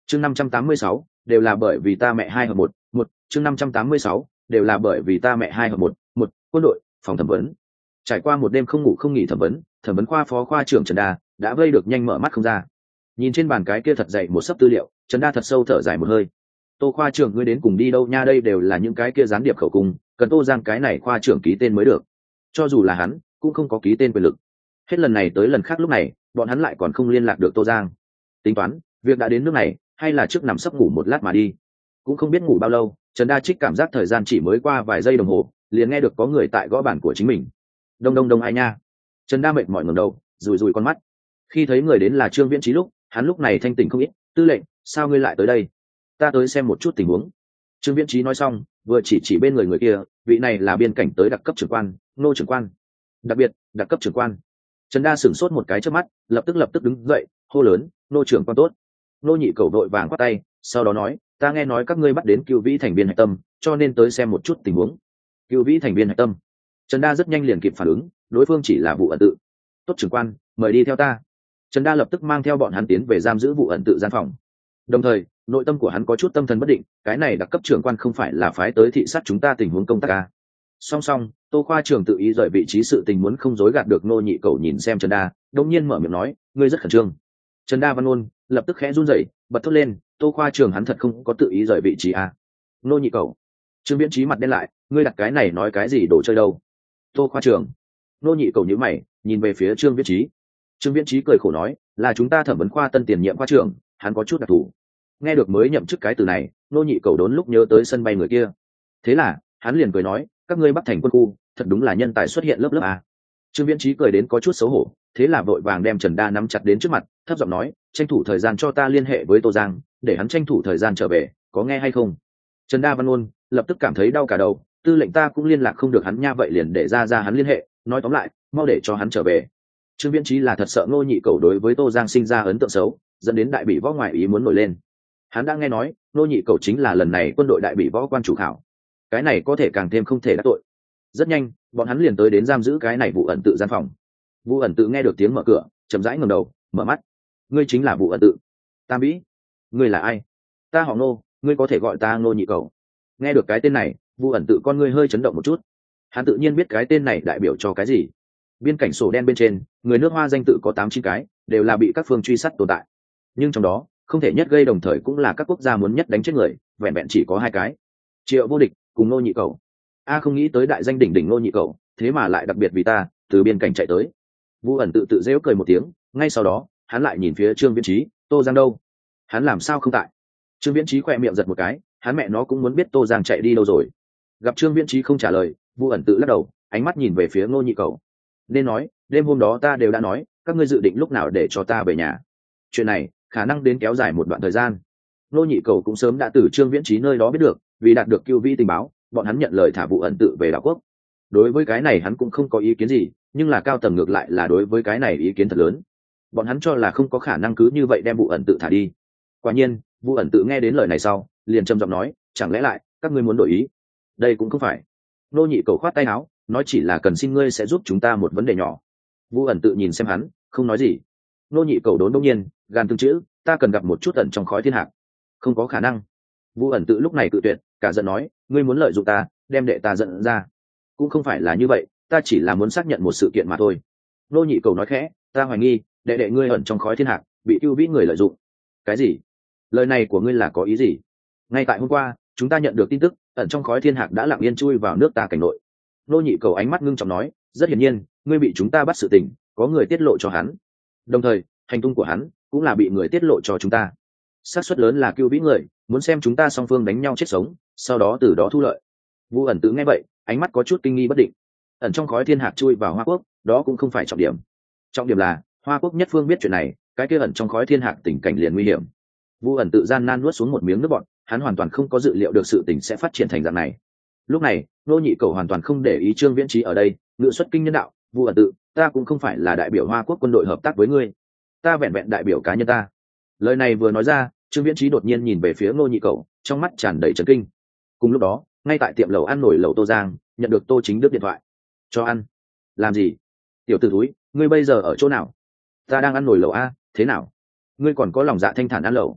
chương 586, đều là bởi vì ta mẹ hai hợp một một chương 586, đều là bởi vì ta mẹ hai hợp một một quân đội phòng thẩm vấn. Trải qua một đêm không ngủ không nghỉ thẩm vấn khoa phó khoa trưởng Trần Đa đã vây được nhanh mở mắt không ra. Nhìn trên bàn cái kia thật dày một sấp tư liệu, Trần Đa thật sâu thở dài một hơi. Tô khoa trưởng ngươi đến cùng đi đâu nha, đây đều là những cái kia gián điệp khẩu cung, cần Tô Giang cái này khoa trưởng ký tên mới được. Cho dù là hắn cũng không có ký tên quyền lực. Hết lần này tới lần khác lúc này bọn hắn lại còn không liên lạc được Tô Giang. Tính toán việc đã đến nước này, hay là trước nằm sấp ngủ một lát mà đi. Cũng không biết ngủ bao lâu, Trần Đa Trích cảm giác thời gian chỉ mới qua vài giây đồng hồ, liền nghe được có người tại gõ bàn của chính mình. Đông đông đông ai nha. Trần Đa mệt mỏi ngẩng đầu, rùi rùi con mắt. Khi thấy người đến là Trương Viễn Chí lúc, hắn lúc này thanh tỉnh không ít. Tư lệnh, sao ngươi lại tới đây? Ta tới xem một chút tình huống. Trương Viễn Chí nói xong, vừa chỉ bên người kia, vị này là biên cảnh tới đặc cấp trưởng quan, Nô trưởng quan. Đặc biệt, đặc cấp trưởng quan. Trần Đa sửng sốt một cái trước mắt, lập tức đứng dậy, hô lớn, Nô trưởng quan tốt. Nô Nhị Cẩu vội vàng quát tay, sau đó nói, ta nghe nói các ngươi bắt đến Cựu Vĩ thành viên hạch tâm, cho nên tới xem một chút tình huống. Cựu Vĩ thành viên hạch tâm. Trần Đa rất nhanh liền kịp phản ứng, đối phương chỉ là vụ ẩn tự. Tốt trưởng quan, mời đi theo ta. Trần Đa lập tức mang theo bọn hắn tiến về giam giữ vụ ẩn tự gian phòng. Đồng thời, nội tâm của hắn có chút tâm thần bất định, cái này đặc cấp trưởng quan không phải là phái tới thị sát chúng ta tình huống công tác à? Song song, Tô khoa trưởng tự ý rời vị trí sự tình muốn không dối gạt được Nô Nhị Cẩu nhìn xem Trần Đa, đột nhiên mở miệng nói, ngươi rất khẩn trương. Trần Đa văn ôn lập tức khẽ run rẩy, bật thốt lên, Tô khoa trưởng hắn thật không có tự ý rời vị trí à? Nô Nhị Cẩu. Trương Viễn Chí mặt đen lại, ngươi đặt cái này nói cái gì đồ chơi đâu? Tô khoa trưởng. Nô Nhị Cẩu nhíu mày, nhìn về phía Trương Viễn Chí. Trương Viễn Chí cười khổ nói, là chúng ta thẩm vấn khoa tân tiền nhiệm khoa trưởng, hắn có chút đặc thù. Nghe được mới nhậm chức cái từ này, Nô Nhị Cẩu đốn lúc nhớ tới sân bay người kia. Thế là hắn liền cười nói, các ngươi Bắc thành quân khu thật đúng là nhân tài xuất hiện lớp à. Trương Viễn Chí cười đến có chút xấu hổ, thế là vội vàng đem Trần Đa nắm chặt đến trước mặt, thấp giọng nói, tranh thủ thời gian cho ta liên hệ với Tô Giang, để hắn tranh thủ thời gian trở về, có nghe hay không? Trần Đa văn ôn lập tức cảm thấy đau cả đầu, tư lệnh ta cũng liên lạc không được hắn nha, vậy liền để ra hắn liên hệ, nói tóm lại mau để cho hắn trở về. Trương Viễn Chí là thật sợ Nô Nhị Cẩu đối với Tô Giang sinh ra ấn tượng xấu, dẫn đến đại bị võ ngoại ý muốn nổi lên. Hắn đã nghe nói Nô Nhị Cẩu chính là lần này quân đội đại bị võ quan chủ khảo, cái này có thể càng thêm không thể đắc tội. Rất nhanh bọn hắn liền tới đến giam giữ cái này vụ ẩn tự gian phòng. Vụ ẩn tự nghe được tiếng mở cửa, chậm rãi ngẩng đầu mở mắt. Ngươi chính là vụ ẩn tự? Tam Vĩ. Ngươi là ai? Ta họ Nô, ngươi có thể gọi ta Nô Nhị Cẩu. Nghe được cái tên này, vụ ẩn tự con ngươi hơi chấn động một chút. Hắn tự nhiên biết cái tên này đại biểu cho cái gì. Biên cảnh sổ đen bên trên, người nước Hoa danh tự có 8-9 cái, đều là bị các phương truy sát tồn tại. Nhưng trong đó, không thể nhất gây đồng thời cũng là các quốc gia muốn nhất đánh chết người, vẹn vẹn chỉ có 2 cái. Triệu Vô Địch cùng Nô Nhị Cẩu. Không nghĩ tới đại danh đỉnh đỉnh Nô Nhị Cẩu, thế mà lại đặc biệt vì ta, từ biên cảnh chạy tới. Vu ẩn tự giễu cười một tiếng, ngay sau đó, hắn lại nhìn phía Trương Viễn Chí, Tô Giang đâu? Hắn làm sao không tại? Trương Viễn Chí khẽ miệng giật một cái, hắn mẹ nó cũng muốn biết Tô Giang chạy đi đâu rồi. Gặp Trương Viễn Chí không trả lời, Vu ẩn tự lắc đầu, ánh mắt nhìn về phía Nô Nhị Cẩu. Nên nói, đêm hôm đó ta đều đã nói, các ngươi dự định lúc nào để cho ta về nhà. Chuyện này khả năng đến kéo dài một đoạn thời gian. Nô Nhị Cẩu cũng sớm đã từ Trương Viễn Chí nơi đó biết được, vì đạt được Cưu Vĩ tình báo, bọn hắn nhận lời thả vụ ẩn tự về đảo quốc. Đối với cái này hắn cũng không có ý kiến gì, nhưng là cao tầng ngược lại là đối với cái này ý kiến thật lớn. Bọn hắn cho là không có khả năng cứ như vậy đem vụ ẩn tự thả đi. Quả nhiên, vụ ẩn tự nghe đến lời này sau, liền trầm giọng nói, chẳng lẽ lại các ngươi muốn đổi ý? Đây cũng không phải. Nô Nhị Cẩu khoát tay áo, nói chỉ là cần xin ngươi sẽ giúp chúng ta một vấn đề nhỏ. Vu ẩn tự nhìn xem hắn, không nói gì. Nô Nhị Cẩu đốn đông nhiên gan từng chữ, ta cần gặp một chút ẩn trong khói thiên hạc. Không có khả năng. Vu ẩn tự lúc này tự tuyệt, cả giận nói, ngươi muốn lợi dụng ta, đem đệ ta giận ra. Cũng không phải là như vậy, ta chỉ là muốn xác nhận một sự kiện mà thôi. Nô Nhị Cẩu nói khẽ, ta hoài nghi đệ ngươi ẩn trong khói thiên hạc, bị Cưu Vĩ người lợi dụng. Cái gì? Lời này của ngươi là có ý gì? Ngay tại hôm qua, chúng ta nhận được tin tức, ẩn trong khói thiên hạc đã lặng yên chui vào nước ta cảnh nội. Nô Nhị Cẩu ánh mắt ngưng trọng nói, rất hiển nhiên ngươi bị chúng ta bắt sự tình, có người tiết lộ cho hắn, đồng thời hành tung của hắn cũng là bị người tiết lộ cho chúng ta. Xác suất lớn là Cưu Vĩ người muốn xem chúng ta song phương đánh nhau chết sống, sau đó từ đó thu lợi. Vu ẩn tự nghe vậy, ánh mắt có chút kinh nghi bất định. Ẩn trong khói thiên hạc chui vào Hoa Quốc, đó cũng không phải trọng điểm. Trọng điểm là Hoa Quốc nhất phương biết chuyện này, cái kia ẩn trong khói thiên hạc tình cảnh liền nguy hiểm. Vu ẩn tự gian nan nuốt xuống một miếng nước bọt, hắn hoàn toàn không có dự liệu được sự tình sẽ phát triển thành dạng này. Lúc này Nô Nhị Cẩu hoàn toàn không để ý Trương Viễn Chí ở đây, ngự xuất kinh nhân đạo, Vu ẩn tự, ta cũng không phải là đại biểu Hoa Quốc quân đội hợp tác với ngươi, ta vẹn vẹn đại biểu cá nhân ta. Lời này vừa nói ra, Trương Viễn Chí đột nhiên nhìn về phía Nô Nhị Cẩu, trong mắt tràn đầy chấn kinh. Cùng lúc đó, ngay tại tiệm lẩu ăn nổi lẩu Tô Giang nhận được Tô Chính Đức điện thoại. Cho ăn? Làm gì? Tiểu tử thúi, ngươi bây giờ ở chỗ nào? Ta đang ăn nổi lẩu a, thế nào? Ngươi còn có lòng dạ thanh thản ăn lẩu?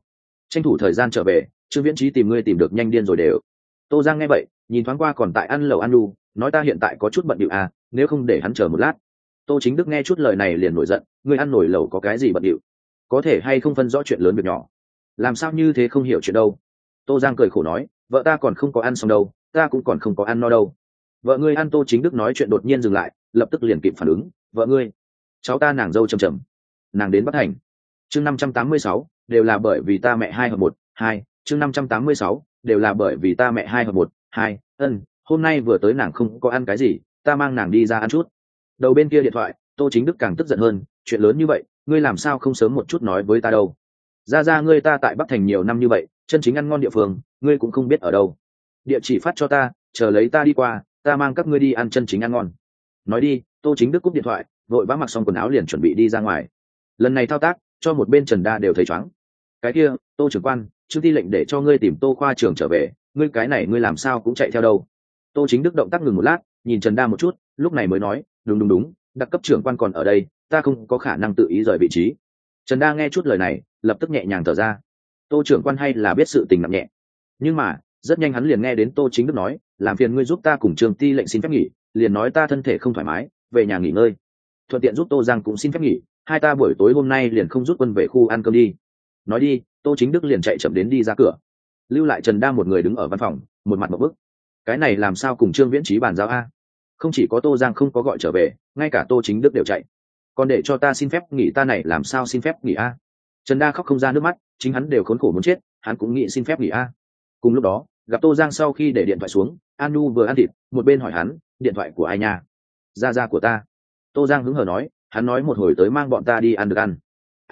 tranh thủ thời gian trở về, Trương Viễn Trí tìm ngươi tìm được nhanh điên rồi đều. Tô Giang nghe vậy, nhìn thoáng qua còn tại ăn lẩu ăn đu, nói ta hiện tại có chút bận điệu à, nếu không để hắn chờ một lát. Tô Chính Đức nghe chút lời này liền nổi giận, ngươi ăn nổi lẩu có cái gì bận điệu? Có thể hay không phân rõ chuyện lớn việc nhỏ? Làm sao như thế không hiểu chuyện đâu? Tô Giang cười khổ nói, vợ ta còn không có ăn xong đâu, ta cũng còn không có ăn no đâu. Vợ ngươi ăn. Tô Chính Đức nói chuyện đột nhiên dừng lại, lập tức liền kịp phản ứng, vợ ngươi? Cháu ta nàng dâu chầm, nàng đến Bắc Thành. Chương 586, đều là bởi vì ta mẹ 2 hợp 1, 2, chương 586, đều là bởi vì ta mẹ 2 hợp 1, 2, hôm nay vừa tới nàng không có ăn cái gì, ta mang nàng đi ra ăn chút. Đầu bên kia điện thoại, Tô Chính Đức càng tức giận hơn, chuyện lớn như vậy, ngươi làm sao không sớm một chút nói với ta đâu? Ra ngươi ta tại Bắc Thành nhiều năm như vậy, chân chính ăn ngon địa phương, ngươi cũng không biết ở đâu. Địa chỉ phát cho ta, chờ lấy ta đi qua, ta mang các ngươi đi ăn chân chính ăn ngon. Nói đi, Tô Chính Đức cúp điện thoại, vội vã mặc xong quần áo liền chuẩn bị đi ra ngoài. Lần này thao tác, cho một bên Trần Đa đều thấy chóng. Cái kia, Tô trưởng quan, Trương Ti lệnh để cho ngươi tìm Tô khoa trưởng trở về, ngươi cái này ngươi làm sao cũng chạy theo đâu? Tô Chính Đức động tác ngừng một lát, nhìn Trần Đa một chút, lúc này mới nói, đúng, đặc cấp trưởng quan còn ở đây, ta không có khả năng tự ý rời vị trí. Trần Đa nghe chút lời này, lập tức nhẹ nhàng thở ra. Tô trưởng quan hay là biết sự tình nặng nhẹ, nhưng mà rất nhanh hắn liền nghe đến Tô Chính Đức nói, làm phiền ngươi giúp ta cùng Trương Ti lệnh xin phép nghỉ, liền nói ta thân thể không thoải mái, về nhà nghỉ ngơi, thuận tiện giúp Tô Giang cũng xin phép nghỉ, hai ta buổi tối hôm nay liền không rút quân về khu ăn cơm đi. Nói đi, Tô Chính Đức liền chạy chậm đến đi ra cửa, lưu lại Trần Đa một người đứng ở văn phòng, một mặt một bức. Cái này làm sao cùng Trương Viễn Trí bàn giao a? Không chỉ có Tô Giang không có gọi trở về, ngay cả Tô Chính Đức đều chạy, còn để cho ta xin phép nghỉ, ta này làm sao xin phép nghỉ a? Trần Đa khóc không ra nước mắt, chính hắn đều khốn khổ muốn chết, hắn cũng nghĩ xin phép nghỉ a. Cùng lúc đó, gặp Tô Giang sau khi để điện thoại xuống, Anu vừa ăn thịt, một bên hỏi hắn, điện thoại của ai nha? Gia của ta. Tô Giang hứng hở nói, hắn nói một hồi tới mang bọn ta đi ăn được ăn.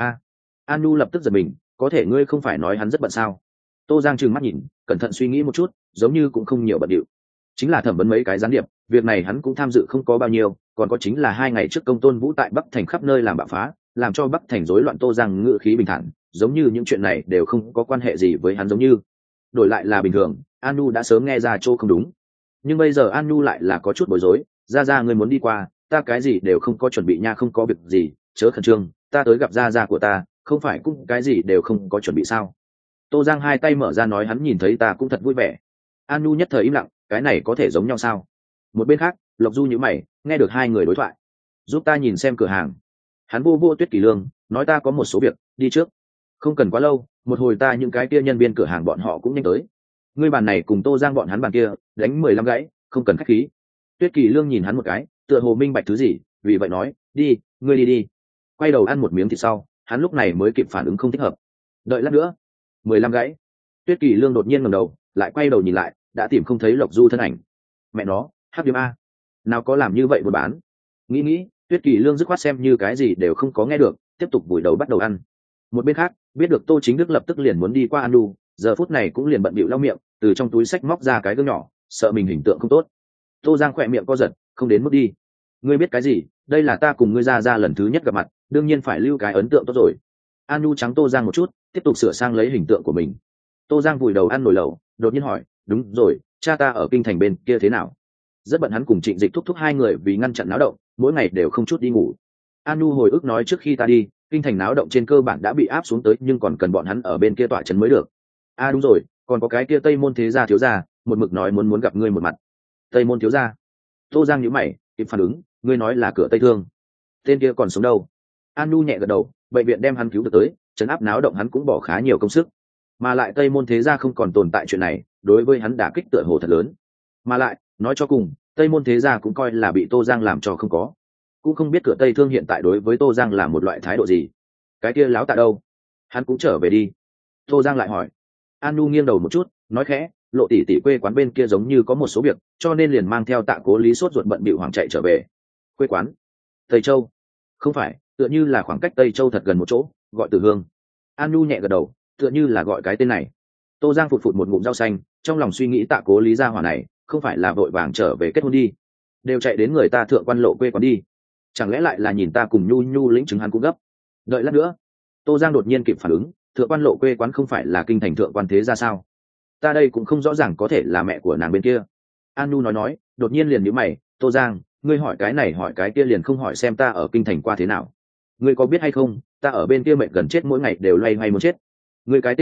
Anu lập tức giật mình, có thể ngươi không phải nói hắn rất bận sao? Tô Giang trừng mắt nhìn, cẩn thận suy nghĩ một chút, giống như cũng không nhiều bận điệu. Chính là thẩm vấn mấy cái gián điệp, việc này hắn cũng tham dự không có bao nhiêu, còn có chính là 2 ngày trước Công Tôn Vũ tại Bắc Thành khắp nơi làm bạo phá, làm cho Bắc Thành rối loạn. Tô Giang ngữ khí bình thản, giống như những chuyện này đều không có quan hệ gì với hắn, giống như đổi lại là bình thường, Anu đã sớm nghe ra chỗ không đúng. Nhưng bây giờ Anu lại là có chút bối rối, ra ngươi muốn đi qua, ta cái gì đều không có chuẩn bị nha, không có việc gì, chớ khẩn trương, ta tới gặp ra của ta, không phải cũng cái gì đều không có chuẩn bị sao? Tô Giang hai tay mở ra nói, hắn nhìn thấy ta cũng thật vui vẻ. Anu nhất thời im lặng, cái này có thể giống nhau sao? Một bên khác, Lộc Du nhíu mày, nghe được hai người đối thoại, giúp ta nhìn xem cửa hàng. Hắn vô Tuyết Kỳ Lương, nói ta có một số việc, đi trước. Không cần quá lâu, một hồi ta những cái kia nhân viên cửa hàng bọn họ cũng nhanh tới. Ngươi bàn này cùng Tô Giang bọn hắn bàn kia, đánh 15 gãy, không cần khách khí. Tuyết Kỳ Lương nhìn hắn một cái, tựa hồ minh bạch thứ gì, vì vậy nói, đi, ngươi đi. Quay đầu ăn một miếng thịt sau, hắn lúc này mới kịp phản ứng không thích hợp. Đợi lát nữa, 15 gãy. Tuyết Kỳ Lương đột nhiên ngẩng đầu, lại quay đầu nhìn lại, đã tìm không thấy Lộc Du thân ảnh. Mẹ nó, hắc điểm a, nào có làm như vậy buôn bán. Nghĩ, Tuyết Kỳ Lương dứt khoát xem như cái gì đều không có nghe được, tiếp tục vùi đầu bắt đầu ăn. Một bên khác, biết được Tô Chính Đức lập tức liền muốn đi qua Anu, giờ phút này cũng liền bận bịu lau miệng, từ trong túi xách móc ra cái gương nhỏ, sợ mình hình tượng không tốt. Tô Giang khỏe miệng co giật, không đến mức đi. Ngươi biết cái gì, đây là ta cùng ngươi ra lần thứ nhất gặp mặt, đương nhiên phải lưu cái ấn tượng tốt rồi. Anu trắng Tô Giang một chút, tiếp tục sửa sang lấy hình tượng của mình. Tô Giang vùi đầu ăn nồi lẩu, đột nhiên hỏi, đúng rồi, cha ta ở kinh thành bên kia thế nào? Rất bận, hắn cùng Trịnh Dịch thúc hai người vì ngăn chặn náo động, mỗi ngày đều không chút đi ngủ. Anu hồi ức nói, trước khi ta đi, kinh thành náo động trên cơ bản đã bị áp xuống tới, nhưng còn cần bọn hắn ở bên kia tọa trấn mới được. Đúng rồi, còn có cái kia Tây Môn Thế Gia thiếu gia, một mực nói muốn gặp ngươi một mặt. Tây Môn thiếu gia? Tô Giang nhíu mày, kịp phản ứng, ngươi nói là Cửa Tây Thương? Tên kia còn sống đâu? Anu nhẹ gật đầu, bệnh viện đem hắn cứu được tới, trấn áp náo động hắn cũng bỏ khá nhiều công sức. Mà lại Tây Môn Thế Gia không còn tồn tại chuyện này, đối với hắn đả kích tựa hồ thật lớn. Mà lại, nói cho cùng, Tây Môn Thế Gia cũng coi là bị Tô Giang làm cho không có. Cũng không biết Cửa Tây Thương hiện tại đối với Tô Giang là một loại thái độ gì. Cái kia láo tạ đâu? Hắn cũng trở về đi. Tô Giang lại hỏi. Anu nghiêng đầu một chút, nói khẽ, Lộ tỷ tỷ quê quán bên kia giống như có một số việc, cho nên liền mang theo Tạ Cố Lý sốt ruột bận bịu hoảng chạy trở về. Quê quán? Tây Châu? Không phải, tựa như là khoảng cách Tây Châu thật gần một chỗ, gọi Từ Hương. Anu nhẹ gật đầu, tựa như là gọi cái tên này. Tô Giang phụt một ngụm rau xanh, trong lòng suy nghĩ Tạ Cố Lý gia hỏa này, không phải là vội vàng trở về kết hôn đi, đều chạy đến người ta Thượng Quan Lộ quê quán đi, chẳng lẽ lại là nhìn ta cùng Nhu lĩnh chứng hắn cũng gấp. Đợi lát nữa. Tô Giang đột nhiên kịp phản ứng, Thượng Quan Lộ quê quán không phải là kinh thành Thượng Quan Thế Gia sao? Ta đây cũng không rõ ràng, có thể là mẹ của nàng bên kia. Anu nói, đột nhiên liền nhíu mày, Tô Giang, ngươi hỏi cái này hỏi cái kia, liền không hỏi xem ta ở kinh thành qua thế nào. Ngươi có biết hay không, ta ở bên kia mệt gần chết, mỗi ngày đều loay hoay muốn chết. Ngươi cái tên này,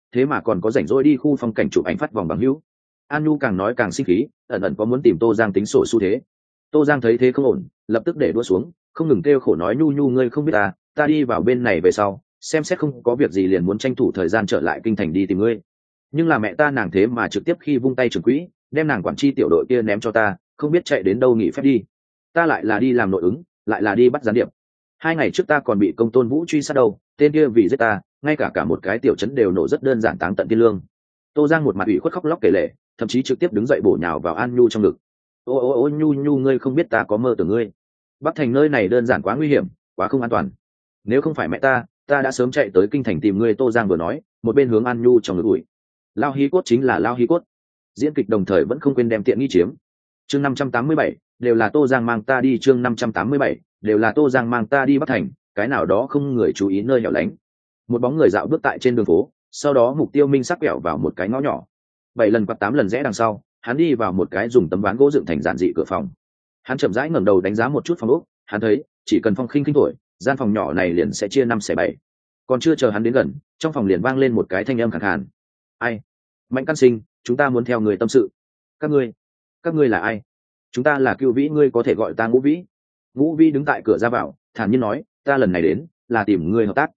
thế mà còn có rảnh rỗi đi khu phong cảnh chụp ảnh phát vòng bằng hữu. An Nhu càng nói càng sinh khí, ẩn ẩn có muốn tìm Tô Giang tính sổ xu thế. Tô Giang thấy thế không ổn, lập tức để đua xuống, không ngừng kêu khổ nói Nhu ngươi không biết ta đi vào bên này về sau xem xét không có việc gì liền muốn tranh thủ thời gian trở lại kinh thành đi tìm ngươi, nhưng là mẹ ta nàng thế mà trực tiếp khi vung tay trưởng quỹ đem nàng quản tri tiểu đội kia ném cho ta, không biết chạy đến đâu nghỉ phép đi. Ta lại là đi làm nội ứng, lại là đi bắt gián điệp. 2 ngày trước ta còn bị công tôn vũ truy sát đâu, tên kia vì giết ta ngay cả một cái tiểu trấn đều nổ, rất đơn giản táng tận thiên lương. Tô Giang một mặt ủy khuất khóc lóc kể lể, thậm chí trực tiếp đứng dậy bổ nhào vào An Nhu trong ngực. Ô Nhu ngươi không biết ta có mơ tưởng ngươi. Bắc thành nơi này đơn giản quá nguy hiểm, quá không an toàn, nếu không phải mẹ ta đã sớm chạy tới kinh thành tìm ngươi. Tô Giang vừa nói một bên hướng An Nhu trong ngực ủi. Lao hí cốt chính là lao hí cốt, diễn kịch đồng thời vẫn không quên đem tiện nghi chiếm. Chương 587, đều là Tô Giang mang ta đi. Chương 587, đều là Tô Giang mang ta đi Bắc thành, cái nào đó không người chú ý nơi hẻo lánh. Một bóng người dạo bước tại trên đường phố, sau đó mục tiêu minh sắc quẹo vào một cái ngõ nhỏ. 7 lần quạt 8 lần rẽ đằng sau, hắn đi vào một cái dùng tấm ván gỗ dựng thành giản dị cửa phòng. Hắn chậm rãi ngẩng đầu đánh giá một chút phòng ốc, hắn thấy chỉ cần phong khinh khinh thổi, gian phòng nhỏ này liền sẽ chia 5 xẻ 7. Còn chưa chờ hắn đến gần, trong phòng liền vang lên một cái thanh âm khàn khàn. Ai? Mạnh Căn Sinh, chúng ta muốn theo người tâm sự. Các ngươi là ai? Chúng ta là Cưu Vĩ, ngươi có thể gọi ta Ngũ Vĩ. Ngũ Vĩ đứng tại cửa ra vào, thản nhiên nói, ta lần này đến là tìm ngươi hợp tác.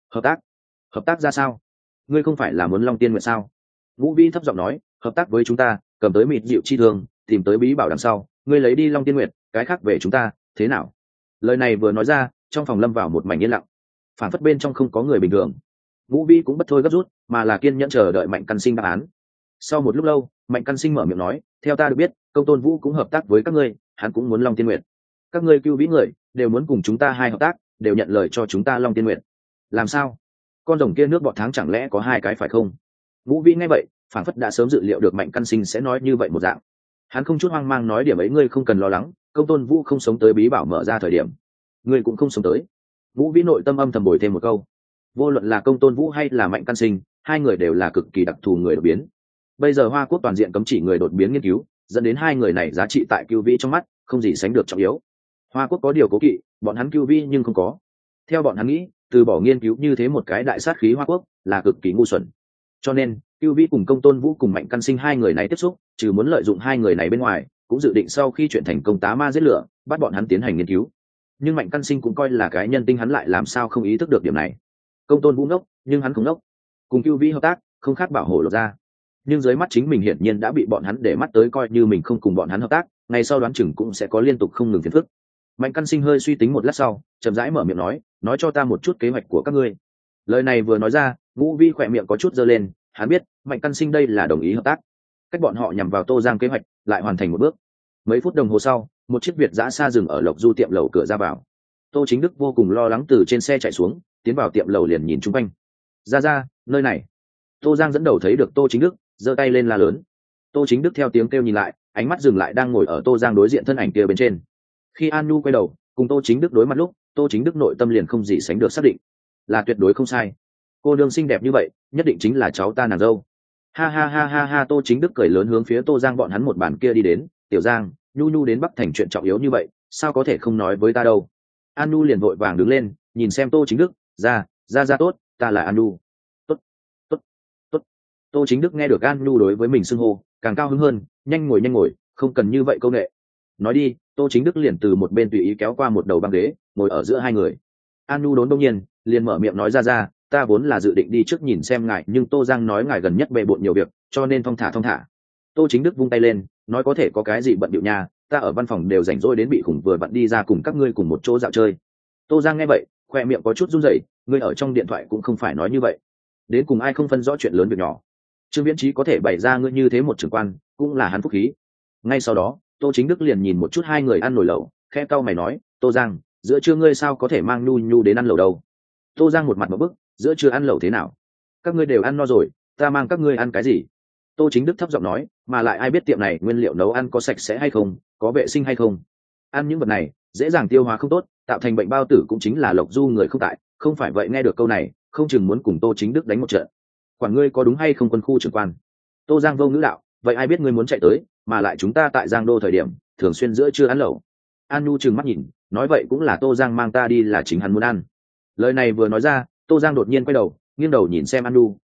Hợp tác ra sao? Ngươi không phải là muốn Long Tiên Nguyệt sao? Ngũ Vĩ thấp giọng nói, hợp tác với chúng ta, cầm tới mịt dịu chi thương, tìm tới bí bảo đằng sau, ngươi lấy đi Long Tiên Nguyệt, cái khác về chúng ta, thế nào? Lời này vừa nói ra, trong phòng lâm vào một mảnh yên lặng, phản phất bên trong không có người bình thường. Ngũ Vĩ cũng bất thôi gấp rút, mà là kiên nhẫn chờ đợi Mạnh Căn Sinh đáp án. Sau một lúc lâu, Mạnh Căn Sinh mở miệng nói, theo ta được biết, Công Tôn Vũ cũng hợp tác với các ngươi, hắn cũng muốn Long Tiên Nguyệt. Các ngươi Cưu Vĩ người đều muốn cùng chúng ta hai hợp tác, đều nhận lời cho chúng ta Long Tiên Nguyệt. Làm sao? Con rồng kia nước bọt tháng chẳng lẽ có 2 cái phải không? Ngũ Vĩ nghe vậy, phản phất đã sớm dự liệu được Mạnh Căn Sinh sẽ nói như vậy một dạng. Hắn không chút hoang mang nói, điểm ấy ngươi không cần lo lắng, Công Tôn Vũ không sống tới bí bảo mở ra thời điểm, ngươi cũng không sống tới. Ngũ Vĩ nội tâm âm thầm bồi thêm một câu. Vô luận là Công Tôn Vũ hay là Mạnh Căn Sinh, hai người đều là cực kỳ đặc thù người đột biến. Bây giờ Hoa Quốc toàn diện cấm chỉ người đột biến nghiên cứu, dẫn đến hai người này giá trị tại Cưu Vĩ trong mắt không gì sánh được trọng yếu. Hoa Quốc có điều cố kỵ, bọn hắn Cưu Vĩ nhưng không có. Theo bọn hắn nghĩ, từ bỏ nghiên cứu như thế một cái đại sát khí Hoa Quốc là cực kỳ ngu xuẩn. Cho nên Cưu Vĩ cùng Công Tôn Vũ cùng Mạnh Căn Sinh hai người này tiếp xúc, trừ muốn lợi dụng hai người này bên ngoài, cũng dự định sau khi chuyện thành công tá ma giết lửa, bắt bọn hắn tiến hành nghiên cứu. Nhưng Mạnh Căn Sinh cũng coi là cái nhân tinh, hắn lại làm sao không ý thức được điểm này. Công Tôn Vũ ngốc, nhưng hắn không ngốc. Cùng Cưu Vĩ hợp tác, không khác bảo hộ lột ra. Nhưng dưới mắt chính mình hiển nhiên đã bị bọn hắn để mắt tới, coi như mình không cùng bọn hắn hợp tác, ngày sau đoán chừng cũng sẽ có liên tục không ngừng phiền phức. Mạnh Căn Sinh hơi suy tính một lát sau, chậm rãi mở miệng nói cho ta một chút kế hoạch của các ngươi. Lời này vừa nói ra, Ngũ Vi khỏe miệng có chút giơ lên, hắn biết Mạnh Căn Sinh đây là đồng ý hợp tác. Cách bọn họ nhằm vào Tô Giang kế hoạch lại hoàn thành một bước. Mấy phút đồng hồ sau, một chiếc Việt giã xa dừng ở Lộc Du tiệm lầu cửa ra vào. Tô Chính Đức vô cùng lo lắng từ trên xe chạy xuống, tiến vào tiệm lầu liền nhìn chung quanh. Ra, nơi này. Tô Giang dẫn đầu thấy được Tô Chính Đức, giơ tay lên la lớn. Tô Chính Đức theo tiếng kêu nhìn lại, ánh mắt dừng lại đang ngồi ở Tô Giang đối diện thân ảnh kia bên trên. Khi An Nhu quay đầu cùng Tô Chính Đức đối mặt lúc, Tô Chính Đức nội tâm liền không gì sánh được xác định, là tuyệt đối không sai. Cô nương xinh đẹp như vậy, nhất định chính là cháu ta nàng dâu. Ha, Tô Chính Đức cười lớn hướng phía Tô Giang bọn hắn một bàn kia đi đến. Tiểu Giang, Nhu đến Bắc thành chuyện trọng yếu như vậy, sao có thể không nói với ta đâu. An Nhu liền vội vàng đứng lên, nhìn xem Tô Chính Đức, ra tốt, ta là An Nhu. Tốt. Tô Chính Đức nghe được An Nhu đối với mình xưng hô, càng cao hứng hơn, nhanh ngồi, không cần như vậy câu nệ. Nói đi. Tô Chính Đức liền từ một bên tùy ý kéo qua một đầu băng ghế, ngồi ở giữa hai người. An Nhu đốn đông nhiên liền mở miệng nói, ra, ta vốn là dự định đi trước nhìn xem ngài, nhưng Tô Giang nói ngài gần nhất bề bộn nhiều việc, cho nên thong thả. Tô Chính Đức vung tay lên, nói có thể có cái gì bận điệu nha, ta ở văn phòng đều rảnh rỗi đến bị khủng vừa bận đi ra cùng các ngươi cùng một chỗ dạo chơi. Tô Giang nghe vậy, khoe miệng có chút run rẩy, ngươi ở trong điện thoại cũng không phải nói như vậy. Đến cùng ai không phân rõ chuyện lớn việc nhỏ. Trương Viễn Chí có thể bày ra ngươi như thế một trưởng quan, cũng là hắn phúc khí. Ngay sau đó, Tô Chính Đức liền nhìn một chút hai người ăn nồi lẩu, khẽ cau mày nói, Tô Giang, giữa trưa ngươi sao có thể mang Nhu đến ăn lẩu đâu? Tô Giang một mặt một bức, giữa trưa ăn lẩu thế nào? Các ngươi đều ăn no rồi, ta mang các ngươi ăn cái gì? Tô Chính Đức thấp giọng nói, mà lại ai biết tiệm này nguyên liệu nấu ăn có sạch sẽ hay không, có vệ sinh hay không? Ăn những vật này, dễ dàng tiêu hóa không tốt, tạo thành bệnh bao tử cũng chính là Lộc Du người không tại, không phải vậy nghe được câu này, không chừng muốn cùng Tô Chính Đức đánh một trận. Quản ngươi có đúng hay không quân khu trưởng quan? Tô Giang vô ngữ đạo, vậy ai biết ngươi muốn chạy tới, mà lại chúng ta tại Giang Đô thời điểm thường xuyên giữa trưa ăn lẩu. An Nhu trừng mắt nhìn, nói vậy cũng là Tô Giang mang ta đi là chính hắn muốn ăn. Lời này vừa nói ra, Tô Giang đột nhiên quay đầu, nghiêng đầu nhìn xem An Nhu,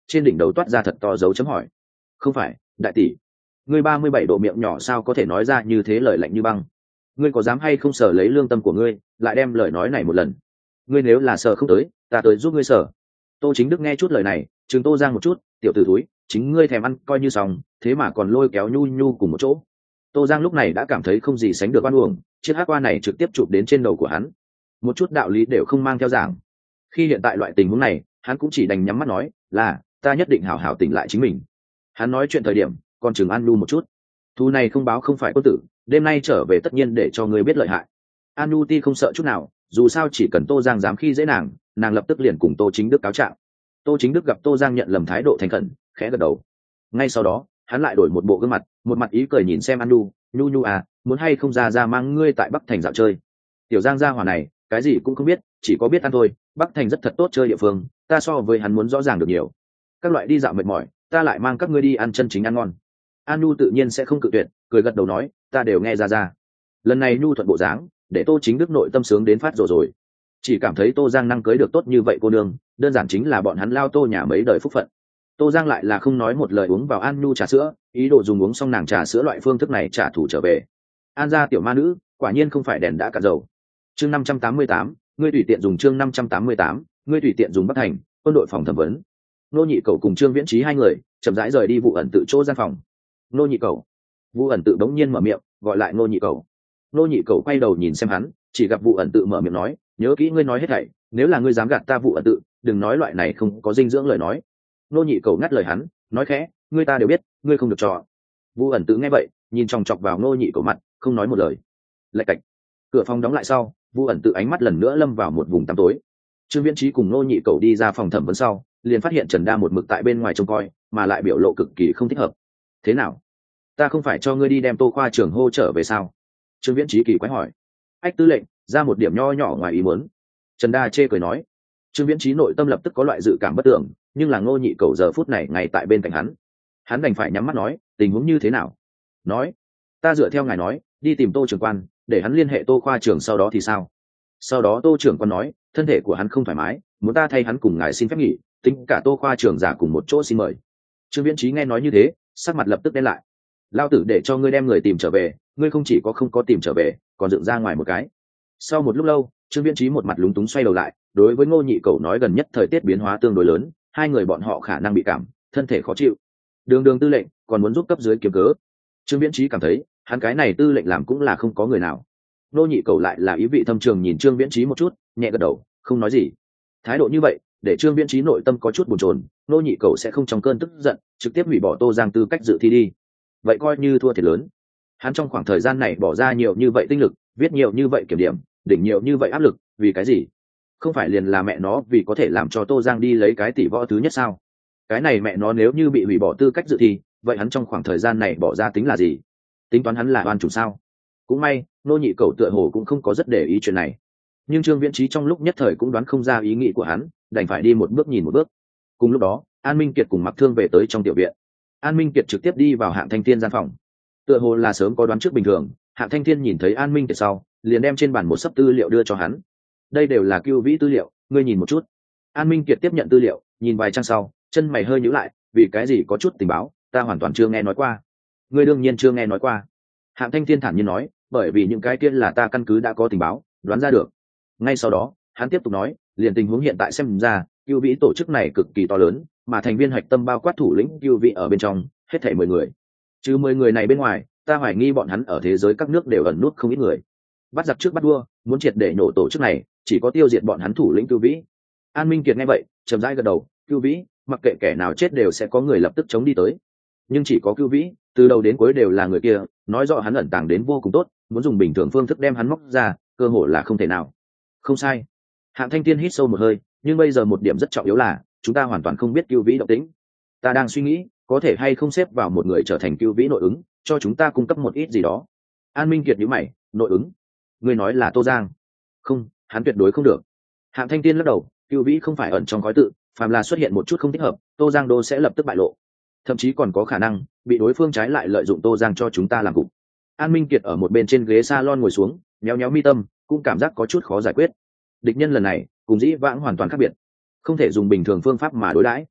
trên đỉnh đầu toát ra thật to dấu chấm hỏi. Không phải, đại tỷ, ngươi 37 độ miệng nhỏ sao có thể nói ra như thế lời lạnh như băng? Ngươi có dám hay không sờ lấy lương tâm của ngươi lại đem lời nói này một lần? Ngươi nếu là sờ không tới, ta tới giúp ngươi sờ. Tô Chính Đức nghe chút lời này, chừng Tô Giang một chút, tiểu tử thúi, chính ngươi thèm ăn coi như xong, thế mà còn lôi kéo Nhu Nhu cùng một chỗ. Tô Giang lúc này đã cảm thấy không gì sánh được oan uổng, chiếc hắc qua này trực tiếp chụp đến trên đầu của hắn, một chút đạo lý đều không mang theo giảng. Khi hiện tại loại tình huống này, hắn cũng chỉ đành nhắm mắt nói là ta nhất định hảo hảo tỉnh lại chính mình. Hắn nói chuyện thời điểm còn chừng An Nhu một chút, thu này không báo không phải quân tử, đêm nay trở về tất nhiên để cho ngươi biết lợi hại. An Nhu ti không sợ chút nào, dù sao chỉ cần Tô Giang dám khi dễ nàng lập tức liền cùng Tô Chính Đức cáo trạng. Tô Chính Đức gặp Tô Giang nhận lầm thái độ thành khẩn, khẽ gật đầu. Ngay sau đó hắn lại đổi một bộ gương mặt, một mặt ý cười nhìn xem An Nhu, Nhu à, muốn hay không ra mang ngươi tại Bắc Thành dạo chơi. Tiểu Giang gia hỏa này cái gì cũng không biết, chỉ có biết ăn thôi. Bắc Thành rất thật tốt chơi địa phương, ta so với hắn muốn rõ ràng được nhiều. Các loại đi dạo mệt mỏi, ta lại mang các ngươi đi ăn chân chính ăn ngon. An Nhu tự nhiên sẽ không cự tuyệt, cười gật đầu nói, ta đều nghe ra. Lần này Nhu thuận bộ dáng, để Tô Chính Đức nội tâm sướng đến phát rồi. Chỉ cảm thấy Tô Giang năng cưới được tốt như vậy cô nương, đơn giản chính là bọn hắn lao Tô nhà mấy đời phúc phận. Tô Giang lại là không nói một lời uống vào An Nhu trà sữa, ý đồ dùng uống xong nàng trà sữa loại phương thức này trả thù trở về. An gia tiểu ma nữ, quả nhiên không phải đèn đã cạn dầu. Chương 588, ngươi tùy tiện dùng chương 588, ngươi tùy tiện dùng Bắc Thành, quân đội phòng thẩm vấn. Nô Nhị Cẩu cùng Trương Viễn Trí hai người chậm rãi rời đi Vụ Ẩn Tự chỗ gian phòng. Nô Nhị Cẩu. Vụ Ẩn Tự đống nhiên mở miệng, gọi lại Nô Nhị Cẩu. Nô Nhị Cẩu quay đầu nhìn xem hắn, chỉ gặp Vụ Ẩn Tự mở miệng nói, nhớ kỹ ngươi nói hết thảy, nếu là ngươi dám gạt ta Vụ Ẩn Tự, đừng nói loại này không có dinh dưỡng lời nói. Nô Nhị Cẩu ngắt lời hắn, nói khẽ, ngươi ta đều biết, ngươi không được trò. Vụ Ẩn Tự nghe vậy, nhìn chòng chọc vào Nô Nhị Cẩu mặt, không nói một lời. Lạch cạch. Cửa phòng đóng lại sau, Vụ Ẩn Tự ánh mắt lần nữa lâm vào một vùng tăm tối. Trương Viễn Trí cùng Nô Nhị Cẩu đi ra phòng thẩm vấn sau, liền phát hiện Trần Đa một mực tại bên ngoài trông coi, mà lại biểu lộ cực kỳ không thích hợp. Thế nào? Ta không phải cho ngươi đi đem Tô khoa trưởng hô trở về sao? Trương Viễn Trí kỳ quái hỏi. Ách tư lệnh, ra một điểm nho nhỏ ngoài ý muốn. Trần Đa chê cười nói. Trương Viễn Trí nội tâm lập tức có loại dự cảm bất tưởng, nhưng là Ngô Nhị Cẩu giờ phút này ngay tại bên cạnh hắn đành phải nhắm mắt nói, tình huống như thế nào? Nói, ta dựa theo ngài nói, đi tìm Tô trưởng quan, để hắn liên hệ Tô khoa trưởng, sau đó thì sao? Sau đó Tô trưởng quan nói, thân thể của hắn không thoải mái, muốn ta thay hắn cùng ngài xin phép nghỉ, tính cả Tô khoa trưởng giả cùng một chỗ xin mời. Trương Viễn Trí nghe nói như thế, sắc mặt lập tức đen lại. Lao tử để cho ngươi đem người tìm trở về, ngươi không chỉ có không có tìm trở về, còn dựng ra ngoài một cái. Sau một lúc lâu, Trương Viễn Trí một mặt lúng túng xoay đầu lại, đối với Ngô Nhị Cẩu nói, gần nhất thời tiết biến hóa tương đối lớn, hai người bọn họ khả năng bị cảm, thân thể khó chịu. Đường tư lệnh còn muốn giúp cấp dưới kiếm cớ. Trương Viễn Trí cảm thấy hắn cái này tư lệnh làm cũng là không có người nào. Ngô Nhị Cẩu lại là ý vị thâm trường nhìn Trương Viễn Trí một chút, nhẹ gật đầu, không nói gì. Thái độ như vậy để Trương Viễn Trí nội tâm có chút bồn chồn. Ngô Nhị Cẩu sẽ không trong cơn tức giận trực tiếp hủy bỏ Tô Giang tư cách dự thi đi, vậy coi như thua thiệt lớn. Hắn trong khoảng thời gian này bỏ ra nhiều như vậy tinh lực, viết nhiều như vậy kiểm điểm, đỉnh nhiều như vậy áp lực, vì cái gì? Không phải liền là mẹ nó vì có thể làm cho Tô Giang đi lấy cái tỷ võ thứ nhất sao? Cái này mẹ nó nếu như bị hủy bỏ tư cách dự thi, vậy hắn trong khoảng thời gian này bỏ ra tính là gì? Tính toán hắn là oan chủ sao? Cũng may Ngô Nhị Cẩu tựa hồ cũng không có rất để ý chuyện này, nhưng Trương Viễn Trí trong lúc nhất thời cũng đoán không ra ý nghĩ của hắn, đành phải đi một bước nhìn một bước. Cùng lúc đó, An Minh Kiệt cùng Mặc Thương về tới trong tiểu viện. An Minh Kiệt trực tiếp đi vào Hạng Thanh Thiên gian phòng, tựa hồ là sớm có đoán trước bình thường. Hạng Thanh Thiên nhìn thấy An Minh Kiệt sau, liền đem trên bàn một sấp tư liệu đưa cho hắn. Đây đều là Cưu Vĩ tư liệu, ngươi nhìn một chút. An Minh Kiệt tiếp nhận tư liệu, nhìn vài trang sau, chân mày hơi nhíu lại, vì cái gì có chút tình báo, ta hoàn toàn chưa nghe nói qua. Ngươi đương nhiên chưa nghe nói qua. Hạng Thanh Thiên thản nhiên nói, bởi vì những cái kia là ta căn cứ đã có tình báo, đoán ra được. Ngay sau đó, hắn tiếp tục nói, liền tình huống hiện tại xem ra, Cưu Vĩ tổ chức này cực kỳ to lớn, mà thành viên hạch tâm bao quát thủ lĩnh Cưu Vĩ ở bên trong, hết thảy 10 người. Trừ 10 người này bên ngoài, ta hoài nghi bọn hắn ở thế giới các nước đều ẩn nút không ít người. Bắt giặc trước bắt đua, muốn triệt để nổ tổ chức này, chỉ có tiêu diệt bọn hắn thủ lĩnh Cưu Vĩ. An Minh Kiệt nghe vậy, chậm rãi gật đầu, Cưu Vĩ, mặc kệ kẻ nào chết đều sẽ có người lập tức chống đi tới. Nhưng chỉ có Cưu Vĩ, từ đầu đến cuối đều là người kia, nói rõ hắn ẩn tàng đến vô cùng tốt, muốn dùng bình thường phương thức đem hắn móc ra, cơ hội là không thể nào. Không sai. Hạng Thanh Thiên hít sâu một hơi, nhưng bây giờ một điểm rất trọng yếu là, chúng ta hoàn toàn không biết Cưu Vĩ động tĩnh. Ta đang suy nghĩ, có thể hay không xếp vào một người trở thành Cưu Vĩ nội ứng, cho chúng ta cung cấp một ít gì đó. An Minh Kiệt nhíu mày, nội ứng? Ngươi nói là Tô Giang? Không, hắn tuyệt đối không được. Hạng Thanh Thiên lắc đầu, Cưu Vĩ không phải ẩn trong khói tự, phàm là xuất hiện một chút không thích hợp, Tô Giang đô sẽ lập tức bại lộ. Thậm chí còn có khả năng bị đối phương trái lại lợi dụng Tô Giang cho chúng ta làm cục. An Minh Kiệt ở một bên trên ghế salon ngồi xuống, nhéo nhéo mi tâm, cũng cảm giác có chút khó giải quyết. Địch nhân lần này cùng dĩ vãng hoàn toàn khác biệt, không thể dùng bình thường phương pháp mà đối đãi.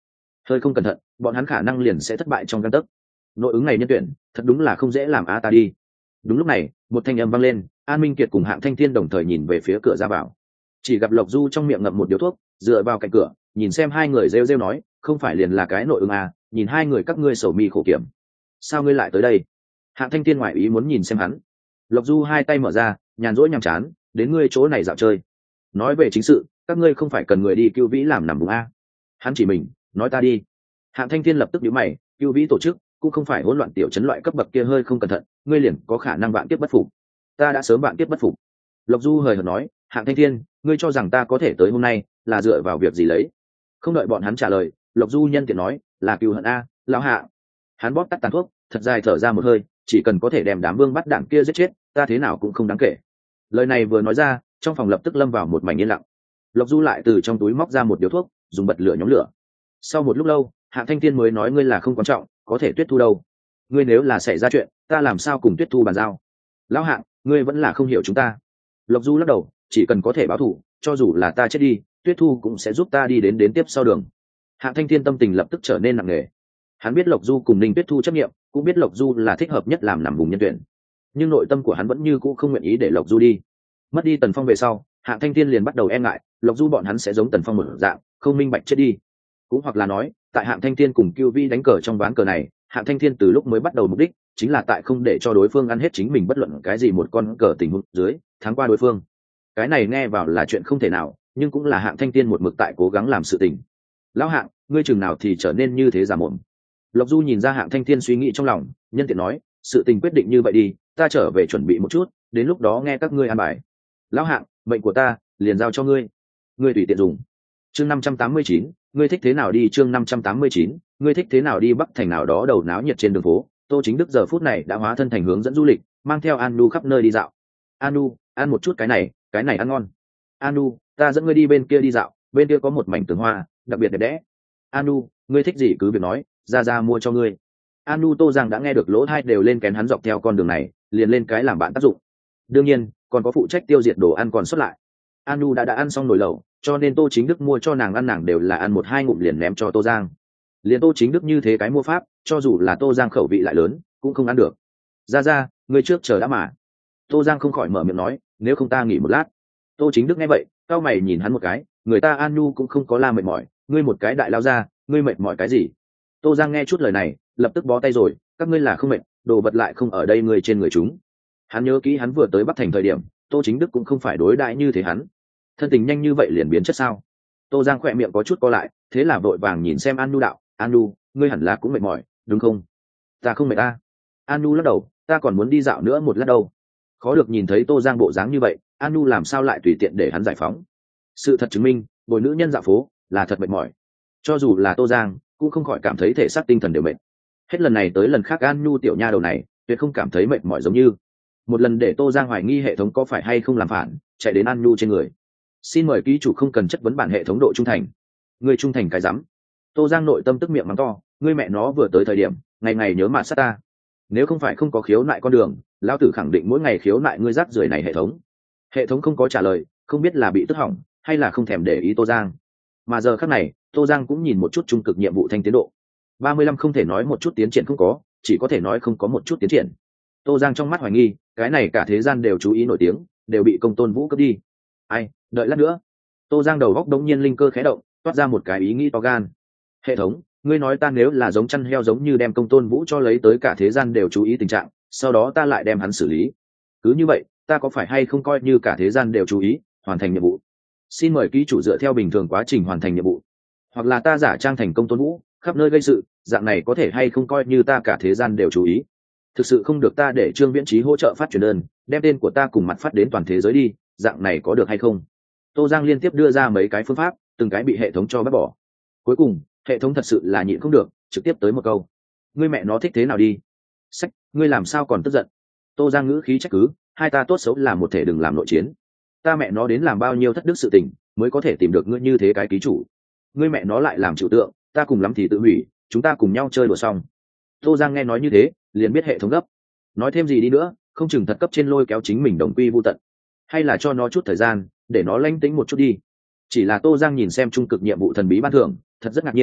hơi không cẩn thận bọn hắn khả năng liền sẽ thất bại trong căn tấc. Nội ứng này nhân tuyển thật đúng là không dễ làm a, ta đi. Đúng lúc này một thanh âm vang lên, An Minh Kiệt cùng Hạng Thanh Thiên đồng thời nhìn về phía cửa ra vào, chỉ gặp Lộc Du trong miệng ngậm một điếu thuốc, dựa vào cạnh cửa nhìn xem hai người rêu rêu nói, không phải liền là cái nội ứng à, nhìn hai người các ngươi sầu mi khổ kiểm, sao ngươi lại tới đây? Hạng Thanh Thiên ngoại ý muốn nhìn xem hắn. Lộc Du hai tay mở ra, nhàn rỗi nhàm chán, đến ngươi chỗ này dạo chơi. Nói về chính sự, các ngươi không phải cần người đi Cưu Vĩ làm nằm vùng a? Hắn chỉ mình, nói ta đi. Hạng Thanh Thiên lập tức nhíu mày, Cưu Vĩ tổ chức cũng không phải hỗn loạn tiểu trấn loại cấp bậc kia, hơi không cẩn thận ngươi liền có khả năng vạn kiếp bất phục. Ta đã sớm vạn kiếp bất phục. Lộc Du hời hợt nói. Hạng Thanh Thiên, ngươi cho rằng ta có thể tới hôm nay là dựa vào việc gì lấy? Không đợi bọn hắn trả lời, Lộc Du nhân tiện nói, là cừu hận a, lão Hạ. Hắn bóp tắt tàn thuốc, thật dài thở ra một hơi, chỉ cần có thể đem đám vương bắt đảng kia giết chết, ta thế nào cũng không đáng kể. Lời này vừa nói ra, trong phòng lập tức lâm vào một mảnh yên lặng. Lộc Du lại từ trong túi móc ra một điếu thuốc, dùng bật lửa nhóm lửa. Sau một lúc lâu, Hạng Thanh Thiên mới nói, ngươi là không quan trọng, có thể Tuyết Thu đâu? Ngươi nếu là xảy ra chuyện, ta làm sao cùng Tuyết Thu bàn giao? Lão Hạng, ngươi vẫn là không hiểu chúng ta. Lộc Du lắc đầu, chỉ cần có thể báo thù, cho dù là ta chết đi, Tuyết Thu cũng sẽ giúp ta đi đến tiếp sau đường. Hạng Thanh Thiên tâm tình lập tức trở nên nặng nề. Hắn biết Lộc Du cùng Ninh Tuyết Thu chấp nghiệm, cũng biết Lộc Du là thích hợp nhất làm nằm vùng nhân tuyển, nhưng nội tâm của hắn vẫn như cũ không nguyện ý để Lộc Du đi. Mất đi Tần Phong về sau, Hạng Thanh Thiên liền bắt đầu e ngại Lộc Du bọn hắn sẽ giống Tần Phong một dạng, không minh bạch chết đi. Cũng hoặc là nói, tại Hạng Thanh Thiên cùng Cưu Vi đánh cờ trong ván cờ này, Hạng Thanh Thiên từ lúc mới bắt đầu mục đích chính là tại không để cho đối phương ăn hết chính mình bất luận cái gì một con cờ tình huống dưới thắng qua đối phương. Cái này nghe vào là chuyện không thể nào, nhưng cũng là Hạng Thanh Thiên một mực tại cố gắng làm sự tình. Lão Hạng, ngươi chừng nào thì trở nên như thế giả mồm? Lộc Du nhìn ra Hạng Thanh Thiên suy nghĩ trong lòng, nhân tiện nói, sự tình quyết định như vậy đi, ta trở về chuẩn bị một chút, đến lúc đó nghe các ngươi an bài. Lão Hạng, mệnh của ta liền giao cho ngươi, ngươi tùy tiện dùng. Chương 589, ngươi thích thế nào đi. Chương 589, ngươi thích thế nào đi. Bắc thành nào đó đầu náo nhiệt trên đường phố, Tô Chính Đức giờ phút này đã hóa thân thành hướng dẫn du lịch, mang theo Anu khắp nơi đi dạo. Anu, ăn một chút cái này ăn ngon. Anu, ta dẫn ngươi đi bên kia đi dạo, bên kia có một mảnh tường hoa đặc biệt đẹp đẽ. Anu, ngươi thích gì cứ việc nói, ra mua cho ngươi. Anu Tô Giang đã nghe được lỗ tai đều lên kén hắn dọc theo con đường này, liền lên cái làm bạn tác dụng. Đương nhiên, còn có phụ trách tiêu diệt đồ ăn còn sót lại. Anu đã ăn xong nồi lẩu, cho nên Tô Chính Đức mua cho nàng ăn, nàng đều là ăn một hai ngụm liền ném cho Tô Giang. Liền Tô Chính Đức như thế cái mua pháp, cho dù là Tô Giang khẩu vị lại lớn, cũng không ăn được. Ra, ngươi trước chờ đã mà. Tô Giang không khỏi mở miệng nói, nếu không ta nghỉ một lát. Tô Chính Đức nghe vậy, cao mày nhìn hắn một cái, người ta Anu cũng không có la mệt mỏi, ngươi một cái đại lao ra, ngươi mệt mỏi cái gì? Tô Giang nghe chút lời này, lập tức bó tay rồi, các ngươi là không mệt, đồ vật lại không ở đây người trên người chúng. Hắn nhớ kỹ hắn vừa tới Bắc Thành thời điểm, Tô Chính Đức cũng không phải đối đãi như thế hắn. Thân tình nhanh như vậy liền biến chất sao? Tô Giang khỏe miệng có chút co lại, thế là vội vàng nhìn xem Anu đạo, Anu, ngươi hẳn là cũng mệt mỏi, đúng không? Ta không mệt ta. Anu lắc đầu, ta còn muốn đi dạo nữa một lát đâu. Khó được nhìn thấy Tô Giang bộ dáng như vậy, Anu làm sao lại tùy tiện để hắn giải phóng? Sự thật chứng minh, bồi nữ nhân dạo phố là thật mệt mỏi. Cho dù là Tô Giang, cũng không khỏi cảm thấy thể xác tinh thần đều mệt. Hết lần này tới lần khác Anu tiểu nha đầu này, tuyệt không cảm thấy mệt mỏi giống như. Một lần để Tô Giang hoài nghi hệ thống có phải hay không làm phản, chạy đến Anu trên người. Xin mời ký chủ không cần chất vấn bản hệ thống độ trung thành. Ngươi trung thành cái rắm. Tô Giang nội tâm tức miệng mắng to, ngươi mẹ nó vừa tới thời điểm, ngày ngày nhớ mạt sát ta. Nếu không phải không có khiếu nại con đường, lão tử khẳng định mỗi ngày khiếu nại ngươi rác rưởi này hệ thống. Hệ thống không có trả lời, không biết là bị tức hỏng hay là không thèm để ý Tô Giang. Mà giờ khắc này, Tô Giang cũng nhìn một chút trung cực nhiệm vụ thanh tiến độ. 35 không thể nói một chút tiến triển không có, chỉ có thể nói không có một chút tiến triển. Tô Giang trong mắt hoài nghi, cái này cả thế gian đều chú ý nổi tiếng, đều bị Công Tôn Vũ cướp đi. Ai, đợi lát nữa. Tô Giang đầu góc đống nhiên linh cơ khẽ động, toát ra một cái ý nghĩ to gan. Hệ thống, ngươi nói ta nếu là giống chăn heo giống như đem Công Tôn Vũ cho lấy tới cả thế gian đều chú ý tình trạng, sau đó ta lại đem hắn xử lý. Cứ như vậy, ta có phải hay không coi như cả thế gian đều chú ý, hoàn thành nhiệm vụ? Xin mời ký chủ dựa theo bình thường quá trình hoàn thành nhiệm vụ. Hoặc là ta giả trang thành Công Tôn Vũ, khắp nơi gây sự, dạng này có thể hay không coi như ta cả thế gian đều chú ý? Thực sự không được ta để Trương Viễn Trí hỗ trợ phát truyền đơn, đem tên của ta cùng mặt phát đến toàn thế giới đi, dạng này có được hay không? Tô Giang liên tiếp đưa ra mấy cái phương pháp, từng cái bị hệ thống cho bác bỏ. Cuối cùng, hệ thống thật sự là nhịn không được, trực tiếp tới một câu: ngươi mẹ nó thích thế nào đi. Sách, ngươi làm sao còn tức giận? Tô Giang ngữ khí trách cứ, hai ta tốt xấu là một thể, đừng làm nội chiến. Ta mẹ nó đến làm bao nhiêu thất đức sự tình mới có thể tìm được ngươi như thế cái ký chủ. Ngươi mẹ nó lại làm chịu tượng, ta cùng lắm thì tự hủy, chúng ta cùng nhau chơi đùa xong. Tô Giang nghe nói như thế, liền biết hệ thống gấp. Nói thêm gì đi nữa, không chừng thật cấp trên lôi kéo chính mình đồng quy vu tận. Hay là cho nó chút thời gian, để nó lanh tính một chút đi. Chỉ là Tô Giang nhìn xem trung cực nhiệm vụ thần bí ban thưởng, thật rất ngạc nhiên,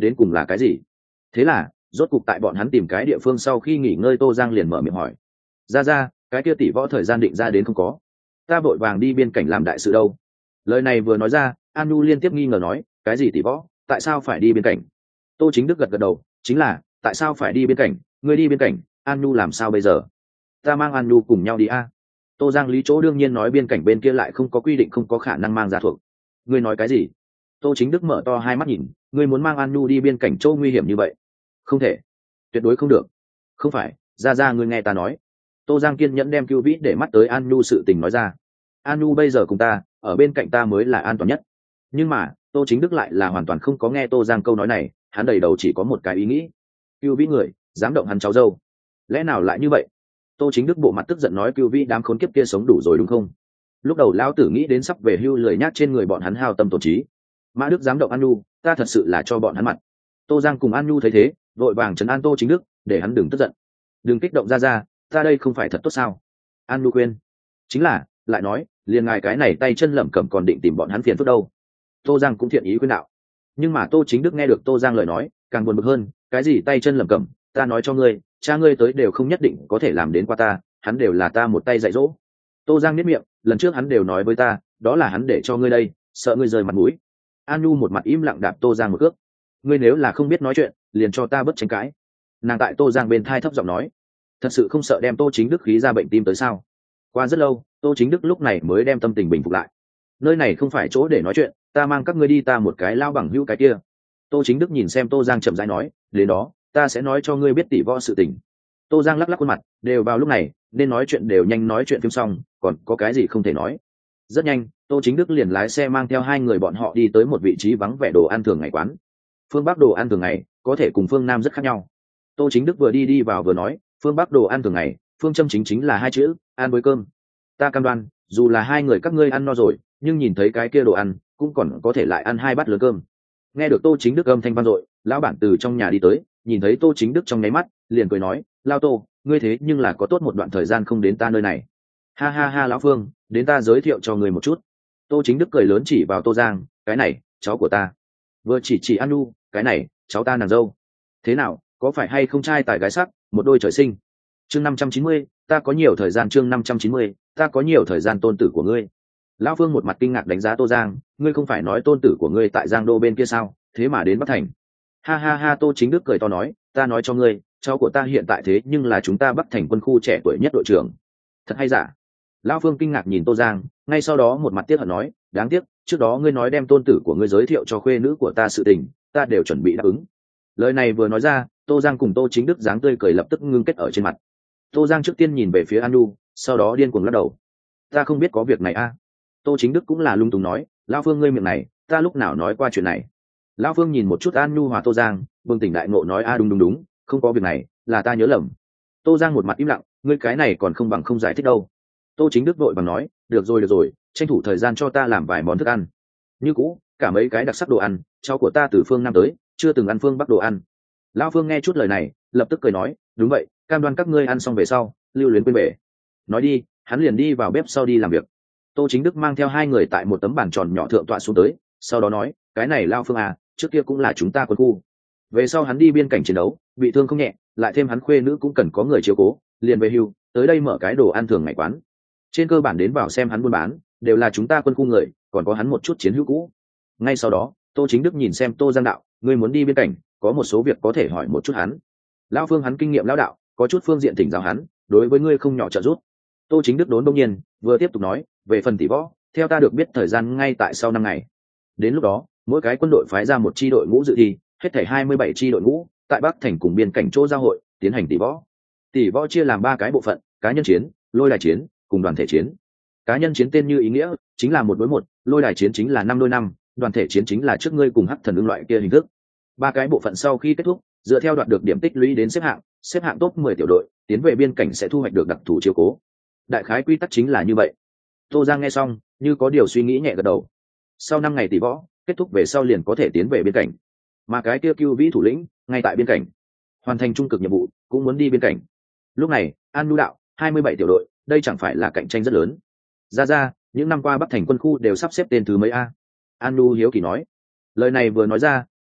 đến cùng là cái gì. Thế là rốt cục tại bọn hắn tìm cái địa phương sau khi nghỉ ngơi, Tô Giang liền mở miệng hỏi: ra cái kia tỷ võ thời gian định ra đến không có? Ta vội vàng đi biên cảnh làm đại sự đâu. Lời này vừa nói ra, An Nhu liên tiếp nghi ngờ nói: cái gì tỷ võ, tại sao phải đi biên cảnh? Tô Chính Đức gật gật đầu: chính là tại sao phải đi biên cảnh, ngươi đi biên cảnh, An Nhu làm sao bây giờ? Ta mang An Nhu cùng nhau đi a. Tô Giang lý chỗ đương nhiên nói biên cảnh bên kia lại không có quy định, không có khả năng mang ra thuộc. Ngươi nói cái gì? Tô Chính Đức mở to hai mắt nhìn: ngươi muốn mang An Nhu đi biên cảnh châu nguy hiểm như vậy? Không thể, tuyệt đối không được. Không phải, ra ngươi nghe ta nói. Tô Giang kiên nhẫn đem Cưu Vĩ để mắt tới An Nhu sự tình nói ra. An Nhu bây giờ cùng ta ở bên cạnh ta mới là an toàn nhất. Nhưng mà Tô Chính Đức lại là hoàn toàn không có nghe Tô Giang câu nói này, hắn đầy đầu chỉ có một cái ý nghĩ: Cưu Vĩ người dám động hắn cháu dâu, lẽ nào lại như vậy? Tô Chính Đức bộ mặt tức giận nói: Cưu Vĩ đám khốn kiếp kia sống đủ rồi đúng không? Lúc đầu lão tử nghĩ đến sắp về hưu lười nhác trên người bọn hắn hao tâm tổn trí, Mã Đức dám động An Nhu, ta thật sự là cho bọn hắn mặt. Tô Giang cùng An Nhu thấy thế vội vàng trấn an Tô Chính Đức, để hắn đừng tức giận, đừng kích động, ra ta đây không phải thật tốt sao? An Nhu quên. Chính là lại nói liền ngài cái này tay chân lẩm cẩm còn định tìm bọn hắn phiền phức đâu. Tô Giang cũng thiện ý khuyên đạo. Nhưng mà Tô Chính Đức nghe được Tô Giang lời nói càng buồn bực hơn: cái gì tay chân lẩm cẩm, ta nói cho ngươi, cha ngươi tới đều không nhất định có thể làm đến qua ta, hắn đều là ta một tay dạy dỗ. Tô Giang biết miệng, lần trước hắn đều nói với ta, đó là hắn để cho ngươi đây, sợ ngươi rời mặt mũi. An Nhu một mặt im lặng đạp Tô Giang một cước: ngươi nếu là không biết nói chuyện liền cho ta bớt tranh cãi. Nàng tại Tô Giang bên thai thấp giọng nói: thật sự không sợ đem Tô Chính Đức khí ra bệnh tim tới sao? Qua rất lâu, Tô Chính Đức lúc này mới đem tâm tình bình phục lại: nơi này không phải chỗ để nói chuyện, ta mang các ngươi đi ta một cái lao bằng hữu cái kia. Tô Chính Đức nhìn xem Tô Giang chậm rãi nói: đến đó ta sẽ nói cho ngươi biết tỷ võ sự tình. Tô Giang lắc lắc khuôn mặt: đều vào lúc này nên nói chuyện đều nhanh nói chuyện phim xong, còn có cái gì không thể nói. Rất nhanh Tô Chính Đức liền lái xe mang theo hai người bọn họ đi tới một vị trí vắng vẻ đồ ăn thường ngày quán. Phương Bắc đồ ăn thường ngày có thể cùng phương Nam rất khác nhau. Tô Chính Đức vừa đi vào vừa nói: phương Bắc đồ ăn thường ngày phương châm chính là hai chữ ăn với cơm. Ta cam đoan dù là hai người các ngươi ăn no rồi, nhưng nhìn thấy cái kia đồ ăn cũng còn có thể lại ăn hai bát lớn cơm. Nghe được Tô Chính Đức âm thanh vang dội, lão bản từ trong nhà đi tới, nhìn thấy Tô Chính Đức trong nháy mắt liền cười nói: lao Tô, ngươi thế nhưng là có tốt một đoạn thời gian không đến ta nơi này. Ha ha ha, lão Phương, đến ta giới thiệu cho người một chút. Tô Chính Đức cười lớn chỉ vào Tô Giang: cái này cháu của ta. Vừa chỉ An Nu: cái này cháu ta nàng dâu. Thế nào, có phải hay không trai tài gái sắc, một đôi trời sinh? Chương 590, ta có nhiều thời gian. Chương 590, ta có nhiều thời gian. Tôn tử của ngươi. Lão Phương một mặt kinh ngạc đánh giá Tô Giang: ngươi không phải nói tôn tử của ngươi tại Giang Đô bên kia sao, thế mà đến Bắc Thành? Ha ha ha, Tô Chính Đức cười to nói: ta nói cho ngươi, cháu của ta hiện tại thế nhưng là chúng ta Bắc Thành quân khu trẻ tuổi nhất đội trưởng. Thật hay giả? Lão Phương kinh ngạc nhìn Tô Giang, ngay sau đó một mặt tiếc hận nói: đáng tiếc trước đó ngươi nói đem tôn tử của ngươi giới thiệu cho khuê nữ của ta sự tình, ta đều chuẩn bị đáp ứng. Lời này vừa nói ra, Tô Giang cùng Tô Chính Đức dáng tươi cười lập tức ngưng kết ở trên mặt. Tô Giang trước tiên nhìn về phía An Nu, sau đó điên cuồng lắc đầu: ta không biết có việc này a. Tô Chính Đức cũng là lung túng nói: lão Phương ngươi miệng này, ta lúc nào nói qua chuyện này? Lão Phương nhìn một chút An Nu hòa Tô Giang, bừng tỉnh đại ngộ nói: a đúng, không có việc này, là ta nhớ lầm. Tô Giang một mặt im lặng: ngươi cái này còn không bằng không giải thích đâu. Tô Chính Đức vội bằng nói: được rồi, tranh thủ thời gian cho ta làm vài món thức ăn. Như cũ, cả mấy cái đặc sắc đồ ăn, cháu của ta từ phương Nam tới, chưa từng ăn phương Bắc đồ ăn. Lão Phương nghe chút lời này, lập tức cười nói: đúng vậy, cam đoan các ngươi ăn xong về sau, lưu luyến quên bể. Nói đi, hắn liền đi vào bếp sau đi làm việc. Tô Chính Đức mang theo hai người tại một tấm bàn tròn nhỏ thượng tọa xuống tới, sau đó nói: cái này Lão Phương à, trước kia cũng là chúng ta quân khu. Về sau hắn đi biên cảnh chiến đấu, bị thương không nhẹ, lại thêm hắn khuê nữ cũng cần có người chiếu cố, liền về hưu, tới đây mở cái đồ ăn thường ngày quán. Trên cơ bản đến vào xem hắn buôn bán, đều là chúng ta quân khu người, còn có hắn một chút chiến hữu cũ. Ngay sau đó, Tô Chính Đức nhìn xem Tô Giang đạo: ngươi muốn đi biên cảnh, có một số việc có thể hỏi một chút hắn. Lão Phương hắn kinh nghiệm lão đạo, có chút phương diện thỉnh giáo hắn, đối với ngươi không nhỏ trợ giúp. Tô Chính Đức đốn đông nhiên, vừa tiếp tục nói: về phần tỷ võ, theo ta được biết thời gian ngay tại sau 5 ngày. Đến lúc đó, mỗi cái quân đội phái ra một chi đội ngũ dự thi, hết thảy 27 chi đội ngũ, tại Bắc Thành cùng biên cảnh chỗ giao hội, tiến hành tỷ võ. Tỷ võ chia làm 3 cái bộ phận: cá nhân chiến, lôi đài chiến, cùng đoàn thể chiến. Cá nhân chiến tên như ý nghĩa, chính là 1 đối 1, lôi đài chiến chính là 5 đối 5, đoàn thể chiến chính là trước ngươi cùng hắc thần ưng loại kia hình thức. 3 cái bộ phận sau khi kết thúc, dựa theo đoạt được điểm tích lũy đến xếp hạng top 10 tiểu đội, tiến về biên cảnh sẽ thu hoạch được đặc thù chiếu cố. Đại khái quy tắc chính là như vậy. Tô Giang nghe xong, như có điều suy nghĩ nhẹ gật đầu. Sau 5 ngày tỷ võ kết thúc về sau liền có thể tiến về biên cảnh. Mà cái kia Cưu Vĩ thủ lĩnh, ngay tại biên cảnh, hoàn thành trung cực nhiệm vụ, cũng muốn đi biên cảnh. Lúc này, An Nu đạo: 27 tiểu đội, đây chẳng phải là cạnh tranh rất lớn. Ra, những năm qua Bắc Thành quân khu đều sắp xếp tên thứ mấy a? An Nu hiếu kỳ nói. Lời này vừa nói ra,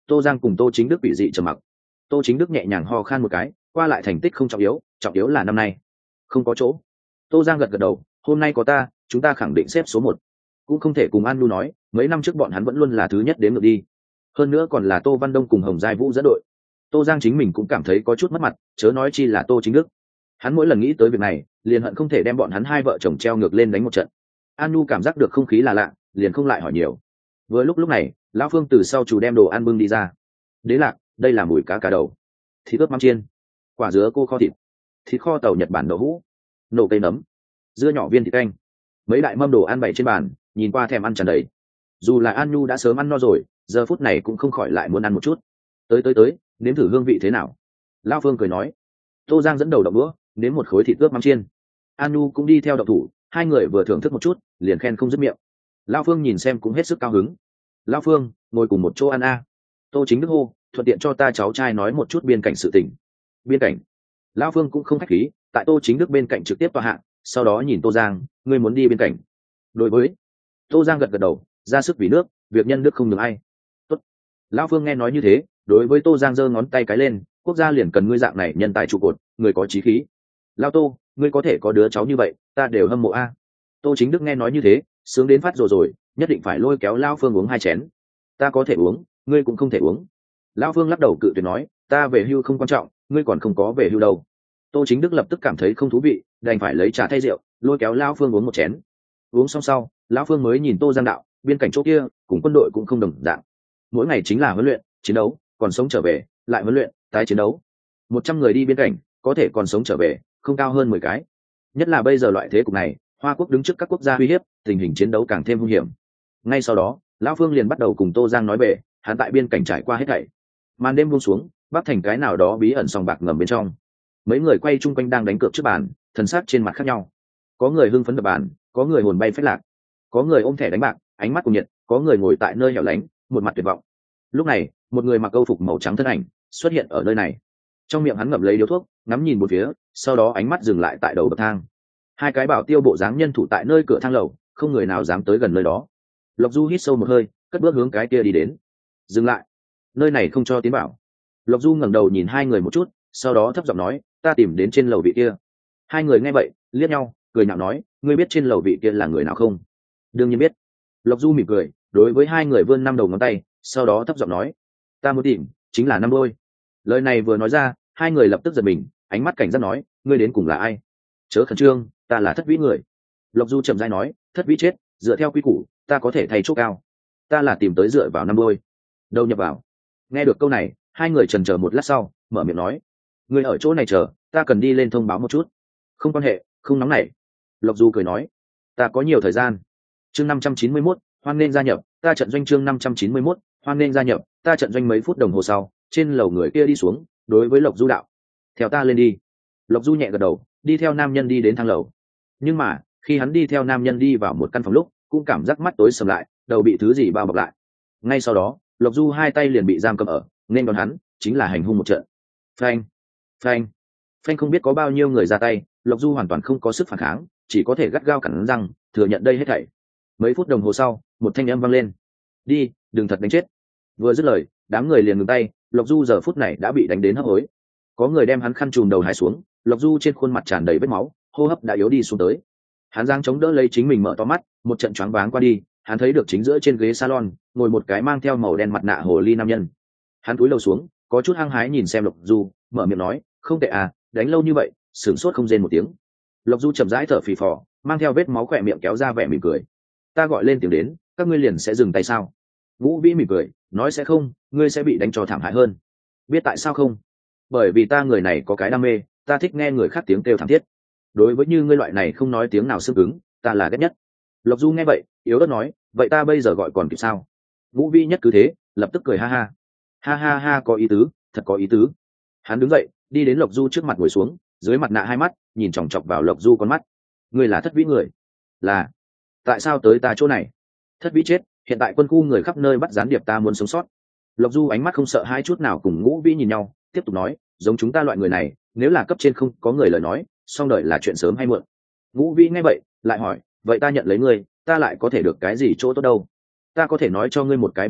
Tô Giang cùng Tô Chính Đức bị dị trầm mặc. Tô Chính Đức nhẹ nhàng ho khan một cái, qua lại thành tích không trọng yếu là năm nay không có chỗ. Tô Giang gật gật đầu, hôm nay có ta, chúng ta khẳng định xếp số 1. Cũng không thể cùng An Nu nói, mấy năm trước bọn hắn vẫn luôn là thứ nhất đến ngược đi. Hơn nữa còn là Tô Văn Đông cùng Hồng Giai Vũ dẫn đội. Tô Giang chính mình cũng cảm thấy có chút mất mặt, chớ nói chi là Tô Chính Đức. Hắn mỗi lần nghĩ tới việc này, liền hận không thể đem bọn hắn hai vợ chồng treo ngược lên đánh một trận. An Nu cảm giác được không khí là lạ, liền không lại hỏi nhiều. Vừa lúc này, lão Phương từ sau chủ đem đồ ăn bưng đi ra. Đế Lạc, đây là mùi cá đầu, thịt ướp mắm chiên, quả dứa cô kho thịt kho tàu Nhật Bản đậu hũ, nổ cây nấm, dưa nhỏ viên thịt canh, mấy đại mâm đồ ăn bày trên bàn, nhìn qua thèm ăn tràn đầy. Dù là An Nhu đã sớm ăn no rồi, giờ phút này cũng không khỏi lại muốn ăn một chút. Tới, nếm thử hương vị thế nào. Lão Phương cười nói. Tô Giang dẫn đầu động đũa, nếm một khối thịt ướp mắm chiên. An Nhu cũng đi theo động thủ, hai người vừa thưởng thức một chút, liền khen không dứt miệng. Lão Phương nhìn xem cũng hết sức cao hứng. Lão Phương, ngồi cùng một chỗ ăn a. Tô Chính Đức hô, thuận tiện cho ta cháu trai nói một chút biên cảnh sự tình. Biên cảnh. Lão Phương cũng không khách khí, tại Tô Chính Đức bên cạnh trực tiếp tọa hạ, sau đó nhìn Tô Giang, ngươi muốn đi biên cảnh. Đối với Tô Giang gật gật đầu, ra sức vì nước, việc nhân đức không được ai. Tốt. Lão Phương nghe nói như thế, đối với Tô Giang giơ ngón tay cái lên, quốc gia liền cần ngươi dạng này nhân tài trụ cột, người có chí khí. Lão Tô, ngươi có thể có đứa cháu như vậy, ta đều hâm mộ a. Tô Chính Đức nghe nói như thế, sướng đến phát rồi, nhất định phải lôi kéo Lão Phương uống 2 chén. Ta có thể uống, ngươi cũng không thể uống. Lão Phương lắc đầu cự tuyệt nói, ta về hưu không quan trọng, ngươi còn không có về hưu đâu. Tô Chính Đức lập tức cảm thấy không thú vị, đành phải lấy trà thay rượu, lôi kéo Lão Phương uống 1 chén. Uống xong sau, Lão Phương mới nhìn Tô Giang đạo, biên cảnh chỗ kia cùng quân đội cũng không đồng dạng, mỗi ngày chính là huấn luyện chiến đấu, còn sống trở về lại huấn luyện tái chiến đấu. 100 người đi biên cảnh, có thể còn sống trở về không cao hơn 10 cái. Nhất là bây giờ loại thế cục này, Hoa Quốc đứng trước các quốc gia uy hiếp, tình hình chiến đấu càng thêm hung hiểm. Ngay sau đó, Lão Phương liền bắt đầu cùng Tô Giang nói về hắn tại biên cảnh trải qua hết thảy. Màn đêm buông xuống, Bắc thành cái nào đó bí ẩn sòng bạc ngầm bên trong, mấy người quay chung quanh đang đánh cược trước bàn, thần sắc trên mặt khác nhau. Có người hưng phấn đập bàn, có người hồn bay phách lạc, có người ôm thẻ đánh bạc, ánh mắt cùng nhiệt, có người ngồi tại nơi hẻo lánh, một mặt tuyệt vọng. Lúc này, một người mặc câu phục màu trắng thân ảnh xuất hiện ở nơi này. Trong miệng hắn ngậm lấy điếu thuốc, ngắm nhìn một phía, sau đó ánh mắt dừng lại tại đầu bậc thang. Hai cái bảo tiêu bộ dáng nhân thủ tại nơi cửa thang lầu, không người nào dám tới gần nơi đó. Lộc Du hít sâu một hơi, cất bước hướng cái kia đi đến. Dừng lại, nơi này không cho tiến bảo. Lộc Du ngẩng đầu nhìn hai người một chút, sau đó thấp giọng nói, ta tìm đến trên lầu vị kia. Hai người nghe vậy, liếc nhau, cười nhạo nói, ngươi biết trên lầu vị kia là người nào không? Đương nhiên biết. Lộc Du mỉm cười, đối với hai người vươn 5 đầu ngón tay, sau đó thấp giọng nói, ta muốn tìm chính là năm đôi. Lời này vừa nói ra, hai người lập tức giật mình, ánh mắt cảnh giác nói, ngươi đến cùng là ai? Chớ khẩn trương, ta là Thất Vĩ người. Lộc Du chậm rãi nói, Thất Vĩ chết, dựa theo quy củ, ta có thể thay chỗ cao. Ta là tìm tới dựa vào năm đôi. Đâu nhập vào. Nghe được câu này, hai người chần chờ một lát sau, mở miệng nói, ngươi ở chỗ này chờ, ta cần đi lên thông báo một chút. Không quan hệ, không nóng nảy. Lộc Du cười nói, ta có nhiều thời gian. Chương 591, hoan nên gia nhập, ta trận doanh chương 591, hoan nên gia nhập, ta trận doanh. Mấy phút đồng hồ sau, trên lầu người kia đi xuống, đối với Lộc Du đạo, theo ta lên đi. Lộc Du nhẹ gật đầu, đi theo nam nhân đi đến thang lầu. Nhưng mà, khi hắn đi theo nam nhân đi vào một căn phòng lúc, cũng cảm giác mắt tối sầm lại, đầu bị thứ gì bao bọc lại. Ngay sau đó, Lộc Du hai tay liền bị giam cầm ở, nên đón hắn chính là hành hung một trận. Phanh, phanh, phanh, không biết có bao nhiêu người ra tay, Lộc Du hoàn toàn không có sức phản kháng, chỉ có thể gắt gao cắn răng, thừa nhận đây hết thảy. Mấy phút đồng hồ sau, một thanh âm vang lên, đi, đừng thật đánh chết. Vừa dứt lời, đám người liền ngừng tay. Lộc Du giờ phút này đã bị đánh đến hấp hối. Có người đem hắn khăn trùm đầu hái xuống, Lộc Du trên khuôn mặt tràn đầy vết máu, hô hấp đã yếu đi xuống tới. Hắn giang chống đỡ lấy chính mình, mở to mắt, một trận choáng váng qua đi, hắn thấy được chính giữa trên ghế salon ngồi một cái mang theo màu đen mặt nạ hồ ly nam nhân. Hắn cúi đầu xuống, có chút hăng hái nhìn xem Lộc Du, mở miệng nói, không tệ à, đánh lâu như vậy, sửng sốt không rên một tiếng. Lộc Du chậm rãi thở phì phò, mang theo vết máu khỏe miệng kéo ra vẻ mỉm cười. Ta gọi lên tiếng đến, các ngươi liền sẽ dừng tay sao? Vũ Vĩ mỉm cười, nói sẽ không, ngươi sẽ bị đánh cho thảm hại hơn. Biết tại sao không? Bởi vì ta người này có cái đam mê, ta thích nghe người khác tiếng kêu thảm thiết. Đối với như ngươi loại này không nói tiếng nào xương cứng, ta là ghét nhất. Lộc Du nghe vậy, yếu ớt nói, vậy ta bây giờ gọi còn kịp sao? Vũ Vĩ nhất cứ thế, lập tức cười ha ha. Ha ha ha, có ý tứ, thật có ý tứ. Hắn đứng dậy, đi đến Lộc Du trước mặt ngồi xuống, dưới mặt nạ hai mắt, nhìn chòng chọc vào Lộc Du con mắt. Ngươi là Thất Vĩ người? Là. Tại sao tới ta chỗ này? Thất Vĩ chết, hiện tại quân khu người khắp nơi bắt gián điệp, ta muốn sống sót. Lộc Du ánh mắt không sợ hai chút nào, cùng Ngũ Vĩ nhìn nhau, tiếp tục nói, giống chúng ta loại người này, nếu là cấp trên không có người lời nói, xong đời là chuyện sớm hay muộn. Ngũ Vĩ nghe vậy, lại hỏi, vậy ta nhận lấy ngươi, ta lại có thể được cái gì chỗ tốt đâu? Ta có thể nói cho ngươi một cái bí mật,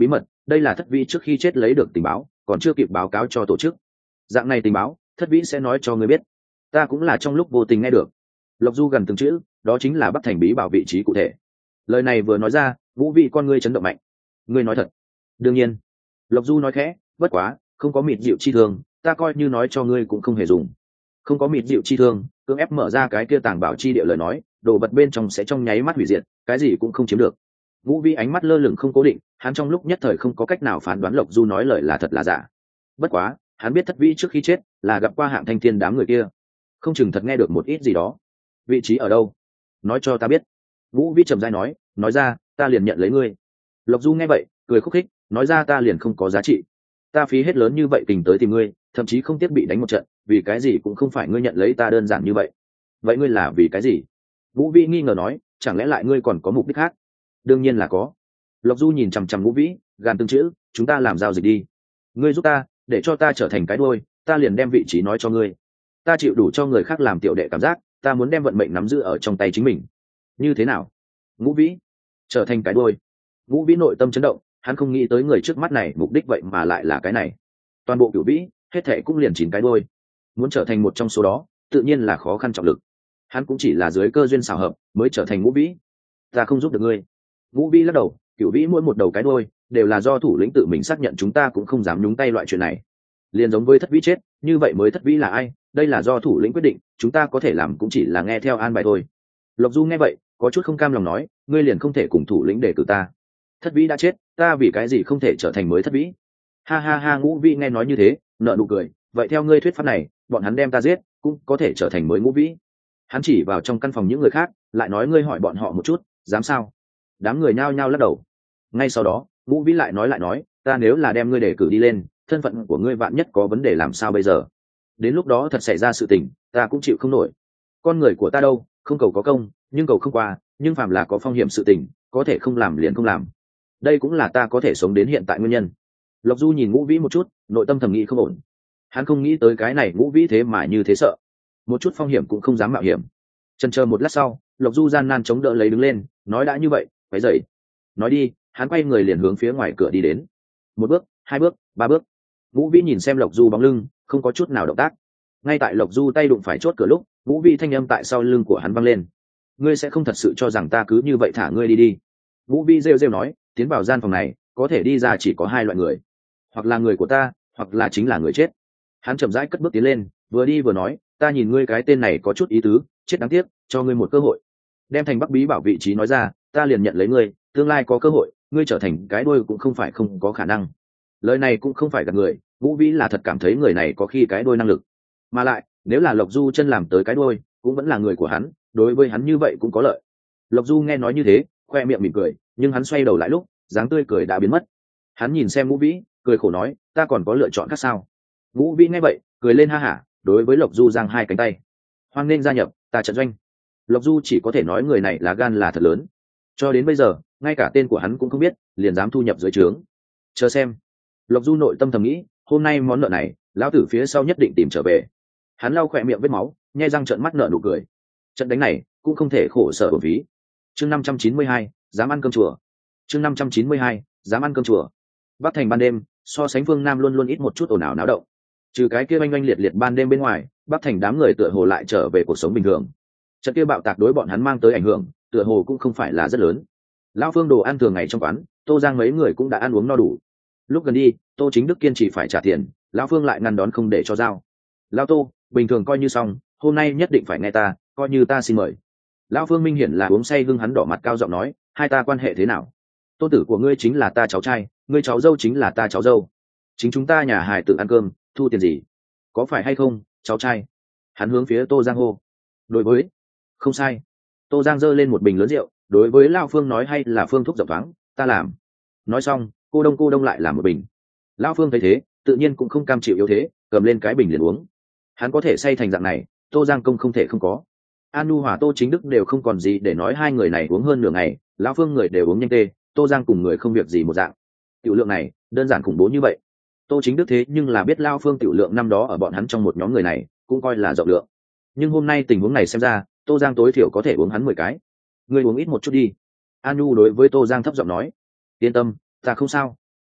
đây là thất vĩ trước khi chết lấy được tình báo, còn chưa kịp báo cáo cho tổ chức. Dạng này tình báo thất vĩ sẽ nói cho ngươi biết. Ta cũng là trong lúc vô tình nghe được. Lộc Du gần từng chữ, đó chính là Bắc Thành bí bảo vị trí cụ thể. Lời này vừa nói ra, Vũ Vĩ con ngươi chấn động mạnh. Ngươi nói thật? Đương nhiên. Lộc Du nói khẽ, bất quá không có mịt dịu chi thương, ta coi như nói cho ngươi cũng không hề dùng. Không có mịt dịu chi thương, cưỡng ép mở ra cái kia tàng bảo chi địa lời nói, đồ vật bên trong sẽ trong nháy mắt hủy diệt, cái gì cũng không chiếm được. Vũ Vi ánh mắt lơ lửng không cố định, hắn trong lúc nhất thời không có cách nào phán đoán Lộc Du nói lời là thật là giả. Bất quá hắn biết thất vĩ trước khi chết là gặp qua Hạng Thanh Thiên đám người kia, không chừng thật nghe được một ít gì đó. Vị trí ở đâu? Nói cho ta biết. Vũ Vi trầm dai nói ra ta liền nhận lấy ngươi. Lộc Du nghe vậy cười khúc khích, nói ra ta liền không có giá trị. Ta phí hết lớn như vậy tình tới tìm ngươi, thậm chí không tiếc bị đánh một trận, vì cái gì cũng không phải ngươi nhận lấy ta đơn giản như vậy. Vậy ngươi là vì cái gì? Vũ Vi nghi ngờ nói, chẳng lẽ lại ngươi còn có mục đích khác? Đương nhiên là có. Lộc Du nhìn chằm chằm Vũ Vĩ, gàn từng chữ, chúng ta làm giao dịch đi. Ngươi giúp ta, để cho ta trở thành cái đuôi, ta liền đem vị trí nói cho ngươi. Ta chịu đủ cho người khác làm tiểu đệ cảm giác, ta muốn đem vận mệnh nắm giữ ở trong tay chính mình. Như thế nào? Vũ Vĩ trở thành cái đuôi. Vũ Vĩ nội tâm chấn động, hắn không nghĩ tới người trước mắt này mục đích vậy mà lại là cái này. Toàn bộ Cửu Vĩ hết thệ cũng liền 9 cái đuôi, muốn trở thành một trong số đó tự nhiên là khó khăn trọng lực. Hắn cũng chỉ là dưới cơ duyên xảo hợp mới trở thành Vũ Vĩ. Ta không giúp được ngươi. Vũ Vĩ lắc đầu, Cửu Vĩ mỗi một đầu cái đuôi đều là do thủ lĩnh tự mình xác nhận, chúng ta cũng không dám nhúng tay loại chuyện này. Liền giống với thất vĩ chết, như vậy mới thất vĩ là ai, đây là do thủ lĩnh quyết định, chúng ta có thể làm cũng chỉ là nghe theo an bài thôi. Lộc Du nghe vậy có chút không cam lòng nói, ngươi liền không thể cùng thủ lĩnh để cử ta? Thất vĩ đã chết, ta vì cái gì không thể trở thành mới thất vĩ? Ha ha ha. Ngũ Vĩ nghe nói như thế nợ nụ cười, vậy theo ngươi thuyết pháp này, bọn hắn đem ta giết cũng có thể trở thành mới Ngũ Vĩ. Hắn chỉ vào trong căn phòng những người khác lại nói, ngươi hỏi bọn họ một chút, dám sao? Đám người nhao nhao lắc đầu. Ngay sau đó Ngũ Vĩ lại nói, ta nếu là đem ngươi đề cử đi lên, thân phận của ngươi vạn nhất có vấn đề làm sao bây giờ? Đến lúc đó thật xảy ra sự tình, ta cũng chịu không nổi. Con người của ta đâu, không cầu có công nhưng cầu không qua, nhưng phàm là có phong hiểm sự tình có thể không làm liền không làm. Đây cũng là ta có thể sống đến hiện tại nguyên nhân. Lộc Du nhìn Ngũ Vĩ một chút, nội tâm thầm nghĩ không ổn. Hắn không nghĩ tới cái này Ngũ Vĩ thế mà như thế sợ, một chút phong hiểm cũng không dám mạo hiểm. Chần chờ một lát sau, Lộc Du gian nan chống đỡ lấy đứng lên, nói đã như vậy phải dậy. Nói đi. Hắn quay người liền hướng phía ngoài cửa đi đến. 1 bước, 2 bước, 3 bước. Ngũ Vĩ nhìn xem Lộc Du bóng lưng, không có chút nào động tác. Ngay tại Lộc Du tay đụng phải chốt cửa lúc, Ngũ Vĩ thanh âm tại sau lưng của hắn vang lên, ngươi sẽ không thật sự cho rằng ta cứ như vậy thả ngươi đi? Ngũ Vĩ rêu nói, tiến vào gian phòng này có thể đi ra chỉ có 2 loại người, hoặc là người của ta, hoặc là chính là người chết. Hắn chậm rãi cất bước tiến lên, vừa đi vừa nói, ta nhìn ngươi cái tên này có chút ý tứ, chết đáng tiếc, cho ngươi một cơ hội. Đem thành Bắc bí bảo vị trí nói ra, ta liền nhận lấy ngươi, tương lai có cơ hội ngươi trở thành cái đuôi cũng không phải không có khả năng. Lời này cũng không phải gạt người, Vũ Vĩ là thật cảm thấy người này có khi cái đuôi năng lực, mà lại nếu là Lộc Du chân làm tới cái đuôi cũng vẫn là người của hắn, đối với hắn như vậy cũng có lợi. Lộc Du nghe nói như thế khoe miệng mỉm cười, nhưng hắn xoay đầu lại lúc dáng tươi cười đã biến mất. Hắn nhìn xem Vũ Vĩ cười khổ nói, ta còn có lựa chọn khác sao? Vũ Vĩ nghe vậy cười lên ha hả, đối với Lộc Du giang 2 cánh tay, hoan nên gia nhập ta trận doanh. Lộc Du chỉ có thể nói người này là gan là thật lớn, cho đến bây giờ ngay cả tên của hắn cũng không biết liền dám thu nhập dưới trướng. Chờ xem. Lộc Du nội tâm thầm nghĩ, hôm nay món nợ này lão tử phía sau nhất định tìm trở về. Hắn lau khỏe miệng vết máu, nhe răng trợn mắt nợ nụ cười. Trận đánh này cũng không thể khổ sở bổn phí. Chương 592, dám ăn cơm chùa. Chương 592, dám ăn cơm chùa. Bắc Thành ban đêm so sánh phương Nam luôn luôn ít một chút ồn ào náo động. Trừ cái kia oanh oanh liệt liệt ban đêm bên ngoài, Bắc Thành đám người tựa hồ lại trở về cuộc sống bình thường. Trận kia bạo tạc đối bọn hắn mang tới ảnh hưởng tựa hồ cũng không phải là rất lớn. Lão Phương đồ ăn thường ngày trong quán, Tô Giang mấy người cũng đã ăn uống no đủ. Lúc gần đi, Tô Chính Đức kiên trì phải trả tiền, lão Phương lại ngăn đón không để cho giao. Lão Tô, bình thường coi như xong, hôm nay nhất định phải nghe ta, coi như ta xin mời. Lão Phương minh hiển là uống say hưng hắn đỏ mặt cao giọng nói, hai ta quan hệ thế nào? Tôn tử của ngươi chính là ta cháu trai, ngươi cháu dâu chính là ta cháu dâu. Chính chúng ta nhà hài tự ăn cơm, thu tiền gì? Có phải hay không, cháu trai? Hắn hướng phía Tô Giang hô. Đối với, không sai. Tô Giang giơ lên một bình lớn rượu, đối với Lão Phương nói, hay là Phương thúc rộng thoáng, ta làm. Nói xong, cô đông lại làm một bình. Lão Phương thấy thế tự nhiên cũng không cam chịu yếu thế, cầm lên cái bình liền uống. Hắn có thể say thành dạng này, Tô Giang công không thể không có. An Nu Hòa Tô Chính Đức đều không còn gì để nói, hai người này uống hơn nửa ngày, Lão Phương người đều uống nhanh tê, Tô Giang cùng người không việc gì một dạng. Tiểu lượng này đơn giản khủng bố như vậy. Tô Chính Đức thế nhưng là biết Lão Phương tiểu lượng năm đó ở bọn hắn trong một nhóm người này cũng coi là rộng lượng, nhưng hôm nay tình huống này xem ra Tô Giang tối thiểu có thể uống hắn 10 cái. Ngươi uống ít một chút đi. An Nu đối với Tô Giang thấp giọng nói. Yên tâm, ta không sao.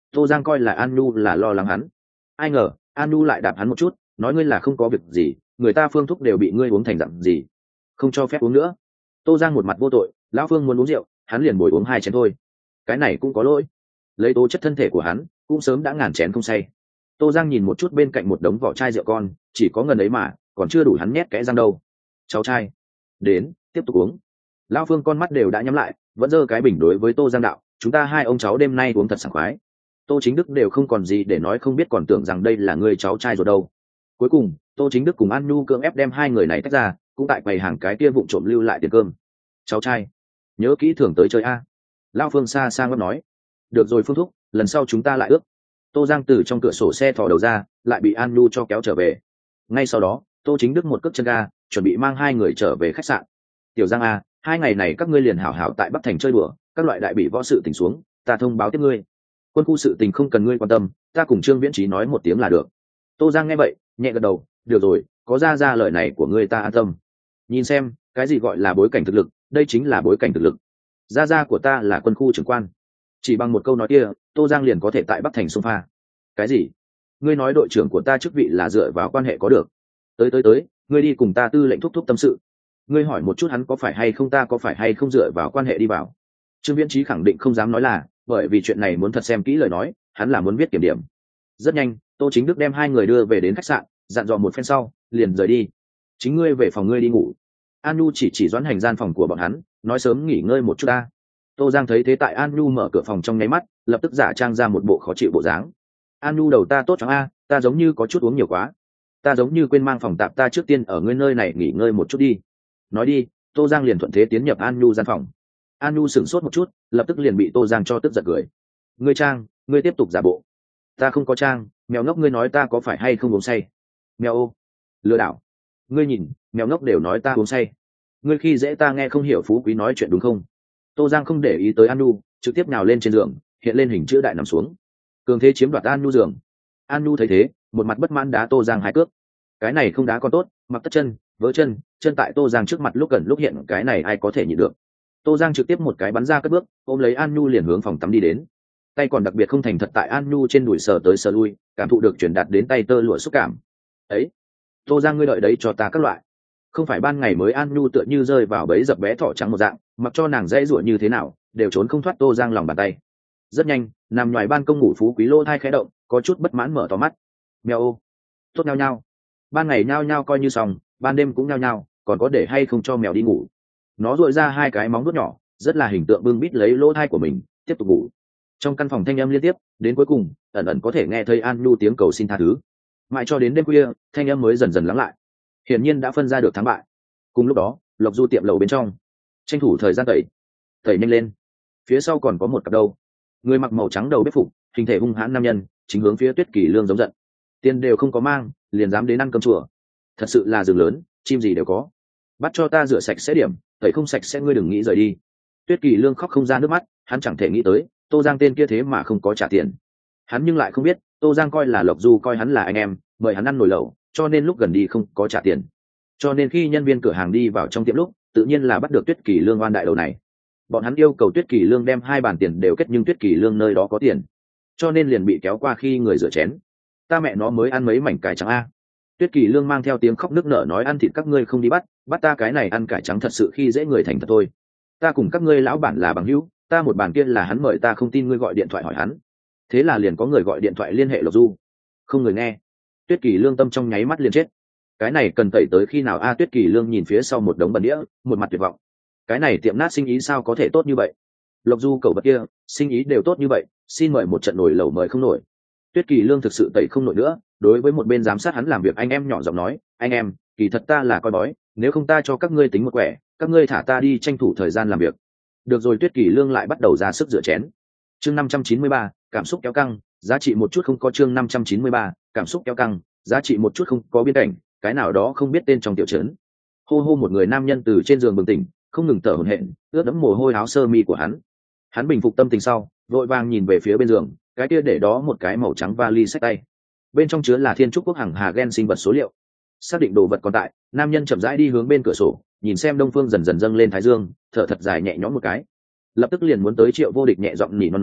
Tô Giang coi là An Nhu là lo lắng hắn, ai ngờ An Nhu lại đạp hắn một chút, nói ngươi là không có việc gì, người ta Phương Thúc đều bị ngươi uống thành dặn gì, không cho phép uống nữa. Tô Giang một mặt vô tội, lão Phương muốn uống rượu, hắn liền bồi uống 2 chén thôi, cái này cũng có lỗi, lấy tố chất thân thể của hắn cũng sớm đã ngàn chén không say. Tô Giang nhìn một chút bên cạnh một đống vỏ chai rượu con, chỉ có ngần ấy mà còn chưa đủ hắn nhét kẽ răng đâu. Cháu trai đến, tiếp tục uống. Lão Phương con mắt đều đã nhắm lại, vẫn giơ cái bình đối với Tô Giang đạo, chúng ta hai ông cháu đêm nay uống thật sảng khoái. Tô Chính Đức đều không còn gì để nói, không biết còn tưởng rằng đây là người cháu trai rồi đâu. Cuối cùng Tô Chính Đức cùng An Nhu cưỡng ép đem hai người này tách ra, cũng tại quầy hàng cái kia vụng trộm lưu lại tiền cơm. Cháu trai nhớ kỹ thưởng tới chơi a. Lão Phương xa xa ngấp nói. Được rồi Phương Thúc, lần sau chúng ta lại ước. Tô Giang từ trong cửa sổ xe thò đầu ra, lại bị An Nhu cho kéo trở về. Ngay sau đó Tô Chính Đức một cước chân ga, chuẩn bị mang hai người trở về khách sạn. Tiểu Giang a, 2 ngày này các ngươi liền hảo hảo tại Bắc Thành chơi đùa, các loại đại bị võ sự tình xuống, ta thông báo tiếp ngươi. Quân khu sự tình không cần ngươi quan tâm, ta cùng Trương Viễn Trí nói một tiếng là được. Tô Giang nghe vậy nhẹ gật đầu, được rồi, có ra lời này của ngươi ta an tâm. Nhìn xem cái gì gọi là bối cảnh thực lực, đây chính là bối cảnh thực lực. Gia của ta là quân khu trưởng quan, chỉ bằng một câu nói kia Tô Giang liền có thể tại Bắc Thành xung pha. Cái gì? Ngươi nói đội trưởng của ta chức vị là dựa vào quan hệ có được? Tới ngươi đi cùng ta tư lệnh thúc tâm sự, ngươi hỏi một chút hắn có phải hay không, ta có phải hay không dựa vào quan hệ đi vào. Trương Viễn Trí khẳng định không dám nói là, bởi vì chuyện này muốn thật xem kỹ lời nói, hắn là muốn viết kiểm điểm. Rất nhanh Tô Chính Đức đem hai người đưa về đến khách sạn, dặn dò một phen sau liền rời đi. Chính ngươi về phòng ngươi đi ngủ. An Nhu chỉ doãn hành gian phòng của bọn hắn, nói sớm nghỉ ngơi một chút ta. Tô Giang thấy thế tại An Nhu mở cửa phòng trong nháy mắt, lập tức giả trang ra một bộ khó chịu bộ dáng. An Nhu đầu ta tốt cho a, ta giống như có chút uống nhiều quá, ta giống như quên mang phòng tạp, ta trước tiên ở ngươi nơi này nghỉ ngơi một chút đi. Nói đi, Tô Giang liền thuận thế tiến nhập An Nhu gian phòng. An Nhu sửng sốt một chút, lập tức liền bị Tô Giang cho tức giật cười. Ngươi trang, ngươi tiếp tục giả bộ. Ta không có trang, mèo ngốc, ngươi nói ta có phải hay không uống say? Mèo ô, lừa đảo. Ngươi nhìn, mèo ngốc đều nói ta uống say. Ngươi khi dễ ta nghe không hiểu phú quý nói chuyện đúng không? Tô Giang không để ý tới An Nhu, trực tiếp nào lên trên giường, hiện lên hình chữ đại nằm xuống. Cường thế chiếm đoạt An Nhu giường. An Nhu thấy thế, một mặt bất mãn đá Tô Giang 2 cước. Cái này không đá còn tốt, mặc tất chân, vỡ chân tại Tô Giang trước mặt lúc gần lúc hiện, cái này ai có thể nhịn được. Tô Giang trực tiếp một cái bắn ra cất bước, ôm lấy An Nhu liền hướng phòng tắm đi đến. Tay còn đặc biệt không thành thật tại An Nhu trên đùi sờ tới sờ lui, cảm thụ được truyền đạt đến tay tơ lụa xúc cảm. Ấy, Tô Giang ngươi đợi đấy cho ta các loại. Không phải ban ngày mới An Nhu tựa như rơi vào bẫy dập bé thỏ trắng một dạng, mặc cho nàng dãy giụa như thế nào đều trốn không thoát Tô Giang lòng bàn tay. Rất nhanh nằm ngoài ban công ngủ phú quý lô thai khẽ động, có chút bất mãn mở to mắt. Mèo ô, tốt nhao nhao, ban ngày nhao nhao coi như xong, ban đêm cũng nhao nhao, còn có để hay không cho mèo đi ngủ. Nó dội ra 2 cái móng vuốt nhỏ, rất là hình tượng bưng bít lấy lỗ thai của mình, tiếp tục ngủ. Trong căn phòng thanh âm liên tiếp, đến cuối cùng ẩn ẩn có thể nghe thấy An Nhu tiếng cầu xin tha thứ. Mãi cho đến đêm khuya thanh âm mới dần dần lắng lại, hiển nhiên đã phân ra được thắng bại. Cùng lúc đó Lộc Du tiệm lầu bên trong, tranh thủ thời gian tẩy nhanh lên, phía sau còn có một cặp đâu. Người mặc màu trắng đầu bếp phục, hình thể hung hãn nam nhân chính hướng phía Tuyết Kỳ Lương giống giận. Tiền đều không có mang liền dám đến ăn cơm chùa, thật sự là rừng lớn chim gì đều có. Bắt cho ta rửa sạch sẽ điểm, tẩy không sạch sẽ ngươi đừng nghĩ rời đi. Tuyết Kỳ Lương khóc không ra nước mắt, hắn chẳng thể nghĩ tới Tô Giang tên kia thế mà không có trả tiền. Hắn nhưng lại không biết Tô Giang coi là Lộc Du coi hắn là anh em, mời hắn ăn nồi lẩu, cho nên lúc gần đi không có trả tiền. Cho nên khi nhân viên cửa hàng đi vào trong tiệm lúc, tự nhiên là bắt được Tuyết Kỳ Lương oan đại đầu này. Bọn hắn yêu cầu Tuyết Kỳ Lương đem 2 bàn tiền đều kết, nhưng Tuyết Kỳ Lương nơi đó có tiền, cho nên liền bị kéo qua khi người rửa chén. Ta mẹ nó mới ăn mấy mảnh cải trắng a. Tuyết Kỳ Lương mang theo tiếng khóc nức nở nói, ăn thịt các ngươi không đi bắt ta cái này ăn cải trắng thật sự khi dễ người thành thật thôi. Ta cùng các ngươi lão bản là bằng hữu, ta một bàn kia là hắn mời ta, không tin ngươi gọi điện thoại hỏi hắn. Thế là liền có người gọi điện thoại liên hệ Lộc Du, không người nghe. Tuyết Kỳ Lương tâm trong nháy mắt liền chết. Cái này cần tẩy tới khi nào a? Tuyết Kỳ Lương nhìn phía sau một đống bẩn đĩa, một mặt tuyệt vọng. Cái này tiệm nát sinh ý sao có thể tốt như vậy? Lộc Du cậu vật kia sinh ý đều tốt như vậy, xin mời một trận nổi lẩu mời không nổi. Tuyết Kỳ Lương thực sự tẩy không nổi nữa, đối với một bên giám sát hắn làm việc anh em nhỏ giọng nói, anh em, kỳ thật ta là coi bói, nếu không ta cho các ngươi tính một quẻ, các ngươi thả ta đi tranh thủ thời gian làm việc. Được rồi. Tuyết Kỳ Lương lại bắt đầu ra sức rửa chén. Chương 593, cảm xúc kéo căng, giá trị một chút không có. Chương 593, cảm xúc kéo căng, giá trị một chút không có. Biên cảnh cái nào đó không biết tên trong tiểu trấn, hô hô một người nam nhân từ trên giường bừng tỉnh, không ngừng thở hổn hển, ướt đẫm mồ hôi áo sơ mi của hắn bình phục tâm tình sau vội vàng nhìn về phía bên giường, cái kia để đó một cái màu trắng vali xách tay, bên trong chứa là Thiên Trúc Quốc hàng hà gen sinh vật số liệu. Xác định đồ vật còn tại, nam nhân chậm rãi đi hướng bên cửa sổ, nhìn xem đông phương dần dần dâng lên thái dương, thở thật dài nhẹ nhõm một cái. Lập tức liền muốn tới Triệu Vô Địch nhẹ giọng nỉ nó nói,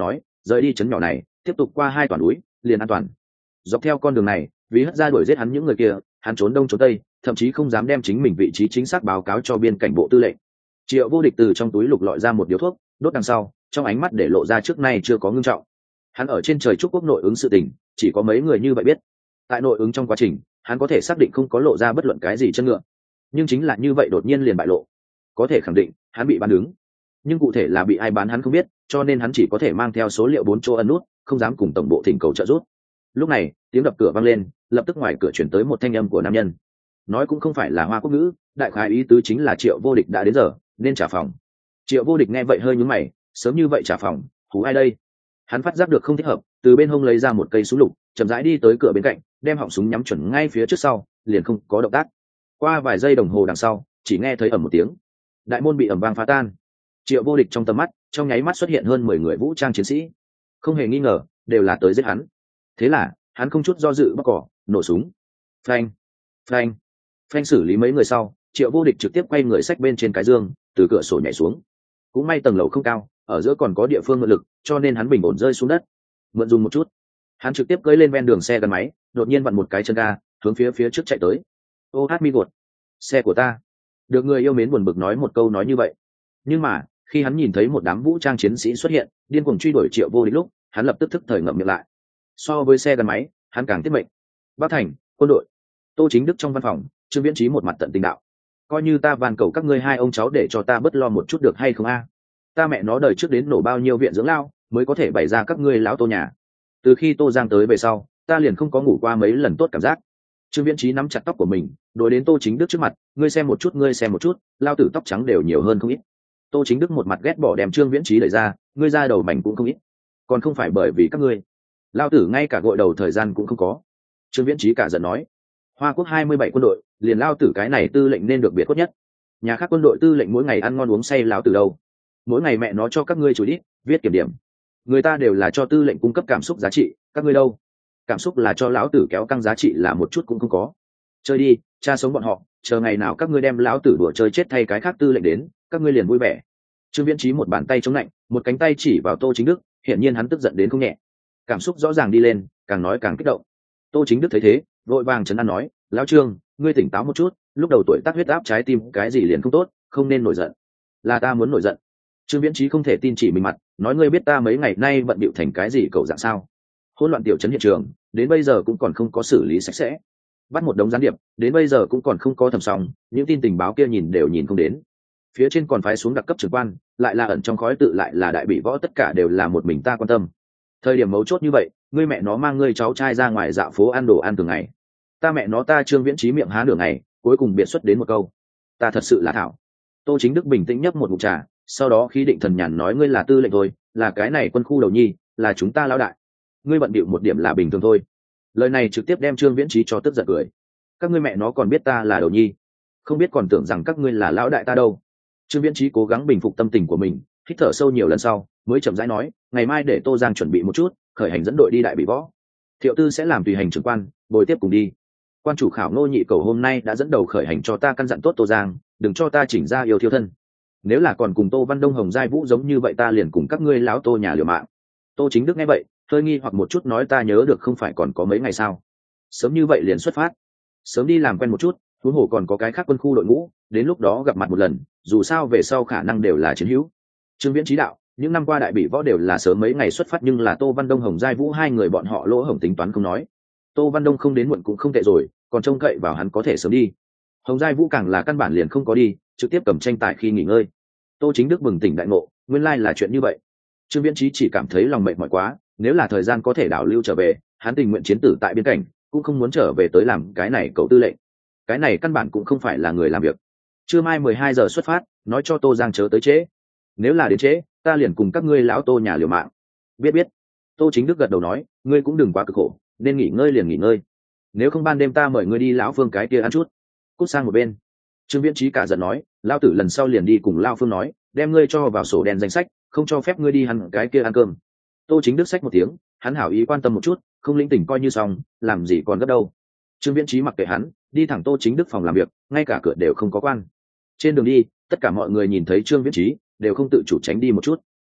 rời đi trấn nhỏ này tiếp tục qua 2 toàn núi liền an toàn. Dọc theo con đường này vì hất ra đuổi giết hắn những người kia, hắn trốn đông trốn tây, thậm chí không dám đem chính mình vị trí chính xác báo cáo cho biên cảnh bộ tư lệnh. Triệu Vô Địch từ trong túi lục lọi ra một điếu thuốc đốt đằng sau, trong ánh mắt để lộ ra trước nay chưa có ngưng trọng. Hắn ở trên trời chúc quốc nội ứng sự tình, chỉ có mấy người như vậy biết. Tại nội ứng trong quá trình, hắn có thể xác định không có lộ ra bất luận cái gì chân ngựa, nhưng chính là như vậy đột nhiên liền bại lộ. Có thể khẳng định hắn bị bán đứng, nhưng cụ thể là bị ai bán hắn không biết, cho nên hắn chỉ có thể mang theo số liệu 4 chỗ ẩn nút, không dám cùng tổng bộ thỉnh cầu trợ giúp. Lúc này tiếng đập cửa vang lên, lập tức ngoài cửa chuyển tới một thanh âm của nam nhân. Nói cũng không phải là Hoa Quốc ngữ, đại khái ý tứ chính là Triệu Vô Địch đã đến giờ nên trả phòng. Triệu Vô Địch nghe vậy hơi nhướng mày, sớm như vậy trả phòng, hú ai đây? Hắn phát giác được không thích hợp, từ bên hông lấy ra một cây súng lục, chậm rãi đi tới cửa bên cạnh, đem họng súng nhắm chuẩn ngay phía trước sau, liền không có động tác. Qua vài giây đồng hồ đằng sau, chỉ nghe thấy ầm một tiếng, đại môn bị ầm vang phá tan. Triệu Vô Địch trong tầm mắt, trong nháy mắt xuất hiện hơn 10 người vũ trang chiến sĩ, không hề nghi ngờ, đều là tới giết hắn. Thế là, hắn không chút do dự bóc cỏ, nổ súng. Phanh, phanh, phanh xử lý mấy người sau, Triệu Vô Địch trực tiếp quay người xách bên trên cái giường, từ cửa sổ nhảy xuống. Cũng may tầng lầu không cao, ở giữa còn có địa phương mượn lực, cho nên hắn bình ổn rơi xuống đất. Mượn dùng một chút, hắn trực tiếp cưỡi lên ven đường xe gắn máy, đột nhiên vặn một cái chân ga, hướng phía trước chạy tới. Ô hát mi gột, xe của ta. Được người yêu mến buồn bực nói một câu nói như vậy. Nhưng mà, khi hắn nhìn thấy một đám vũ trang chiến sĩ xuất hiện, điên cuồng truy đuổi Triệu Vô Địch lúc, hắn lập tức thức thời ngậm miệng lại. So với xe gắn máy, hắn càng tiết mệnh. Bắc Thành, quân đội. Tô Chính Đức trong văn phòng, Trương Viễn Chí một mặt tận tình đạo: coi như ta van cầu các ngươi hai ông cháu để cho ta bớt lo một chút được hay không a? Ta mẹ nó đời trước đến nổ bao nhiêu viện dưỡng lao mới có thể bày ra các ngươi lão Tô nhà. Từ khi Tô Giang tới về sau, ta liền không có ngủ qua mấy lần tốt cảm giác. Trương Viễn Chí nắm chặt tóc của mình, đối đến Tô Chính Đức trước mặt: ngươi xem một chút, ngươi xem một chút, lao tử tóc trắng đều nhiều hơn không ít. Tô Chính Đức một mặt ghét bỏ đem Trương Viễn Chí đẩy ra: ngươi ra đầu mảnh cũng không ít, còn không phải bởi vì các ngươi, lao tử ngay cả gội đầu thời gian cũng không có. Trương Viễn Chí cả giận nói: Hoa Quốc 27 quân đội, liền lao tử cái này tư lệnh nên được biệt khuất nhất. Nhà khác quân đội tư lệnh mỗi ngày ăn ngon uống say lão tử đâu, mỗi ngày mẹ nó cho các ngươi chửi ít, viết kiểm điểm. Người ta đều là cho tư lệnh cung cấp cảm xúc giá trị, các ngươi đâu? Cảm xúc là cho lão tử kéo căng giá trị là một chút cũng không có. Chơi đi, cha sống bọn họ, chờ ngày nào các ngươi đem lão tử đùa chơi chết thay cái khác tư lệnh đến, các ngươi liền vui vẻ. Trương Viễn Chí một bàn tay chống lạnh, một cánh tay chỉ vào Tô Chính Đức, hiển nhiên hắn tức giận đến không nhẹ. Cảm xúc rõ ràng đi lên, càng nói càng kích động. Tô Chính Đức thấy thế, vội vàng trấn an nói: lão Trương, ngươi tỉnh táo một chút, lúc đầu tuổi tác huyết áp trái tim cái gì liền không tốt, không nên nổi giận. Là ta muốn nổi giận. Trương Viễn Chí không thể tin chỉ mình mặt, nói: ngươi biết ta mấy ngày nay bận bịu thành cái gì cậu dạng sao? Hỗn loạn tiểu trấn hiện trường, đến bây giờ cũng còn không có xử lý sạch sẽ. Bắt một đống gián điệp, đến bây giờ cũng còn không có thẩm xong, những tin tình báo kia nhìn đều nhìn không đến. Phía trên còn phái xuống đặc cấp trưởng quan, lại là ẩn trong khói tự lại là đại bị võ, tất cả đều là một mình ta quan tâm. Thời điểm mấu chốt như vậy, ngươi mẹ nó mang ngươi cháu trai ra ngoài dạo phố ăn đồ ăn thường ngày. Ta mẹ nó ta Trương Viễn Chí miệng há nửa ngày, cuối cùng biệt xuất đến một câu: ta thật sự là thảo. Tô Chính Đức bình tĩnh nhấp một ngụm trà, sau đó khí định thần nhàn nói: ngươi là tư lệnh thôi, là cái này quân khu đầu nhi, là chúng ta lão đại, ngươi bận bịu một điểm là bình thường thôi. Lời này trực tiếp đem Trương Viễn Chí cho tức giận cười. Các ngươi mẹ nó còn biết ta là đầu nhi, không biết còn tưởng rằng các ngươi là lão đại ta đâu. Trương Viễn Chí cố gắng bình phục tâm tình của mình, hít thở sâu nhiều lần sau mới chậm rãi nói: ngày mai để Tô Giang chuẩn bị một chút, khởi hành dẫn đội đi đại bị võ. Thiệu tư sẽ làm tùy hành trưởng quan, bồi tiếp cùng đi. Quan chủ khảo Ngô Nhị Cầu hôm nay đã dẫn đầu khởi hành cho ta căn dặn tốt Tô Giang, đừng cho ta chỉnh ra yêu thiêu thân. Nếu là còn cùng Tô Văn Đông Hồng Giai Vũ giống như vậy ta liền cùng các ngươi láo Tô nhà liều mạng. Tô Chính Đức nghe vậy hơi nghi hoặc một chút, nói: ta nhớ được không phải còn có mấy ngày sao, sớm như vậy liền xuất phát? Sớm đi làm quen một chút, huống hồ còn có cái khác quân khu đội ngũ, đến lúc đó gặp mặt một lần, dù sao về sau khả năng đều là chiến hữu. Trương Viễn Chí đạo: những năm qua đại bị võ đều là sớm mấy ngày xuất phát, nhưng là Tô Văn Đông Hồng Giai Vũ hai người bọn họ lỗ hổng tính toán không nói. Tô Văn Đông không đến muộn cũng không tệ rồi, còn trông cậy vào hắn có thể sớm đi. Hồng Giai Vũ càng là căn bản liền không có đi, trực tiếp cầm tranh tài khi nghỉ ngơi. Tô Chính Đức bừng tỉnh đại ngộ, nguyên lai là chuyện như vậy. Trương Viễn Chí chỉ cảm thấy lòng mệt mỏi quá, nếu là thời gian có thể đảo lưu trở về, hắn tình nguyện chiến tử tại biên cảnh, cũng không muốn trở về tới làm cái này cậu tư lệnh. Cái này căn bản cũng không phải là người làm việc. Trưa mai 12 giờ xuất phát, nói cho Tô Giang chớ tới trễ. Nếu là đến trễ, ta liền cùng các ngươi lão Tô nhà liều mạng. Biết biết. Tô Chính Đức gật đầu nói: ngươi cũng đừng quá cực khổ, nên nghỉ ngơi liền nghỉ ngơi. Nếu không ban đêm ta mời ngươi đi lão Phương cái kia ăn chút. Cút sang một bên. Trương Viễn Chí cả giận nói: lão tử lần sau liền đi cùng lão Phương nói, đem ngươi cho vào sổ đen danh sách, không cho phép ngươi đi hẳn cái kia ăn cơm. Tô Chính Đức xách một tiếng, hắn hảo ý quan tâm một chút, không lĩnh tỉnh coi như xong, làm gì còn gấp đâu. Trương Viễn Chí mặc kệ hắn, đi thẳng Tô Chính Đức phòng làm việc, ngay cả cửa đều không có quan. Trên đường đi, tất cả mọi người nhìn thấy Trương Viễn Chí đều không tự chủ tránh đi một chút.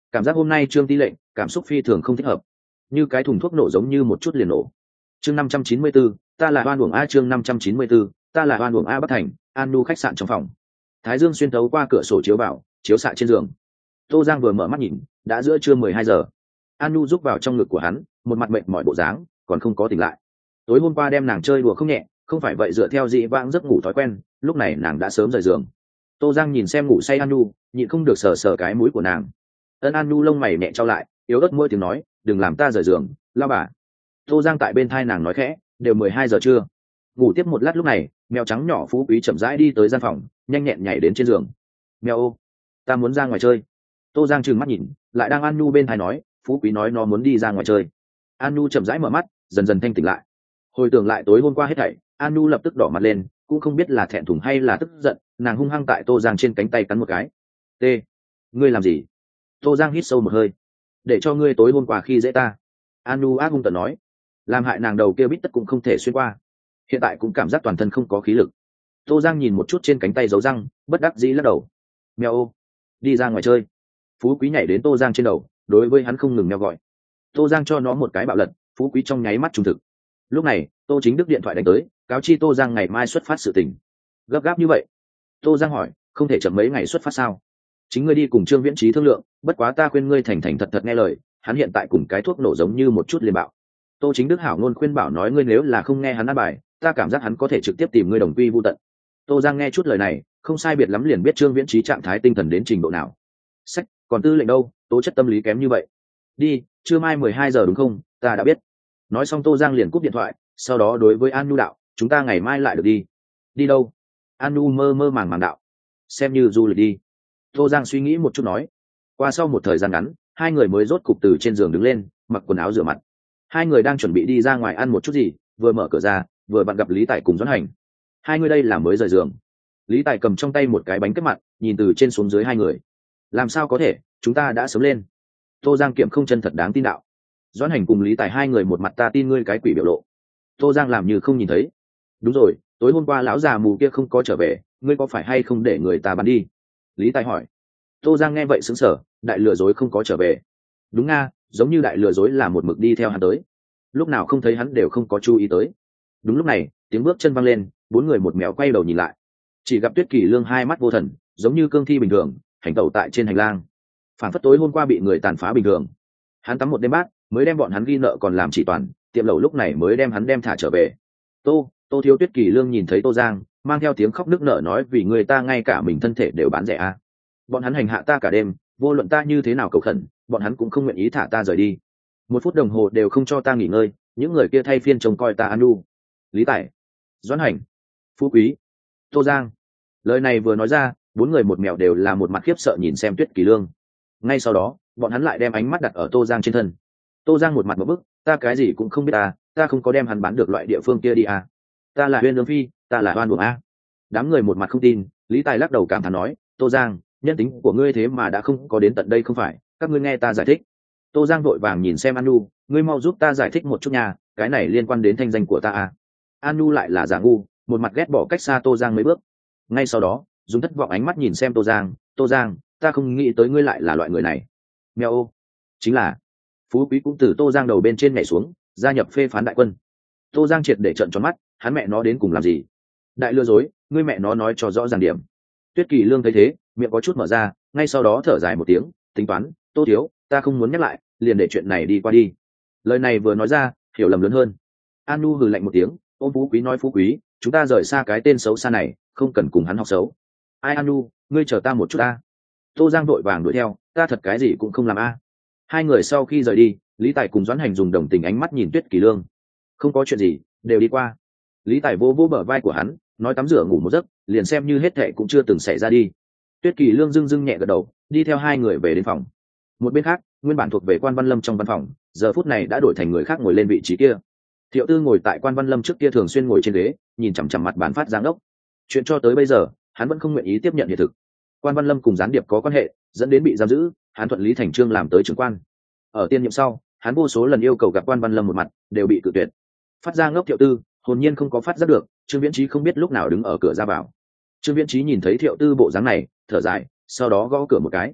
Cảm giác hôm nay Trương Ti lệnh cảm xúc phi thường không thích hợp, như cái thùng thuốc nổ giống như một chút liền nổ. Chương 594, ta là oan uổng a. Chương 594, ta là oan uổng a. Bắc Thành, An Nu khách sạn trong phòng. Thái dương xuyên thấu qua cửa sổ chiếu vào, chiếu xạ trên giường. Tô Giang vừa mở mắt nhìn, đã giữa trưa 12 giờ. An Nu rúc vào trong ngực của hắn, một mặt mệt mỏi bộ dáng, còn không có tỉnh lại. Tối hôm qua đem nàng chơi đùa không nhẹ, không phải vậy dựa theo dị vãng giấc ngủ thói quen, lúc này nàng đã sớm rời giường. Tô Giang nhìn xem ngủ say An Nu, nhịn không được sờ sờ cái mũi của nàng. An Nu lông mày nhẹ trao lại, yếu ớt môi tiếng nói, đừng làm ta rời giường, lao bà. Tô Giang tại bên thai nàng nói khẽ, đều 12 giờ trưa. Ngủ tiếp một lát, lúc này mèo trắng nhỏ Phú Quý chậm rãi đi tới gian phòng, nhanh nhẹn nhảy đến trên giường. Mèo ô, ta muốn ra ngoài chơi. Tô Giang trừng mắt nhìn, lại đang An Nu bên thai nói, Phú Quý nói nó muốn đi ra ngoài chơi. An Nu chậm rãi mở mắt, dần dần thanh tỉnh lại. Hồi tưởng lại tối hôm qua hết thảy, An Nu lập tức đỏ mặt lên, cũng không biết là thẹn thùng hay là tức giận, nàng hung hăng tại Tô Giang trên cánh tay cắn một cái. T, ngươi làm gì? Tô Giang hít sâu một hơi. Để cho ngươi tối hôm qua khi dễ ta. An Nu ác hung tợn nói, làm hại nàng đầu kia bít tất cũng không thể xuyên qua, hiện tại cũng cảm giác toàn thân không có khí lực. Tô Giang nhìn một chút trên cánh tay dấu răng, bất đắc dĩ lắc đầu. Mèo ô, đi ra ngoài chơi. Phú Quý nhảy đến Tô Giang trên đầu, đối với hắn không ngừng mèo gọi. Tô Giang cho nó một cái bạo lật, Phú Quý trong nháy mắt trung thực. Lúc này Tô Chính Đức điện thoại đánh tới, cáo chi Tô Giang ngày mai xuất phát sự tình. Gấp gáp như vậy? Tô Giang hỏi, không thể chậm mấy ngày xuất phát sao? Chính ngươi đi cùng Trương Viễn Trí thương lượng, bất quá ta khuyên ngươi thành thành thật thật nghe lời, hắn hiện tại cùng cái thuốc nổ giống như một chút liền bạo. Tô Chính Đức hảo ngôn khuyên bảo nói, ngươi nếu là không nghe hắn ăn bài, ta cảm giác hắn có thể trực tiếp tìm ngươi đồng quy vu tận. Tô Giang nghe chút lời này, không sai biệt lắm liền biết Trương Viễn Trí trạng thái tinh thần đến trình độ nào. Sách, còn tư lệnh đâu, tố chất tâm lý kém như vậy. Đi, trưa mai 12 giờ đúng không? Ta đã biết. Nói xong Tô Giang liền cúp điện thoại, sau đó đối với An Nu đạo, chúng ta ngày mai lại được đi. Đi đâu? An Nu mơ mơ màng màng đạo, xem như du lịch đi. Tô Giang suy nghĩ một chút nói. Qua sau một thời gian ngắn, hai người mới rốt cục từ trên giường đứng lên, mặc quần áo rửa mặt. Hai người đang chuẩn bị đi ra ngoài ăn một chút gì, vừa mở cửa ra, vừa bạn gặp Lý Tài cùng Doãn Hành. Hai người đây là mới rời giường. Lý Tài cầm trong tay một cái bánh kết mặt, nhìn từ trên xuống dưới hai người. Làm sao có thể, chúng ta đã sớm lên. Tô Giang Kiệm không chân thật đáng tin đạo. Doãn Hành cùng Lý Tài hai người một mặt ta tin ngươi cái quỷ biểu lộ. Tô Giang làm như không nhìn thấy. Đúng rồi, tối hôm qua lão già mù kia không có trở về, ngươi có phải hay không để người ta bắn đi? Lý Tài hỏi. Tô Giang nghe vậy sững sờ, đại lừa dối không có trở về. Đúng nga, giống như đại lừa dối là một mực đi theo hắn tới, lúc nào không thấy hắn đều không có chú ý tới. Đúng lúc này tiếng bước chân văng lên, bốn người một mèo quay đầu nhìn lại, chỉ gặp Tuyết Kỳ Lương hai mắt vô thần, giống như cương thi bình thường hành tẩu tại trên hành lang, phản phất tối hôm qua bị người tàn phá bình thường. Hắn tắm một đêm bát mới đem bọn hắn ghi nợ còn làm chỉ toàn, tiệm lẩu lúc này mới đem hắn đem thả trở về. Tô thiếu. Tuyết Kỳ Lương nhìn thấy Tô Giang, mang theo tiếng khóc nức nở nói, vì người ta ngay cả mình thân thể đều bán rẻ à. Bọn hắn hành hạ ta cả đêm, vô luận ta như thế nào cầu khẩn, bọn hắn cũng không nguyện ý thả ta rời đi, một phút đồng hồ đều không cho ta nghỉ ngơi. Những người kia thay phiên trông coi ta. An Nu, Lý Tài, Doãn Hành, Phú Quý, Tô Giang. Lời này vừa nói ra, bốn người một mèo đều là một mặt khiếp sợ nhìn xem Tuyết Kỳ Lương. Ngay sau đó bọn hắn lại đem ánh mắt đặt ở Tô Giang trên thân. Tô Giang một mặt một bức, ta cái gì cũng không biết ta không có đem hắn bán được loại địa phương kia đi à. Ta là Huyên Lương Phi, ta là oan uổng a. Đám người một mặt không tin. Lý Tài lắc đầu cảm thán nói, Tô Giang, nhân tính của ngươi thế mà đã không có đến tận đây không phải, các ngươi nghe ta giải thích. Tô Giang vội vàng nhìn xem An Nu, ngươi mau giúp ta giải thích một chút nha, cái này liên quan đến thanh danh của ta à. An Nu lại là giả ngu, một mặt ghét bỏ cách xa Tô Giang mấy bước. Ngay sau đó dùng thất vọng ánh mắt nhìn xem Tô Giang, ta không nghĩ tới ngươi lại là loại người này. Mèo ô, chính là. Phú Quý cũng từ Tô Giang đầu bên trên nhảy xuống, gia nhập phê phán đại quân. Tô Giang triệt để trợn tròn mắt, hắn mẹ nó đến cùng làm gì? Đại lừa dối, ngươi mẹ nó nói cho rõ ràng điểm. Tuyết Kỳ Lương thấy thế, miệng có chút mở ra, ngay sau đó thở dài một tiếng, tính toán, Tô thiếu, ta không muốn nhắc lại, liền để chuyện này đi qua đi. Lời này vừa nói ra, hiểu lầm lớn hơn. An Nu hừ lạnh một tiếng, ôm Phú Quý nói, Phú Quý, chúng ta rời xa cái tên xấu xa này, không cần cùng hắn học xấu. Ai An Nu, ngươi chờ ta một chút a. Tô Giang vội vàng đuổi theo, ta thật cái gì cũng không làm a. Hai người sau khi rời đi, Lý Tài cùng Doãn Hành dùng đồng tình ánh mắt nhìn Tuyết Kỳ Lương. Không có chuyện gì, đều đi qua. Lý Tài vô vô bờ vai của hắn, nói tắm rửa ngủ một giấc, liền xem như hết thệ cũng chưa từng xảy ra đi. Tuyết Kỳ Lương dưng dưng nhẹ gật đầu, đi theo hai người về đến phòng. Một bên khác, nguyên bản thuộc về Quan Văn Lâm trong văn phòng, giờ phút này đã đổi thành người khác ngồi lên vị trí kia. Thiệu Tư ngồi tại Quan Văn Lâm trước kia thường xuyên ngồi trên ghế, nhìn chằm chằm mặt bàn phát giáng ốc. Chuyện cho tới bây giờ, hắn vẫn không nguyện ý tiếp nhận hiện thực. Quan Văn Lâm cùng gián điệp có quan hệ, dẫn đến bị giam giữ, hắn thuận lý thành chương làm tới trưởng quan. Ở tiên nhiệm sau, hắn vô số lần yêu cầu gặp Quan Văn Lâm một mặt, đều bị cự tuyệt. Phát giáng ốc Thiệu Tư, hồn nhiên không có phát giác được, Trương Viễn Chí không biết lúc nào đứng ở cửa ra vào. Trương Viễn Chí nhìn thấy Thiệu Tư bộ dáng này, thở dài, sau đó gõ cửa một cái.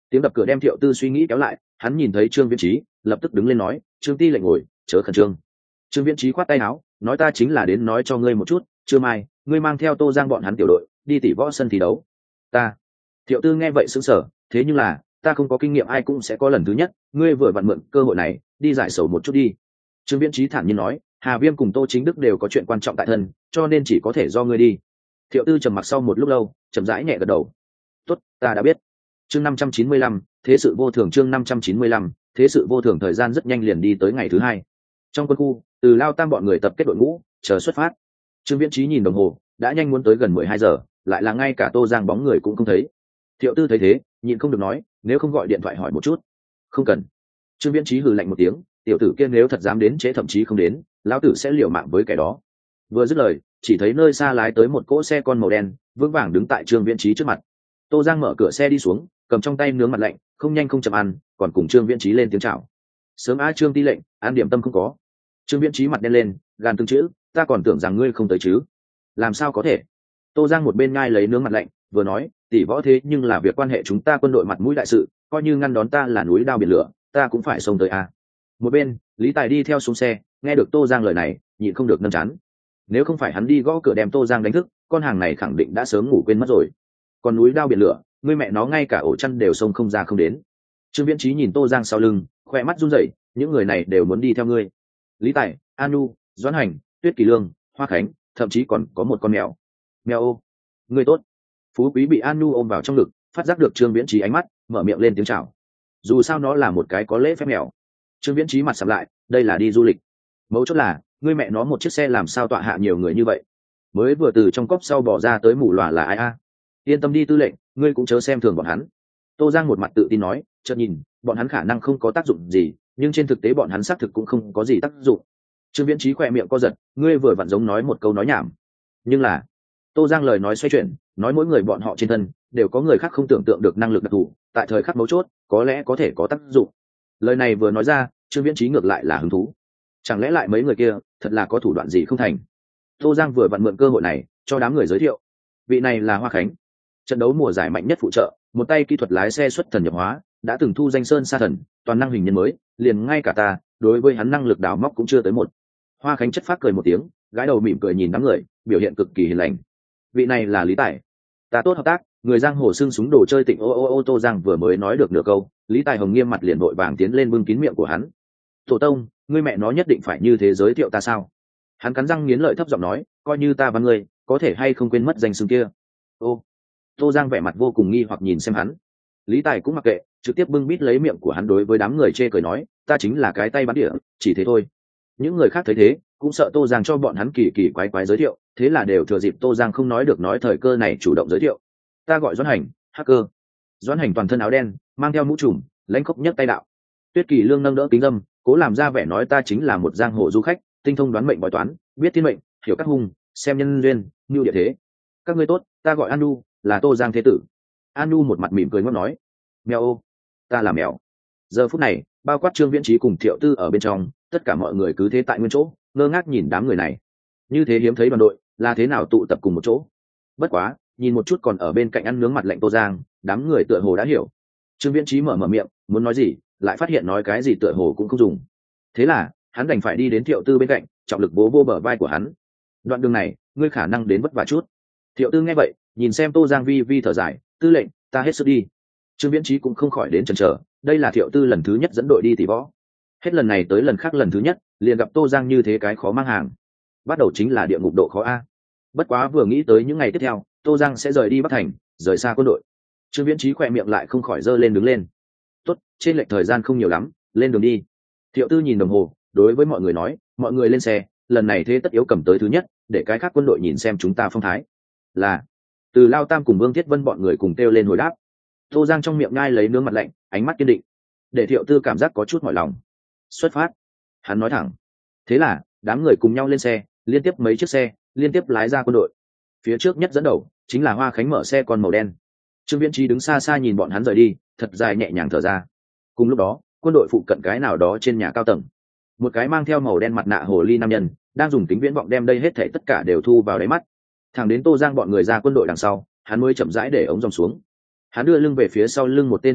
Tiếng đập cửa đem Thiệu Tư suy nghĩ kéo lại, hắn nhìn thấy Trương Viễn Chí, lập tức đứng lên nói, Trương Ti lệnh ngồi, chớ khẩn trương. Trương Viễn Chí khoát tay áo, nói ta chính là đến nói cho ngươi một chút, trưa mai ngươi mang theo Tô Giang bọn hắn tiểu đội đi tỷ võ sân thi đấu. Ta. Thiệu Tư nghe vậy sững sờ, thế nhưng là ta không có kinh nghiệm, ai cũng sẽ có lần thứ nhất, ngươi vừa vặn mượn cơ hội này đi giải sầu một chút đi. Trương Viễn Chí thản nhiên nói, Hà Viêm cùng Tô Chính Đức đều có chuyện quan trọng tại thân, cho nên chỉ có thể do ngươi đi. Thiệu Tư trầm mặc sau một lúc lâu, chậm rãi nhẹ gật đầu. Tốt, ta đã biết. Chương 595, thế sự vô thường. Chương 595, thế sự vô thường. Thời gian rất nhanh liền đi tới ngày thứ hai. Trong quân khu, Từ Lao Tam bọn người tập kết đội ngũ, chờ xuất phát. Trương Viễn Chí nhìn đồng hồ, đã nhanh muốn tới gần 12 giờ, lại là ngay cả Tô Giang bóng người cũng không thấy. Thiệu Tư thấy thế, nhịn không được nói, nếu không gọi điện thoại hỏi một chút. Không cần. Trương Viễn Chí hừ lạnh một tiếng, tiểu tử kia nếu thật dám đến trễ thậm chí không đến, lão tử sẽ liều mạng với kẻ đó. Vừa dứt lời, chỉ thấy nơi xa lái tới một cỗ xe con màu đen, vững vàng đứng tại Trương Viễn Chí trước mặt. Tô Giang mở cửa xe đi xuống, cầm trong tay nướng mặt lạnh, không nhanh không chậm ăn, còn cùng Trương Viễn Chí lên tiếng chào. Sớm á Trương Ti lệnh, ăn điểm tâm không có. Trương Viễn Chí mặt đen lên, gàn từng chữ, ta còn tưởng rằng ngươi không tới chứ. Làm sao có thể? Tô Giang một bên ngai lấy nướng mặt lạnh, vừa nói, tỷ võ thế nhưng là việc quan hệ chúng ta quân đội mặt mũi đại sự, coi như ngăn đón ta là núi đao biển lửa, ta cũng phải xông tới a. Một bên, Lý Tài đi theo xuống xe, nghe được Tô Giang lời này, nhịn không được nâm chán. Nếu không phải hắn đi gõ cửa đem Tô Giang đánh thức, con hàng này khẳng định đã sớm ngủ quên mất rồi. Còn núi đao biển lửa, ngươi mẹ nó ngay cả ổ chăn đều xông không ra không đến. Trương Viễn Chí nhìn Tô Giang sau lưng, khỏe mắt run rẩy, những người này đều muốn đi theo ngươi. Lý Tài, An Nhu, Doãn Hành, Tuyết Kỳ Lương, Hoa Khánh, thậm chí còn có một con mèo. Mèo ô, ngươi tốt. Phú Quý bị An Nhu ôm vào trong ngực, phát giác được Trương Viễn Chí ánh mắt, mở miệng lên tiếng chào. Dù sao nó là một cái có lễ phép mèo. Trương Viễn Chí mặt sầm lại, đây là đi du lịch. Mấu chốt là, ngươi mẹ nó một chiếc xe làm sao tọa hạ nhiều người như vậy? Mới vừa từ trong cốc sau bỏ ra tới mù lòa là ai a? Yên tâm đi tư lệnh, ngươi cũng chớ xem thường bọn hắn. Tô Giang một mặt tự tin nói, chợt nhìn, bọn hắn khả năng không có tác dụng gì, nhưng trên thực tế bọn hắn xác thực cũng không có gì tác dụng. Trương Viễn Chí khỏe miệng co giật, ngươi vừa vặn giống nói một câu nói nhảm. Nhưng là, Tô Giang lời nói xoay chuyển, nói mỗi người bọn họ trên thân đều có người khác không tưởng tượng được năng lực đặc thù, tại thời khắc mấu chốt, có lẽ có thể có tác dụng. Lời này vừa nói ra, Trương Viễn Chí ngược lại là hứng thú. Chẳng lẽ lại mấy người kia thật là có thủ đoạn gì không thành? Tô Giang vừa vặn mượn cơ hội này cho đám người giới thiệu, vị này là Hoa Khánh, trận đấu mùa giải mạnh nhất phụ trợ, một tay kỹ thuật lái xe xuất thần nhập hóa, đã từng thu danh sơn sa thần, toàn năng hình nhân mới, liền ngay cả ta đối với hắn năng lực đào móc cũng chưa tới một. Hoa Khánh chất phác cười một tiếng, gái đầu mỉm cười nhìn đám người, biểu hiện cực kỳ hiền lành. Vị này là Lý Tài, ta tốt hợp tác, người giang hồ xưng súng đồ chơi tịnh ô. Tô Giang vừa mới nói được nửa câu, Lý Tài Hồng nghiêm mặt liền vội vàng tiến lên bưng kín miệng của hắn. Tổ tông, ngươi mẹ nó nhất định phải như thế giới thiệu ta sao? Hắn cắn răng nghiến lợi thấp giọng nói, coi như ta và ngươi có thể hay không quên mất danh xưng kia. Ô. Tô Giang vẻ mặt vô cùng nghi hoặc nhìn xem hắn. Lý Tài cũng mặc kệ, trực tiếp bưng bít lấy miệng của hắn đối với đám người chê cười nói, ta chính là cái tay bắn đĩa, chỉ thế thôi. Những người khác thấy thế, cũng sợ Tô Giang cho bọn hắn kỳ kỳ quái quái giới thiệu, thế là đều thừa dịp Tô Giang không nói được nói thời cơ này chủ động giới thiệu. Ta gọi Doãn Hành, hacker. Doãn Hành toàn thân áo đen, mang theo mũ trùm, lãnh khốc nhất tay đạo. Tuyết Kỳ Lương nâng đỡ kính dâm, cố làm ra vẻ nói ta chính là một giang hồ du khách, tinh thông đoán mệnh bói toán, biết thiên mệnh, hiểu các hung, xem nhân duyên, như địa thế. Các ngươi tốt, ta gọi An Nu, là Tô Giang thế tử. An Nu một mặt mỉm cười ngót nói, mèo ô, ta là mèo. Giờ phút này, bao quát Trương Viễn Chí cùng Thiệu Tư ở bên trong, tất cả mọi người cứ thế tại nguyên chỗ, ngơ ngác nhìn đám người này. Như thế hiếm thấy đoàn đội, là thế nào tụ tập cùng một chỗ? Bất quá, nhìn một chút còn ở bên cạnh ăn nướng mặt lạnh Tô Giang, đám người tựa hồ đã hiểu. Trương Viễn Chí mở miệng, muốn nói gì, lại phát hiện nói cái gì tựa hồ cũng không dùng. Thế là, hắn đành phải đi đến Thiệu Tư bên cạnh, trọng lực bố vô bờ vai của hắn. Đoạn đường này, ngươi khả năng đến vất vả chút. Thiệu Tư nghe vậy, nhìn xem Tô Giang vi vi thở dài, tư lệnh, ta hết sức đi. Trương Viễn Chí cũng không khỏi đến chần chờ, đây là Thiệu Tư lần thứ nhất dẫn đội đi tỷ võ. Hết lần này tới lần khác lần thứ nhất, liền gặp Tô Giang như thế cái khó mang hàng. Bắt đầu chính là địa ngục độ khó a. Bất quá vừa nghĩ tới những ngày tiếp theo, Tô Giang sẽ rời đi Bắc Thành, rời xa quân đội. Trương Viễn Chí khỏe miệng lại không khỏi giơ lên đứng lên. Tốt, trên lệch thời gian không nhiều lắm, lên đường đi. Thiệu Tư nhìn đồng hồ, đối với mọi người nói, mọi người lên xe, lần này thế tất yếu cầm tới thứ nhất, để cái khác quân đội nhìn xem chúng ta phong thái. Là. Từ Lao Tam cùng Vương Thiết Vân bọn người cùng kêu lên hồi đáp. Tô Giang trong miệng ngai lấy nướng mặt lạnh, ánh mắt kiên định, để Thiệu Tư cảm giác có chút mỏi lòng. Xuất phát. Hắn nói thẳng. Thế là, đám người cùng nhau lên xe, liên tiếp mấy chiếc xe, liên tiếp lái ra quân đội. Phía trước nhất dẫn đầu chính là Hoa Khánh mở xe con màu đen. Trương Viễn Chí đứng xa xa nhìn bọn hắn rời đi, thật dài nhẹ nhàng thở ra. Cùng lúc đó, quân đội phụ cận cái nào đó trên nhà cao tầng, một cái mang theo màu đen mặt nạ hồ ly nam nhân đang dùng kính viễn vọng đem đây hết thảy tất cả đều thu vào đáy mắt. Thẳng đến Tô Giang bọn người ra quân đội đằng sau, hắn mới chậm rãi để ống dòng xuống. Hắn đưa lưng về phía sau lưng một tên thủ hạ,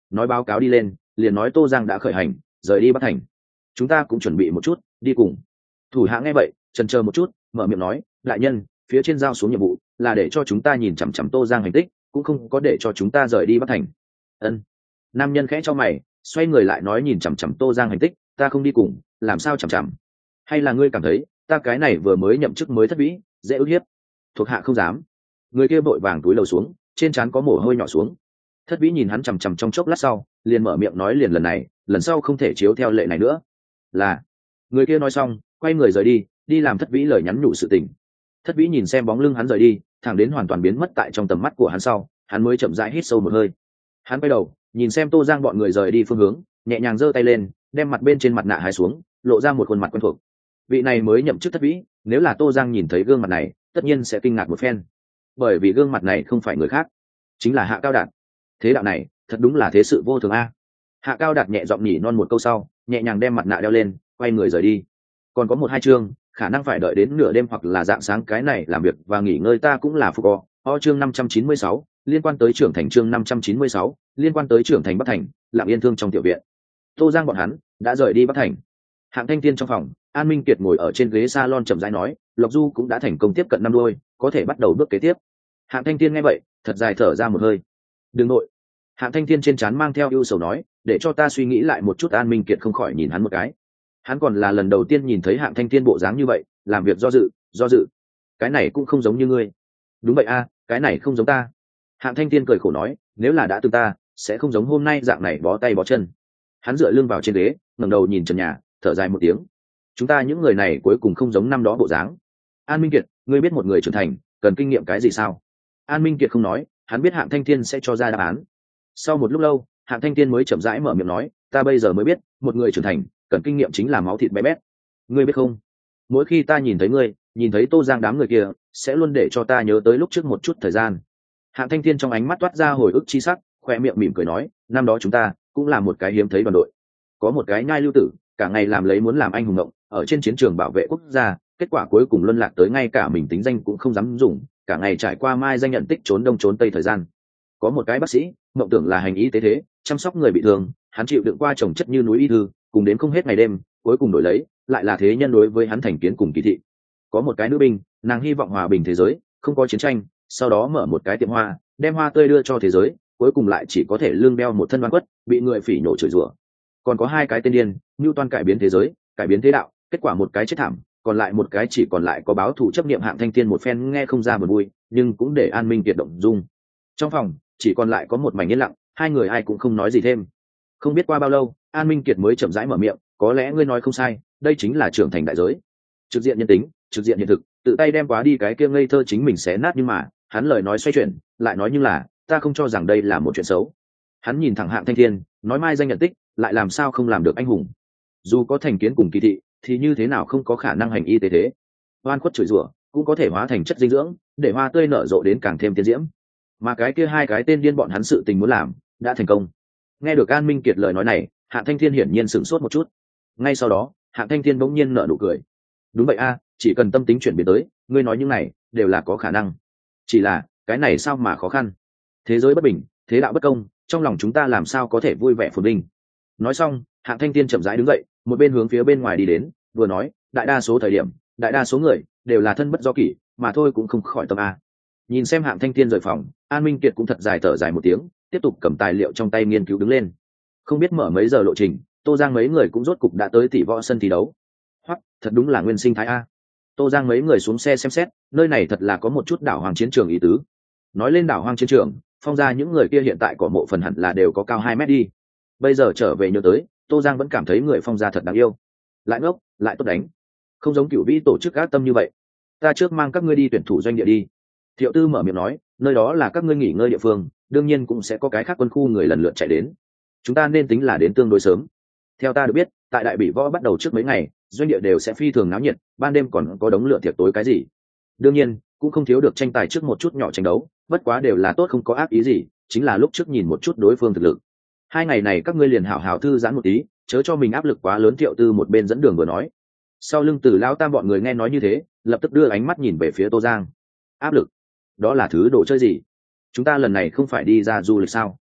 nói báo cáo đi lên, liền nói Tô Giang đã khởi hành rời đi Bắc Thành. Chúng ta cũng chuẩn bị một chút đi cùng. Thủ hạ nghe vậy chần chờ một chút, mở miệng nói, đại nhân, phía trên giao xuống nhiệm vụ là để cho chúng ta nhìn chằm chằm Tô Giang hành tích, cũng không có để cho chúng ta rời đi Bắc Thành. Ân. Nam nhân khẽ cho mày, xoay người lại nói, nhìn chằm chằm Tô Giang hành tích, ta không đi cùng, làm sao chằm chằm? Hay là ngươi cảm thấy ta cái này vừa mới nhậm chức mới thất vĩ, dễ ức hiếp? Thuộc hạ không dám. Người kia vội vàng túi lầu xuống, trên trán có mồ hôi nhỏ xuống. Thất vĩ nhìn hắn chằm chằm trong chốc lát sau, liền mở miệng nói, liền lần này, lần sau không thể chiếu theo lệ này nữa. Là. Người kia nói xong, quay người rời đi, đi làm Thất vĩ lời nhắn nhủ sự tình. Thất vĩ nhìn xem bóng lưng hắn rời đi, thẳng đến hoàn toàn biến mất tại trong tầm mắt của hắn sau, hắn mới chậm rãi hít sâu một hơi. Hắn quay đầu nhìn xem Tô Giang bọn người rời đi phương hướng, nhẹ nhàng giơ tay lên, đem mặt bên trên mặt nạ hái xuống, lộ ra một khuôn mặt quen thuộc. Vị này mới nhậm chức Thất vĩ, nếu là Tô Giang nhìn thấy gương mặt này, tất nhiên sẽ kinh ngạc một phen, bởi vì gương mặt này không phải người khác, chính là Hạ Cao Đạt. Thế đạo này thật đúng là thế sự vô thường a. Hạ Cao Đạt nhẹ giọng nhỉ non một câu sau, nhẹ nhàng đem mặt nạ đeo lên, quay người rời đi. Còn có một hai chương, khả năng phải đợi đến nửa đêm hoặc là rạng sáng cái này làm việc và nghỉ ngơi ta cũng là phục o chương 596, liên quan tới trưởng thành chương 596, liên quan tới trưởng thành Bắc Thành, Lặng Yên Thương trong tiểu viện. Tô Giang bọn hắn đã rời đi Bắc Thành. Hạng Thanh Tiên trong phòng, An Minh Kiệt ngồi ở trên ghế salon chậm rãi nói, Lộc Du cũng đã thành công tiếp cận năm đôi, có thể bắt đầu bước kế tiếp. Hạng Thanh Tiên nghe vậy, thật dài thở ra một hơi. Đừng nội. Hạng Thanh Tiên trên trán mang theo ưu sầu nói, để cho ta suy nghĩ lại một chút. An Minh Kiệt không khỏi nhìn hắn một cái. Hắn còn là lần đầu tiên nhìn thấy Hạng Thanh Tiên bộ dáng như vậy, làm việc do dự. Cái này cũng không giống như ngươi. Đúng vậy a, cái này không giống ta. Hạng Thanh Tiên cười khổ nói, nếu là đã từng ta, sẽ không giống hôm nay dạng này bó tay bó chân. Hắn dựa lưng vào trên ghế, ngẩng đầu nhìn trần nhà, thở dài một tiếng. Chúng ta những người này cuối cùng không giống năm đó bộ dáng. An Minh Kiệt, ngươi biết một người trưởng thành cần kinh nghiệm cái gì sao? An Minh Kiệt không nói, hắn biết Hạng Thanh Thiên sẽ cho ra đáp án. Sau một lúc lâu, Hạng Thanh Thiên mới chậm rãi mở miệng nói, ta bây giờ mới biết, một người trưởng thành cần kinh nghiệm chính là máu thịt bé bét. Ngươi biết không? Mỗi khi ta nhìn thấy ngươi, nhìn thấy Tô Giang đám người kia, sẽ luôn để cho ta nhớ tới lúc trước một chút thời gian. Hạng Thanh Thiên trong ánh mắt toát ra hồi ức chi sắc, khoe miệng mỉm cười nói, năm đó chúng ta cũng là một cái hiếm thấy đoàn đội. Có một cái nhai lưu tử, cả ngày làm lấy muốn làm anh hùng động, ở trên chiến trường bảo vệ quốc gia, kết quả cuối cùng luân lạc tới ngay cả mình tính danh cũng không dám dùng, cả ngày trải qua mai danh nhận tích trốn đông trốn tây thời gian. Có một cái bác sĩ, mộng tưởng là hành y tế thế, chăm sóc người bị thương, hắn chịu đựng qua chồng chất như núi y thư, cùng đến không hết ngày đêm, cuối cùng đổi lấy lại là thế nhân đối với hắn thành kiến cùng kỳ thị. Có một cái nữ binh, nàng hy vọng hòa bình thế giới, không có chiến tranh, sau đó mở một cái tiệm hoa, đem hoa tươi đưa cho thế giới, cuối cùng lại chỉ có thể lương đeo một thân oan khuất, bị người phỉ nhổ chửi rủa. Còn có hai cái tên điên, Newton cải biến thế giới, cải biến thế đạo, kết quả một cái chết thảm, còn lại một cái chỉ còn lại có báo thù chấp niệm. Hạng Thanh Thiên một phen nghe không ra buồn vui, nhưng cũng để An Minh Kiệt động dung. Trong phòng chỉ còn lại có một mảnh yên lặng, hai người ai cũng không nói gì thêm. Không biết qua bao lâu, An Minh Kiệt mới chậm rãi mở miệng, có lẽ ngươi nói không sai, đây chính là trưởng thành đại giới. Trực diện nhân tính, trực diện hiện thực, tự tay đem quá đi cái kia ngây thơ chính mình xé nát. Nhưng mà hắn lời nói xoay chuyển, lại nói nhưng là ta không cho rằng đây là một chuyện xấu. Hắn nhìn thẳng Hạng Thanh Thiên, nói mai danh nhận tích, lại làm sao không làm được anh hùng? Dù có thành kiến cùng kỳ thị, thì như thế nào không có khả năng hành y tế thế? Oan khuất chửi rủa cũng có thể hóa thành chất dinh dưỡng, để hoa tươi nở rộ đến càng thêm tiến diễm. Mà cái kia hai cái tên điên bọn hắn sự tình muốn làm đã thành công. Nghe được An Minh Kiệt lời nói này, Hạng Thanh Thiên hiển nhiên sửng sốt một chút. Ngay sau đó, Hạng Thanh Thiên bỗng nhiên nở nụ cười. Đúng vậy a, chỉ cần tâm tính chuyển biến tới, ngươi nói những này đều là có khả năng. Chỉ là cái này sao mà khó khăn? Thế giới bất bình, thế đạo bất công, trong lòng chúng ta làm sao có thể vui vẻ phồn vinh? Nói xong, Hạng Thanh Thiên chậm rãi đứng dậy, một bên hướng phía bên ngoài đi đến, vừa nói, đại đa số thời điểm, đại đa số người đều là thân bất do kỷ, mà thôi cũng không khỏi tâm a. Nhìn xem Hạng Thanh Thiên rời phòng, An Minh Kiệt cũng thật dài thở dài một tiếng, tiếp tục cầm tài liệu trong tay nghiên cứu đứng lên. Không biết mở mấy giờ lộ trình, Tô Giang mấy người cũng rốt cục đã tới tỷ võ sân thi đấu. Hoặc, thật đúng là nguyên sinh thái a. Tô Giang mấy người xuống xe xem xét, nơi này thật là có một chút đảo hoang chiến trường ý tứ. Nói lên đảo hoang chiến trường, Phong ra những người kia hiện tại có mộ phần hẳn là đều có cao 2 mét đi. Bây giờ trở về nhớ tới, Tô Giang vẫn cảm thấy người Phong gia thật đáng yêu, lại ngốc lại tốt đánh, không giống Cửu Vĩ tổ chức ác tâm như vậy. Ta trước mang các ngươi đi tuyển thủ doanh địa đi. Thiệu Tư mở miệng nói, nơi đó là các ngươi nghỉ ngơi địa phương, đương nhiên cũng sẽ có cái khác quân khu người lần lượt chạy đến. Chúng ta nên tính là đến tương đối sớm. Theo ta được biết, tại đại bỉ võ bắt đầu trước mấy ngày, doanh địa đều sẽ phi thường náo nhiệt, ban đêm còn có đống lửa tiệc tối cái gì. Đương nhiên, cũng không thiếu được tranh tài trước một chút nhỏ tranh đấu, bất quá đều là tốt, không có ác ý gì, chính là lúc trước nhìn một chút đối phương thực lực. 2 ngày này các ngươi liền hảo hảo thư giãn một tí, chớ cho mình áp lực quá lớn. Thiệu Tư một bên dẫn đường vừa nói. Sau lưng Từ Lão Tam bọn người nghe nói như thế, lập tức đưa ánh mắt nhìn về phía Tô Giang. Áp lực? Đó là thứ đồ chơi gì? Chúng ta lần này không phải đi ra du lịch sao?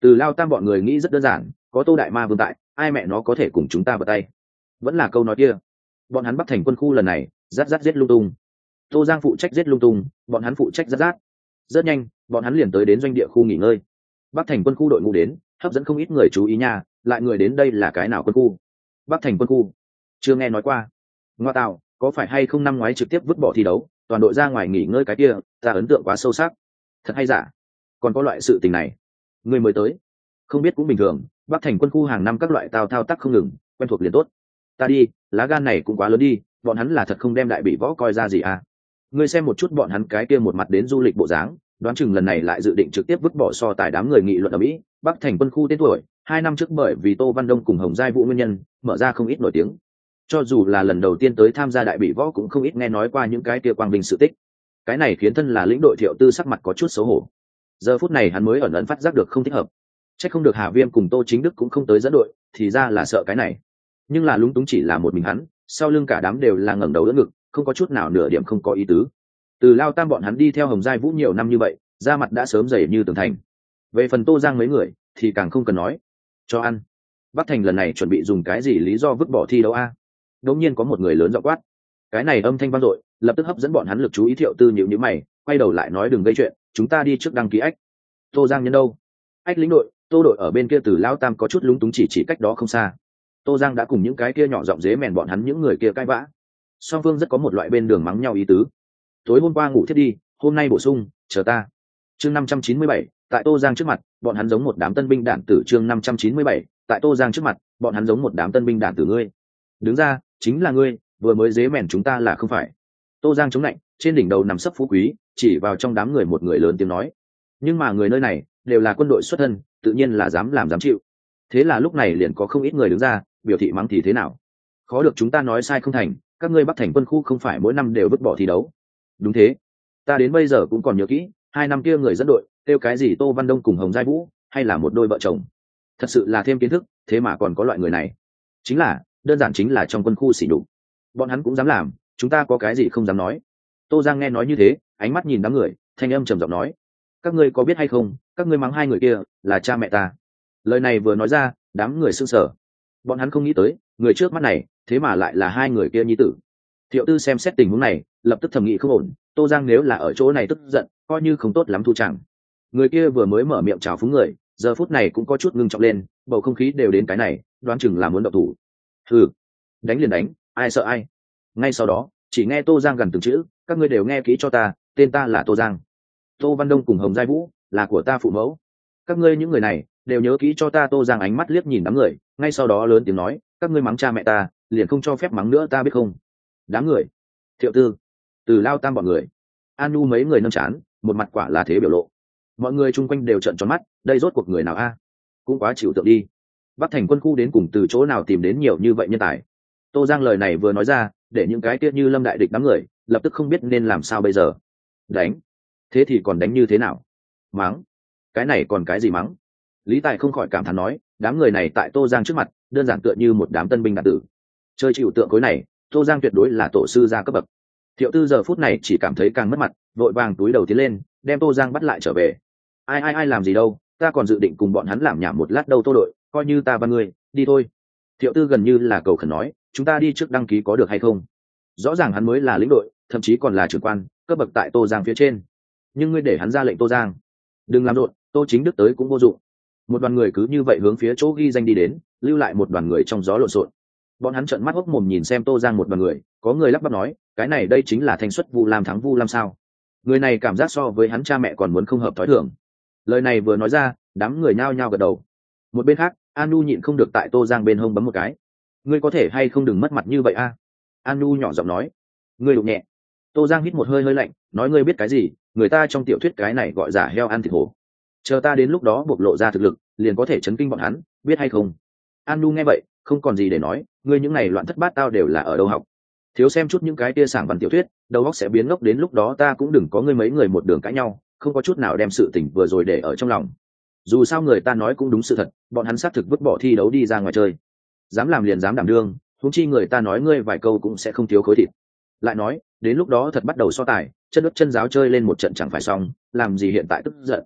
Từ Lao Tam bọn người nghĩ rất đơn giản, có Tô Đại Ma Vương tại, ai mẹ nó có thể cùng chúng ta vào tay. Vẫn là câu nói kia, bọn hắn Bắc Thành quân khu lần này rát rát giết lung tung. Tô Giang phụ trách giết lung tung, bọn hắn phụ trách rát rát. Rất nhanh, bọn hắn liền tới đến doanh địa khu nghỉ ngơi. Bắc Thành quân khu đội ngũ đến, hấp dẫn không ít người chú ý nha, lại người đến đây là cái nào quân khu? Bắc Thành quân khu. Chưa nghe nói qua. Ngoa tạo, có phải hay không năm ngoái trực tiếp vứt bỏ thi đấu, toàn đội ra ngoài nghỉ ngơi cái kia, ta ấn tượng quá sâu sắc. Thật hay giả? Còn có loại sự tình này. Người mới tới, không biết cũng bình thường, Bắc Thành quân khu hàng năm các loại thao tác không ngừng, quen thuộc liền tốt. Ta đi, lá gan này cũng quá lớn đi, bọn hắn là thật không đem đại bị võ coi ra gì à? Ngươi xem một chút bọn hắn cái kia một mặt đến du lịch bộ dáng, đoán chừng lần này lại dự định trực tiếp vứt bỏ so tài đám người nghị luận ở Mỹ. Bắc Thành quân khu tên tuổi 2 năm trước bởi vì Tô Văn Đông cùng Hồng Giai Vũ nguyên nhân mở ra không ít nổi tiếng. Cho dù là lần đầu tiên tới tham gia đại bị võ cũng không ít nghe nói qua những cái kia quang vinh sự tích. Cái này khiến thân là lĩnh đội Thiệu Tư sắc mặt có chút xấu hổ. Giờ phút này hắn mới ẩn ẩn phát giác được không thích hợp. Chắc không được Hà Viêm cùng Tô Chính Đức cũng không tới dẫn đội, thì ra là sợ cái này. Nhưng là lúng túng chỉ là một mình hắn, sau lưng cả đám đều là ngẩng đầu đỡ ngực, không có chút nào nửa điểm không có ý tứ. Từ Lao Tam bọn hắn đi theo Hồng Giai Vũ nhiều năm như vậy, da mặt đã sớm dày như tường thành. Về phần Tô Giang mấy người thì càng không cần nói. Cho ăn. Bắc Thành lần này chuẩn bị dùng cái gì lý do vứt bỏ thi đấu a? Đột nhiên có một người lớn giọng quát. Cái này âm thanh vang dội, lập tức hấp dẫn bọn hắn lực chú ý. Thiệu Tư nhíu nhíu mày, quay đầu lại nói đừng gây chuyện, chúng ta đi trước đăng ký ách. Tô Giang nhân đâu? Ách lĩnh đội, Tô đội ở bên kia. Từ Lao Tam có chút lúng túng chỉ cách đó không xa. Tô Giang đã cùng những cái kia nhỏ giọng dế mèn bọn hắn những người kia cãi vã. Song phương rất có một loại bên đường mắng nhau ý tứ. Tối hôm qua ngủ thiết đi, hôm nay bổ sung, chờ ta. Chương 597, tại Tô Giang trước mặt, bọn hắn giống một đám tân binh đạn tử. Chương 597, tại Tô Giang trước mặt, bọn hắn giống một đám tân binh đạn tử. Ngươi đứng ra, chính là ngươi, vừa mới dế mèn chúng ta là không phải. Tô Giang chống lạnh, trên đỉnh đầu nằm sấp Phú Quý, chỉ vào trong đám người một người lớn tiếng nói. Nhưng mà người nơi này đều là quân đội xuất thân, tự nhiên là dám làm dám chịu. Thế là lúc này liền có không ít người đứng ra biểu thị mắng thì thế nào, khó được chúng ta nói sai không thành, các ngươi Bắc Thành quân khu không phải mỗi năm đều vứt bỏ thi đấu. Đúng thế, ta đến bây giờ cũng còn nhớ kỹ 2 năm kia người dẫn đội kêu cái gì Tô Văn Đông cùng Hồng Giai Vũ, hay là một đôi vợ chồng. Thật sự là thêm kiến thức, thế mà còn có loại người này. Chính là đơn giản chính là trong quân khu xỉ nhục, bọn hắn cũng dám làm, chúng ta có cái gì không dám nói. Tô Giang nghe nói như thế, ánh mắt nhìn đám người, thanh âm trầm giọng nói, các ngươi có biết hay không, các ngươi mắng hai người kia là cha mẹ ta. Lời này vừa nói ra, đám người sững sờ. Bọn hắn không nghĩ tới người trước mắt này thế mà lại là hai người kia nhi tử. Thiệu Tư xem xét tình huống này, lập tức thầm nghĩ không ổn. Tô Giang nếu là ở chỗ này tức giận, coi như không tốt lắm thu chẳng. Người kia vừa mới mở miệng chào phúng người, giờ phút này cũng có chút ngưng trọng lên, bầu không khí đều đến cái này, đoán chừng là muốn động thủ. Hừ, đánh liền đánh, ai sợ ai. Ngay sau đó, chỉ nghe Tô Giang gần từng chữ, các ngươi đều nghe kỹ cho ta, tên ta là Tô Giang. Tô Văn Đông cùng Hồng Giai Vũ là của ta phụ mẫu. Các ngươi những người này đều nhớ kỹ cho ta. Tô Giang ánh mắt liếc nhìn đám người, ngay sau đó lớn tiếng nói, các ngươi mắng cha mẹ ta, liền không cho phép mắng nữa, ta biết không? Đám người, Thiệu Tư, Từ Lao Tam bọn người, An Nu mấy người nâng chán, một mặt quả là thế biểu lộ. Mọi người chung quanh đều trợn tròn mắt, đây rốt cuộc người nào a? Cũng quá chịu tượng đi. Bắc Thành quân khu đến cùng từ chỗ nào tìm đến nhiều như vậy nhân tài? Tô Giang lời này vừa nói ra, để những cái tiết như Lâm đại địch đám người lập tức không biết nên làm sao bây giờ. Đánh? Thế thì còn đánh như thế nào? Mắng? Cái này còn cái gì mắng? Lý Tài không khỏi cảm thán nói, đám người này tại Tô Giang trước mặt đơn giản tựa như một đám tân binh đạn tử. Chơi chịu tượng khối này, Tô Giang tuyệt đối là tổ sư gia cấp bậc. Thiệu Tư giờ phút này chỉ cảm thấy càng mất mặt, vội vàng túi đầu tiến lên, đem Tô Giang bắt lại trở về. Ai làm gì đâu, ta còn dự định cùng bọn hắn làm nhảm một lát đâu Tô đội, coi như ta và ngươi, đi thôi. Thiệu Tư gần như là cầu khẩn nói, chúng ta đi trước đăng ký có được hay không? Rõ ràng hắn mới là lĩnh đội, thậm chí còn là trưởng quan, cấp bậc tại Tô Giang phía trên. Nhưng ngươi để hắn ra lệnh Tô Giang, đừng làm rộn, Tô Chính Đức tới cũng vô dụng. Một đoàn người cứ như vậy hướng phía chỗ ghi danh đi đến, lưu lại một đoàn người trong gió lộn xộn. Bọn hắn trợn mắt hốc mồm nhìn xem Tô Giang một đoàn người, có người lắp bắp nói, cái này đây chính là thanh xuất Vu Lam thắng Vu Lam sao? Người này cảm giác so với hắn cha mẹ còn muốn không hợp thói thường. Lời này vừa nói ra, đám người nhao nhao gật đầu. Một bên khác, An Nu nhịn không được tại Tô Giang bên hông bấm một cái. Ngươi có thể hay không đừng mất mặt như vậy a? An Nu nhỏ giọng nói. Ngươi đụng nhẹ. Tô Giang hít một hơi hơi lạnh, nói ngươi biết cái gì, người ta trong tiểu thuyết cái này gọi giả heo ăn thịt hổ. Chờ ta đến lúc đó bộc lộ ra thực lực, liền có thể chấn kinh bọn hắn, biết hay không? An Nu nghe vậy, không còn gì để nói, ngươi những này loạn thất bát tao đều là ở đâu học? Thiếu xem chút những cái tia sảng văn tiểu thuyết, đầu óc sẽ biến ngốc, đến lúc đó ta cũng đừng có ngươi mấy người một đường cãi nhau, không có chút nào đem sự tình vừa rồi để ở trong lòng. Dù sao người ta nói cũng đúng sự thật, bọn hắn xác thực vứt bỏ thi đấu đi ra ngoài chơi. Dám làm liền dám đảm đương, huống chi người ta nói ngươi vài câu cũng sẽ không thiếu khối thịt. Lại nói, đến lúc đó thật bắt đầu so tài, chân đất chân giáo chơi lên một trận chẳng phải xong, làm gì hiện tại tức giận.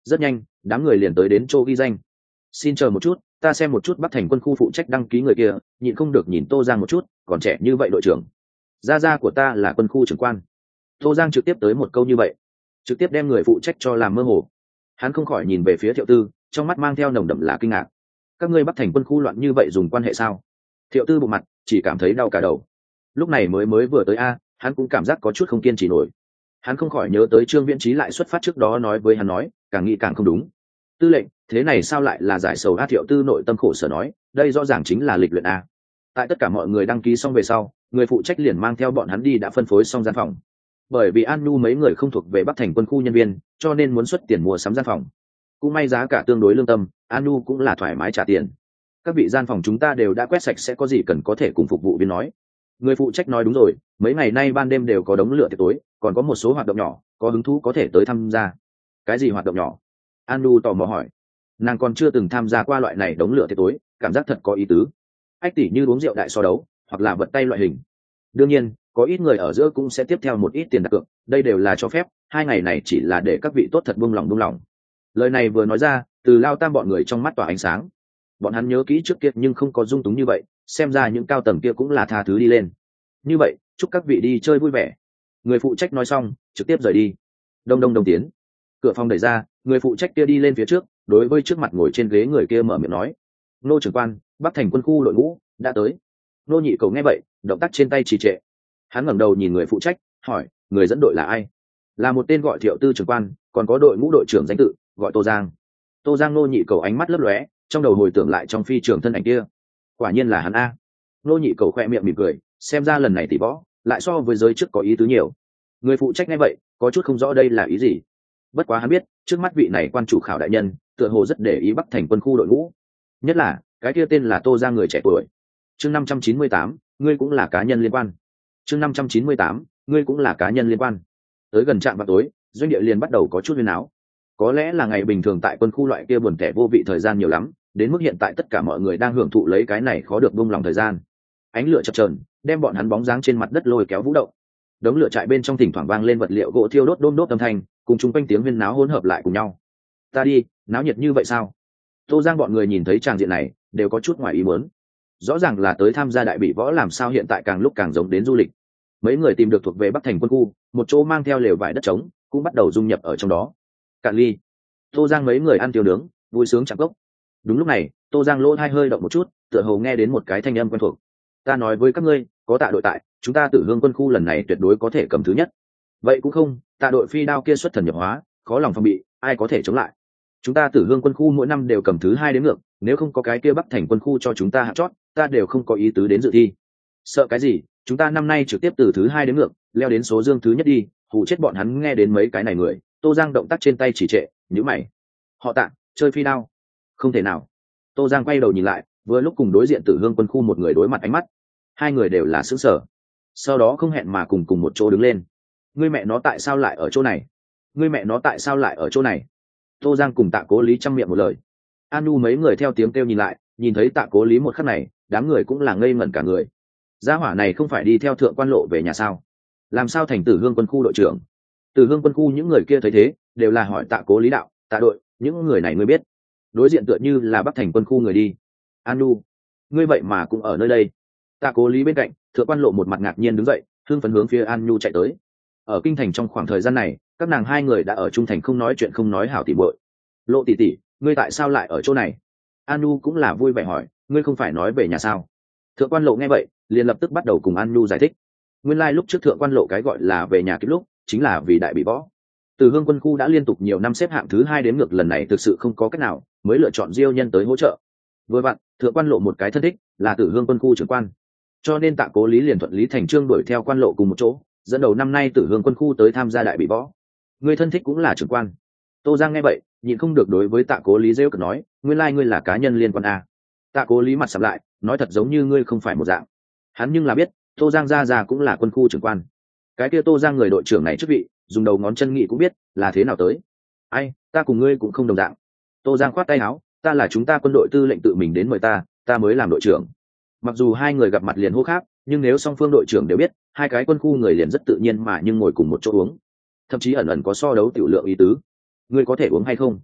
Rất nhanh đám người liền tới đến chỗ ghi danh. Xin chờ một chút, ta xem một chút Bắc Thành quân khu phụ trách đăng ký người kia, nhịn không được nhìn Tô Giang một chút, còn trẻ như vậy đội trưởng. Gia của ta là quân khu trưởng quan. Tô Giang trực tiếp tới một câu như vậy, trực tiếp đem người phụ trách cho làm mơ hồ. Hắn không khỏi nhìn về phía Thiệu Tư, trong mắt mang theo nồng đậm là kinh ngạc. Các ngươi Bắc Thành quân khu loạn như vậy dùng quan hệ sao? Thiệu Tư bộ mặt chỉ cảm thấy đau cả đầu. Lúc này mới vừa tới hắn cũng cảm giác có chút không kiên trì nổi. Hắn không khỏi nhớ tới Trương Viễn Chí lại xuất phát trước đó nói với hắn nói, càng nghĩ càng không đúng. Tư lệnh, thế này sao lại là giải sầu? Thiệu Tư nội tâm khổ sở nói, đây rõ ràng chính là lịch luyện a. Tại tất cả mọi người đăng ký xong về sau, người phụ trách liền mang theo bọn hắn đi đã phân phối xong gian phòng. Bởi vì An Nhu mấy người không thuộc về Bắc Thành quân khu nhân viên, cho nên muốn xuất tiền mua sắm gian phòng. Cũng may giá cả tương đối lương tâm, An Nhu cũng là thoải mái trả tiền. Các vị gian phòng chúng ta đều đã quét sạch, sẽ có gì cần có thể cùng phục vụ viên nói. Người phụ trách nói đúng rồi, mấy ngày nay ban đêm đều có đống lửa tiệc tối, còn có một số hoạt động nhỏ, có hứng thú có thể tới tham gia. Cái gì hoạt động nhỏ? An Nhu tò mò hỏi. Nàng còn chưa từng tham gia qua loại này đống lửa tiệc tối, cảm giác thật có ý tứ. Ách tỉ như uống rượu đại so đấu, hoặc là vật tay loại hình. Đương nhiên có ít người ở giữa cũng sẽ tiếp theo một ít tiền đặt cược, đây đều là cho phép, 2 ngày này chỉ là để các vị tốt thật buông lòng. Lời này vừa nói ra, Từ Lao Tam bọn người trong mắt tỏa ánh sáng. Bọn hắn nhớ kỹ trước kia nhưng không có dung túng như vậy, xem ra những cao tầng kia cũng là tha thứ đi lên. Như vậy chúc các vị đi chơi vui vẻ. Người phụ trách nói xong trực tiếp rời đi. Đông tiến. Cửa phòng đẩy ra, người phụ trách kia đi lên phía trước, đối với trước mặt ngồi trên ghế người kia mở miệng nói, Nô trưởng quan, Bắc Thành quân khu đội ngũ đã tới. Nô Nhị Cầu nghe vậy, động tác trên tay trì trệ. Hắn ngẩng đầu nhìn người phụ trách, hỏi, người dẫn đội là ai? Là một tên gọi Thiệu Tư trưởng quan, còn có đội ngũ đội trưởng danh tự gọi Tô Giang. Tô Giang. Nô Nhị Cầu ánh mắt lấp lóe, trong đầu hồi tưởng lại trong phi trường thân ảnh kia, quả nhiên là hắn a. Nô Nhị Cầu khoe miệng mỉm cười, xem ra lần này tỷ võ lại so với giới trước có ý tứ nhiều. Người phụ trách nghe vậy có chút không rõ đây là ý gì, bất quá hắn biết trước mắt vị này quan chủ khảo đại nhân tựa hồ rất để ý Bắc Thành quân khu đội ngũ, nhất là cái kia tên là Tô Giang người trẻ tuổi. Chương 598, ngươi cũng là cá nhân liên quan. Chương 598, ngươi cũng là cá nhân liên quan. Tới gần trạm vào tối, doanh địa liền bắt đầu có chút huyên áo. Có lẽ là ngày bình thường tại quân khu loại kia buồn tẻ vô vị thời gian nhiều lắm, đến mức hiện tại tất cả mọi người đang hưởng thụ lấy cái này khó được buông lòng thời gian. Ánh lửa chập chờn đem bọn hắn bóng dáng trên mặt đất lôi kéo vũ động. Đống lửa trại bên trong thỉnh thoảng vang lên vật liệu gỗ thiêu đốt đôm đốt âm thanh, cùng chung quanh tiếng huyên náo hỗn hợp lại cùng nhau. Ta đi, náo nhiệt như vậy sao? Tô Giang bọn người nhìn thấy tràng diện này đều có chút ngoài ý muốn. Rõ ràng là tới tham gia đại bỉ võ, làm sao hiện tại càng lúc càng giống đến du lịch. Mấy người tìm được thuộc về Bắc Thành quân khu một chỗ mang theo lều vải đất trống, cũng bắt đầu dung nhập ở trong đó. Cạn ly. Tô Giang mấy người ăn tiêu nướng vui sướng chạm cốc. Đúng lúc này Tô Giang lỗ tai hơi động một chút, tựa hồ nghe đến một cái thanh âm quen thuộc. Ta nói với các ngươi, có Tạ đội tại, chúng ta Tử Hương quân khu lần này tuyệt đối có thể cầm thứ nhất. Vậy cũng không, Tạ đội phi đao kia xuất thần nhập hóa, khó lòng phòng bị, ai có thể chống lại. Chúng ta Tử Hương quân khu mỗi năm đều cầm thứ 2 đến ngược, nếu không có cái kia Bắc Thành quân khu cho chúng ta hạng chót, ta đều không có ý tứ đến dự thi. Sợ cái gì, chúng ta năm nay trực tiếp từ thứ 2 đến ngược, leo đến số dương thứ nhất đi, hù chết bọn hắn. Nghe đến mấy cái này người, Tô Giang động tác trên tay chỉ trệ, nhíu mày. Họ Tạ, chơi phi đao? Không thể nào. Tô Giang quay đầu nhìn lại, vừa lúc cùng đối diện Tử Hương quân khu một người đối mặt ánh mắt. Hai người đều là sững sờ, sau đó không hẹn mà cùng một chỗ đứng lên. Ngươi mẹ nó tại sao lại ở chỗ này? Ngươi mẹ nó tại sao lại ở chỗ này? Tô Giang cùng Tạ Cố Lý chăm miệng một lời. An Nu mấy người theo tiếng kêu nhìn lại, nhìn thấy Tạ Cố Lý một khắc này, đám người cũng là ngây ngẩn cả người. Gia hỏa này không phải đi theo thượng quan lộ về nhà sao? Làm sao thành Tử Hương quân khu đội trưởng? Tử Hương quân khu những người kia thấy thế, đều là hỏi Tạ Cố Lý đạo, Tạ đội, những người này ngươi biết? Đối diện tựa như là Bắc Thành quân khu người đi. An Nu, ngươi vậy mà cũng ở nơi đây? Tạ Cố Lý bên cạnh, thượng quan lộ một mặt ngạc nhiên đứng dậy, hưng phấn hướng phía An Nu chạy tới. Ở kinh thành trong khoảng thời gian này, các nàng hai người đã ở trung thành không nói chuyện không nói hảo tỉ muội. Lộ tỷ tỷ, ngươi tại sao lại ở chỗ này? An Nu cũng là vui vẻ hỏi, ngươi không phải nói về nhà sao? Thượng quan lộ nghe vậy, liền lập tức bắt đầu cùng An Nu giải thích. Nguyên lai lúc trước thượng quan lộ cái gọi là về nhà kịp lúc, chính là vì đại bị võ. Từ Hương quân khu đã liên tục nhiều năm xếp hạng thứ 2 đến ngược, lần này thực sự không có cách nào, mới lựa chọn Diêu Nhân tới hỗ trợ. Vừa vặn, thượng quan lộ một cái thân thích là Tử Hương quân khu trưởng quan, cho nên Tạ Cố Lý liền thuận lý thành chương đuổi theo quan lộ cùng một chỗ, dẫn đầu năm nay Tử Hương quân khu tới tham gia đại bị võ. Người thân thích cũng là trưởng quan. Tô Giang nghe vậy, nhịn không được đối với Tạ Cố Lý rêu cợt nói, nguyên lai ngươi là cá nhân liên quan a. Tạ Cố Lý mặt sầm lại, nói thật giống như ngươi không phải một dạng. Hắn nhưng là biết, Tô Giang ra cũng là quân khu trưởng quan. Cái kia Tô Giang người đội trưởng này chức vị, dùng đầu ngón chân nghĩ cũng biết là thế nào tới. Ai, ta cùng ngươi cũng không đồng dạng. Tô Giang khoát tay áo, ta là chúng ta quân đội tư lệnh tự mình đến mời ta mới làm đội trưởng. Mặc dù hai người gặp mặt liền hô khác, nhưng nếu song phương đội trưởng đều biết, hai cái quân khu người liền rất tự nhiên mà nhưng ngồi cùng một chỗ uống, thậm chí ẩn ẩn có so đấu tiểu lượng ý tứ. Ngươi có thể uống hay không?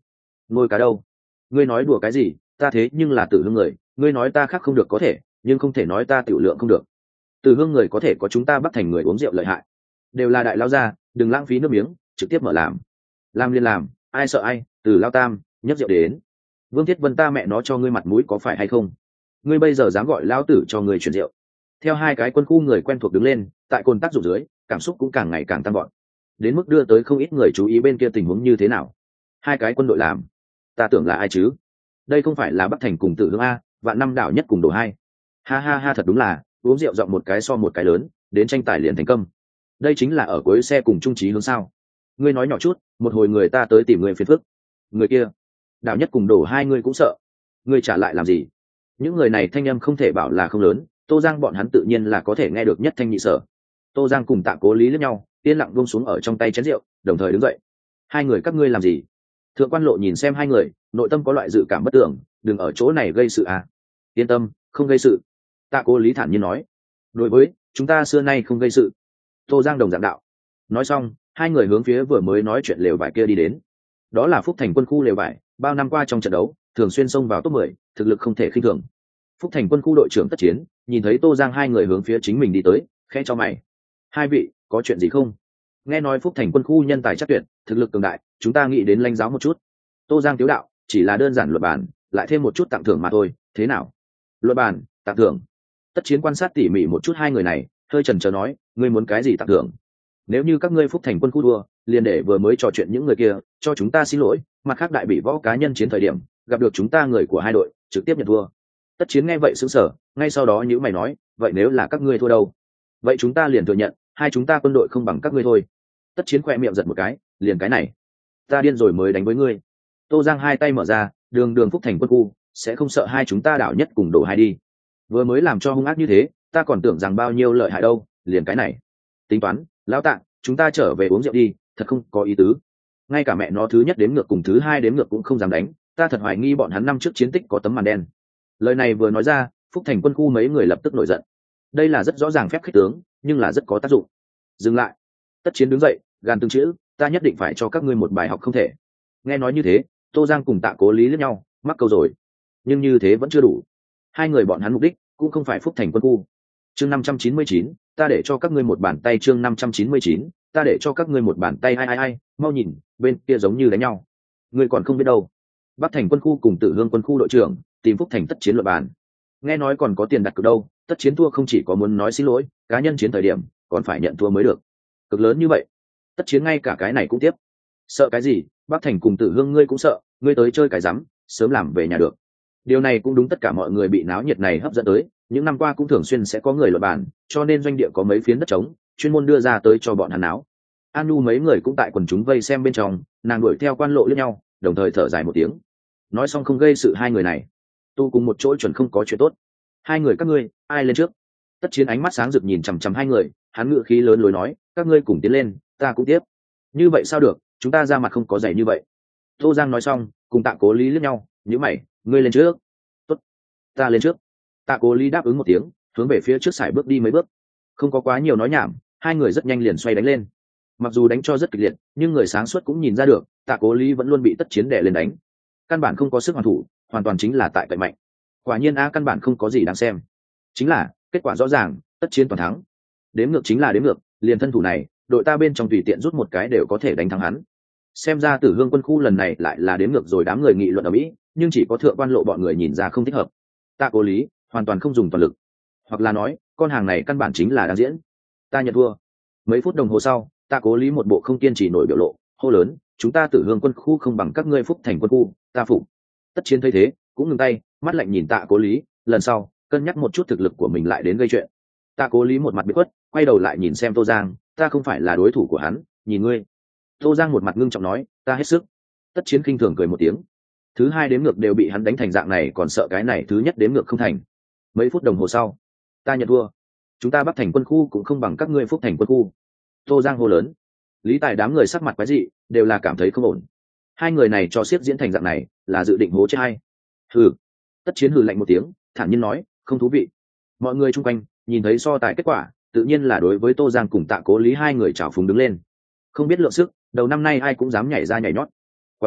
Ngôi cá đâu? Ngươi nói đùa cái gì? Ta thế nhưng là Tử Hương người, ngươi nói ta khác không được có thể, nhưng không thể nói ta tiểu lượng không được. Tử Hương người có thể có chúng ta Bắc Thành người uống rượu lợi hại, đều là đại lao gia, đừng lãng phí nước miếng, trực tiếp mở làm liền làm, ai sợ ai. Từ lao tam nhấc rượu đến. Vương Thiết Vân, ta mẹ nó cho ngươi mặt mũi có phải hay không? Ngươi bây giờ dám gọi lao tử cho người chuyển rượu? Theo hai cái quân khu người quen thuộc đứng lên, tại cồn tác dụng dưới, cảm xúc cũng càng ngày càng tăng gọn, đến mức đưa tới không ít người chú ý bên kia tình huống như thế nào. Hai cái quân đội làm, ta tưởng là ai chứ? Đây không phải là Bắc Thành cùng Tử Hương a, Vạn Năm Đảo Nhất cùng Đồ Hai. Ha ha ha, thật đúng là uống rượu giọng một cái so một cái lớn, đến tranh tài liền thành công. Đây chính là ở cuối xe cùng trung trí hướng sao? Ngươi nói nhỏ chút, một hồi người ta tới tìm người phiền phức. Người kia, Đảo Nhất cùng Đồ Hai ngươi cũng sợ? Ngươi trả lại làm gì? Những người này thanh âm không thể bảo là không lớn, Tô Giang bọn hắn tự nhiên là có thể nghe được nhất thanh nhị sở. Tô Giang cùng Tạ Cố Lý liếc nhau, yên lặng buông xuống ở trong tay chén rượu, đồng thời đứng dậy. Hai người các ngươi làm gì? Thượng quan Lộ nhìn xem hai người, nội tâm có loại dự cảm bất tưởng, đừng ở chỗ này gây sự à? Yên tâm, không gây sự. Tạ Cố Lý thản nhiên nói. Đối với chúng ta xưa nay không gây sự. Tô Giang đồng dạng đạo. Nói xong, hai người hướng phía vừa mới nói chuyện lều vải kia đi đến. Đó là Phúc Thành quân khu lều vải, bao năm qua trong trận đấu thường xuyên xông vào top 10, thực lực không thể khinh thường. Phúc Thành quân khu đội trưởng Tất Chiến nhìn thấy Tô Giang hai người hướng phía chính mình đi tới, khẽ cho mày. Hai vị có chuyện gì không? Nghe nói Phúc Thành quân khu nhân tài chắc tuyệt, thực lực cường đại, chúng ta nghĩ đến lãnh giáo một chút. Tô Giang tiếu đạo, chỉ là đơn giản luật bản, lại thêm một chút tặng thưởng mà thôi, thế nào? Luật bản, tặng thưởng. Tất Chiến quan sát tỉ mỉ một chút hai người này, hơi chần chờ nói, ngươi muốn cái gì tặng thưởng? Nếu như các ngươi Phúc Thành quân khu thua, liền để vừa mới trò chuyện những người kia cho chúng ta xin lỗi, mặt khác đại bị võ cá nhân chiến thời điểm gặp được chúng ta người của hai đội trực tiếp nhận thua. Tất Chiến nghe vậy sững sờ, ngay sau đó nhữ mày nói, vậy nếu là các ngươi thua đâu? Vậy chúng ta liền thừa nhận hai chúng ta quân đội không bằng các ngươi thôi. Tất Chiến khoe miệng giật một cái, liền cái này ta điên rồi mới đánh với ngươi. Tô Giang hai tay mở ra, đường đường Phúc Thành quân khu sẽ không sợ hai chúng ta Đảo Nhất cùng Đồ Hai đi? Vừa mới làm cho hung ác như thế, ta còn tưởng rằng bao nhiêu lợi hại đâu, liền cái này. Tính toán, lão Tạ, chúng ta trở về uống rượu đi, thật không có ý tứ. Ngay cả mẹ nó thứ nhất đếm ngược cùng thứ hai đếm ngược cũng không dám đánh, ta thật hoài nghi bọn hắn năm trước chiến tích có tấm màn đen. Lời này vừa nói ra, Phúc Thành quân khu mấy người lập tức nổi giận. Đây là rất rõ ràng phép khích tướng, nhưng là rất có tác dụng. Dừng lại. Tất Chiến đứng dậy, gàn từng chữ, ta nhất định phải cho các ngươi một bài học không thể. Nghe nói như thế, Tô Giang cùng Tạ Cố Lý liếc nhau, mắc câu rồi. Nhưng như thế vẫn chưa đủ. Hai người bọn hắn mục đích cũng không phải Phúc Thành quân khu. Chương 599, ta để cho các ngươi một bàn tay. Chương 599, ta để cho các ngươi một bàn tay. Ai, mau nhìn, bên kia giống như đánh nhau. Ngươi còn không biết đâu. Bắc Thành quân khu cùng Tử Hương quân khu đội trưởng tìm Phúc Thành Tất Chiến luận bàn. Nghe nói còn có tiền đặt cược đâu, Tất Chiến thua không chỉ có muốn nói xin lỗi, cá nhân chiến thời điểm còn phải nhận thua mới được. Cực lớn như vậy, Tất Chiến ngay cả cái này cũng tiếp. Sợ cái gì? Bắc Thành cùng Tử Hương ngươi cũng sợ, ngươi tới chơi cái rắm, sớm làm về nhà được. Điều này cũng đúng, tất cả mọi người bị náo nhiệt này hấp dẫn tới, những năm qua cũng thường xuyên sẽ có người luận bàn, cho nên doanh địa có mấy phiến đất trống chuyên môn đưa ra tới cho bọn hắn náo. An Nu mấy người cũng tại quần chúng vây xem bên trong, nàng đuổi theo quan lộ lẫn nhau, đồng thời thở dài một tiếng. Nói xong không gây sự hai người này, tu cùng một chỗ chuẩn không có chuyện tốt. Hai người các ngươi, ai lên trước? Tất Chiến ánh mắt sáng rực nhìn chằm chằm hai người, hắn ngự khí lớn lối nói, các ngươi cùng tiến lên, ta cũng tiếp. Như vậy sao được, chúng ta ra mặt không có dày như vậy. Tô Giang nói xong, cùng Tạ Cố Lý liếc nhau, nhíu mày, ngươi lên trước. Tốt, ta lên trước. Tạ Cố Lý đáp ứng một tiếng, hướng về phía trước sải bước đi mấy bước. Không có quá nhiều nói nhảm, hai người rất nhanh liền xoay đánh lên. Mặc dù đánh cho rất kịch liệt, nhưng người sáng suốt cũng nhìn ra được, Tạ Cố Lý vẫn luôn bị Tất Chiến đè lên đánh. Căn bản không có sức hoàn thủ, hoàn toàn chính là tại cậy mạnh. Quả nhiên căn bản không có gì đáng xem. Chính là kết quả rõ ràng, Tất Chiến toàn thắng. Đếm ngược chính là đếm ngược, liền thân thủ này, đội ta bên trong tùy tiện rút một cái đều có thể đánh thắng hắn. Xem ra Tử Hương quân khu lần này lại là đếm ngược rồi, đám người nghị luận ở mỹ, nhưng chỉ có Thượng quan Lộ bọn người nhìn ra không thích hợp. Tạ Cố Lý hoàn toàn không dùng toàn lực, hoặc là nói con hàng này căn bản chính là đang diễn. Ta nhận thua. Mấy phút đồng hồ sau, Tạ Cố Lý một bộ không kiên trì nổi biểu lộ, hô lớn, chúng ta Tử Hương quân khu không bằng các ngươi Phúc Thành quân khu, ta phục. Tất Chiến thấy thế cũng ngừng tay, mắt lạnh nhìn Tạ Cố Lý, lần sau cân nhắc một chút thực lực của mình lại đến gây chuyện. Tạ Cố Lý một mặt bị khuất, quay đầu lại nhìn xem Tô Giang, ta không phải là đối thủ của hắn, nhìn ngươi. Tô Giang một mặt ngưng trọng nói, ta hết sức. Tất Chiến khinh thường cười một tiếng. Thứ hai đếm ngược đều bị hắn đánh thành dạng này, còn sợ cái này thứ nhất đếm ngược không thành. Mấy phút đồng hồ sau, ta nhận thua. Chúng ta Bắc Thành quân khu cũng không bằng các ngươi Phúc Thành quân khu. Tô Giang hô lớn. Lý Tài đám người sắc mặt quái dị, đều là cảm thấy không ổn. Hai người này cho xiết diễn thành dạng này, là dự định hố chết hay? Hừ. Tất Chiến hừ lạnh một tiếng, thản nhiên nói, không thú vị. Mọi người chung quanh nhìn thấy so tài kết quả, tự nhiên là đối với Tô Giang cùng Tạ Cố Lý hai người trào phúng đứng lên. Không biết lượng sức, đầu năm nay ai cũng dám nhảy ra nhảy nhót. Quá yếu,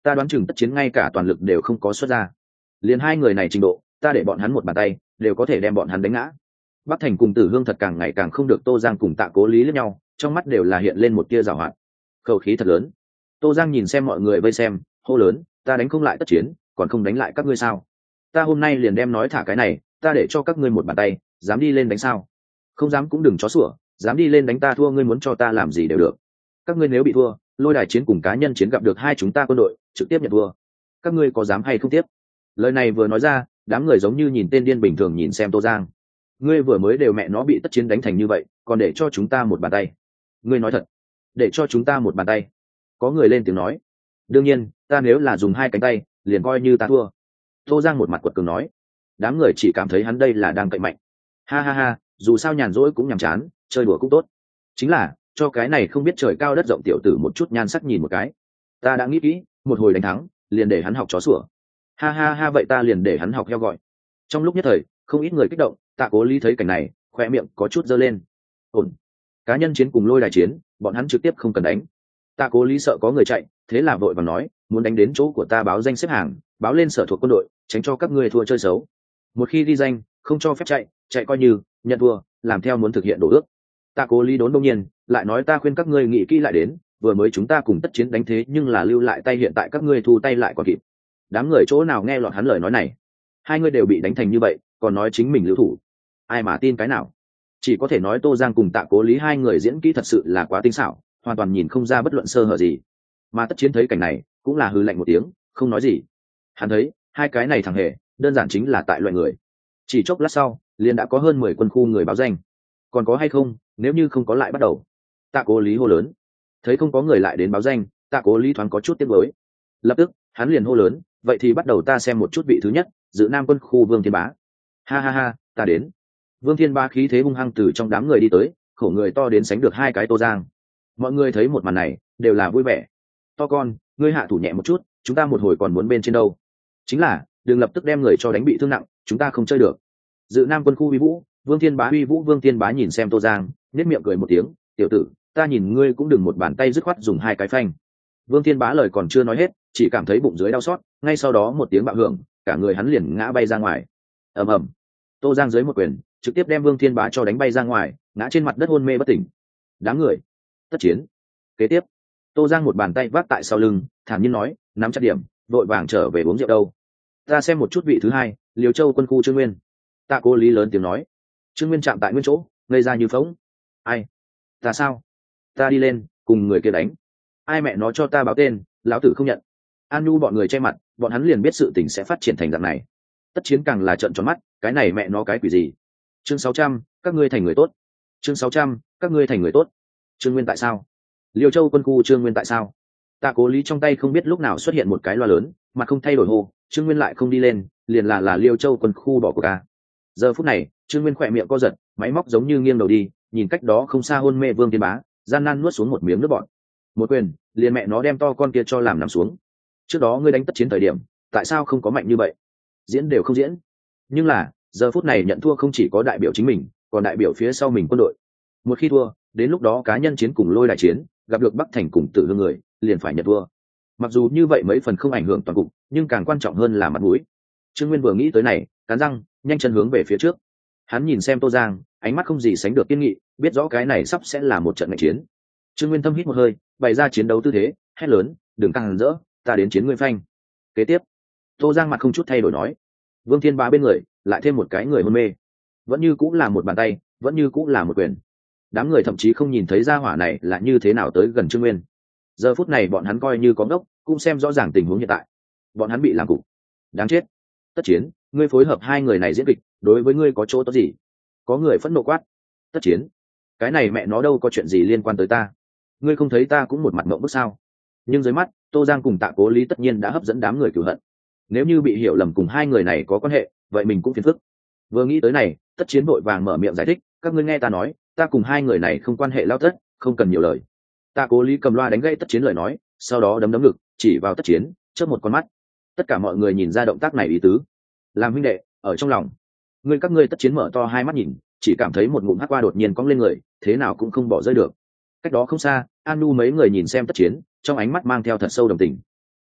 ta đoán chừng tất chiến ngay cả toàn lực đều không có xuất ra. Liền hai người này trình độ, ta để bọn hắn một bàn tay đều có thể đem bọn hắn đánh ngã. Bắc Thành cùng Tử Hương thật càng ngày càng không được Tô Giang cùng Tạ Cố Lý liếc nhau, trong mắt đều là hiện lên một tia giảo hoạt. Khẩu khí thật lớn. Tô Giang nhìn xem mọi người vây xem, hô lớn, ta đánh không lại tất chiến, còn không đánh lại các ngươi sao? Ta hôm nay liền đem nói thả cái này, ta để cho các ngươi một bàn tay, dám đi lên đánh sao? Không dám cũng đừng chó sủa, dám đi lên đánh ta thua ngươi muốn cho ta làm gì đều được. Các ngươi nếu bị thua, lôi đài chiến cùng cá nhân chiến gặp được hai chúng ta quân đội, trực tiếp nhận thua. Các ngươi có dám hay không tiếp? Lời này vừa nói ra, đám người giống như nhìn tên điên bình thường nhìn xem Tô Giang. Ngươi vừa mới đều mẹ nó bị tất chiến đánh thành như vậy, còn để cho chúng ta một bàn tay. Ngươi nói thật, để cho chúng ta một bàn tay. Có người lên tiếng nói. Đương nhiên, ta nếu là dùng hai cánh tay, liền coi như ta thua. Tô Giang một mặt quật cường nói. Đám người chỉ cảm thấy hắn đây là đang cậy mạnh. Ha ha ha, dù sao nhàn rỗi cũng nhàm chán, chơi đùa cũng tốt. Chính là, cho cái này không biết trời cao đất rộng tiểu tử một chút nhan sắc nhìn một cái. Ta đã nghĩ kỹ, một hồi đánh thắng, liền để hắn học chó sủa. Ha ha ha, vậy ta liền để hắn học heo gọi. Trong lúc nhất thời, không ít người kích động, Tạ Cố Lý thấy cảnh này, khoe miệng có chút giơ lên. Ổn. Cá nhân chiến cùng lôi đài chiến, bọn hắn trực tiếp không cần đánh. Tạ Cố Lý sợ có người chạy, thế là vội vàng nói, muốn đánh đến chỗ của ta báo danh xếp hàng, báo lên sở thuộc quân đội, tránh cho các ngươi thua chơi xấu. Một khi ghi danh, không cho phép chạy, chạy coi như nhận thua, làm theo muốn thực hiện đổ ước. Tạ Cố Lý đốn đông nhiên, lại nói ta khuyên các ngươi nghĩ kỹ lại đến, vừa mới chúng ta cùng tất chiến đánh thế nhưng là lưu lại tay, hiện tại các ngươi thu tay lại còn kịp. Đám người chỗ nào nghe lọt hắn lời nói này, hai người đều bị đánh thành như vậy, còn nói chính mình lưu thủ, ai mà tin cái nào. Chỉ có thể nói Tô Giang cùng Tạ Cố Lý hai người diễn kỹ thật sự là quá tinh xảo, hoàn toàn nhìn không ra bất luận sơ hở gì. Mà tất chiến thấy cảnh này cũng là hừ lạnh một tiếng, không nói gì. Hắn thấy hai cái này thằng hề đơn giản chính là tại loại người. Chỉ chốc lát sau liền đã có hơn 10 quân khu người báo danh. Còn có hay không, nếu như không có lại bắt đầu. Tạ Cố Lý hô lớn. Thấy không có người lại đến báo danh, Tạ Cố Lý thoáng có chút tiếc nuối. Lập tức hắn liền hô lớn, vậy thì bắt đầu ta xem một chút vị thứ nhất, dự Nam quân khu Vương Thiên Bá. Ha ha ha, ta đến. Vương Thiên Bá khí thế hung hăng từ trong đám người đi tới, khổ người to đến sánh được hai cái Tô Giang. Mọi người thấy một màn này đều là vui vẻ. To con, ngươi hạ thủ nhẹ một chút, chúng ta một hồi còn muốn bên trên đâu. Chính là đừng lập tức đem người cho đánh bị thương nặng, chúng ta không chơi được. Dự Nam quân khu uy vũ, Vương Thiên Bá uy vũ. Vương Thiên Bá nhìn xem Tô Giang, nhếch miệng cười một tiếng, tiểu tử, ta nhìn ngươi cũng đừng một bàn tay dứt khoát dùng hai cái phanh. Vương Thiên Bá lời còn chưa nói hết, chỉ cảm thấy bụng dưới đau xót, ngay sau đó một tiếng bạo hưởng, cả người hắn liền ngã bay ra ngoài. Ầm ầm. Tô Giang dưới một quyền, trực tiếp đem Vương Thiên Bá cho đánh bay ra ngoài, ngã trên mặt đất hôn mê bất tỉnh. Đám người tất chiến. Kế tiếp, Tô Giang một bàn tay vác tại sau lưng, thản nhiên nói, nắm chặt điểm, vội vàng trở về uống rượu đâu. Ta xem một chút vị thứ hai, Liêu Châu quân khu Trương Nguyên. Tạ Cố Lý lớn tiếng nói. Trương Nguyên chạm tại nguyên chỗ, ngây ra như phỗng. Ai? Ta sao? Ta đi lên, cùng người kia đánh. Ai mẹ nó cho ta báo tên, lão tử không nhận. An Nhu bọn người che mặt, bọn hắn liền biết sự tình sẽ phát triển thành dạng này. Tất chiến càng là trợn tròn mắt, cái này mẹ nó cái quỷ gì? Chương 600, các ngươi thành người tốt. Chương 600, các ngươi thành người tốt. Trương Nguyên tại sao? Liêu Châu quân khu Trương Nguyên tại sao? Tạ Cố Lý trong tay không biết lúc nào xuất hiện một cái loa lớn, mà không thay đổi hô, Trương Nguyên lại không đi lên, liền là Liêu Châu quân khu bỏ cuộc a. Giờ phút này, Trương Nguyên khỏe miệng co giật, máy móc giống như nghiêng đầu đi, nhìn cách đó không xa hôn mê Vương Thiên Bá, gian nan nuốt xuống một miếng nước bọt. Một quyền, liền mẹ nó đem to con kia cho làm nằm xuống. Trước đó ngươi đánh tất chiến thời điểm, tại sao không có mạnh như vậy? Diễn đều không diễn. Nhưng là, giờ phút này nhận thua không chỉ có đại biểu chính mình, còn đại biểu phía sau mình quân đội. Một khi thua, đến lúc đó cá nhân chiến cùng lôi đài chiến, gặp được Bắc Thành cùng Tử Hương người, liền phải nhận thua. Mặc dù như vậy mấy phần không ảnh hưởng toàn cục, nhưng càng quan trọng hơn là mặt mũi. Trương Nguyên vừa nghĩ tới này, cắn răng, nhanh chân hướng về phía trước. Hắn nhìn xem Tô Giang, ánh mắt không gì sánh được kiên nghị, biết rõ cái này sắp sẽ là một trận nghịch chiến. Trương Nguyên thâm hít một hơi, bày ra chiến đấu tư thế, hét lớn, đừng càng rỡ, ta đến chiến ngươi phanh. Kế tiếp, Tô Giang mặt không chút thay đổi nói, Vương Thiên Bá bên người lại thêm một cái người hôn mê, vẫn như cũng là một bàn tay, vẫn như cũng là một quyền. Đám người thậm chí không nhìn thấy gia hỏa này là như thế nào tới gần Trương Nguyên. Giờ phút này bọn hắn coi như có ngốc, cũng xem rõ ràng tình huống hiện tại. Bọn hắn bị làm cục. Đáng chết. Tất chiến, ngươi phối hợp hai người này diễn kịch, đối với ngươi có chỗ tốt gì? Có người phẫn nộ quát. Tất chiến, cái này mẹ nó đâu có chuyện gì liên quan tới ta? Ngươi không thấy ta cũng một mặt mộng bức sao? Nhưng dưới mắt, Tô Giang cùng Tạ Cố Lý tất nhiên đã hấp dẫn đám người cửu hận. Nếu như bị hiểu lầm cùng hai người này có quan hệ, vậy mình cũng phiền phức. Vừa nghĩ tới này, Tất chiến vội vàng mở miệng giải thích, các ngươi nghe ta nói, ta cùng hai người này không quan hệ lao tất, không cần nhiều lời. Tạ Cố Lý cầm loa đánh gãy Tất chiến lời nói, sau đó đấm đấm ngực, chỉ vào Tất chiến, chớp một con mắt. Tất cả mọi người nhìn ra động tác này ý tứ. Làm huynh đệ, ở trong lòng, các ngươi Tất chiến mở to hai mắt nhìn, chỉ cảm thấy một ngụm hắc qua đột nhiên cong lên người, thế nào cũng không bỏ rơi được. Cách đó không xa, An Nu mấy người nhìn xem Tất chiến, trong ánh mắt mang theo thật sâu đồng tình.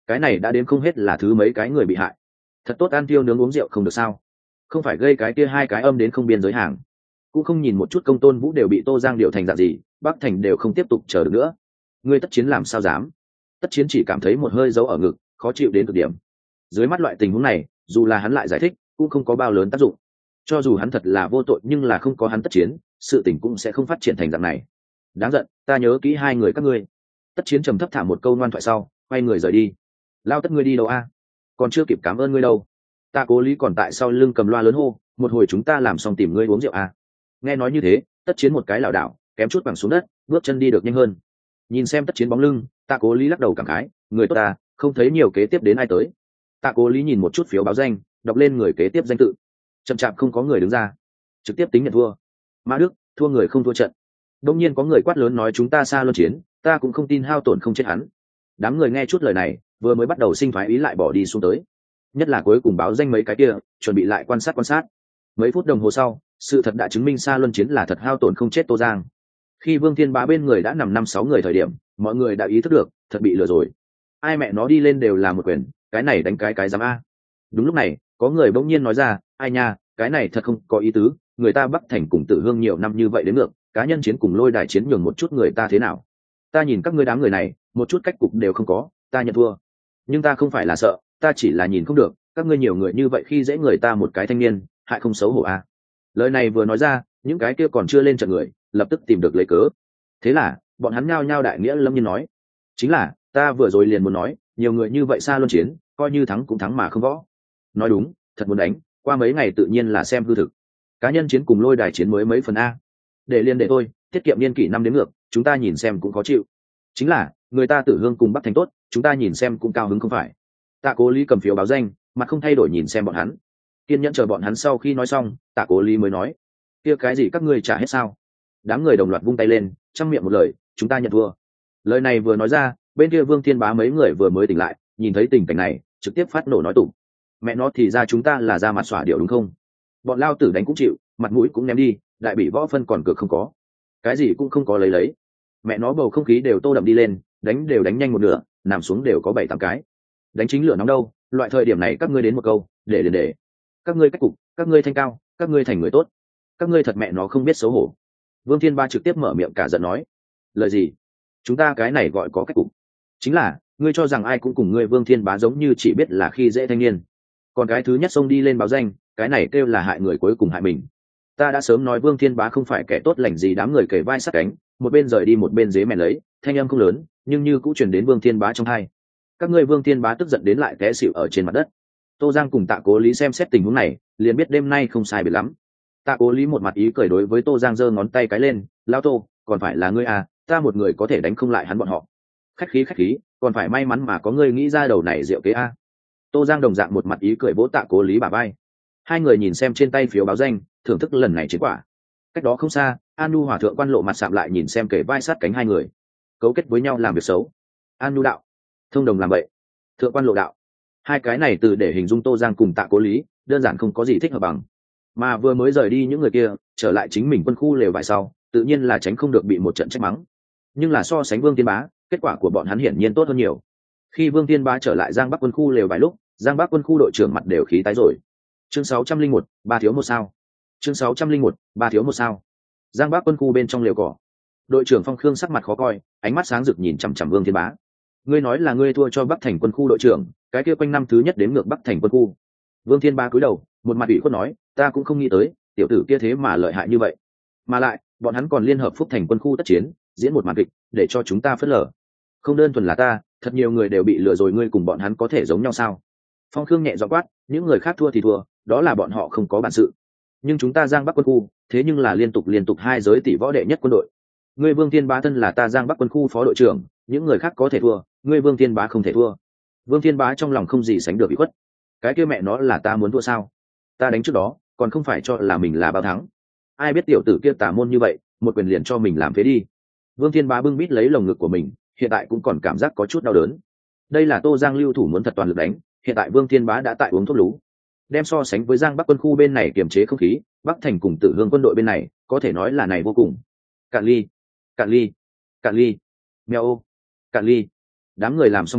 cái này đã đến không hết là thứ mấy cái người bị hại. Thật tốt ăn tiêu nướng uống rượu không được sao? Không phải gây cái kia hai cái âm đến không biên giới hàng, cũng không nhìn một chút công tôn vũ đều bị Tô Giang điều thành dạng gì, Bắc Thành đều không tiếp tục chờ được nữa. Ngươi Tất Chiến làm sao dám? Tất Chiến chỉ cảm thấy một hơi dấu ở ngực, khó chịu đến cực điểm. Dưới mắt loại tình huống này, dù là hắn lại giải thích cũng không có bao lớn tác dụng. Cho dù hắn thật là vô tội, nhưng là không có hắn Tất Chiến, sự tình cũng sẽ không phát triển thành dạng này. Đáng giận, ta nhớ kỹ hai người các ngươi. Tất Chiến trầm thấp thả một câu ngoan thoại sau, quay người rời đi. Lao Tất, ngươi đi đâu a? Còn chưa kịp cảm ơn ngươi đâu. Ta Cố Lý còn tại sau lưng cầm loa lớn hô, một hồi chúng ta làm xong tìm ngươi uống rượu a. Nghe nói như thế, Tất Chiến một cái lảo đảo, kém chút quẳng xuống đất, bước chân đi được nhanh hơn. Nhìn xem Tất Chiến bóng lưng, Tạ Cố Lý lắc đầu cảm khái, người tốt ta, không thấy nhiều kế tiếp đến ai tới. Tạ Cố Lý nhìn một chút phiếu báo danh, đọc lên người kế tiếp danh tự. Chậm chạp không có người đứng ra, trực tiếp tính nhận thua. Mã Đức, thua người không thua trận. Đông nhiên có người quát lớn nói chúng ta xa luân chiến, ta cũng không tin hao tổn không chết hắn. Đám người nghe chút lời này, vừa mới bắt đầu sinh phái ý lại bỏ đi xuống tới. Nhất là cuối cùng báo danh mấy cái kia, chuẩn bị lại quan sát. Mấy phút đồng hồ sau, sự thật đã chứng minh xa luân chiến là thật hao tổn không chết Tô Giang. Khi Vương Thiên Bá bên người đã nằm 5-6 người thời điểm, mọi người đã ý thức được, thật bị lừa rồi. Ai mẹ nó đi lên đều là một quyền, cái này đánh cái dám a. Đúng lúc này, có người bỗng nhiên nói ra, ai nha, cái này thật không có ý tứ, người ta Bắc Thành cùng Tử Hương nhiều năm như vậy đến ngược, cá nhân chiến cùng Lôi Đài chiến nhường một chút người ta thế nào? Ta nhìn các ngươi đám người này, một chút cách cục đều không có, ta nhận thua. Nhưng ta không phải là sợ, ta chỉ là nhìn không được, các ngươi nhiều người như vậy khi dễ người ta một cái thanh niên, hại không xấu hổ a. Lời này vừa nói ra, những cái kia còn chưa lên trận người, lập tức tìm được lấy cớ. Thế là, bọn hắn nhao nhao đại nghĩa lâm nhiên nói, chính là, ta vừa rồi liền muốn nói, nhiều người như vậy xa luân chiến, coi như thắng cũng thắng mà không võ. Nói đúng, thật muốn đánh, qua mấy ngày tự nhiên là xem hư thực. Cá nhân chiến cùng Lôi Đài chiến mới mấy phần a. Để liên để tôi, tiết kiệm niên kỷ năm đến ngược, chúng ta nhìn xem cũng khó chịu. Chính là, người ta Tử Hương cùng Bắc Thành tốt, chúng ta nhìn xem cũng cao hứng không phải. Tạ Cố Lý cầm phiếu báo danh, mặt không thay đổi nhìn xem bọn hắn. Kiên nhẫn chờ bọn hắn sau khi nói xong, Tạ Cố Lý mới nói, kia cái gì các ngươi trả hết sao? Đám người đồng loạt vung tay lên, trong miệng một lời, chúng ta nhận thua. Lời này vừa nói ra, bên kia Vương Thiên Bá mấy người vừa mới tỉnh lại, nhìn thấy tình cảnh này, trực tiếp phát nổ nói tụng. Mẹ nó thì ra chúng ta là ra mặt xỏa điệu đúng không? Bọn lao tử đánh cũng chịu, mặt mũi cũng ném đi, đại bị võ phân còn cược không có, cái gì cũng không có lấy. Mẹ nó bầu không khí đều tô đậm đi lên, đánh đều đánh nhanh một nửa, nằm xuống đều có 7-8 cái. Đánh chính lửa nóng đâu, loại thời điểm này các ngươi đến một câu, để. Các ngươi cách cục, các ngươi thanh cao, các ngươi thành người tốt. Các ngươi thật mẹ nó không biết xấu hổ. Vương Thiên Ba trực tiếp mở miệng cả giận nói, lời gì? Chúng ta cái này gọi có cách cục. Chính là, ngươi cho rằng ai cũng cùng ngươi Vương Thiên Bá giống như chỉ biết là khi dễ thanh niên. Còn cái thứ nhất xông đi lên báo danh, cái này kêu là hại người cuối cùng hại mình. Ta đã sớm nói Vương Thiên Bá không phải kẻ tốt lành gì, đám người kề vai sát cánh, một bên rời đi một bên dế mèn lấy, thanh âm không lớn, nhưng như cũng truyền đến Vương Thiên Bá trong tai. Các ngươi Vương Thiên Bá tức giận đến lại té xỉu ở trên mặt đất. Tô Giang cùng Tạ Cố Lý xem xét tình huống này, liền biết đêm nay không sai biệt lắm. Tạ Cố Lý một mặt ý cười đối với Tô Giang giơ ngón tay cái lên, lão Tô, còn phải là ngươi à, ta một người có thể đánh không lại hắn bọn họ. Khách khí, còn phải may mắn mà có ngươi nghĩ ra đầu này diệu kế a. Tô Giang đồng dạng một mặt ý cười vỗ Tạ Cố Lý bả vai. Hai người nhìn xem trên tay phiếu báo danh, thưởng thức lần này chiến quả. Cách đó không xa, An Nhu hòa thượng quan lộ mặt sạm lại nhìn xem kể vai sát cánh hai người, cấu kết với nhau làm việc xấu. An Nhu đạo, thông đồng làm vậy. Thượng quan lộ đạo, hai cái này từ để hình dung Tô Giang cùng Tạ Cố Lý, đơn giản không có gì thích hợp bằng. Mà vừa mới rời đi những người kia, trở lại chính mình quân khu lều vải sau, tự nhiên là tránh không được bị một trận trách mắng. Nhưng là so sánh Vương Tiên Bá, kết quả của bọn hắn hiển nhiên tốt hơn nhiều. Khi Vương Tiên Bá trở lại Giang Bắc quân khu lều vài lúc, Giang Bắc quân khu đội trưởng mặt đều khí tái rồi. Chương 601, 3 thiếu 1 sao. Chương 601, 3 thiếu 1 sao. Giang Bắc quân khu bên trong lều cỏ. Đội trưởng Phong Khương sắc mặt khó coi, ánh mắt sáng rực nhìn chằm chằm Vương Tiên Bá. Ngươi nói là ngươi thua cho Bắc Thành quân khu đội trưởng, cái kia quanh năm thứ nhất đếm ngược Bắc Thành quân khu. Vương Tiên Bá cúi đầu, một mặt ủy khuất nói, ta cũng không nghĩ tới, tiểu tử kia thế mà lợi hại như vậy. Mà lại, bọn hắn còn liên hợp Phúc Thành quân khu tất chiến, diễn một màn kịch, để cho chúng ta phớt lờ. Không đơn thuần là ta, thật nhiều người đều bị lừa rồi, ngươi cùng bọn hắn có thể giống nhau sao? Phong Khương nhẹ giọng quát, những người khác thua thì thua, đó là bọn họ không có bản sự. Nhưng chúng ta Giang Bắc quân khu, thế nhưng là liên tục hai giới tỷ võ đệ nhất quân đội. Ngươi Vương Thiên Bá thân là ta Giang Bắc quân khu phó đội trưởng, những người khác có thể thua, ngươi Vương Thiên Bá không thể thua. Vương Thiên Bá trong lòng không gì sánh được bị khuất. Cái kia mẹ nó là ta muốn thua sao? Ta đánh trước đó, còn không phải cho là mình là bao thắng. Ai biết tiểu tử kia tà môn như vậy, một quyền liền cho mình làm phế đi. Vương Thiên Bá bưng bít lấy lồng ngực của mình, hiện tại cũng còn cảm giác có chút đau đớn. Đây là Tô Giang lưu thủ muốn thật toàn lực đánh, hiện tại Vương Thiên Bá đã tại uống thuốc lú. Đem so sánh với Giang Bắc quân khu bên này kiềm chế không khí, Bắc Thành cùng Tử Hương quân đội bên này, có thể nói là này vô cùng. Cạn ly, mèo ô, cạn ly. Đám người làm xong chén,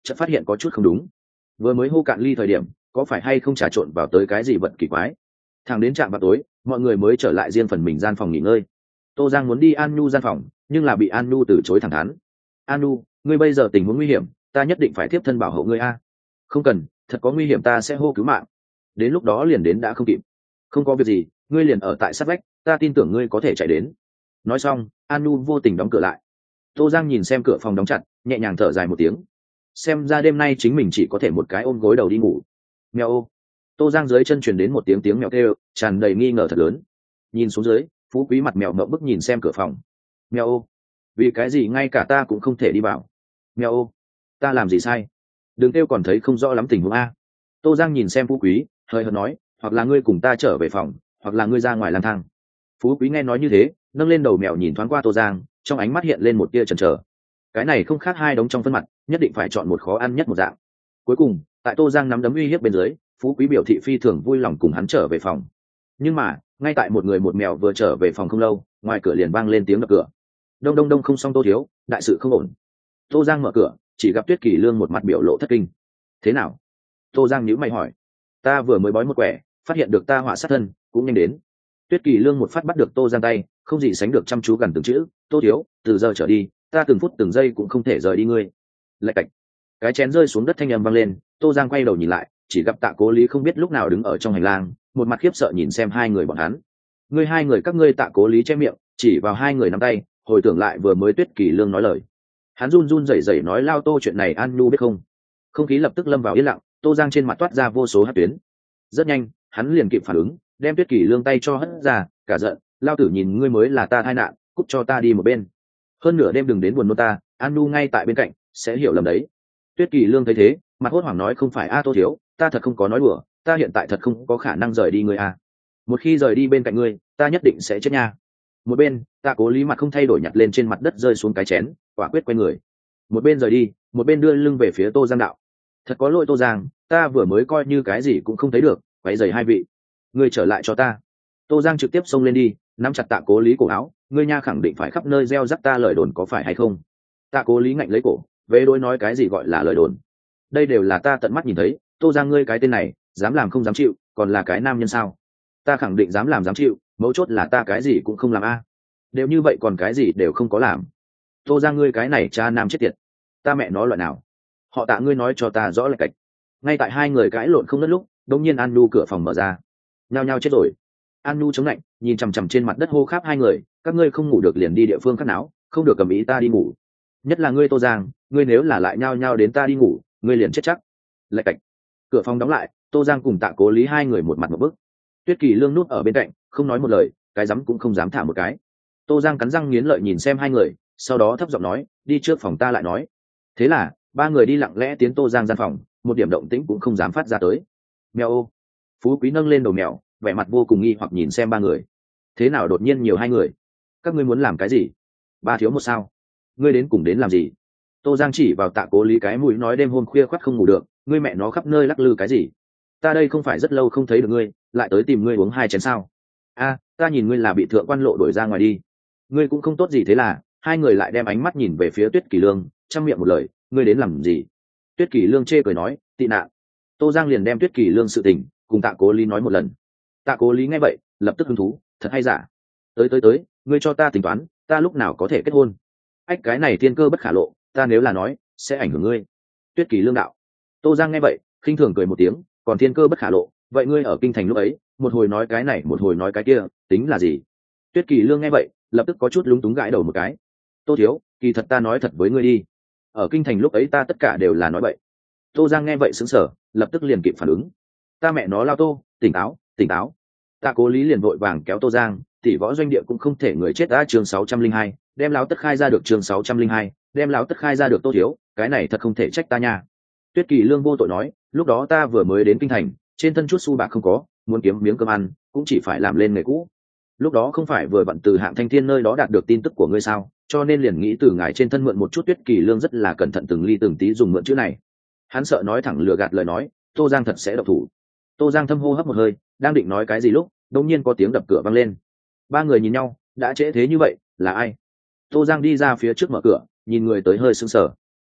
chợt phát hiện có chút không đúng. Vừa mới hô cạn ly thời điểm có phải hay không trà trộn vào tới cái gì vật kỳ quái. Thẳng đến trạm vào tối mọi người mới trở lại riêng phần mình gian phòng nghỉ ngơi. Tô Giang muốn đi An Nhu gian phòng nhưng là bị An Nhu từ chối thẳng thắn. An Nhu, ngươi bây giờ tình huống nguy hiểm, ta nhất định phải tiếp thân bảo hộ ngươi a. Không cần, thật có nguy hiểm ta sẽ hô cứu mạng, đến lúc đó liền đến đã không kịp. Không có việc gì, ngươi liền ở tại sát vách, ta tin tưởng ngươi có thể chạy đến. Nói xong An Nhu vô tình đóng cửa lại. Tô Giang nhìn xem cửa phòng đóng chặt nhẹ nhàng thở dài một tiếng, xem ra đêm nay chính mình chỉ có thể một cái ôm gối đầu đi ngủ. Mèo ô. Tô Giang dưới chân truyền đến một tiếng mèo kêu tràn đầy nghi ngờ thật lớn. Nhìn xuống dưới Phú Quý mặt mèo ngậm bức nhìn xem cửa phòng. Mèo ô, vì cái gì ngay cả ta cũng không thể đi vào. Mèo ô, ta làm gì sai, đừng kêu còn thấy không rõ lắm tình huống a. Tô Giang nhìn xem Phú Quý hơi hợt nói, hoặc là ngươi cùng ta trở về phòng hoặc là ngươi ra ngoài lang thang. Phú Quý nghe nói như thế nâng lên đầu mèo nhìn thoáng qua Tô Giang, trong ánh mắt hiện lên một tia chần chờ. Cái này không khác hai đống trong phân mặt, nhất định phải chọn một khó ăn nhất một dạng. Cuối cùng tại Tô Giang nắm đấm uy hiếp bên dưới, Phú Quý biểu thị phi thường vui lòng cùng hắn trở về phòng. Nhưng mà ngay tại một người một mèo vừa trở về phòng không lâu, ngoài cửa liền vang lên tiếng đập cửa. Đông đông đông, không xong Tô thiếu, đại sự không ổn. Tô Giang mở cửa chỉ gặp Tuyết Kỳ Lương một mặt biểu lộ thất kinh. Thế nào? Tô Giang nhíu mày hỏi. Ta vừa mới bói một quẻ, phát hiện được ta họa sát thân, cũng nhanh đến. Tuyết Kỳ Lương một phát bắt được Tô Giang tay, không gì sánh được chăm chú gần từng chữ. Tô thiếu, từ giờ trở đi ta từng phút từng giây cũng không thể rời đi ngươi. Lạch cạch, cái chén rơi xuống đất thanh âm vang lên. Tô Giang quay đầu nhìn lại, chỉ gặp Tạ Cố Lý không biết lúc nào đứng ở trong hành lang, một mặt khiếp sợ nhìn xem hai người bọn hắn. Ngươi hai người các ngươi. Tạ Cố Lý che miệng chỉ vào hai người nắm tay, hồi tưởng lại vừa mới Tuyết Kỳ Lương nói lời. Hắn run run rẩy rẩy nói, Lao Tô, chuyện này An Nhu biết không? Không khí lập tức lâm vào yên lặng. Tô Giang trên mặt toát ra vô số hạt tuyến. Rất nhanh hắn liền kịp phản ứng, đem Tuyết Kỳ Lương tay cho hất ra, cả giận, Lao tử nhìn ngươi mới là ta tai nạn, cút cho ta đi một bên. Hơn nửa đêm đừng đến buồn nôn ta, An Nhu ngay tại bên cạnh sẽ hiểu lầm đấy. Tuyết Kỳ Lương thấy thế mặt hốt hoảng nói, không phải a Tô thiếu, ta thật không có nói đùa, ta hiện tại thật không có khả năng rời đi ngươi a. Một khi rời đi bên cạnh ngươi ta nhất định sẽ chết nha. Một bên Tạ Cố Lý mặt không thay đổi nhặt lên trên mặt đất rơi xuống cái chén, quả quyết quay người, một bên rời đi một bên đưa lưng về phía Tô Giang đạo, thật có lỗi Tô Giang, ta vừa mới coi như cái gì cũng không thấy được, quấy rầy hai vị, ngươi trở lại cho ta. Tô Giang trực tiếp xông lên đi nắm chặt Tạ Cố Lý cổ áo, ngươi nha khẳng định phải khắp nơi gieo rắc ta lời đồn có phải hay không? Tạ Cố Lý ngạnh lấy cổ, vế đối nói cái gì gọi là lời đồn, đây đều là ta tận mắt nhìn thấy. Tô Giang ngươi cái tên này dám làm không dám chịu, còn là cái nam nhân sao? Ta khẳng định dám làm dám chịu, mấu chốt là ta cái gì cũng không làm a. Đều như vậy còn cái gì đều không có làm. Tô Giang ngươi cái này cha nam chết tiệt, ta mẹ nó loại nào? Họ Tạ ngươi nói cho ta rõ lệch cạch. Ngay tại hai người cãi lộn không ngớt lúc, đột nhiên An Nhu cửa phòng mở ra. Nhao nhao chết rồi. An Nhu chống lạnh nhìn chằm chằm trên mặt đất hô kháp hai người, các ngươi không ngủ được liền đi địa phương khác não, không được cầm ý ta đi ngủ. Nhất là ngươi Tô Giang, ngươi nếu là lại nhao nhao đến ta đi ngủ, ngươi liền chết chắc. Lạch cạch. Cửa phòng đóng lại, Tô Giang cùng Tạ Cố Lý hai người một mặt một bức. Tuyết Kỳ Lương núp ở bên cạnh không nói một lời, cái rắm cũng không dám thả một cái. Tô Giang cắn răng nghiến lợi nhìn xem hai người, sau đó thấp giọng nói, đi trước phòng ta lại nói. Thế là ba người đi lặng lẽ tiến Tô Giang gian phòng, một điểm động tĩnh cũng không dám phát ra tới. Mèo ô. Phú Quý nâng lên đầu mèo, vẻ mặt vô cùng nghi hoặc nhìn xem ba người. Thế nào đột nhiên nhiều hai người? Các ngươi muốn làm cái gì? Ba thiếu một sao? Ngươi đến cùng đến làm gì? Tô Giang chỉ vào Tạ Cố Lý cái mũi nói, đêm hôm khuya khoắt không ngủ được, ngươi mẹ nó khắp nơi lắc lư cái gì? Ta đây không phải rất lâu không thấy được ngươi, lại tới tìm ngươi uống hai chén sao? A, ta nhìn ngươi là bị thượng quan lộ đuổi ra ngoài đi. Ngươi cũng không tốt gì. Thế là hai người lại đem ánh mắt nhìn về phía Tuyết Kỳ Lương, trong miệng một lời, ngươi đến làm gì? Tuyết Kỳ Lương chê cười nói, tị nạn. Tô Giang liền đem Tuyết Kỳ Lương sự tình cùng Tạ Cố Lý nói một lần. Tạ Cố Lý nghe vậy lập tức hứng thú, thật hay giả? Tới, ngươi cho ta tính toán, ta lúc nào có thể kết hôn? Ách, cái này thiên cơ bất khả lộ, ta nếu là nói sẽ ảnh hưởng ngươi. Tuyết Kỳ Lương đạo. Tô Giang nghe vậy khinh thường cười một tiếng, còn thiên cơ bất khả lộ, vậy ngươi ở kinh thành lúc ấy một hồi nói cái này một hồi nói cái kia, tính là gì? Tuyết Kỳ Lương nghe vậy lập tức có chút lúng túng gãi đầu một cái. Tô thiếu, kỳ thật ta nói thật với ngươi đi, ở kinh thành lúc ấy ta tất cả đều là nói bậy. Tô Giang nghe vậy sững sờ, lập tức liền kịp phản ứng. Ta mẹ nó Lao Tô, tỉnh táo, tỉnh táo. Tạ Cố Lý liền vội vàng kéo Tô Giang, tỷ võ doanh địa cũng không thể người chết đã. Chương 602, đem lão tất khai ra được. Chương 602, đem lão tất khai ra được. Tô thiếu, cái này thật không thể trách ta nha. Tuyết Kỳ Lương vô tội nói, lúc đó ta vừa mới đến kinh thành, trên thân chút xu bạc không có, muốn kiếm miếng cơm ăn cũng chỉ phải làm lên nghề cũ. Lúc đó không phải vừa vặn từ Hạng Thanh Thiên nơi đó đạt được tin tức của ngươi sao, cho nên liền nghĩ từ ngài trên thân mượn một chút. Tuyết Kỳ Lương rất là cẩn thận từng ly từng tí dùng mượn chữ này, hắn sợ nói thẳng lừa gạt lời nói, Tô Giang thật sẽ độc thủ. Tô Giang thâm hô hấp một hơi, đang định nói cái gì lúc đột nhiên có tiếng đập cửa vang lên. Ba người nhìn nhau, đã trễ thế như vậy, là ai? Tô Giang đi ra phía trước mở cửa, nhìn người tới hơi sững sờ.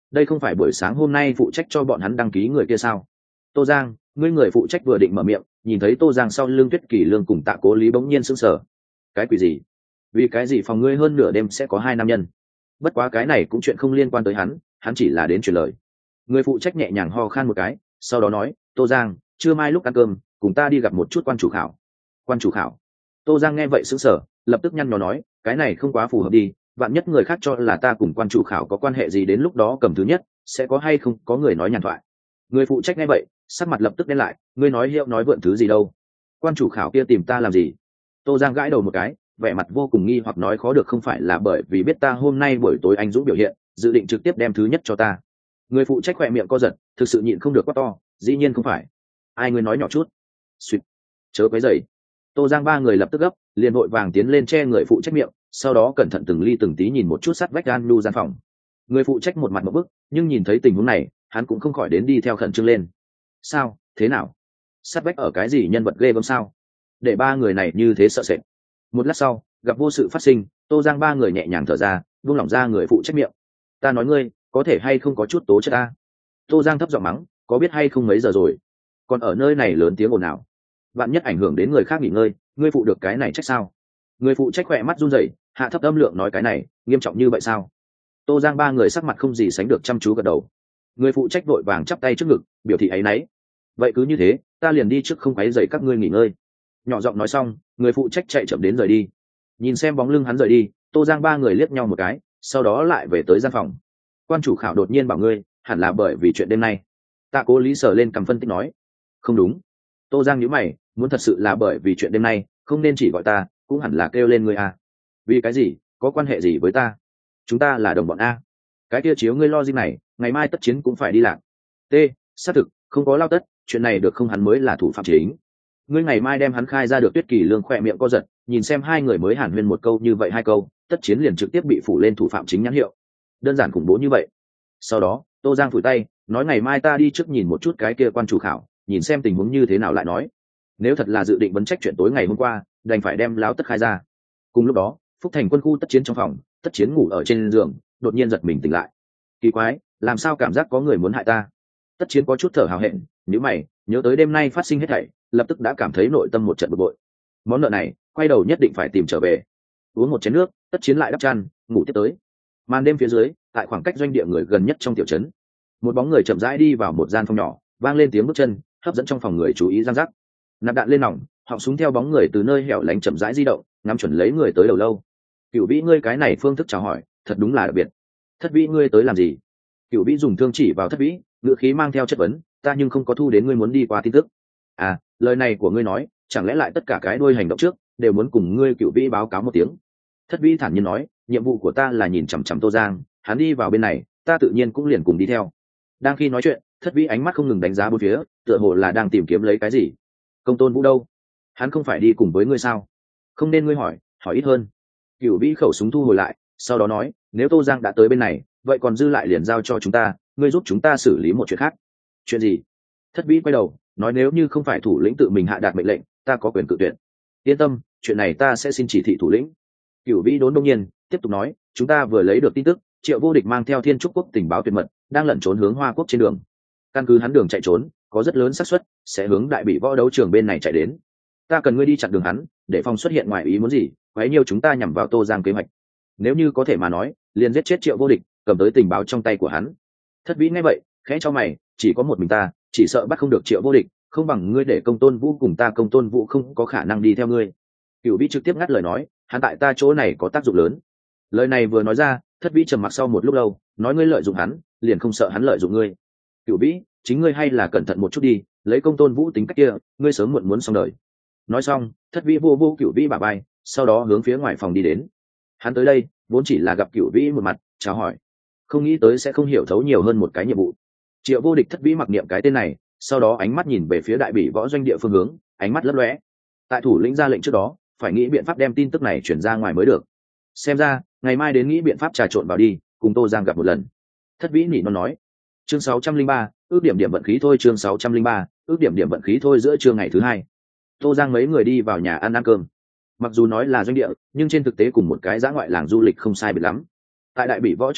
đây không phải buổi sáng hôm nay phụ trách cho bọn hắn đăng ký người kia sao? Tô Giang, ngươi người phụ trách vừa định mở miệng, nhìn thấy Tô Giang sau lưng Tuyết Kỳ Lương cùng Tạ Cố Lý bỗng nhiên sững sờ. Cái quỷ gì? Vì cái gì phòng ngươi hơn nửa đêm sẽ có 2 nam nhân? Bất quá cái này cũng chuyện không liên quan tới hắn chỉ là đến truyền lời. Người phụ trách nhẹ nhàng ho khan một cái, sau đó nói, Tô Giang, trưa mai lúc ăn cơm cùng ta đi gặp một chút quan chủ khảo. Quan chủ khảo? Tô Giang nghe vậy sững sờ, lập tức nhăn nhó nói, cái này không quá phù hợp đi, vạn nhất người khác cho là ta cùng quan chủ khảo có quan hệ gì, đến lúc đó cầm thứ nhất sẽ có hay không có người nói nhàn thoại. Người phụ trách nghe vậy sắc mặt lập tức đen lại, ngươi nói hiệu nói vượn thứ gì đâu? Quan chủ khảo kia tìm ta làm gì? Tô Giang gãi đầu một cái, vẻ mặt vô cùng nghi hoặc nói, khó được không phải là bởi vì biết ta hôm nay buổi tối anh Dũng biểu hiện, dự định trực tiếp đem thứ nhất cho ta? Người phụ trách khỏe miệng co giật, thực sự nhịn không được quát to, dĩ nhiên không phải. Ai, ngươi nói nhỏ chút. Xuyệt, chớ quấy rầy. Tô Giang ba người lập tức gấp, liền vội vàng tiến lên che người phụ trách miệng, sau đó cẩn thận từng ly từng tí nhìn một chút sát vách gan nu gian phòng. Người phụ trách một mặt một bức, nhưng nhìn thấy tình huống này hắn cũng không khỏi đến đi theo khẩn trương lên. Sao, thế nào? Sát vách ở cái gì nhân vật ghê gớm sao, để ba người này như thế sợ sệt? Một lát sau gặp vô sự phát sinh, Tô Giang ba người nhẹ nhàng thở ra, buông lỏng ra người phụ trách miệng. Ta nói ngươi có thể hay không có chút tố chất ta? Tô Giang thấp giọng mắng, có biết hay không mấy giờ rồi, còn ở nơi này lớn tiếng ồn ào, vạn nhất ảnh hưởng đến người khác nghỉ ngơi, ngươi phụ được cái này trách sao? Người phụ trách khỏe mắt run rẩy, hạ thấp âm lượng nói, cái này nghiêm trọng như vậy sao? Tô Giang ba người sắc mặt không gì sánh được chăm chú gật đầu. Người phụ trách vội vàng chắp tay trước ngực biểu thị áy náy. Vậy cứ như thế, ta liền đi trước, không quấy rầy các ngươi nghỉ ngơi. Nhỏ giọng nói xong, người phụ trách chạy chậm đến rời đi. Nhìn xem bóng lưng hắn rời đi, Tô Giang ba người liếc nhau một cái, sau đó lại về tới gian phòng. Quan chủ khảo đột nhiên bảo ngươi, hẳn là bởi vì chuyện đêm nay. Tạ Cố Lý sờ lên cầm phân tích nói. Không đúng. Tô Giang nhíu mày, muốn thật sự là bởi vì chuyện đêm nay, không nên chỉ gọi ta, cũng hẳn là kêu lên ngươi à. Vì cái gì, có quan hệ gì với ta? Chúng ta là đồng bọn a. Cái kia chiếu ngươi lo gì này, ngày mai Tất Chiến cũng phải đi lạc. T, xác thực không có lao tất, chuyện này được không, hắn mới là thủ phạm chính. Ngươi ngày mai đem hắn khai ra được. Tuyết Kỳ Lương khỏe miệng co giật, nhìn xem hai người mới hàn huyên một câu như vậy, 2 câu Tất Chiến liền trực tiếp bị phủ lên thủ phạm chính nhãn hiệu. Đơn giản khủng bố như vậy. Sau đó Tô Giang phủi tay nói, ngày mai ta đi trước nhìn một chút cái kia quan chủ khảo, nhìn xem tình huống như thế nào lại nói. Nếu thật là dự định vấn trách chuyện tối ngày hôm qua, đành phải đem láo tất khai ra. Cùng lúc đó Phúc Thành quân khu Tất Chiến trong phòng, Tất Chiến ngủ ở trên giường, đột nhiên giật mình tỉnh lại. Kỳ quái, làm sao cảm giác có người muốn hại ta? Tất Chiến có chút thở hào hẹn, nhíu mày nhớ tới đêm nay phát sinh hết thảy, lập tức đã cảm thấy nội tâm một trận bực bội. Món nợ này quay đầu nhất định phải tìm trở về. Uống một chén nước, Tất Chiến lại đắp chăn ngủ tiếp tới. Màn đêm phía dưới, tại khoảng cách doanh địa người gần nhất trong tiểu trấn, một bóng người chậm rãi đi vào một gian phòng nhỏ, vang lên tiếng bước chân, hấp dẫn trong phòng người chú ý. Giang giác, nạp đạn lên nòng, họng súng theo bóng người từ nơi hẻo lánh chậm rãi di động, ngắm chuẩn lấy người tới đầu lâu. Cửu Vĩ, ngươi cái này phương thức chào hỏi thật đúng là đặc biệt. Thất Vĩ, ngươi tới làm gì? Cửu Vĩ dùng thương chỉ vào Thất Vĩ, ngữ khí mang theo chất vấn, ta nhưng không có thu đến ngươi muốn đi qua tin tức. À, lời này của ngươi nói, chẳng lẽ lại tất cả cái đuôi hành động trước đều muốn cùng ngươi Cửu Vĩ báo cáo một tiếng? Thất Vĩ thản nhiên nói, nhiệm vụ của ta là nhìn chằm chằm Tô Giang, hắn đi vào bên này, ta tự nhiên cũng liền cùng đi theo. Đang khi nói chuyện, Thất Vĩ ánh mắt không ngừng đánh giá bốn phía, tựa hồ là đang tìm kiếm lấy cái gì. Công Tôn Vũ đâu? Hắn không phải đi cùng với ngươi sao? Không nên ngươi hỏi ít hơn. Cửu Vĩ khẩu súng thu hồi lại, sau đó nói, nếu Tô Giang đã tới bên này, vậy còn dư lại liền giao cho chúng ta, ngươi giúp chúng ta xử lý một chuyện khác. Chuyện gì? Thất Vĩ quay đầu nói, nếu như không phải thủ lĩnh tự mình hạ đạt mệnh lệnh, ta có quyền cự tuyệt. Yên tâm, chuyện này ta sẽ xin chỉ thị thủ lĩnh. Cửu Vĩ đốn đông nhiên tiếp tục nói, chúng ta vừa lấy được tin tức, Triệu Vô Địch mang theo Thiên Trúc Quốc tình báo tuyệt mật, đang lẩn trốn hướng Hoa Quốc trên đường. Căn cứ hắn đường chạy trốn, có rất lớn xác suất sẽ hướng Đại Bị Võ đấu trường bên này chạy đến. Ta cần ngươi đi chặn đường hắn, để phòng xuất hiện ngoài ý muốn gì, quấy nhiêu chúng ta nhằm vào Tô Giang kế hoạch. Nếu như có thể mà nói, liền giết chết Triệu Vô Địch, cầm tới tình báo trong tay của hắn. Thất Vĩ nghe vậy khẽ cho mày, chỉ có một mình ta, chỉ sợ bắt không được Triệu Vô Địch, không bằng ngươi để Công Tôn Vũ cùng ta. Công Tôn Vũ không có khả năng đi theo ngươi. Cửu Vĩ trực tiếp ngắt lời nói, hắn tại ta chỗ này có tác dụng lớn. Lời này vừa nói ra, Thất Vĩ trầm mặc sau một lúc lâu, nói, ngươi lợi dụng hắn, liền không sợ hắn lợi dụng ngươi? Cửu Vĩ, chính ngươi hay là cẩn thận một chút đi, lấy Công Tôn Vũ tính cách kia, ngươi sớm muộn muốn xong đời. Nói xong, Thất Vĩ vô Cửu Vĩ bả vai, sau đó hướng phía ngoài phòng đi đến. Hắn tới đây vốn chỉ là gặp Cửu Vĩ một mặt chào hỏi, không nghĩ tới sẽ không hiểu thấu nhiều hơn một cái nhiệm vụ. Triệu Vô Địch. Thất Vĩ mặc niệm cái tên này, sau đó ánh mắt nhìn về phía Đại Bỉ Võ doanh địa phương hướng, ánh mắt lấp lóe. Tại thủ lĩnh ra lệnh trước đó, phải nghĩ biện pháp đem tin tức này chuyển ra ngoài mới được. Xem ra ngày mai đến nghĩ biện pháp trà trộn vào đi, cùng Tô Giang gặp một lần. Thất Vĩ nỉ non nói. Chương 603, ước điểm vận khí thôi. Chương 603, ước điểm vận khí thôi. Giữa trưa ngày thứ 2, Tô Giang mấy người đi vào nhà ăn cơm. Mặc dù nói là doanh địa, nhưng trên thực tế cùng một cái dã ngoại làng du lịch không sai biệt lắm. Tại Đại Bỉ Võ trước đó,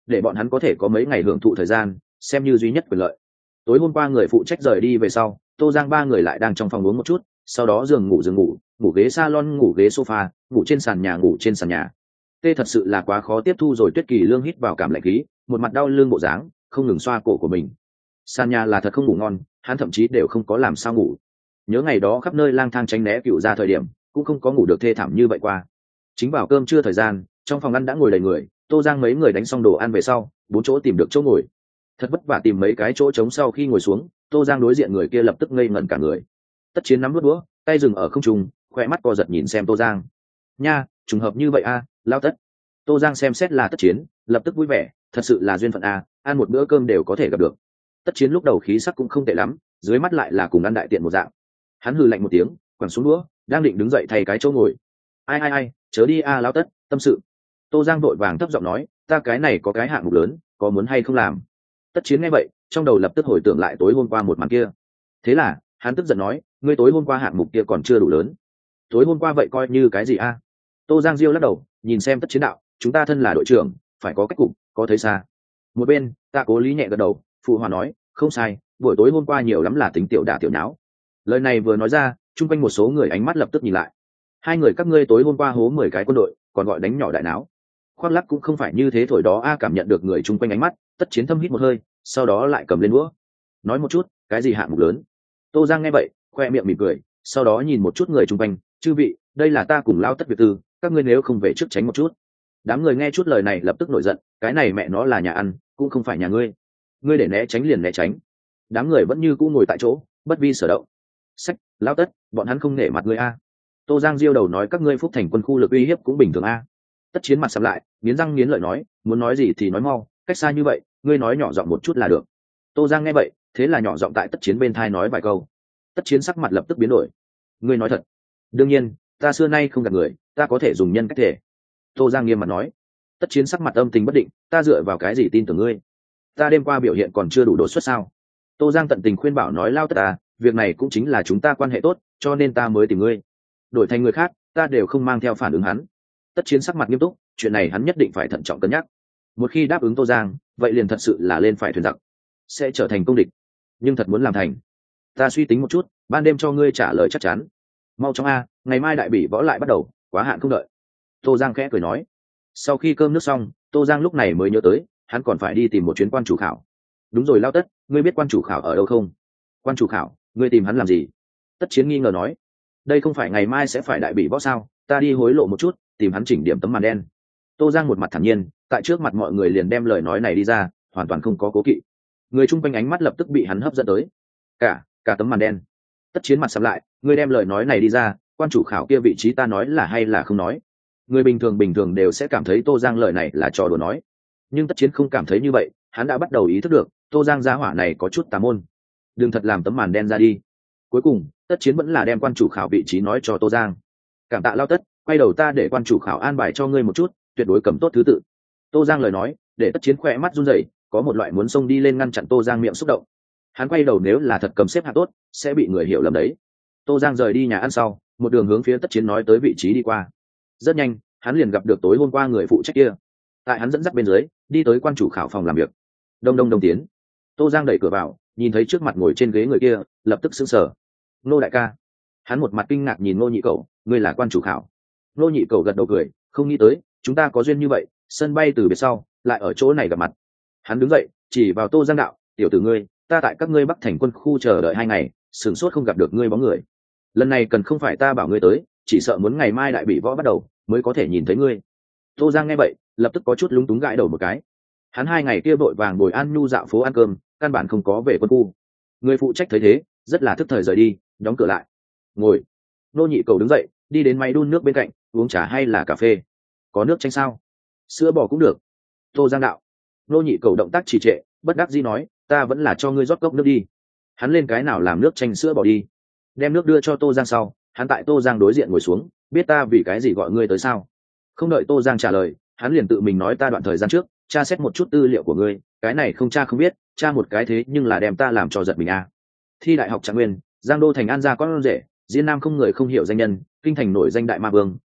để bọn hắn có thể có mấy ngày hưởng thụ thời gian, xem như duy nhất quyền lợi. Tối hôm qua người phụ trách rời đi về sau, Tô Giang ba người lại đang trong phòng uống một chút, sau đó giường ngủ, ngủ ghế salon, ngủ ghế sofa, ngủ trên sàn nhà. Tê thật sự là quá khó tiếp thu rồi. Tuyết Kỳ Lương hít vào cảm lạnh khí, một mặt đau lưng bộ dáng, không ngừng xoa cổ của mình. Sàn nhà là thật không ngủ ngon, hắn thậm chí đều không có làm sao ngủ. Nhớ ngày đó khắp nơi lang thang tránh né cựu ra thời điểm, cũng không có ngủ được thê thảm như vậy qua. Chính vào cơm trưa thời gian, trong phòng ăn đã ngồi đầy người. Tô Giang mấy người đánh xong đồ ăn về sau, 4 chỗ tìm được chỗ ngồi. Thật vất vả tìm mấy cái chỗ trống, sau khi ngồi xuống, Tô Giang đối diện người kia lập tức ngây ngẩn cả người. Tất Chiến nắm đuốt đũa, tay dừng ở không trung, khỏe mắt co giật nhìn xem Tô Giang. Nha, trùng hợp như vậy a, lao Tất. Tô Giang xem xét là Tất Chiến, lập tức vui vẻ, thật sự là duyên phận a, ăn một bữa cơm đều có thể gặp được. Tất Chiến lúc đầu khí sắc cũng không tệ lắm, dưới mắt lại là cùng ăn đại tiện một dạng. Hắn hừ lạnh một tiếng, quẳng xuống đũa, đang định đứng dậy thay cái chỗ ngồi. Ai, chớ đi a, lao Tất, tâm sự. Tô Giang vội vàng thấp giọng nói, ta cái này có cái hạng mục lớn, có muốn hay không làm? Tất Chiến nghe vậy, trong đầu lập tức hồi tưởng lại tối hôm qua một màn kia. Thế là hắn tức giận nói, ngươi tối hôm qua hạng mục kia còn chưa đủ lớn. Tối hôm qua vậy coi như cái gì a? Tô Giang diêu lắc đầu, nhìn xem Tất Chiến đạo, chúng ta thân là đội trưởng, phải có cách cục, có thấy xa. Một bên, Tạ Cố Lý nhẹ gật đầu, phụ hòa nói, không sai, buổi tối hôm qua nhiều lắm là tính tiểu đả tiểu nháo. Lời này vừa nói ra, chung quanh một số người ánh mắt lập tức nhìn lại. Hai người các ngươi tối hôm qua hố 10 cái quân đội, còn gọi đánh nhỏ đại náo. Khoác lắc cũng không phải như thế thổi đó a. Cảm nhận được người chung quanh ánh mắt, Tất Chiến thâm hít một hơi, sau đó lại cầm lên đũa. Nói một chút, cái gì hạng mục lớn? Tô Giang nghe vậy, khoe miệng mỉm cười, sau đó nhìn một chút người chung quanh, chư vị, đây là ta cùng lao Tất việc tư, các ngươi nếu không về trước tránh một chút. Đám người nghe chút lời này lập tức nổi giận, cái này mẹ nó là nhà ăn, cũng không phải nhà ngươi. Ngươi để né tránh liền né tránh. Đám người vẫn như cũ ngồi tại chỗ, bất vi sở động. Sách, lao Tất, bọn hắn không nể mặt ngươi a. Tô Giang diêu đầu nói, các ngươi Phúc Thành quân khu lực uy hiếp cũng bình thường a. Tất Chiến mặt sầm lại, nghiến răng nghiến lợi nói, muốn nói gì thì nói mau, cách xa như vậy, ngươi nói nhỏ giọng một chút là được. Tô Giang nghe vậy, thế là nhỏ giọng tại Tất Chiến bên thai nói vài câu. Tất Chiến sắc mặt lập tức biến đổi. Ngươi nói thật? Đương nhiên, ta xưa nay không gạt người, ta có thể dùng nhân cách thể. Tô Giang nghiêm mặt nói. Tất Chiến sắc mặt âm tình bất định, ta dựa vào cái gì tin tưởng ngươi? Ta đêm qua biểu hiện còn chưa đủ đột xuất sao? Tô Giang tận tình khuyên bảo nói, lao Tất à, việc này cũng chính là chúng ta quan hệ tốt, cho nên ta mới tìm ngươi. Đổi thành người khác, ta đều không mang theo phản ứng hắn. Tất Chiến sắc mặt nghiêm túc, chuyện này hắn nhất định phải thận trọng cân nhắc. Một khi đáp ứng Tô Giang, vậy liền thật sự là lên phải thuyền giặc, sẽ trở thành công địch. Nhưng thật muốn làm thành, ta suy tính một chút, ban đêm cho ngươi trả lời chắc chắn. Mau chóng a, ngày mai đại bỉ võ lại bắt đầu, quá hạn không đợi. Tô Giang khẽ cười nói. Sau khi cơm nước xong, Tô Giang lúc này mới nhớ tới, hắn còn phải đi tìm một chuyến quan chủ khảo. Đúng rồi lao Tất, ngươi biết quan chủ khảo ở đâu không? Quan chủ khảo, ngươi tìm hắn làm gì? Tất Chiến nghi ngờ nói. Đây không phải ngày mai sẽ phải đại bỉ võ sao, ta đi hối lộ một chút, tìm hắn chỉnh điểm tấm màn đen. Tô Giang một mặt thản nhiên, tại trước mặt mọi người liền đem lời nói này đi ra, hoàn toàn không có cố kỵ. Người chung quanh ánh mắt lập tức bị hắn hấp dẫn tới. Cả tấm màn đen. Tất Chiến mặt sầm lại, ngươi đem lời nói này đi ra, quan chủ khảo kia vị trí ta nói là hay là không nói? Người bình thường đều sẽ cảm thấy Tô Giang lời này là trò đùa nói, nhưng Tất Chiến không cảm thấy như vậy, hắn đã bắt đầu ý thức được, Tô Giang gia hỏa này có chút tà môn. Đừng thật làm tấm màn đen ra đi. Cuối cùng, Tất Chiến vẫn là đem quan chủ khảo vị trí nói cho Tô Giang. Cảm tạ lao Tất, quay đầu ta để quan chủ khảo an bài cho ngươi một chút, tuyệt đối cầm tốt thứ tự. Tô Giang lời nói để Tất Chiến khỏe mắt run rẩy, có một loại muốn xông đi lên ngăn chặn Tô Giang miệng xúc động. Hắn quay đầu nếu là thật cầm xếp hạng tốt, sẽ bị người hiểu lầm đấy. Tô Giang rời đi nhà ăn sau, một đường hướng phía Tất Chiến nói tới vị trí đi qua. Rất nhanh, hắn liền gặp được tối hôm qua người phụ trách kia. Tại hắn dẫn dắt bên dưới, đi tới quan chủ khảo phòng làm việc. Đông tiến. Tô Giang đẩy cửa vào, nhìn thấy trước mặt ngồi trên ghế người kia, lập tức sững sờ. Nô đại ca. Hắn một mặt kinh ngạc nhìn Ngô Nhị Cẩu, ngươi là quan chủ khảo? Ngô Nhị Cẩu gật đầu cười, không nghĩ tới, chúng ta có duyên như vậy, sân bay từ biệt sau, lại ở chỗ này gặp mặt. Hắn đứng dậy, chỉ vào Tô Giang đạo, tiểu tử ngươi, ta tại các ngươi Bắc Thành quân khu chờ đợi 2 ngày, sửng sốt không gặp được ngươi bóng người. Lần này cần không phải ta bảo ngươi tới, chỉ sợ muốn ngày mai đại bị võ bắt đầu, mới có thể nhìn thấy ngươi. Tô Giang nghe vậy, lập tức có chút lúng túng gãi đầu một cái. Hắn 2 ngày kia vội vàng bồi An Nhu dạo phố ăn cơm, căn bản không có về quân khu. Người phụ trách thấy thế, rất là thức thời rời đi, đóng cửa lại. Ngồi. Nô Nhị Cầu đứng dậy, đi đến máy đun nước bên cạnh, uống trà hay là cà phê? Có nước chanh sao? Sữa bò cũng được. Tô Giang đạo. Nô Nhị Cầu động tác trì trệ, bất đắc dĩ nói, ta vẫn là cho ngươi rót cốc nước đi. Hắn lên cái nào làm nước chanh sữa bò đi. Đem nước đưa cho Tô Giang sau, hắn tại Tô Giang đối diện ngồi xuống, biết ta vì cái gì gọi ngươi tới sao? Không đợi Tô Giang trả lời, hắn liền tự mình nói, ta đoạn thời gian trước tra xét một chút tư liệu của ngươi, cái này không tra không biết, tra một cái thế nhưng là đem ta làm cho giật mình à. Thi đại học Trạng Nguyên, Giang Đô thành An gia con rể, Diên Nam không người không hiểu danh nhân, kinh thành nổi danh đại ma vương,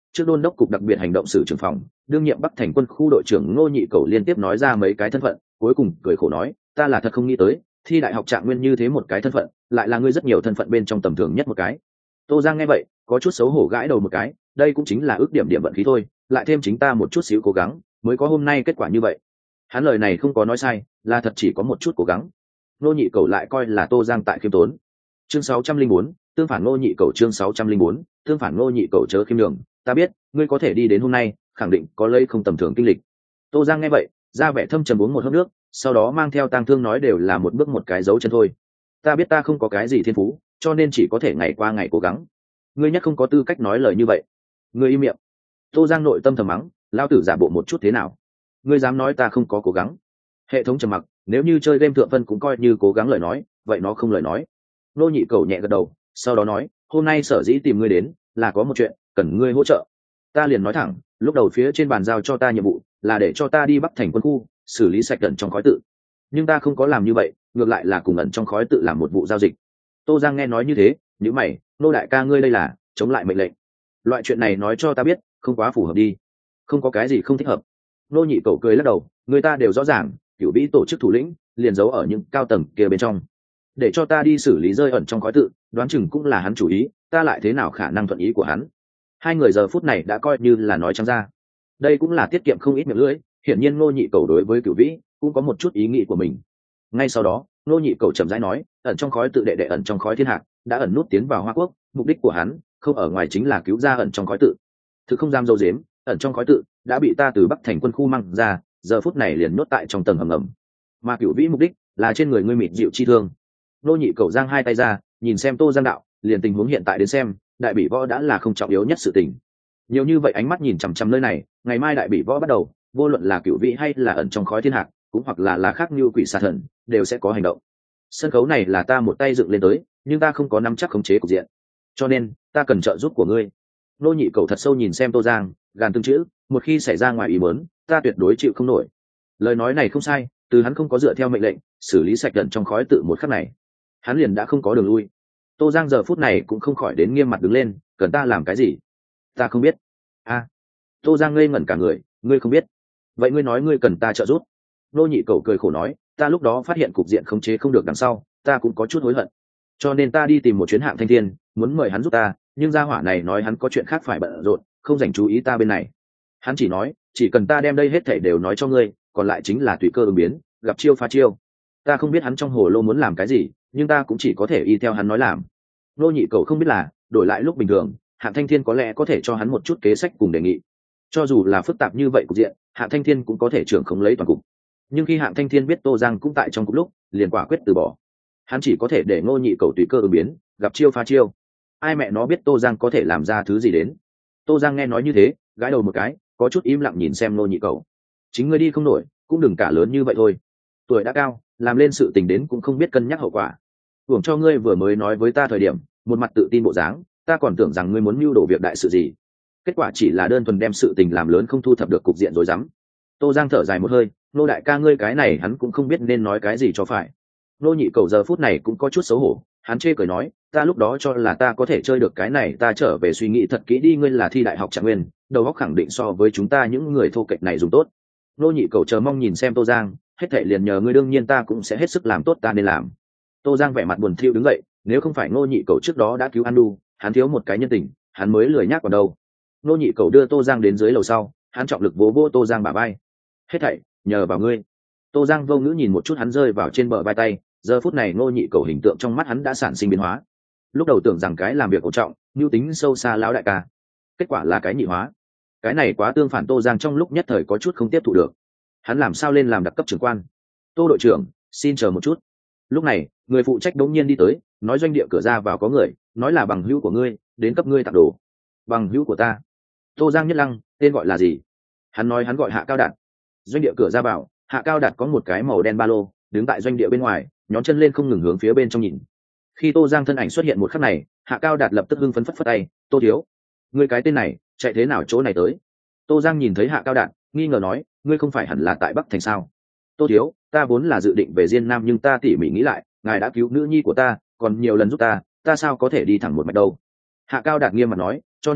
trước đôn đốc cục đặc biệt hành động sử trưởng phòng đương nhiệm Bắc Thành quân khu đội trưởng Ngô Nhị Cầu liên tiếp nói ra mấy cái thân phận, cuối cùng cười khổ nói, ta là thật không nghĩ tới thi đại học trạng nguyên như thế một cái thân phận lại là ngươi rất nhiều thân phận bên trong tầm thường nhất một cái. Tô Giang nghe vậy có chút xấu hổ gãi đầu một cái, đây cũng chính là ước điểm điểm vận khí thôi, lại thêm chính ta một chút xíu cố gắng mới có hôm nay kết quả như vậy. Hắn lời này không có nói sai, là thật chỉ có một chút cố gắng. Ngô Nhị Cầu lại coi là Tô Giang tại khiêm tốn. Chương 604, tương phản Ngô Nhị Cầu. Chương 604, tương phản Ngô Nhị Cầu chớ khiêm đường, ta biết ngươi có thể đi đến hôm nay khẳng định có lấy không tầm thường kinh lịch. Tô Giang nghe vậy ra vẻ thâm trầm uống một hớp nước, sau đó mang theo tang thương nói đều là một bước một cái dấu chân thôi. Ta biết ta không có cái gì thiên phú, cho nên chỉ có thể ngày qua ngày cố gắng. Ngươi nhất không có tư cách nói lời như vậy. Ngươi im miệng. Tô Giang nội tâm thầm mắng, lao tử giả bộ một chút thế nào? Ngươi dám nói ta không có cố gắng? Hệ thống trầm mặc, nếu như chơi game thượng phân cũng coi như cố gắng lời nói, vậy nó không lời nói. Nô Nhị Cầu nhẹ gật đầu, sau đó nói, hôm nay sở dĩ tìm ngươi đến là có một chuyện cần ngươi hỗ trợ. Ta liền nói thẳng, lúc đầu phía trên bàn giao cho ta nhiệm vụ là để cho ta đi Bắc Thành quân khu xử lý sạch ẩn trong khói tự, nhưng ta không có làm như vậy, ngược lại là cùng ẩn trong khói tự làm một vụ giao dịch. Tô Giang nghe nói như thế, nhíu mày, nô đại ca ngươi đây là chống lại mệnh lệnh? Loại chuyện này nói cho ta biết không quá phù hợp đi. Không có cái gì không thích hợp. Nô Nhị Cầu cười lắc đầu, người ta đều rõ ràng Cửu Vĩ tổ chức thủ lĩnh liền giấu ở những cao tầng kia bên trong, để cho ta đi xử lý rơi ẩn trong khói tự, đoán chừng cũng là hắn chủ ý, ta lại thế nào khả năng thuận ý của hắn? Hai người giờ phút này đã coi như là nói trắng ra, đây cũng là tiết kiệm không ít miệng lưỡi. Hiển nhiên Ngô Nhị Cầu đối với Cửu Vĩ cũng có một chút ý nghĩ của mình. Ngay sau đó Ngô Nhị Cầu chậm rãi nói, ẩn trong khói tự đệ ẩn trong khói thiên hạc đã ẩn nút tiến vào Hoa Quốc, mục đích của hắn không ở ngoài chính là cứu ra ẩn trong khói tự. Thực không dám dâu dếm, ẩn trong khói tự đã bị ta từ Bắc Thành quân khu mang ra, giờ phút này liền nhốt tại trong tầng hầm ngầm. Mà Cửu Vĩ mục đích là trên người ngươi mịt dịu chi thương. Ngô Nhị Cầu giang hai tay ra, nhìn xem Tô Giang đạo, liền tình huống hiện tại đến xem, đại bỉ võ đã là không trọng yếu nhất sự tình. Nhiều như vậy ánh mắt nhìn chằm chằm nơi này, ngày mai đại bỉ võ bắt đầu, vô luận là Cửu Vĩ hay là ẩn trong khói thiên hạc, cũng hoặc là khác như quỷ xà thần, đều sẽ có hành động. Sân khấu này là ta một tay dựng lên tới, nhưng ta không có nắm chắc khống chế cục diện, cho nên ta cần trợ giúp của ngươi. Ngô Nhị Cầu thật sâu nhìn xem Tô Giang, gàn từng chữ, một khi xảy ra ngoài ý muốn, ta tuyệt đối chịu không nổi. Lời nói này không sai, từ hắn không có dựa theo mệnh lệnh xử lý sạch ẩn trong khói tự một khắc này, hắn liền đã không có đường lui. Tô Giang giờ phút này cũng không khỏi đến nghiêm mặt đứng lên, cần ta làm cái gì? Ta không biết. Tô Giang ngây ngẩn cả người, ngươi không biết? Vậy ngươi nói ngươi cần ta trợ giúp? Ngô Nhị Cầu cười khổ nói, ta lúc đó phát hiện cục diện khống chế không được đằng sau, ta cũng có chút hối hận, cho nên ta đi tìm một chuyến Hạng Thanh Thiên, muốn mời hắn giúp ta, nhưng gia hỏa này nói hắn có chuyện khác phải bận rộn, không dành chú ý ta bên này. Hắn chỉ nói, chỉ cần ta đem đây hết thảy đều nói cho ngươi, còn lại chính là tùy cơ ứng biến, gặp chiêu phá chiêu. Ta không biết hắn trong hồ lô muốn làm cái gì, nhưng ta cũng chỉ có thể y theo hắn nói làm. Ngô Nhị Cầu không biết là, đổi lại lúc bình thường, Hạng Thanh Thiên có lẽ có thể cho hắn một chút kế sách cùng đề nghị. Cho dù là phức tạp như vậy cục diện, Hạng Thanh Thiên cũng có thể trưởng khống lấy toàn cục. Nhưng khi Hạng Thanh Thiên biết Tô Giang cũng tại trong cục lúc, liền quả quyết từ bỏ. Hắn chỉ có thể để Ngô Nhị Cầu tùy cơ ứng biến, gặp chiêu phá chiêu. Ai mẹ nó biết Tô Giang có thể làm ra thứ gì đến? Tô Giang nghe nói như thế, gãi đầu một cái, có chút im lặng nhìn xem Ngô Nhị Cầu. Chính ngươi đi không nổi, cũng đừng cả lớn như vậy thôi. Tuổi đã cao, làm lên sự tình đến cũng không biết cân nhắc hậu quả. Hưởng cho ngươi vừa mới nói với ta thời điểm, một mặt tự tin bộ dáng, ta còn tưởng rằng ngươi muốn mưu đồ việc đại sự gì. Kết quả chỉ là đơn thuần đem sự tình làm lớn không thu thập được cục diện rối rắm. Tô Giang thở dài một hơi, Nô đại ca ngươi cái này hắn cũng không biết nên nói cái gì cho phải. Nô Nhị Cầu giờ phút này cũng có chút xấu hổ, hắn chê cười nói, ta lúc đó cho là ta có thể chơi được cái này, ta trở về suy nghĩ thật kỹ đi, ngươi là thi đại học trạng nguyên, đầu óc khẳng định so với chúng ta những người thô kệch này dùng tốt. Nô Nhị Cầu chờ mong nhìn xem Tô Giang, hết thảy liền nhờ ngươi, đương nhiên ta cũng sẽ hết sức làm tốt ta nên làm. Tô Giang vẻ mặt buồn thiu đứng dậy, nếu không phải Nô Nhị Cầu trước đó đã cứu Andu, hắn thiếu một cái nhân tình, hắn mới lười nhác còn đâu. Nô Nhị Cầu đưa Tô Giang đến dưới lầu sau, hắn trọng lực vỗ vỗ Tô Giang bả vai. Hết thảy nhờ vào ngươi. Tô Giang vô ngữ nhìn một chút hắn rơi vào trên bờ vai tay, giờ phút này Nô Nhị Cầu hình tượng trong mắt hắn đã sản sinh biến hóa. Lúc đầu tưởng rằng cái làm việc cổ trọng, nhu tính sâu xa lão đại ca, kết quả là cái nhị hóa. Cái này quá tương phản, Tô Giang trong lúc nhất thời có chút không tiếp thụ được. Hắn làm sao lên làm đặc cấp trưởng quan? Tô đội trưởng, xin chờ một chút. Lúc này, người phụ trách đống nhiên đi tới, nói doanh địa cửa ra vào có người, nói là bằng hữu của ngươi, đến cấp ngươi tặng đồ. Bằng hữu của ta? Tô Giang nhất lăng, tên gọi là gì? Hắn nói hắn gọi Hạ Cao Đạt. Doanh địa cửa ra vào, Hạ Cao Đạt có một cái màu đen ba lô, đứng tại doanh địa bên ngoài, nhón chân lên không ngừng hướng phía bên trong nhìn. Khi Tô Giang thân ảnh xuất hiện một khắc này, Hạ Cao Đạt lập tức hưng phấn phất phất tay, Tô thiếu, ngươi cái tên này chạy thế nào chỗ này tới? Tô Giang nhìn thấy Hạ Cao Đạt, nghi ngờ nói, ngươi không phải hẳn là tại Bắc Thành sao? Tô thiếu, ta vốn là dự định về Diên Nam, nhưng ta tỉ mỉ nghĩ lại, ngài đã cứu nữ nhi của ta, còn nhiều lần giúp ta sao có thể đi thẳng một mạch đâu? Hạ Cao Đạt nghiêm mặt nói, cho nên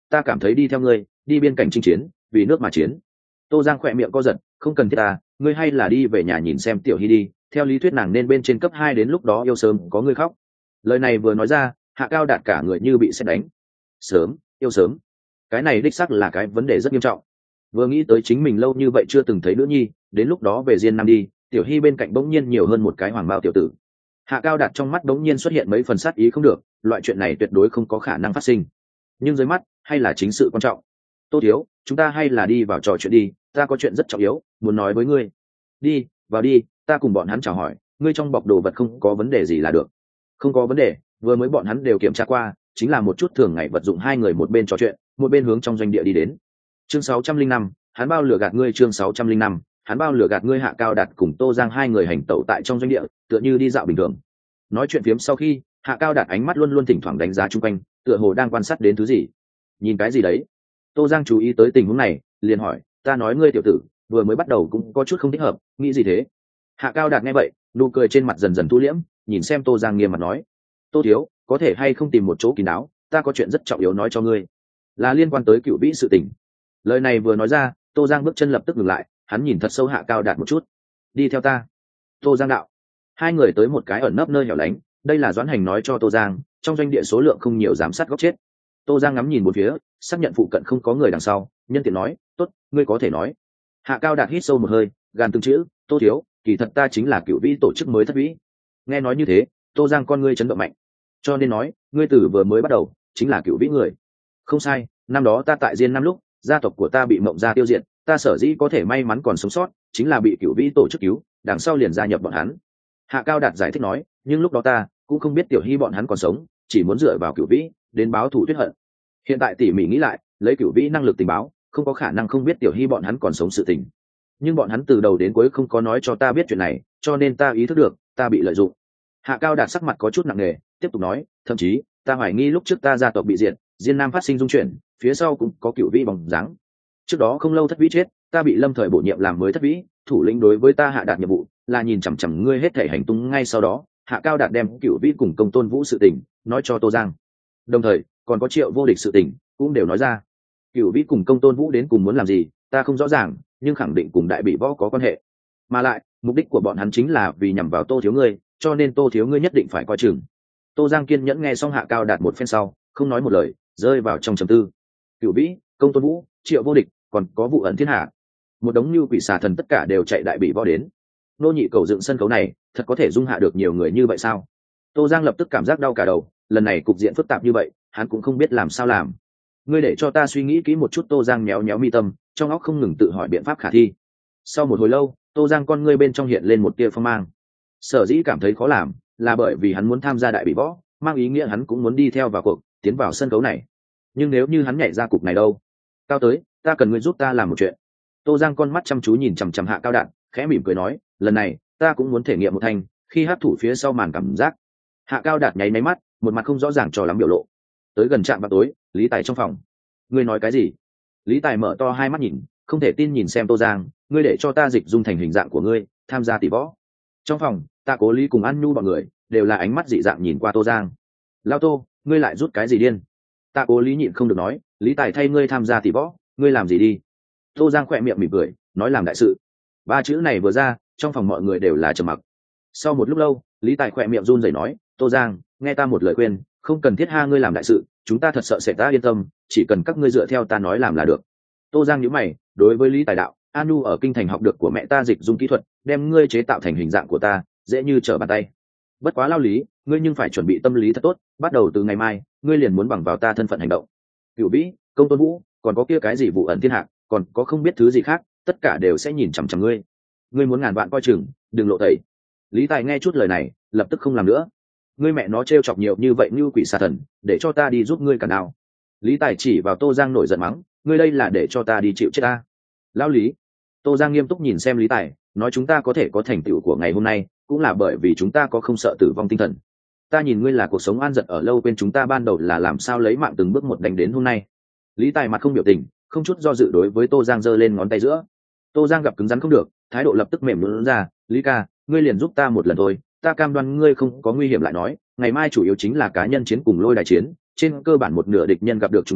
ta cảm thấy đi theo ngươi đi biên cảnh chinh chiến vì nước mà chiến. Tô Giang khỏe miệng co giật, không cần thiết ta, ngươi hay là đi về nhà nhìn xem Tiểu Hy đi, theo lý thuyết nàng nên bên trên cấp 2 đến lúc đó yêu sớm có ngươi khóc. Lời này vừa nói ra, Hạ Cao Đạt cả người như bị sét đánh. Sớm, yêu sớm. Cái này đích xác là cái vấn đề rất nghiêm trọng. Vừa nghĩ tới chính mình lâu như vậy chưa từng thấy nữ nhi, đến lúc đó về Diên Nam đi, Tiểu Hy bên cạnh bỗng nhiên nhiều hơn một cái hoàng bao tiểu tử. Hạ Cao Đạt trong mắt bỗng nhiên xuất hiện mấy phần sát ý không được, loại chuyện này tuyệt đối không có khả năng phát sinh. Nhưng dưới mắt, hay là chính sự quan trọng. Tô thiếu, chúng ta hay là đi vào trò chuyện đi, ta có chuyện rất trọng yếu muốn nói với ngươi. Đi vào đi, ta cùng bọn hắn chào hỏi, ngươi trong bọc đồ vật không có vấn đề gì là được. Không có vấn đề, vừa mới bọn hắn đều kiểm tra qua, chính là một chút thường ngày vật dụng. Hai người một bên trò chuyện một bên hướng trong doanh địa đi đến. Chương 605, hắn bao lửa gạt ngươi. Chương 605, hắn bao lửa gạt ngươi. Hạ Cao Đạt cùng Tô Giang hai người hành tẩu tại trong doanh địa, tựa như đi dạo bình thường. Nói chuyện phiếm sau khi, Hạ Cao Đạt ánh mắt luôn luôn thỉnh thoảng đánh giá chung quanh, tựa hồ đang quan sát đến thứ gì. Nhìn cái gì đấy? Tô Giang chú ý tới tình huống này, liền hỏi, ta nói ngươi tiểu tử vừa mới bắt đầu cũng có chút không thích hợp, nghĩ gì thế? Hạ Cao Đạt nghe vậy, nụ cười trên mặt dần dần thu liễm, nhìn xem Tô Giang nghiêm mặt nói, Tô thiếu, có thể hay không tìm một chỗ kín đáo, ta có chuyện rất trọng yếu nói cho ngươi, là liên quan tới Cửu Vĩ sự tình. Lời này vừa nói ra, Tô Giang bước chân lập tức ngừng lại, hắn nhìn thật sâu Hạ Cao Đạt một chút. Đi theo ta. Tô Giang đạo. Hai người tới một cái ẩn nấp nơi hẻo lánh, đây là Doãn Hành nói cho Tô Giang, trong doanh địa số lượng không nhiều, giám sát góc chết. Tô Giang ngắm nhìn bốn phía, xác nhận phụ cận không có người đằng sau, nhân tiện nói, tốt, ngươi có thể nói. Hạ Cao Đạt hít sâu một hơi, gàn từng chữ, Tô thiếu, kỳ thật ta chính là Cửu Vĩ tổ chức mới Thất Vĩ. Nghe nói như thế, Tô Giang con ngươi chấn động mạnh. Cho nên nói, ngươi từ vừa mới bắt đầu chính là Cửu Vĩ người. Không sai, năm đó ta tại Diên Nam lúc, gia tộc của ta bị Mộng Gia tiêu diệt, ta sở dĩ có thể may mắn còn sống sót, chính là bị Cửu Vĩ tổ chức cứu, đằng sau liền gia nhập bọn hắn. Hạ Cao Đạt giải thích nói, nhưng lúc đó ta cũng không biết Tiểu Hy bọn hắn còn sống, chỉ muốn dựa vào Cửu Vĩ đến báo thù tuyết hận. Hiện tại tỉ mỉ nghĩ lại, lấy Cửu Vĩ năng lực tình báo, không có khả năng không biết Tiểu Hy bọn hắn còn sống sự tình. Nhưng bọn hắn từ đầu đến cuối không có nói cho ta biết chuyện này, cho nên ta ý thức được ta bị lợi dụng. Hạ Cao Đạt sắc mặt có chút nặng nề, tiếp tục nói, thậm chí ta hoài nghi lúc trước ta gia tộc bị diệt, Diên Nam phát sinh dung chuyển, phía sau cũng có Cửu Vĩ bóng dáng. Trước đó không lâu Thất Vĩ chết, ta bị lâm thời bổ nhiệm làm mới Thất Vĩ thủ lĩnh, đối với ta hạ đạt nhiệm vụ là nhìn chằm chằm ngươi hết thể hành tung. Ngay sau đó, Hạ Cao Đạt đem Cửu Vĩ cùng Công Tôn Vũ sự tình nói cho Tô Giang, đồng thời còn có Triệu Vô Địch sự tình cũng đều nói ra. Cửu Vĩ cùng Công Tôn Vũ đến cùng muốn làm gì ta không rõ ràng, nhưng khẳng định cùng Đại Bị Võ có quan hệ, mà lại mục đích của bọn hắn chính là vì nhằm vào Tô thiếu ngươi, cho nên Tô thiếu ngươi nhất định phải coi chừng. Tô Giang kiên nhẫn nghe xong Hạ Cao Đạt một phen sau, không nói một lời, rơi vào trong trầm tư. Cửu Vĩ, Công Tôn Vũ, Triệu Vô Địch, còn có Vụ Ẩn Thiên Hạ, một đống như quỷ xà thần tất cả đều chạy Đại Bị Võ đến. Nô Nhị cầu dựng sân khấu này thật có thể dung hạ được nhiều người như vậy sao? Tô Giang lập tức cảm giác đau cả đầu, lần này cục diện phức tạp như vậy, hắn cũng không biết làm sao làm. Ngươi để cho ta suy nghĩ kỹ một chút. Tô Giang méo méo mi tâm, trong óc không ngừng tự hỏi biện pháp khả thi. Sau một hồi lâu, Tô Giang con ngươi bên trong hiện lên một tia phong mang. Sở dĩ cảm thấy khó làm là bởi vì hắn muốn tham gia Đại Bị Võ, mang ý nghĩa hắn cũng muốn đi theo vào cuộc, tiến vào sân khấu này. Nhưng nếu như hắn nhảy ra cục này đâu? Cao tới, ta cần ngươi giúp ta làm một chuyện. Tô Giang con mắt chăm chú nhìn chằm chằm Hạ Cao Đạt, khẽ mỉm cười nói, lần này ta cũng muốn thể nghiệm một thanh khi hát thủ phía sau màn cảm giác. Hạ Cao Đạt nháy máy mắt, một mặt không rõ ràng cho lắm biểu lộ. Tới gần trạm vào tối, Lý Tài trong phòng. Ngươi nói cái gì? Lý Tài mở to hai mắt nhìn, không thể tin nhìn xem Tô Giang, ngươi để cho ta dịch dung thành hình dạng của ngươi, tham gia tỷ võ. Trong phòng, ta Cố Lý cùng An Nhu bọn người đều là ánh mắt dị dạng nhìn qua Tô Giang. Lao Tô, ngươi lại rút cái gì điên? Ta Cố Lý nhịn không được nói, Lý Tài thay ngươi tham gia tỷ võ, ngươi làm gì đi? Tô Giang khỏe miệng mỉm cười, nói làm đại sự. Ba chữ này vừa ra, trong phòng mọi người đều là trầm mặc. Sau một lúc lâu, Lý Tài khỏe miệng run rẩy nói, Tô Giang, nghe ta một lời khuyên, không cần thiết ngươi làm đại sự, chúng ta thật sợ sẽ ta yên tâm, chỉ cần các ngươi dựa theo ta nói làm là được. Tô Giang nhíu mày, đối với Lý Tài đạo, An Nhu ở kinh thành học được của mẹ ta dịch dung kỹ thuật, đem ngươi chế tạo thành hình dạng của ta, dễ như trở bàn tay. Bất quá Lao Lý, ngươi nhưng phải chuẩn bị tâm lý thật tốt, bắt đầu từ ngày mai, ngươi liền muốn bằng vào ta thân phận hành động. Cửu Vĩ, Công Tôn Vũ, còn có kia cái gì Vụ Ẩn Thiên Hạ, còn có không biết thứ gì khác, tất cả đều sẽ nhìn chằm chằm ngươi. Ngươi muốn ngàn vạn coi chừng, đừng lộ tẩy. Lý Tài nghe chút lời này, lập tức không làm nữa. Ngươi mẹ nó trêu chọc nhiều như vậy như quỷ xà thần, để cho ta đi giúp ngươi cả nào? Lý Tài chỉ vào Tô Giang nổi giận mắng, ngươi đây là để cho ta đi chịu chết ta? Lão Lý. Tô Giang nghiêm túc nhìn xem Lý Tài, nói chúng ta có thể có thành tựu của ngày hôm nay, cũng là bởi vì chúng ta có không sợ tử vong tinh thần. Ta nhìn ngươi là cuộc sống an giật ở lâu, quên chúng ta ban đầu là làm sao lấy mạng từng bước một đánh đến hôm nay. Lý Tài mặt không biểu tình, không chút do dự đối với Tô Giang giơ lên ngón tay giữa. Tô Giang gặp cứng rắn không được, thái độ lập tức mềm nhũn ra, Lý ca, ngươi liền giúp ta một lần thôi, ta cam đoan ngươi không có nguy hiểm. Lại nói, ngày mai chủ yếu chính là cá nhân chiến cùng lôi đài chiến, trên cơ bản một nửa địch nhân gặp được chúng ta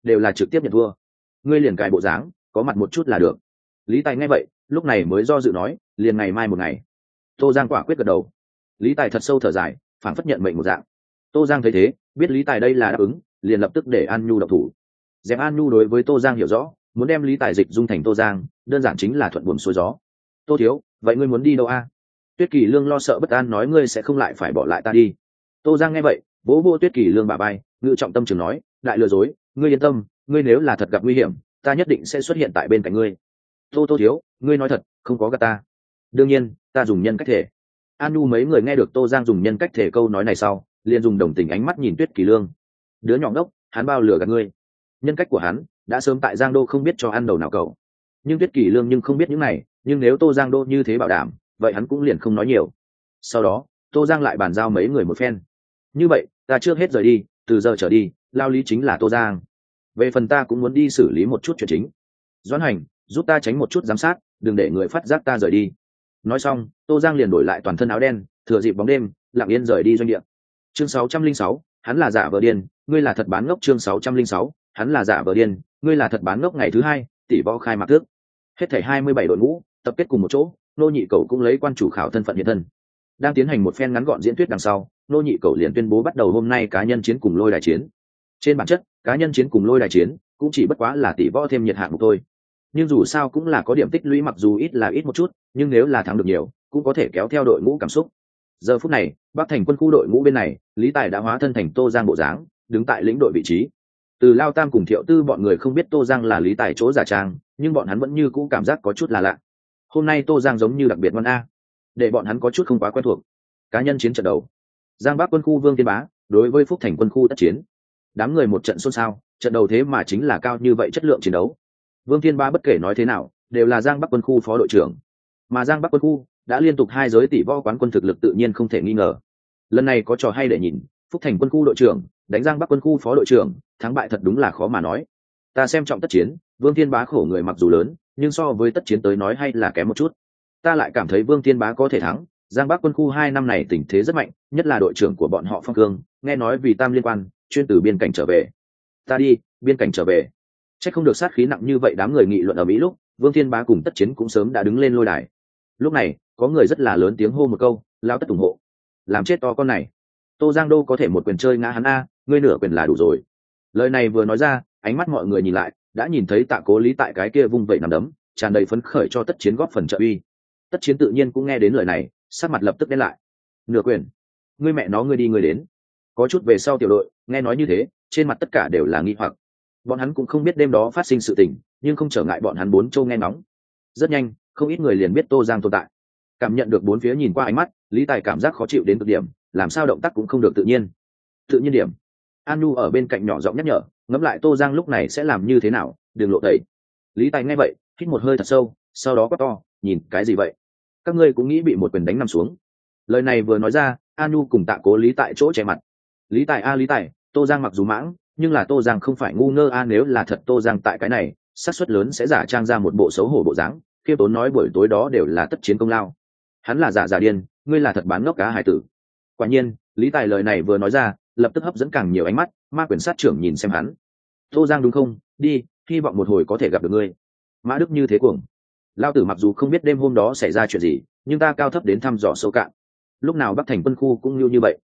đều là trực tiếp nhận thua. Ngươi liền cài bộ dáng, có mặt một chút là được. Lý Tài nghe vậy lúc này mới do dự nói, liền ngày mai một ngày. Tô Giang quả quyết gật đầu. Lý Tài thật sâu thở dài, phảng phất nhận mệnh một dạng. Tô Giang thấy thế biết Lý Tài đây là đáp ứng, liền lập tức để An Nhu động thủ. Dẹp An Nhu đối với Tô Giang hiểu rõ, muốn đem Lý Tài dịch dung thành Tô Giang đơn giản chính là thuận buồm xuôi gió. Tô thiếu, vậy ngươi muốn đi đâu a? Tuyết Kỳ Lương lo sợ bất an nói, ngươi sẽ không lại phải bỏ lại ta đi. Tô Giang nghe vậy vỗ vỗ Tuyết Kỳ Lương bả vai, ngự trọng tâm trường nói, đại lừa dối, ngươi yên tâm, ngươi nếu là thật gặp nguy hiểm ta nhất định sẽ xuất hiện tại bên cạnh ngươi. Tô thiếu, ngươi nói thật không có gạt ta? Đương nhiên, ta dùng nhân cách thể. An Nhu mấy người nghe được Tô Giang dùng nhân cách thể câu nói này sau liền dùng đồng tình ánh mắt nhìn Tuyết Kỳ Lương. Đứa nhỏ ngốc, hắn bao lừa gạt ngươi? Nhân cách của hắn đã sớm tại Giang Đô không biết cho ăn đầu nào cậu. Nhưng Tuyết Kỳ Lương nhưng không biết những này, nhưng nếu Tô Giang Đô như thế bảo đảm vậy hắn cũng liền không nói nhiều. Sau đó Tô Giang lại bàn giao mấy người một phen. Như vậy ta trước hết rời đi, từ giờ trở đi lao lý chính là Tô Giang. Về phần ta cũng muốn đi xử lý một chút chuyện chính. Doãn Hành, giúp ta tránh một chút giám sát, đừng để người phát giác ta rời đi. Nói xong Tô Giang liền đổi lại toàn thân áo đen, thừa dịp bóng đêm lặng yên rời đi doanh địa. Chương 606, hắn là giả vờ điên, ngươi là thật bán ngốc. Chương 606, hắn là giả vờ điên, ngươi là thật bán ngốc. Ngày thứ hai tỷ võ khai mạc thức, hết thảy 27 đội ngũ tập kết cùng một chỗ. Nô Nhị Cẩu cũng lấy quan chủ khảo thân phận hiện thân. Đang tiến hành một phen ngắn gọn diễn thuyết đằng sau, Nô Nhị Cẩu liền tuyên bố bắt đầu hôm nay cá nhân chiến cùng lôi đài chiến. Trên bản chất cá nhân chiến cùng lôi đài chiến cũng chỉ bất quá là tỷ võ thêm nhiệt hạng mục thôi, nhưng dù sao cũng là có điểm tích lũy, mặc dù ít là ít một chút nhưng nếu là thắng được nhiều cũng có thể kéo theo đội ngũ cảm xúc. Giờ phút này Bắc Thành quân khu đội ngũ bên này, Lý Tài đã hóa thân thành Tô Giang bộ dáng, đứng tại lĩnh đội vị trí. Từ Lao Tam cùng Thiệu Tư bọn người không biết Tô Giang là Lý Tài chỗ giả trang, nhưng bọn hắn vẫn như cũ cảm giác có chút là lạ. Hôm nay Tô Giang giống như đặc biệt ngoan a, để bọn hắn có chút không quá quen thuộc. Cá nhân chiến trận đầu, Giang Bắc quân khu Vương Tiên Bá đối với Phúc Thành quân khu Tất Chiến. Đám người một trận xôn xao, trận đầu thế mà chính là cao như vậy chất lượng chiến đấu. Vương Tiên Bá bất kể nói thế nào đều là Giang Bắc quân khu phó đội trưởng, mà Giang Bắc quân khu đã liên tục 2 giới tỷ võ quán quân, thực lực tự nhiên không thể nghi ngờ. Lần này có trò hay để nhìn, Phúc Thành quân khu đội trưởng đánh Giang Bắc quân khu phó đội trưởng, thắng bại thật đúng là khó mà nói. Ta xem trọng Tất Chiến, Vương Tiên Bá khổ người mặc dù lớn nhưng so với Tất Chiến tới nói hay là kém một chút. Ta lại cảm thấy Vương Tiên Bá có thể thắng. Giang Bắc quân khu 2 năm này tình thế rất mạnh, nhất là đội trưởng của bọn họ Phong Cương, nghe nói vì Tam liên quan chuyên từ biên cảnh trở về. Ta đi, biên cảnh trở về, chắc không được sát khí nặng như vậy. Đám người nghị luận ở Mỹ lúc Vương Tiên Bá cùng Tất Chiến cũng sớm đã đứng lên lôi đài. Lúc này có người rất là lớn tiếng hô một câu, lao Tất ủng hộ, làm chết to con này. Tô Giang Đô có thể một quyền chơi ngã hắn a, ngươi nửa quyền là đủ rồi. Lời này vừa nói ra, ánh mắt mọi người nhìn lại đã nhìn thấy Tạ Cố Lý tại cái kia vung vẩy nằm đấm, tràn đầy phấn khởi cho Tất Chiến góp phần trợ uy. Tất Chiến tự nhiên cũng nghe đến lời này, sắc mặt lập tức đen lại. Nửa quyền? Ngươi mẹ nó, ngươi đi ngươi đến. Có chút về sau tiểu đội nghe nói như thế, trên mặt tất cả đều là nghi hoặc. Bọn hắn cũng không biết đêm đó phát sinh sự tình, nhưng không trở ngại bọn hắn bốn châu nghe ngóng. Rất nhanh không ít người liền biết Tô Giang tồn tại. Cảm nhận được bốn phía nhìn qua ánh mắt, Lý Tài cảm giác khó chịu đến cực điểm, làm sao động tác cũng không được tự nhiên. Tự nhiên điểm. An Nhu ở bên cạnh nhỏ giọng nhắc nhở, ngẫm lại Tô Giang lúc này sẽ làm như thế nào, đừng lộ tẩy. Lý Tài nghe vậy hít một hơi thật sâu, sau đó quát to, nhìn cái gì vậy? Các ngươi cũng nghĩ bị một quyền đánh nằm xuống? Lời này vừa nói ra, An Nhu cùng Tạ Cố Lý tại chỗ che mặt. Lý Tài a, Lý Tài, Tô Giang mặc dù mãng nhưng là Tô Giang không phải ngu ngơ a, nếu là thật Tô Giang tại cái này xác suất lớn sẽ giả trang ra một bộ xấu hổ bộ dáng, khiêm tốn nói buổi tối đó đều là Tất Chiến công lao. Hắn là giả điên, ngươi là thật bán ngốc cá hải tử. Quả nhiên Lý Tài lời này vừa nói ra, lập tức hấp dẫn càng nhiều ánh mắt, ma quyền sát trưởng nhìn xem hắn. Tô Giang đúng không? Đi, hy vọng một hồi có thể gặp được ngươi. Mã Đức như thế cuồng. Lao tử mặc dù không biết đêm hôm đó xảy ra chuyện gì, nhưng ta cao thấp đến thăm dò sâu cạn. Lúc nào Bắc Thành quân khu cũng như vậy.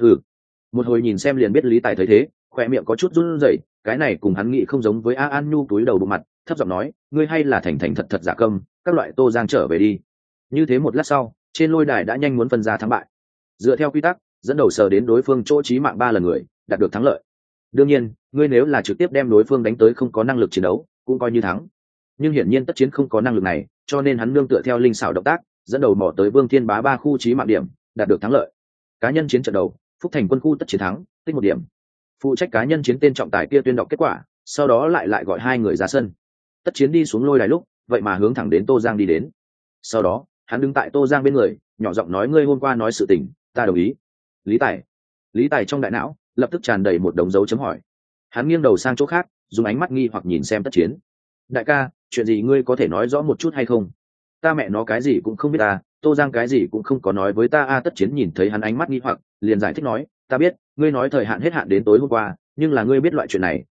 Một hồi nhìn xem liền biết. Lý Tài thấy thế khoe miệng có chút run rẩy, cái này cùng hắn nghĩ không giống với A. An Nhu túi đầu bụng mặt thấp giọng nói, ngươi hay là thành thật thật giả câm, các loại Tô Giang trở về đi. Như thế một lát sau, trên lôi đài đã nhanh muốn phân ra thắng bại. Dựa theo quy tắc, dẫn đầu sờ đến đối phương chỗ chí mạng 3 lần người đạt được thắng lợi. Đương nhiên ngươi nếu là trực tiếp đem đối phương đánh tới không có năng lực chiến đấu cũng coi như thắng, nhưng hiển nhiên Tất Chiến không có năng lực này, cho nên hắn nương tựa theo linh xảo động tác dẫn đầu mò tới Vương Thiên Bá 3 khu chí mạng điểm, đạt được thắng lợi. Cá nhân chiến trận đầu, Phúc Thành quân khu Tất Chiến thắng, tích 1 điểm. Phụ trách cá nhân chiến tên trọng tài kia tuyên đọc kết quả, sau đó lại gọi 2 người ra sân. Tất Chiến đi xuống lôi đài lúc vậy mà hướng thẳng đến Tô Giang đi đến. Sau đó hắn đứng tại Tô Giang bên người, nhỏ giọng nói, ngươi hôm qua nói sự tình ta đồng ý. Lý Tài trong đại não lập tức tràn đầy một đống dấu chấm hỏi. Hắn nghiêng đầu sang chỗ khác, dùng ánh mắt nghi hoặc nhìn xem Tất Chiến. Đại ca, chuyện gì ngươi có thể nói rõ một chút hay không? Ta mẹ nó cái gì cũng không biết ta, Tô Giang cái gì cũng không có nói với ta a. Tất Chiến nhìn thấy hắn ánh mắt nghi hoặc liền giải thích nói, ta biết ngươi nói thời hạn hết hạn đến tối hôm qua, nhưng là ngươi biết loại chuyện này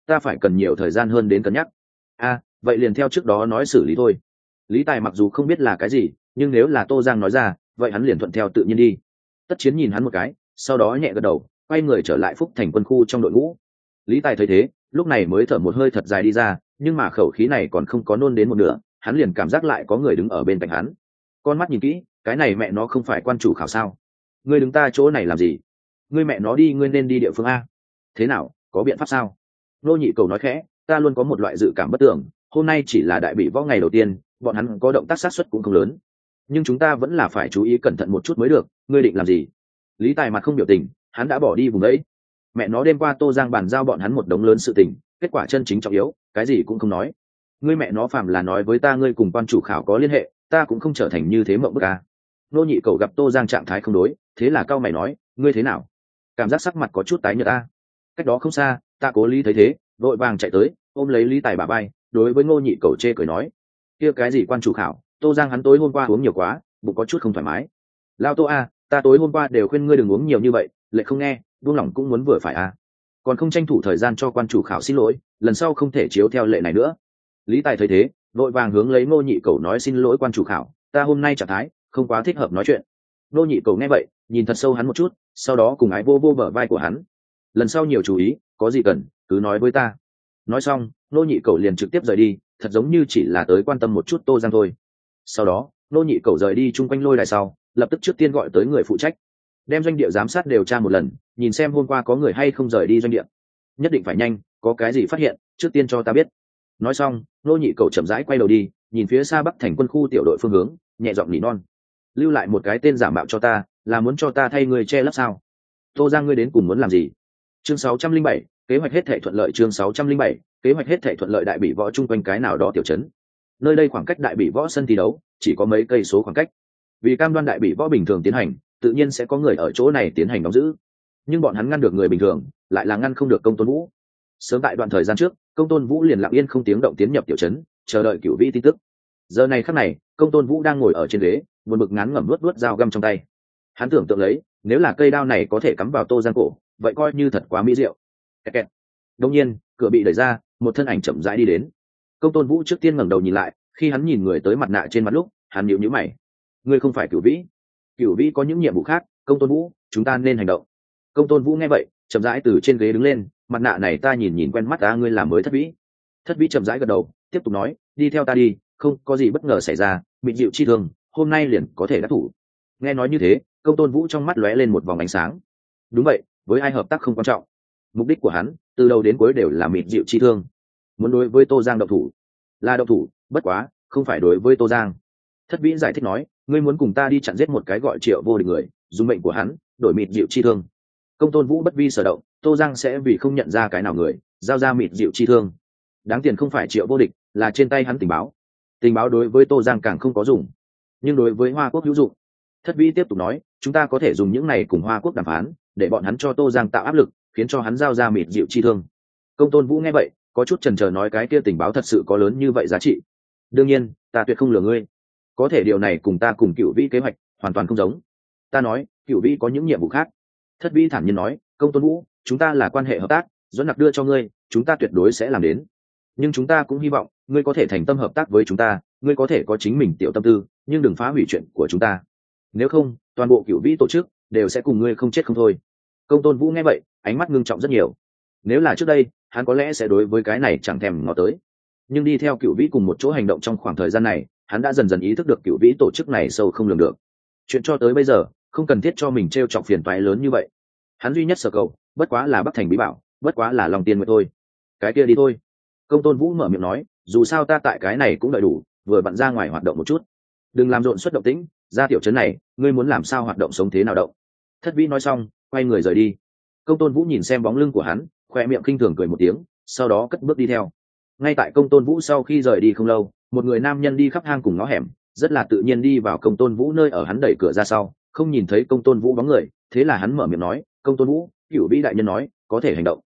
ta phải cần nhiều thời gian hơn đến cân nhắc. Vậy liền theo trước đó nói xử lý thôi. Lý Tài mặc dù không biết là cái gì, nhưng nếu là Tô Giang nói ra, vậy hắn liền thuận theo tự nhiên đi. Tất Chiến nhìn hắn một cái, sau đó nhẹ gật đầu, quay người trở lại Phúc Thành quân khu trong đội ngũ. Lý Tài thấy thế, lúc này mới thở một hơi thật dài đi ra, nhưng mà khẩu khí này còn không có nôn đến một nửa, hắn liền cảm giác lại có người đứng ở bên cạnh hắn. Con mắt nhìn kỹ, cái này mẹ nó không phải quan chủ khảo sao? Ngươi đứng ta chỗ này làm gì? Ngươi mẹ nó đi, ngươi nên đi địa phương a. Thế nào, có biện pháp sao? Nô Nhị Cầu nói khẽ, ta luôn có một loại dự cảm bất tưởng, hôm nay chỉ là đại bị võ ngày đầu tiên, bọn hắn có động tác sát xuất cũng không lớn, nhưng chúng ta vẫn là phải chú ý cẩn thận một chút mới được. Ngươi định làm gì? Lý Tài mặt không biểu tình, hắn đã bỏ đi vùng đấy. Mẹ nó đêm qua Tô Giang bàn giao bọn hắn một đống lớn sự tình, kết quả chân chính trọng yếu, cái gì cũng không nói. Ngươi mẹ nó phàm là nói với ta ngươi cùng quan chủ khảo có liên hệ, ta cũng không trở thành như thế mộng bức a. Nô Nhị Cầu gặp Tô Giang trạng thái không đối, thế là cao mày nói, ngươi thế nào? Cảm giác sắc mặt có chút tái nhợt a. Cách đó không xa, ta Cố Lý thấy thế, vội vàng chạy tới, ôm lấy Lý Tài bả vai, đối với Ngô Nhị Cầu chê cười nói, kia cái gì quan chủ khảo, Tô Giang hắn tối hôm qua uống nhiều quá, bụng có chút không thoải mái. Lao Tô a, ta tối hôm qua đều khuyên ngươi đừng uống nhiều như vậy, lại không nghe, buông lỏng cũng muốn vừa phải a. Còn không tranh thủ thời gian cho quan chủ khảo xin lỗi, lần sau không thể chiếu theo lệ này nữa. Lý Tài thấy thế, vội vàng hướng lấy Ngô Nhị Cầu nói xin lỗi quan chủ khảo, ta hôm nay trạng thái không quá thích hợp nói chuyện. Ngô Nhị Cầu nghe vậy, nhìn thật sâu hắn một chút, sau đó cùng ái vô vô bờ vai của hắn. Lần sau nhiều chú ý, có gì cần cứ nói với ta. Nói xong, Ngô Nhị Cầu liền trực tiếp rời đi, thật giống như chỉ là tới quan tâm một chút Tô Giang thôi. Sau đó, Ngô Nhị Cầu rời đi chung quanh lôi đài sau, lập tức trước tiên gọi tới người phụ trách, đem doanh địa giám sát điều tra một lần, nhìn xem hôm qua có người hay không rời đi doanh địa. Nhất định phải nhanh, có cái gì phát hiện, trước tiên cho ta biết. Nói xong, Ngô Nhị Cầu chậm rãi quay đầu đi, nhìn phía xa Bắc Thành quân khu tiểu đội phương hướng, nhẹ giọng nỉ non, lưu lại một cái tên giả mạo cho ta, là muốn cho ta thay người che lấp sao? Tô Giang ngươi đến cùng muốn làm gì? Chương 607, kế hoạch hết thảy thuận lợi. Chương 607, kế hoạch hết thảy thuận lợi. Đại Bỉ Võ chung quanh cái nào đó tiểu trấn, nơi đây khoảng cách Đại Bỉ Võ sân thi đấu chỉ có mấy cây số khoảng cách. Vì cam đoan Đại Bỉ Võ bình thường tiến hành, tự nhiên sẽ có người ở chỗ này tiến hành đóng giữ, nhưng bọn hắn ngăn được người bình thường, lại là ngăn không được Công Tôn Vũ. Sớm tại đoạn thời gian trước, Công Tôn Vũ liền lặng yên không tiếng động tiến nhập tiểu trấn, chờ đợi Cửu Vĩ tin tức. Giờ này khắc này, Công Tôn Vũ đang ngồi ở trên ghế, buồn bực ngán ngẩm nuốt dao găm trong tay. Hắn tưởng tượng lấy, nếu là cây đao này có thể cắm vào Tô Giang cổ, vậy coi như thật quá mỹ diệu. Kẹt kẹt. Đột nhiên, cửa bị đẩy ra, một thân ảnh chậm rãi đi đến. Công Tôn Vũ trước tiên ngẩng đầu nhìn lại, khi hắn nhìn người tới mặt nạ trên mặt lúc, hắn nhíu nhíu mày. Ngươi không phải Cửu Vĩ? Cửu Vĩ có những nhiệm vụ khác, Công Tôn Vũ, chúng ta nên hành động. Công Tôn Vũ nghe vậy, chậm rãi từ trên ghế đứng lên, mặt nạ này ta nhìn nhìn quen mắt ta, ngươi là mới Thất Vĩ. Thất Vĩ chậm rãi gật đầu, tiếp tục nói, đi theo ta đi, không có gì bất ngờ xảy ra, mịn dịu chi thương, hôm nay liền có thể đắc thủ. Nghe nói như thế, Công Tôn Vũ trong mắt lóe lên một vòng ánh sáng. Đúng vậy, với ai hợp tác không quan trọng, mục đích của hắn từ đầu đến cuối đều là mịn dịu chi thương, muốn đối với Tô Giang động thủ là động thủ, bất quá không phải đối với Tô Giang. Thất Vĩ giải thích nói, ngươi muốn cùng ta đi chặn giết một cái gọi Triệu Vô Địch người, dùng mệnh của hắn đổi mịn dịu chi thương. Công Tôn Vũ bất vi sở động, Tô Giang sẽ vì không nhận ra cái nào người giao ra mịn dịu chi thương. Đáng tiền không phải Triệu Vô Địch, là trên tay hắn tình báo. Tình báo đối với Tô Giang càng không có dùng, nhưng đối với Hoa Quốc hữu dụng. Thất Vĩ tiếp tục nói, chúng ta có thể dùng những này cùng Hoa Quốc đàm phán, để bọn hắn cho Tô Giang tạo áp lực, khiến cho hắn giao ra mịt dịu chi thương. Công Tôn Vũ nghe vậy, có chút chần chờ nói, cái kia tình báo thật sự có lớn như vậy giá trị? Đương nhiên, ta tuyệt không lừa ngươi. Có thể điều này cùng ta cùng Cửu Vĩ kế hoạch hoàn toàn không giống. Ta nói, Cửu Vĩ có những nhiệm vụ khác. Thất Vĩ thản nhiên nói, Công Tôn Vũ, chúng ta là quan hệ hợp tác, Doãn Nặc đưa cho ngươi, chúng ta tuyệt đối sẽ làm đến. Nhưng chúng ta cũng hy vọng ngươi có thể thành tâm hợp tác với chúng ta, ngươi có thể có chính mình tiểu tâm tư, nhưng đừng phá hủy chuyện của chúng ta. Nếu không, toàn bộ Cửu Vĩ tổ chức đều sẽ cùng ngươi không chết không thôi. Công Tôn Vũ nghe vậy, ánh mắt ngưng trọng rất nhiều. Nếu là trước đây, hắn có lẽ sẽ đối với cái này chẳng thèm ngó tới. Nhưng đi theo Cửu Vĩ cùng một chỗ hành động trong khoảng thời gian này, hắn đã dần dần ý thức được Cửu Vĩ tổ chức này sâu không lường được. Chuyện cho tới bây giờ, không cần thiết cho mình trêu chọc phiền toái lớn như vậy. Hắn duy nhất sở cầu, bất quá là Bắc Thành bí bảo, bất quá là lòng tiền nguyện thôi. Cái kia đi thôi. Công Tôn Vũ mở miệng nói, dù sao ta tại cái này cũng đợi đủ, vừa bận ra ngoài hoạt động một chút. Đừng làm rộn suất động tĩnh, ra tiểu trấn này, ngươi muốn làm sao hoạt động sống thế nào động. Thất Vĩ nói xong, quay người rời đi. Công Tôn Vũ nhìn xem bóng lưng của hắn, khoe miệng khinh thường cười một tiếng, sau đó cất bước đi theo. Ngay tại Công Tôn Vũ sau khi rời đi không lâu, một người nam nhân đi khắp hang cùng ngõ hẻm, rất là tự nhiên đi vào Công Tôn Vũ nơi ở. Hắn đẩy cửa ra sau, không nhìn thấy Công Tôn Vũ bóng người, thế là hắn mở miệng nói, Công Tôn Vũ, Cửu Vĩ đại nhân nói có thể hành động.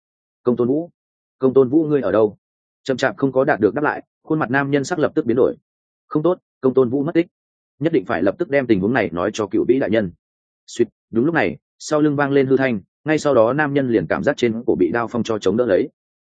Công Tôn Vũ ngươi ở đâu? Chậm chạp không có đạt được đáp lại, khuôn mặt nam nhân sắc lập tức biến đổi. Không tốt, Công Tôn Vũ mất tích, nhất định phải lập tức đem tình huống này nói cho Cửu Vĩ đại nhân. Suýt, đúng lúc này, sau lưng vang lên hư thanh, ngay sau đó nam nhân liền cảm giác trên cổ bị đao phong cho chống đỡ lấy.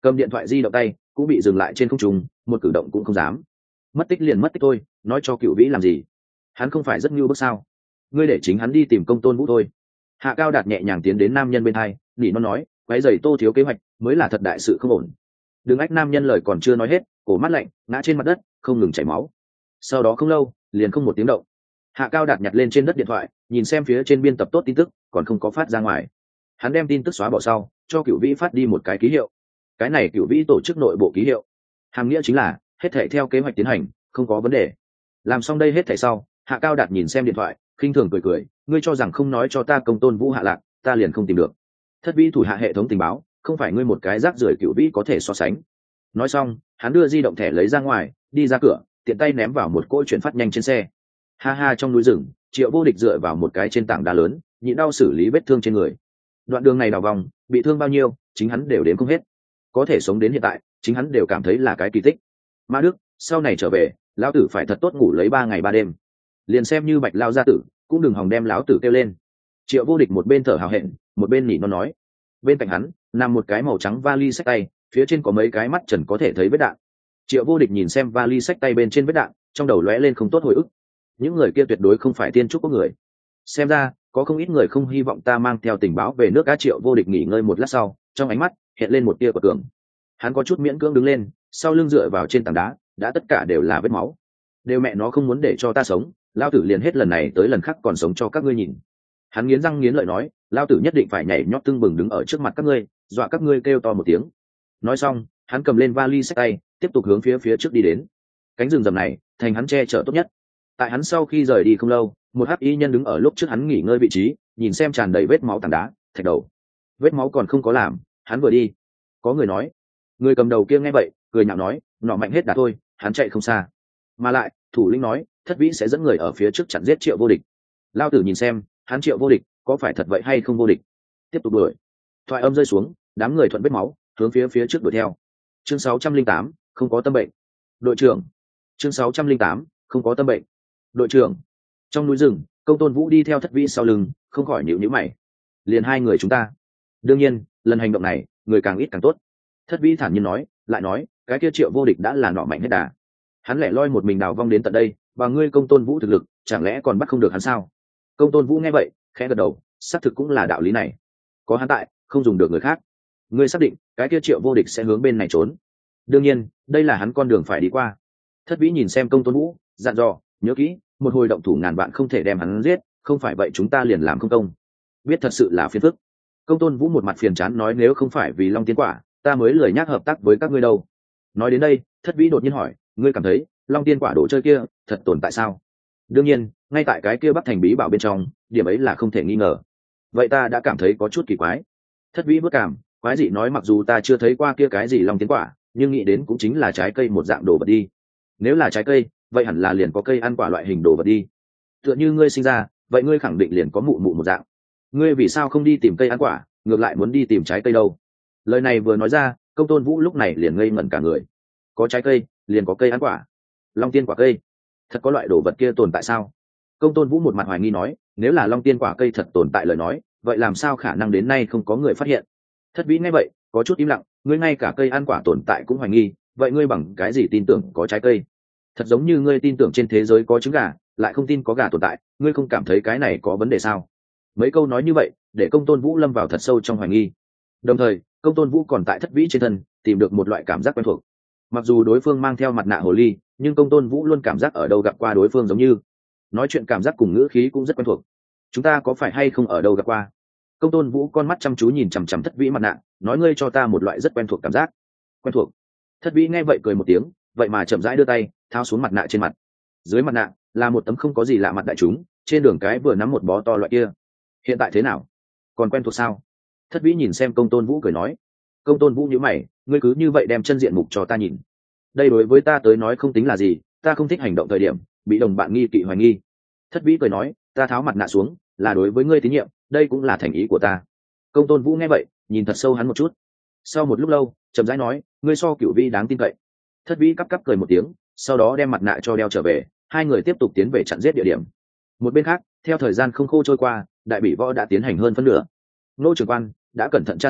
cầm điện thoại di động tay cũng bị dừng lại trên không trung, một cử động cũng không dám. Mất tích liền mất tích thôi, nói cho Cửu Vĩ làm gì? Hắn không phải rất nhu bức sao? Ngươi để chính hắn đi tìm Công Tôn Vũ thôi. Hạ Cao Đạt nhẹ nhàng tiến đến nam nhân bên hai, nỉ nó nói, quấy rầy Tô thiếu kế hoạch mới là thật đại sự không ổn. Đừng ách. Nam nhân lời còn chưa nói hết, cổ mắt lạnh, ngã trên mặt đất, không ngừng chảy máu. Sau đó không lâu, liền không một tiếng động. Hạ Cao Đạt nhặt lên trên đất điện thoại, nhìn xem phía trên biên tập tốt tin tức, còn không có phát ra ngoài. Hắn đem tin tức xóa bỏ sau, cho Cửu Vĩ phát đi một cái ký hiệu. Cái này Cửu Vĩ tổ chức nội bộ ký hiệu, hàm nghĩa chính là hết thảy theo kế hoạch tiến hành, không có vấn đề. Làm xong đây hết thảy sau, Hạ Cao Đạt nhìn xem điện thoại, khinh thường cười cười, ngươi cho rằng không nói cho ta Công Tôn Vũ hạ lạc, ta liền không tìm được. Thất Vĩ thủ hạ hệ thống tình báo, không phải ngươi một cái rác rưởi Cửu Vĩ có thể so sánh. Nói xong, hắn đưa di động thẻ lấy ra ngoài, đi ra cửa, tiện tay ném vào một cỗ chuyển phát nhanh trên xe. Ha ha, trong núi rừng, Triệu Vô Địch dựa vào một cái trên tảng đá lớn, nhịn đau xử lý vết thương trên người. Đoạn đường này đào vòng, bị thương bao nhiêu, chính hắn đều đếm không hết. Có thể sống đến hiện tại, chính hắn đều cảm thấy là cái kỳ tích. Ma Đức, sau này trở về, lão tử phải thật tốt ngủ lấy 3 ngày 3 đêm. Liền xem như Bạch lao gia tử, cũng đừng hòng đem lão tử kêu lên. Triệu Vô Địch một bên thở hào hẹn, một bên nỉ nó nói. Bên cạnh hắn nằm một cái màu trắng vali xách tay, phía trên có mấy cái mắt trần có thể thấy vết đạn. Triệu Vô Địch nhìn xem vali xách tay bên trên vết đạn, trong đầu lóe lên không tốt hồi ức. Những người kia tuyệt đối không phải tiên trúc có người. Xem ra có không ít người không hy vọng ta mang theo tình báo về nước. Á Triệu Vô Địch nghỉ ngơi một lát sau, trong ánh mắt hiện lên một tia của cường. Hắn có chút miễn cưỡng đứng lên, sau lưng dựa vào trên tảng đá, đã tất cả đều là vết máu. Đều mẹ nó không muốn để cho ta sống, lao tử liền hết lần này tới lần khác còn sống cho các ngươi nhìn. Hắn nghiến răng nghiến lợi nói, lao tử nhất định phải nhảy nhót tưng bừng đứng ở trước mặt các ngươi, dọa các ngươi kêu to một tiếng. Nói xong, hắn cầm lên vali xách tay, tiếp tục hướng phía trước đi đến. Cánh rừng rậm này thành hắn che chở tốt nhất. Tại hắn sau khi rời đi không lâu, một hắc y nhân đứng ở lúc trước hắn nghỉ ngơi vị trí, nhìn xem tràn đầy vết máu tảng đá, thạch đầu. Vết máu còn không có làm, hắn vừa đi. Có người nói, người cầm đầu kia nghe vậy, cười nhạo nói, nọ mạnh hết đà thôi, hắn chạy không xa. Mà lại, thủ lĩnh nói, Thất Vĩ sẽ dẫn người ở phía trước chặn giết Triệu Vô Địch. Lao tử nhìn xem, hắn Triệu Vô Địch có phải thật vậy hay không vô địch. Tiếp tục đuổi. Thoại âm rơi xuống, đám người thuận vết máu hướng phía trước đuổi theo. Chương 608, không có tâm bệnh. Đội trưởng. Chương 608, không có tâm bệnh. Đội trưởng. Trong núi rừng, Công Tôn Vũ đi theo Thất Vĩ sau lưng, không khỏi nhíu mày. Liền 2 người chúng ta. Đương nhiên, lần hành động này, người càng ít càng tốt. Thất Vĩ thản nhiên nói, lại nói, cái kia Triệu Vô Địch đã là nọ mạnh hết đà. Hắn lẻ loi một mình đào vong đến tận đây, và ngươi Công Tôn Vũ thực lực, chẳng lẽ còn bắt không được hắn sao? Công Tôn Vũ nghe vậy, khẽ gật đầu, xác thực cũng là đạo lý này. Có hắn tại, không dùng được người khác. Ngươi xác định, cái kia Triệu Vô Địch sẽ hướng bên này trốn? Đương nhiên, đây là hắn con đường phải đi qua. Thất Vĩ nhìn xem Công Tôn Vũ, dặn dò, nhớ kỹ, một hồi động thủ ngàn vạn không thể đem hắn giết, không phải vậy chúng ta liền làm không công. Biết thật sự là phiền phức. Công Tôn Vũ một mặt phiền chán nói, nếu không phải vì Long Tiên Quả, ta mới lười nhác hợp tác với các ngươi đâu. Nói đến đây, Thất Vĩ đột nhiên hỏi, ngươi cảm thấy Long Tiên Quả đồ chơi kia thật tồn tại sao? Đương nhiên, ngay tại cái kia Bắc Thành bí bảo bên trong, điểm ấy là không thể nghi ngờ. Vậy ta đã cảm thấy có chút kỳ quái. Thất Vĩ bước cảm, quái dị nói, mặc dù ta chưa thấy qua kia cái gì Long Tiên Quả, nhưng nghĩ đến cũng chính là trái cây một dạng đồ vật đi. Nếu là trái cây, vậy hẳn là liền có cây ăn quả loại hình đồ vật đi. Tựa như ngươi sinh ra, vậy ngươi khẳng định liền có mụ mụ một dạng. Ngươi vì sao không đi tìm cây ăn quả, ngược lại muốn đi tìm trái cây đâu? Lời này vừa nói ra, Công Tôn Vũ lúc này liền ngây ngẩn cả người. Có trái cây, liền có cây ăn quả. Long Tiên Quả cây, thật có loại đồ vật kia tồn tại sao? Công Tôn Vũ một mặt hoài nghi nói, nếu là Long Tiên Quả cây thật tồn tại lời nói, vậy làm sao khả năng đến nay không có người phát hiện? Thất Vĩ nghe vậy, có chút im lặng, ngươi ngay cả cây ăn quả tồn tại cũng hoài nghi, vậy ngươi bằng cái gì tin tưởng có trái cây? Thật giống như ngươi tin tưởng trên thế giới có trứng gà, lại không tin có gà tồn tại, ngươi không cảm thấy cái này có vấn đề sao? Mấy câu nói như vậy, để Công Tôn Vũ lâm vào thật sâu trong hoài nghi. Đồng thời, Công Tôn Vũ còn tại Thất Vĩ trên thân tìm được một loại cảm giác quen thuộc. Mặc dù đối phương mang theo mặt nạ hồ ly, nhưng Công Tôn Vũ luôn cảm giác ở đâu gặp qua đối phương giống như. Nói chuyện cảm giác cùng ngữ khí cũng rất quen thuộc. Chúng ta có phải hay không ở đâu gặp qua? Công Tôn Vũ con mắt chăm chú nhìn chằm chằm Thất Vĩ mặt nạ, nói, ngươi cho ta một loại rất quen thuộc cảm giác. Quen thuộc? Thất Vĩ nghe vậy cười một tiếng, vậy mà chậm rãi đưa tay tháo xuống mặt nạ trên mặt. Dưới mặt nạ là một tấm không có gì lạ mặt đại chúng, trên đường cái vừa nắm một bó to loại kia. Hiện tại thế nào? Còn quen thuộc sao? Thất Vĩ nhìn xem Công Tôn Vũ cười nói. Công Tôn Vũ nhíu mày, ngươi cứ như vậy đem chân diện mục cho ta nhìn. Đây đối với ta tới nói không tính là gì, ta không thích hành động thời điểm bị đồng bạn nghi kỵ hoài nghi. Thất Vĩ cười nói, ta tháo mặt nạ xuống là đối với ngươi tín nhiệm, đây cũng là thành ý của ta. Công Tôn Vũ nghe vậy, nhìn thật sâu hắn một chút. Sau một lúc lâu, chậm rãi nói, ngươi so Cửu Vĩ đáng tin cậy. Thất Vĩ cắp cười một tiếng, sau đó đem mặt nạ cho đeo trở về, hai người tiếp tục tiến về chặn giết địa điểm. Một bên khác, theo thời gian không khô trôi qua, đại bỉ võ đã tiến hành hơn phân nửa. Nô trưởng quan đã cẩn thận tra xét,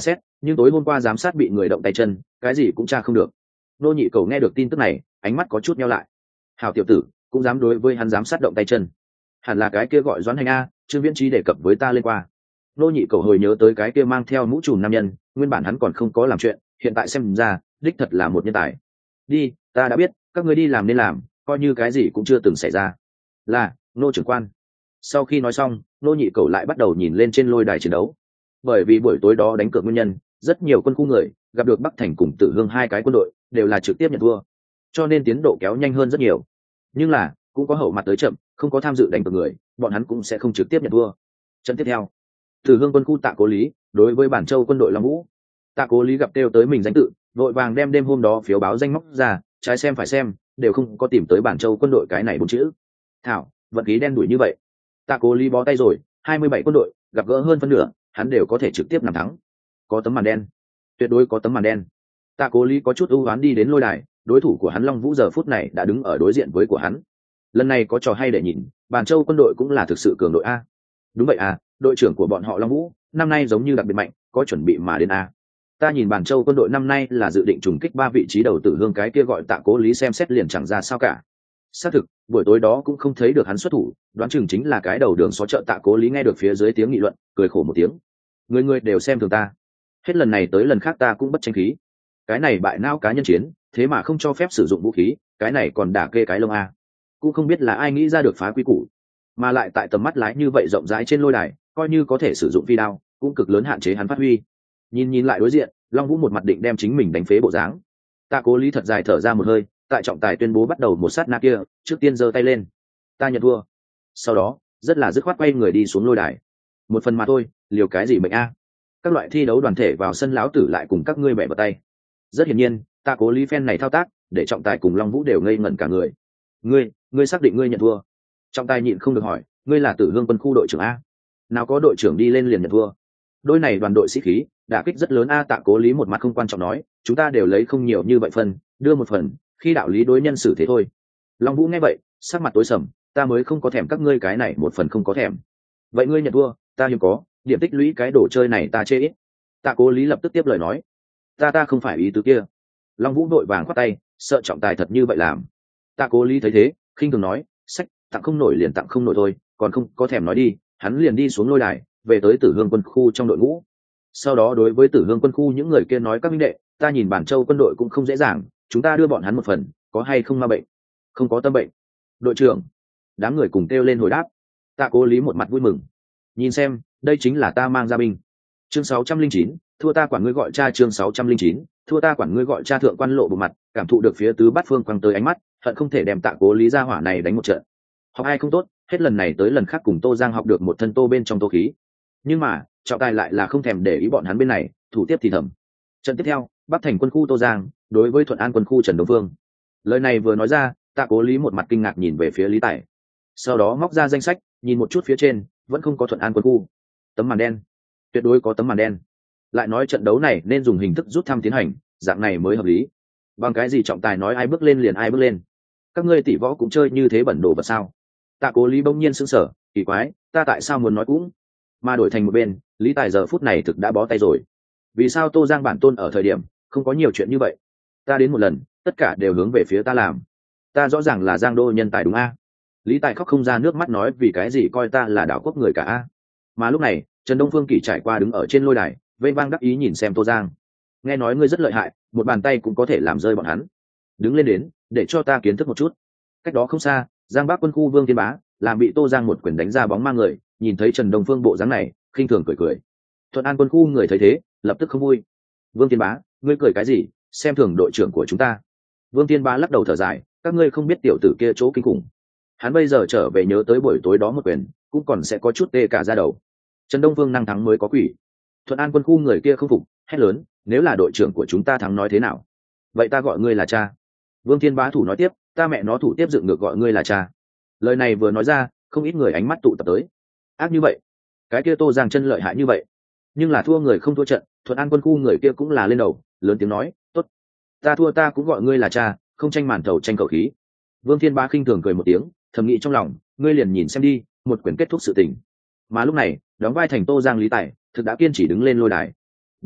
nhưng tối hôm qua giám sát bị người động tay chân, cái gì cũng tra không được. Nô Nhị Cầu nghe được tin tức này, ánh mắt có chút nheo lại. Hảo tiểu tử, cũng dám đối với hắn giám sát động tay chân. Hẳn là cái kia gọi Doãn Hành a, Trương Viễn Trí đề cập với ta lên qua. Nô Nhị Cầu hồi nhớ tới cái kia mang theo mũ trùm nam nhân, nguyên bản hắn còn không có làm chuyện, hiện tại xem ra, đích thật là một nhân tài. Đi, ta đã biết, các ngươi đi làm nên làm, coi như cái gì cũng chưa từng xảy ra. Là, Nô trưởng quan. Sau khi nói xong, Nô Nhị Cầu lại bắt đầu nhìn lên trên lôi đài chiến đấu. Bởi vì buổi tối đó đánh cược nguyên nhân, rất nhiều quân khu người gặp được Bắc Thành cùng Tử Hương hai cái quân đội đều là trực tiếp nhận thua, cho nên tiến độ kéo nhanh hơn rất nhiều. Nhưng là cũng có hậu mặt tới chậm, không có tham dự đánh cược người, bọn hắn cũng sẽ không trực tiếp nhận thua. Trận tiếp theo, Tử Hương quân khu Tạ Cố Lý đối với Bản Châu quân đội Long Vũ. Tạ Cố Lý gặp kêu tới mình danh tự, vội vàng đem đêm hôm đó phiếu báo danh móc ra, trái xem phải xem, đều không có tìm tới Bản Châu quân đội cái này bốn chữ. Thảo, vận khí đen đủi như vậy. Tạ Cố Lý bó tay rồi, 27 quân đội gặp gỡ hơn phân nửa, hắn đều có thể trực tiếp nắm thắng. Có tấm màn đen, tuyệt đối có tấm màn đen. Tạ Cố Lý có chút ưu oán đi đến lôi đài, đối thủ của hắn Long Vũ giờ phút này đã đứng ở đối diện với của hắn. Lần này có trò hay để nhìn, Bản Châu quân đội cũng là thực sự cường đội a. Đúng vậy à, đội trưởng của bọn họ Long Vũ năm nay giống như đặc biệt mạnh, có chuẩn bị mà đến a. Ta nhìn Bản Châu quân đội năm nay là dự định trùng kích 3 vị trí đầu Tử Hương, cái kia gọi Tạ Cố Lý xem xét liền chẳng ra sao cả. Xác thực, buổi tối đó cũng không thấy được hắn xuất thủ, đoán chừng chính là cái đầu đường xó chợ. Tạ Cố Lý nghe được phía dưới tiếng nghị luận, cười khổ một tiếng. Người người đều xem thường ta, hết lần này tới lần khác ta cũng bất tranh khí. Cái này bại não cá nhân chiến, thế mà không cho phép sử dụng vũ khí, cái này còn đả kê cái lông a. Cũng không biết là ai nghĩ ra được phá quy củ, mà lại tại tầm mắt lái như vậy rộng rãi trên lôi đài, coi như có thể sử dụng phi đao, cũng cực lớn hạn chế hắn phát huy. Nhìn lại đối diện, Long Vũ một mặt định đem chính mình đánh phế bộ dáng. Tạ Cố Lý thật dài thở ra một hơi, tại trọng tài tuyên bố bắt đầu một sát na kia, trước tiên giơ tay lên. Ta nhận thua. Sau đó, rất là dứt khoát quay người đi xuống lôi đài. Một phần mà thôi, liều cái gì mệnh a? Các loại thi đấu đoàn thể vào sân lão tử lại cùng các ngươi bẻ vào tay. Rất hiển nhiên, Tạ Cố Lý phen này thao tác, để trọng tài cùng Long Vũ đều ngây ngẩn cả người. Ngươi xác định ngươi nhận thua? Trọng tài nhịn không được hỏi, ngươi là Tử Hương quân khu đội trưởng a? Nào có đội trưởng đi lên liền nhận thua? Đôi này đoàn đội sĩ khí, đả kích rất lớn a. Tạ Cố Lý một mặt không quan trọng nói, chúng ta đều lấy không nhiều như vậy phần, đưa một phần, khi đạo lý đối nhân xử thế thôi. Long Vũ nghe vậy, sắc mặt tối sầm, ta mới không có thèm các ngươi cái này một phần không có thèm. Vậy ngươi nhận thua, ta hiếm có, điểm tích lũy cái đồ chơi này ta chê ít. Tạ Cố Lý lập tức tiếp lời nói, ta không phải ý tứ kia. Long Vũ đội vàng khoát tay, sợ trọng tài thật như vậy làm. Tạ Cố Lý thấy thế, khinh thường nói, sách, tặng không nổi liền tặng không nổi thôi, còn không có thèm nói đi. Hắn liền đi xuống lôi đài, về tới Tử Hương quân khu trong đội ngũ. Sau đó đối với Tử Hương quân khu những người kia nói, các minh đệ, ta nhìn Bản Châu quân đội cũng không dễ dàng, chúng ta đưa bọn hắn một phần, có hay không ma bệnh? Không có tâm bệnh. Đội trưởng. Đám người cùng kêu lên hồi đáp. Tạ Cố Lý một mặt vui mừng. Nhìn xem, đây chính là ta mang ra binh. Chương 609, thua ta quản ngươi gọi cha. Chương 609, thua ta quản ngươi gọi cha. Thượng quan lộ bộ mặt, cảm thụ được phía tứ bát phương quăng tới ánh mắt, hận không thể đem Tạ Cố Lý ra hỏa này đánh một trận. Học ai không tốt, hết lần này tới lần khác cùng Tô Giang học được một thân tô bên trong tô khí. Nhưng mà, trọng tài lại là không thèm để ý bọn hắn bên này, thủ tiếp thì thầm. Trận tiếp theo, Bắc Thành quân khu Tô Giang đối với Thuận An quân khu Trần Đông Phương. Lời này vừa nói ra, Tạ Cố Lý một mặt kinh ngạc nhìn về phía Lý Tài, sau đó móc ra danh sách, nhìn một chút phía trên, vẫn không có Thuận An quân khu. Tấm màn đen, tuyệt đối có tấm màn đen. Lại nói trận đấu này nên dùng hình thức rút thăm tiến hành, dạng này mới hợp lý. Bằng cái gì trọng tài nói ai bước lên liền ai bước lên? Các ngươi tỷ võ cũng chơi như thế bẩn đồ vật sao? Tạ Cố Lý bỗng nhiên sững sờ, kỳ quái, ta tại sao muốn nói cũng? Mà đổi thành một bên, Lý Tài giờ phút này thực đã bó tay rồi. Vì sao Tô Giang bản tôn ở thời điểm không có nhiều chuyện như vậy? Ta đến một lần, tất cả đều hướng về phía ta làm. Ta rõ ràng là Giang đô nhân tài đúng a? Lý Tài khóc không ra nước mắt nói, vì cái gì coi ta là đảo quốc người cả a? Mà lúc này, Trần Đông Phương Kỳ trải qua đứng ở trên lôi đài, vây vang đắc ý nhìn xem Tô Giang. Nghe nói ngươi rất lợi hại, một bàn tay cũng có thể làm rơi bọn hắn. Đứng lên đến, để cho ta kiến thức một chút. Cách đó không xa, Giang Bắc quân khu Vương Thiên Bá làm bị Tô Giang một quyền đánh ra bóng mang người, nhìn thấy Trần Đông Phương bộ dáng này, khinh thường cười cười. Thuận An quân khu người thấy thế, lập tức không vui. Vương Thiên Bá, ngươi cười cái gì, xem thường đội trưởng của chúng ta? Vương Thiên Bá lắc đầu thở dài, các ngươi không biết tiểu tử kia chỗ kinh khủng. Hắn bây giờ trở về nhớ tới buổi tối đó một quyền, cũng còn sẽ có chút tê cả da đầu. Trần Đông Phương năng thắng mới có quỷ. Thuận An quân khu người kia không phục, hét lớn, nếu là đội trưởng của chúng ta thắng nói thế nào? Vậy ta gọi ngươi là cha. Vương Thiên Bá thủ nói tiếp, ta mẹ nó thủ tiếp dựng ngược gọi ngươi là cha. Lời này vừa nói ra, không ít người ánh mắt tụ tập tới. Ác như vậy, cái kia Tô Giang chân lợi hại như vậy, nhưng là thua người không thua trận. Thuận An quân khu người kia cũng là lên đầu, lớn tiếng nói, tốt, ta thua ta cũng gọi ngươi là cha, không tranh màn thầu tranh khẩu khí. Vương Thiên Bá khinh thường cười một tiếng, thầm nghĩ trong lòng, ngươi liền nhìn xem đi, một quyển kết thúc sự tình. Mà lúc này, đóng vai thành Tô Giang Lý Tài thực đã kiên trì đứng lên lôi đài. Đánh,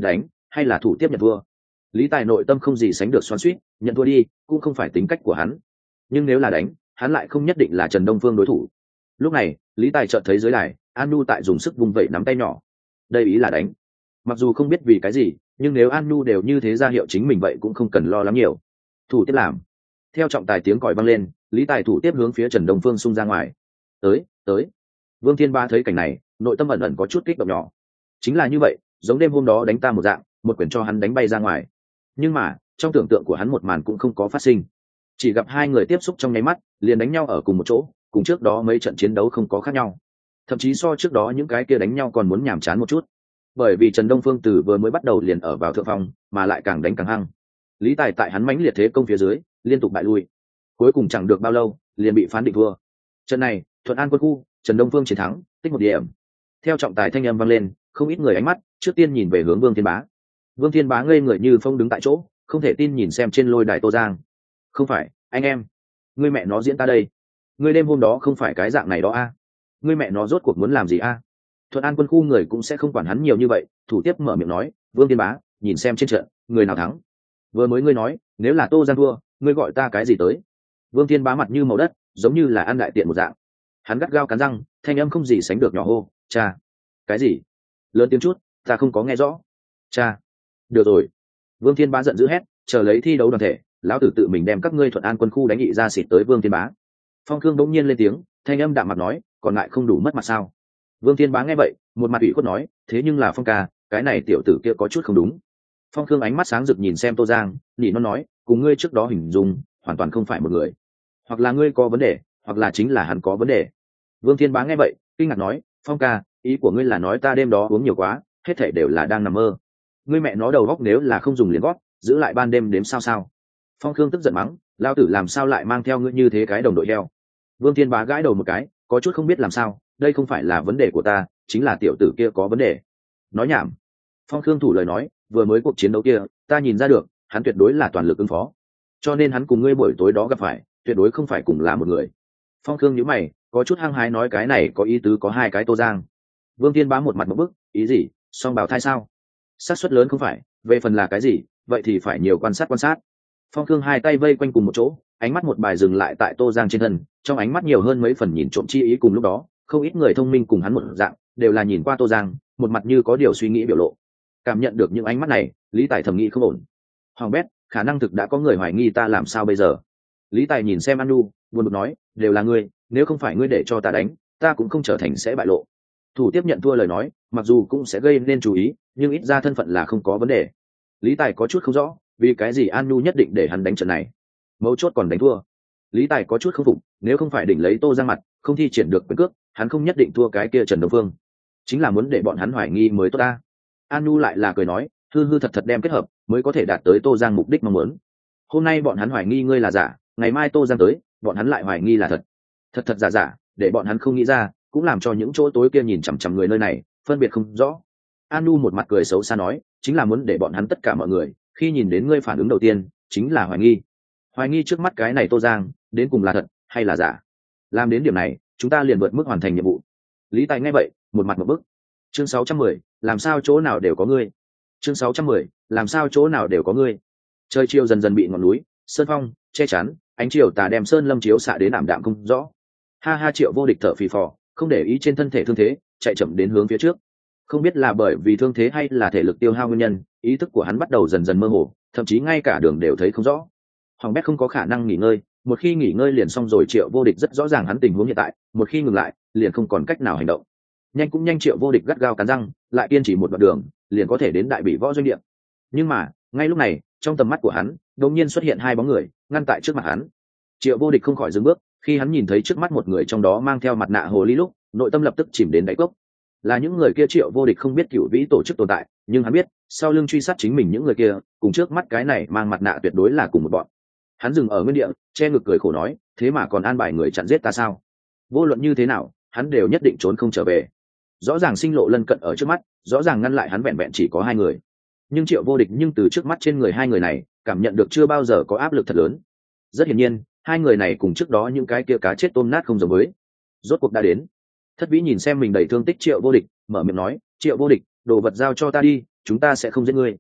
hay là thủ tiếp nhận thua? Lý Tài nội tâm không gì sánh được xoắn xuýt, nhận thua đi cũng không phải tính cách của hắn, nhưng nếu là đánh hắn lại không nhất định là Trần Đông Phương đối thủ. Lúc này Lý Tài chợt thấy dưới đài An Nu tại dùng sức vung vẩy nắm tay nhỏ, đây ý là đánh. Mặc dù không biết vì cái gì, nhưng nếu An Nu đều như thế ra hiệu chính mình vậy cũng không cần lo lắng nhiều. Thủ tiếp làm. Theo trọng tài tiếng còi vang lên, Lý Tài thủ tiếp hướng phía Trần Đông Phương xung ra ngoài. Tới. Vương Thiên Ba thấy cảnh này, nội tâm ẩn ẩn có chút kích động nhỏ. Chính là như vậy, giống đêm hôm đó đánh ta một dạng, một quyền cho hắn đánh bay ra ngoài. Nhưng mà trong tưởng tượng của hắn một màn cũng không có phát sinh, chỉ gặp hai người tiếp xúc trong nháy mắt liền đánh nhau ở cùng một chỗ, cùng trước đó mấy trận chiến đấu không có khác nhau, thậm chí so trước đó những cái kia đánh nhau còn muốn nhàm chán một chút, bởi vì Trần Đông Phương từ vừa mới bắt đầu liền ở vào thượng phong, mà lại càng đánh càng hăng. Lý Tài tại hắn mãnh liệt thế công phía dưới liên tục bại lui, cuối cùng chẳng được bao lâu liền bị phán định thua. Trận này Thuận An quân khu Trần Đông Phương chiến thắng, tích một điểm. Theo trọng tài thanh âm vang lên, không ít người ánh mắt trước tiên nhìn về hướng Vương Thiên Bá. Vương Thiên Bá ngây người như phong đứng tại chỗ, không thể tin nhìn xem trên lôi đài Tô Giang. Không phải anh em, ngươi mẹ nó diễn ta đây, ngươi đêm hôm đó không phải cái dạng này đó a, ngươi mẹ nó rốt cuộc muốn làm gì a? Thuận An quân khu người cũng sẽ không quản hắn nhiều như vậy, thủ tiếp mở miệng nói, Vương Thiên Bá, nhìn xem trên trận người nào thắng. Vừa mới ngươi nói nếu là Tô Giang thua ngươi gọi ta cái gì tới? Vương Thiên Bá mặt như màu đất, giống như là ăn đại tiện một dạng, hắn gắt gao cắn răng, thanh âm không gì sánh được nhỏ hô, cha. Cái gì? Lớn tiếng chút, ta không có nghe rõ. Cha. Được rồi. Vương Thiên Bá giận dữ hét, chờ lấy thi đấu đoàn thể, lão tử tự mình đem các ngươi Thuận An quân khu đánh nghị ra xịt tới Vương Thiên Bá. Phong Khương bỗng nhiên lên tiếng, thanh âm đạm mặt nói, còn lại không đủ mất mặt sao? Vương Thiên Bá nghe vậy, một mặt ủy khuất nói, thế nhưng là Phong ca, cái này tiểu tử kia có chút không đúng. Phong Khương ánh mắt sáng rực nhìn xem Tô Giang, nhị nó nói, cùng ngươi trước đó hình dung hoàn toàn không phải một người, hoặc là ngươi có vấn đề, hoặc là chính là hắn có vấn đề. Vương Thiên Bá nghe vậy kinh ngạc nói, Phong ca, ý của ngươi là nói ta đêm đó uống nhiều quá, hết thảy đều là đang nằm mơ? Ngươi mẹ nó đầu góc nếu là không dùng liền gót, giữ lại ban đêm đếm sao? Phong Khương tức giận mắng, lao tử làm sao lại mang theo ngươi như thế cái đồng đội heo? Vương Thiên Bá gãi đầu một cái, có chút không biết làm sao, đây không phải là vấn đề của ta, chính là tiểu tử kia có vấn đề. Nói nhảm. Phong Khương thủ lời nói, vừa mới cuộc chiến đấu kia ta nhìn ra được hắn tuyệt đối là toàn lực ứng phó, cho nên hắn cùng ngươi buổi tối đó gặp phải tuyệt đối không phải cùng là một người. Phong Khương nhíu mày, có chút hăng hái nói, cái này có ý tứ có hai cái Tô Giang. Vương Thiên Bá một mặt một bức, ý gì? Song bào thai sao? Xác suất lớn không phải, về phần là cái gì vậy thì phải nhiều quan sát. Phong Khương hai tay vây quanh cùng một chỗ, ánh mắt một bài dừng lại tại Tô Giang trên thân, trong ánh mắt nhiều hơn mấy phần nhìn trộm chi ý. Cùng lúc đó không ít người thông minh cùng hắn một dạng đều là nhìn qua Tô Giang, một mặt như có điều suy nghĩ biểu lộ. Cảm nhận được những ánh mắt này, Lý Tài thầm nghĩ không ổn. Hoàng bét, khả năng thực đã có người hoài nghi ta, làm sao bây giờ? Lý Tài nhìn xem An Nu, buồn bực nói, đều là ngươi, nếu không phải ngươi để cho ta đánh, ta cũng không trở thành sẽ bại lộ. Thủ tiếp nhận thua lời nói, mặc dù cũng sẽ gây nên chú ý, nhưng ít ra thân phận là không có vấn đề. Lý Tài có chút không rõ, vì cái gì An Nu nhất định để hắn đánh trận này, mấu chốt còn đánh thua. Lý Tài có chút không phục, nếu không phải đỉnh lấy Tô Giang mặt, không thi triển được quyền cước, hắn không nhất định thua cái kia Trần Đông Phương, chính là muốn để bọn hắn hoài nghi mới tốt ta. An Nu lại là cười nói, hư hư thật thật đem kết hợp mới có thể đạt tới Tô Giang mục đích mong muốn. Hôm nay bọn hắn hoài nghi ngươi là giả, ngày mai Tô Giang tới bọn hắn lại hoài nghi là thật, thật giả, để bọn hắn không nghĩ ra, cũng làm cho những chỗ tối kia nhìn chằm chằm người nơi này phân biệt không rõ. An Nu một mặt cười xấu xa nói, chính là muốn để bọn hắn tất cả mọi người khi nhìn đến ngươi phản ứng đầu tiên chính là hoài nghi trước mắt cái này Tô Giang đến cùng là thật hay là giả. Làm đến điểm này chúng ta liền vượt mức hoàn thành nhiệm vụ. Lý Tài nghe vậy một mặt một bức. Chương 610, làm sao chỗ nào đều có ngươi. Chương 610, làm sao chỗ nào đều có ngươi. Trời chiều dần dần bị ngọn núi sơn phong che chắn, ánh chiều tà đem sơn lâm chiếu xạ đến ảm đạm không rõ. Ha Triệu Vô Địch thở phì phò, không để ý trên thân thể thương thế, chạy chậm đến hướng phía trước. Không biết là bởi vì thương thế hay là thể lực tiêu hao nguyên nhân, ý thức của hắn bắt đầu dần dần mơ hồ, thậm chí ngay cả đường đều thấy không rõ. Hoàng Bét không có khả năng nghỉ ngơi, một khi nghỉ ngơi liền xong rồi. Triệu Vô Địch rất rõ ràng hắn tình huống hiện tại, một khi ngừng lại liền không còn cách nào hành động. Nhanh Triệu Vô Địch gắt gao cắn răng, lại kiên trì một đoạn đường liền có thể đến Đại Bỉ Võ Doanh địa. Nhưng mà ngay lúc này trong tầm mắt của hắn đột nhiên xuất hiện hai bóng người ngăn tại trước mặt hắn. Triệu Vô Địch không khỏi dừng bước, khi hắn nhìn thấy trước mắt một người trong đó mang theo mặt nạ hồ ly lúc, nội tâm lập tức chìm đến đáy cốc. Là những người kia Triệu Vô Địch không biết Cửu Vĩ tổ chức tồn tại, nhưng hắn biết sau lưng truy sát chính mình những người kia cùng trước mắt cái này mang mặt nạ tuyệt đối là cùng một bọn. Hắn dừng ở nguyên địa, che ngực cười khổ nói, thế mà còn an bài người chặn giết ta sao? Vô luận như thế nào hắn đều nhất định trốn không trở về. Rõ ràng sinh lộ lân cận ở trước mắt, rõ ràng ngăn lại hắn vẹn vẹn chỉ có hai người, nhưng Triệu Vô Địch nhưng từ trước mắt trên người hai người này cảm nhận được chưa bao giờ có áp lực thật lớn. Rất hiển nhiên hai người này cùng trước đó những cái kia cá chết tôm nát không giống với. Rốt cuộc đã đến. Thất Vĩ nhìn xem mình đầy thương tích Triệu Vô Địch, mở miệng nói, Triệu Vô Địch, đồ vật giao cho ta đi, chúng ta sẽ không giết ngươi.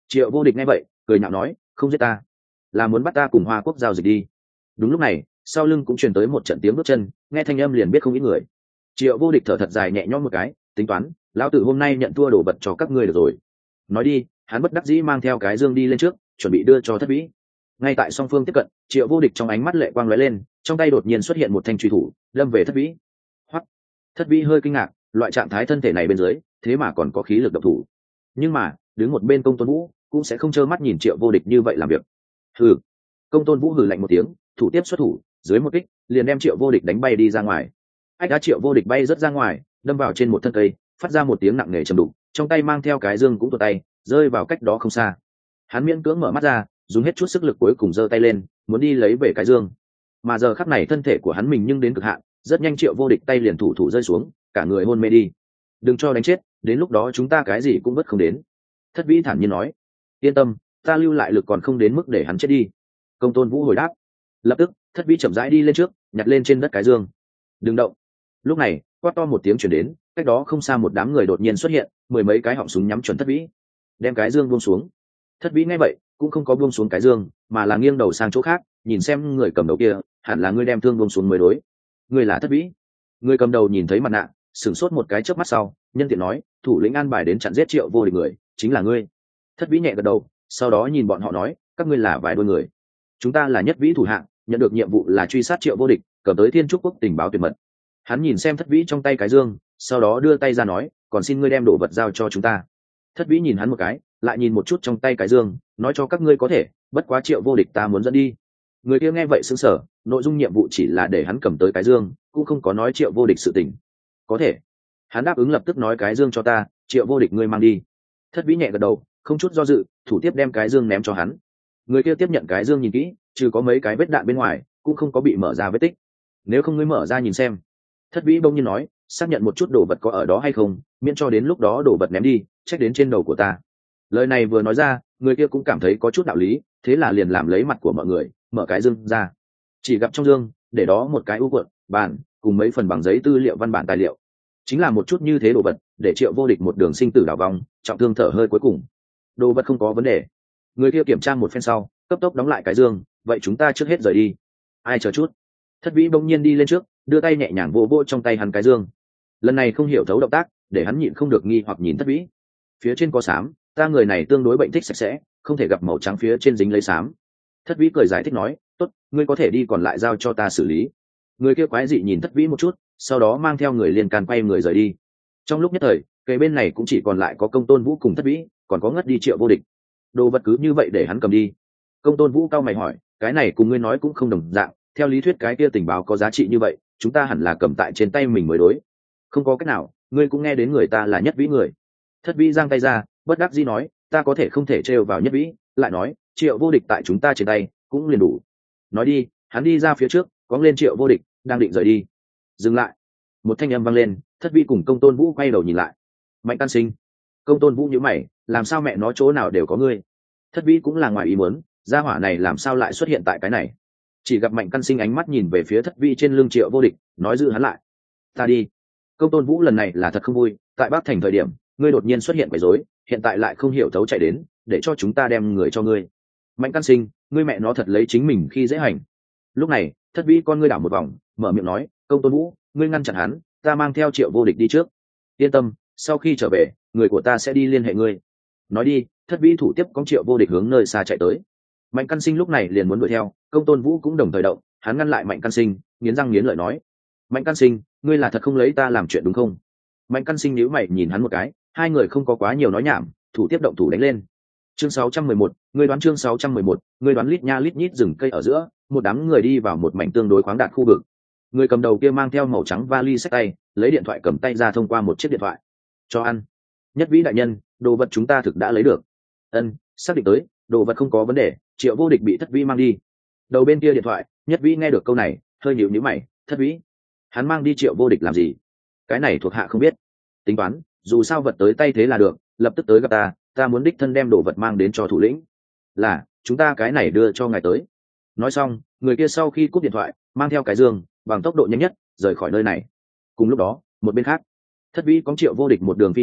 Triệu Vô Địch nghe vậy cười nhạo nói, không giết ta là muốn bắt ta cùng Hoa Quốc giao dịch đi. Đúng lúc này sau lưng cũng truyền tới một trận tiếng bước chân, nghe thanh âm liền biết không ít người. Triệu Vô Địch thở thật dài nhẹ nhõm một cái, tính toán lão tử hôm nay nhận thua đổ vật cho các ngươi được rồi. Nói đi, hắn bất đắc dĩ mang theo cái dương đi lên trước, chuẩn bị đưa cho Thất Vĩ. Ngay tại song phương tiếp cận, Triệu Vô Địch trong ánh mắt lệ quang lóe lên, trong tay đột nhiên xuất hiện một thanh truy thủ, đâm về Thất Vĩ. Hoắc. Thất Vĩ hơi kinh ngạc, loại trạng thái thân thể này bên dưới, thế mà còn có khí lực độc thủ. Nhưng mà, đứng một bên Công Tôn Vũ cũng sẽ không trơ mắt nhìn Triệu Vô Địch như vậy làm việc. Hừ. Công Tôn Vũ hừ lạnh một tiếng, thủ tiếp xuất thủ, dưới một kích, liền đem Triệu Vô Địch đánh bay đi ra ngoài. Ách đã Triệu Vô Địch bay rất ra ngoài, đâm vào trên một thân cây, phát ra một tiếng nặng nề trầm đục, trong tay mang theo cái dương cũng tuột tay, rơi vào cách đó không xa. Hắn miễn cưỡng mở mắt ra, dùng hết chút sức lực cuối cùng giơ tay lên, muốn đi lấy về cái dương. Mà giờ khắc này thân thể của hắn mình nhưng đến cực hạn, rất nhanh Triệu Vô Địch tay liền thủ rơi xuống, cả người hôn mê đi. Đừng cho đánh chết, đến lúc đó chúng ta cái gì cũng vất không đến. Thất Vĩ thản nhiên nói. Yên tâm, ta lưu lại lực còn không đến mức để hắn chết đi. Công Tôn Vũ hồi đáp. Lập tức Thất Vĩ chậm rãi đi lên trước, nhặt lên trên đất cái dương. Đừng động. Lúc này quát to một tiếng chuyển đến, cách đó không xa một đám người đột nhiên xuất hiện, mười mấy cái họng súng nhắm chuẩn Thất Vĩ, đem cái dương buông xuống. Thất Vĩ nghe vậy cũng không có buông xuống cái dương, mà là nghiêng đầu sang chỗ khác, nhìn xem người cầm đầu kia, hẳn là ngươi đem thương buông xuống mới đối. Ngươi là Thất Vĩ? Người cầm đầu nhìn thấy mặt nạ, sửng sốt một cái chớp mắt sau, nhân tiện nói, thủ lĩnh an bài đến chặn giết Triệu Vô Địch người, chính là ngươi. Thất Vĩ nhẹ gật đầu, sau đó nhìn bọn họ nói, các ngươi là vài đôi người. Chúng ta là Nhất Vĩ thủ hạng, nhận được nhiệm vụ là truy sát Triệu Vô Địch, cầm tới Thiên Trúc Quốc tình báo tuyệt mật. Hắn nhìn xem Thất Vĩ trong tay cái dương, sau đó đưa tay ra nói, còn xin ngươi đem đồ vật giao cho chúng ta. Thất Vĩ nhìn hắn một cái, lại nhìn một chút trong tay cái dương, nói cho các ngươi có thể, bất quá Triệu Vô Địch ta muốn dẫn đi. Người kia nghe vậy sững sờ, nội dung nhiệm vụ chỉ là để hắn cầm tới cái dương, cũng không có nói Triệu Vô Địch sự tình. Có thể. Hắn đáp ứng lập tức nói cái dương cho ta, Triệu Vô Địch ngươi mang đi. Thất Vĩ nhẹ gật đầu, không chút do dự, thủ tiếp đem cái dương ném cho hắn. Người kia tiếp nhận cái dương nhìn kỹ, trừ có mấy cái vết đạn bên ngoài, cũng không có bị mở ra vết tích. Nếu không ngươi mở ra nhìn xem. Thất Vĩ bỗng nhiên nói, xác nhận một chút đồ vật có ở đó hay không, miễn cho đến lúc đó đồ vật ném đi, trách đến trên đầu của ta. Lời này vừa nói ra, người kia cũng cảm thấy có chút đạo lý, thế là liền làm lấy mặt của mọi người, mở cái dương ra. Chỉ gặp trong dương, để đó một cái u cuộn, bàn, cùng mấy phần bằng giấy tư liệu văn bản tài liệu. Chính là một chút như thế đồ vật, để Triệu Vô Địch một đường sinh tử đảo vong, trọng thương thở hơi cuối cùng. Đồ vật không có vấn đề. Người kia kiểm tra một phen sau, cấp tốc đóng lại cái dương, vậy chúng ta trước hết rời đi. Ai chờ chút. Thất Vĩ bỗng nhiên đi lên trước, đưa tay nhẹ nhàng vỗ vỗ trong tay hắn cái dương. Lần này không hiểu thấu động tác, để hắn nhịn không được nghi hoặc nhìn Thất Vĩ. Phía trên có xám, ta người này tương đối bệnh thích sạch sẽ, không thể gặp màu trắng phía trên dính lấy xám. Thất Vĩ cười giải thích nói, tốt, ngươi có thể đi, còn lại giao cho ta xử lý. Người kia quái dị nhìn Thất Vĩ một chút, sau đó mang theo người liên can quay người rời đi. Trong lúc nhất thời, cây bên này cũng chỉ còn lại có Công Tôn Vũ cùng Thất Vĩ, còn có ngất đi Triệu Vô Địch. Đồ vật cứ như vậy để hắn cầm đi. Công Tôn Vũ cao mày hỏi, cái này cùng ngươi nói cũng không đồng dạng, theo lý thuyết cái kia tình báo có giá trị như vậy, chúng ta hẳn là cầm tại trên tay mình mới đối. Không có cách nào, ngươi cũng nghe đến người ta là Nhất Vĩ người. Thất Vĩ giang tay ra, bất đắc dĩ nói, ta có thể không thể trêu vào Nhất Vĩ, lại nói, Triệu Vô Địch tại chúng ta trên tay cũng liền đủ. Nói đi, hắn đi ra phía trước, cóng lên Triệu Vô Địch, đang định rời đi. Dừng lại. Một thanh âm vang lên, Thất Vĩ cùng Công Tôn Vũ quay đầu nhìn lại. Mạnh Can Sinh. Công Tôn Vũ nhíu mày, làm sao mẹ nó chỗ nào đều có ngươi? Thất Vĩ cũng là ngoài ý muốn, gia hỏa này làm sao lại xuất hiện tại cái này? Chỉ gặp Mạnh Căn Sinh ánh mắt nhìn về phía Thất Vĩ trên lưng Triệu Vô Địch, nói giữ hắn lại. Ta đi. Công Tôn Vũ lần này là thật không vui, tại Bắc Thành thời điểm, ngươi đột nhiên xuất hiện quấy rối, hiện tại lại không hiểu thấu chạy đến, để cho chúng ta đem người cho ngươi. Mạnh Căn Sinh, ngươi mẹ nó thật lấy chính mình khi dễ hành. Lúc này, Thất Vĩ con ngươi đảo một vòng, mở miệng nói, Công Tôn Vũ, ngươi ngăn chặn hắn, ta mang theo Triệu Vô Địch đi trước. Yên tâm, sau khi trở về, người của ta sẽ đi liên hệ ngươi. Nói đi, Thất Vĩ thủ tiếp con Triệu Vô Địch hướng nơi xa chạy tới. Mạnh Căn Sinh lúc này liền muốn đuổi theo, Công Tôn Vũ cũng đồng thời động, hắn ngăn lại Mạnh Căn Sinh, nghiến răng nghiến lợi nói, Mạnh Căn Sinh, ngươi là thật không lấy ta làm chuyện đúng không? Mạnh Căn Sinh nhíu mày nhìn hắn một cái, hai người không có quá nhiều nói nhảm, thủ tiếp động thủ đánh lên. Chương 611, ngươi đoán chương 611, ngươi đoán. Lít nha lít nhít rừng cây ở giữa, một đám người đi vào một mảnh tương đối khoáng đạt khu vực. Người cầm đầu kia mang theo màu trắng vali xách tay, lấy điện thoại cầm tay ra thông qua một chiếc điện thoại. Cho ăn. Nhất Vĩ đại nhân, đồ vật chúng ta thực đã lấy được. Ân, xác định tới, đồ vật không có vấn đề, Triệu Vô Địch bị Thất Vĩ mang đi. Đầu bên kia điện thoại, Nhất Vĩ nghe được câu này, hơi nhíu nhíu mày, Thất Vĩ, hắn mang đi Triệu Vô Địch làm gì? Cái này thuộc hạ không biết. Tính toán, dù sao vật tới tay thế là được, lập tức tới gặp ta, ta muốn đích thân đem đồ vật mang đến cho thủ lĩnh. Là, chúng ta cái này đưa cho ngài tới. Nói xong, người kia sau khi cúp điện thoại, mang theo cái dương, bằng tốc độ nhanh nhất rời khỏi nơi này. Cùng lúc đó, một bên khác, Thất Vĩ có Triệu Vô Địch một đường phi nhanh,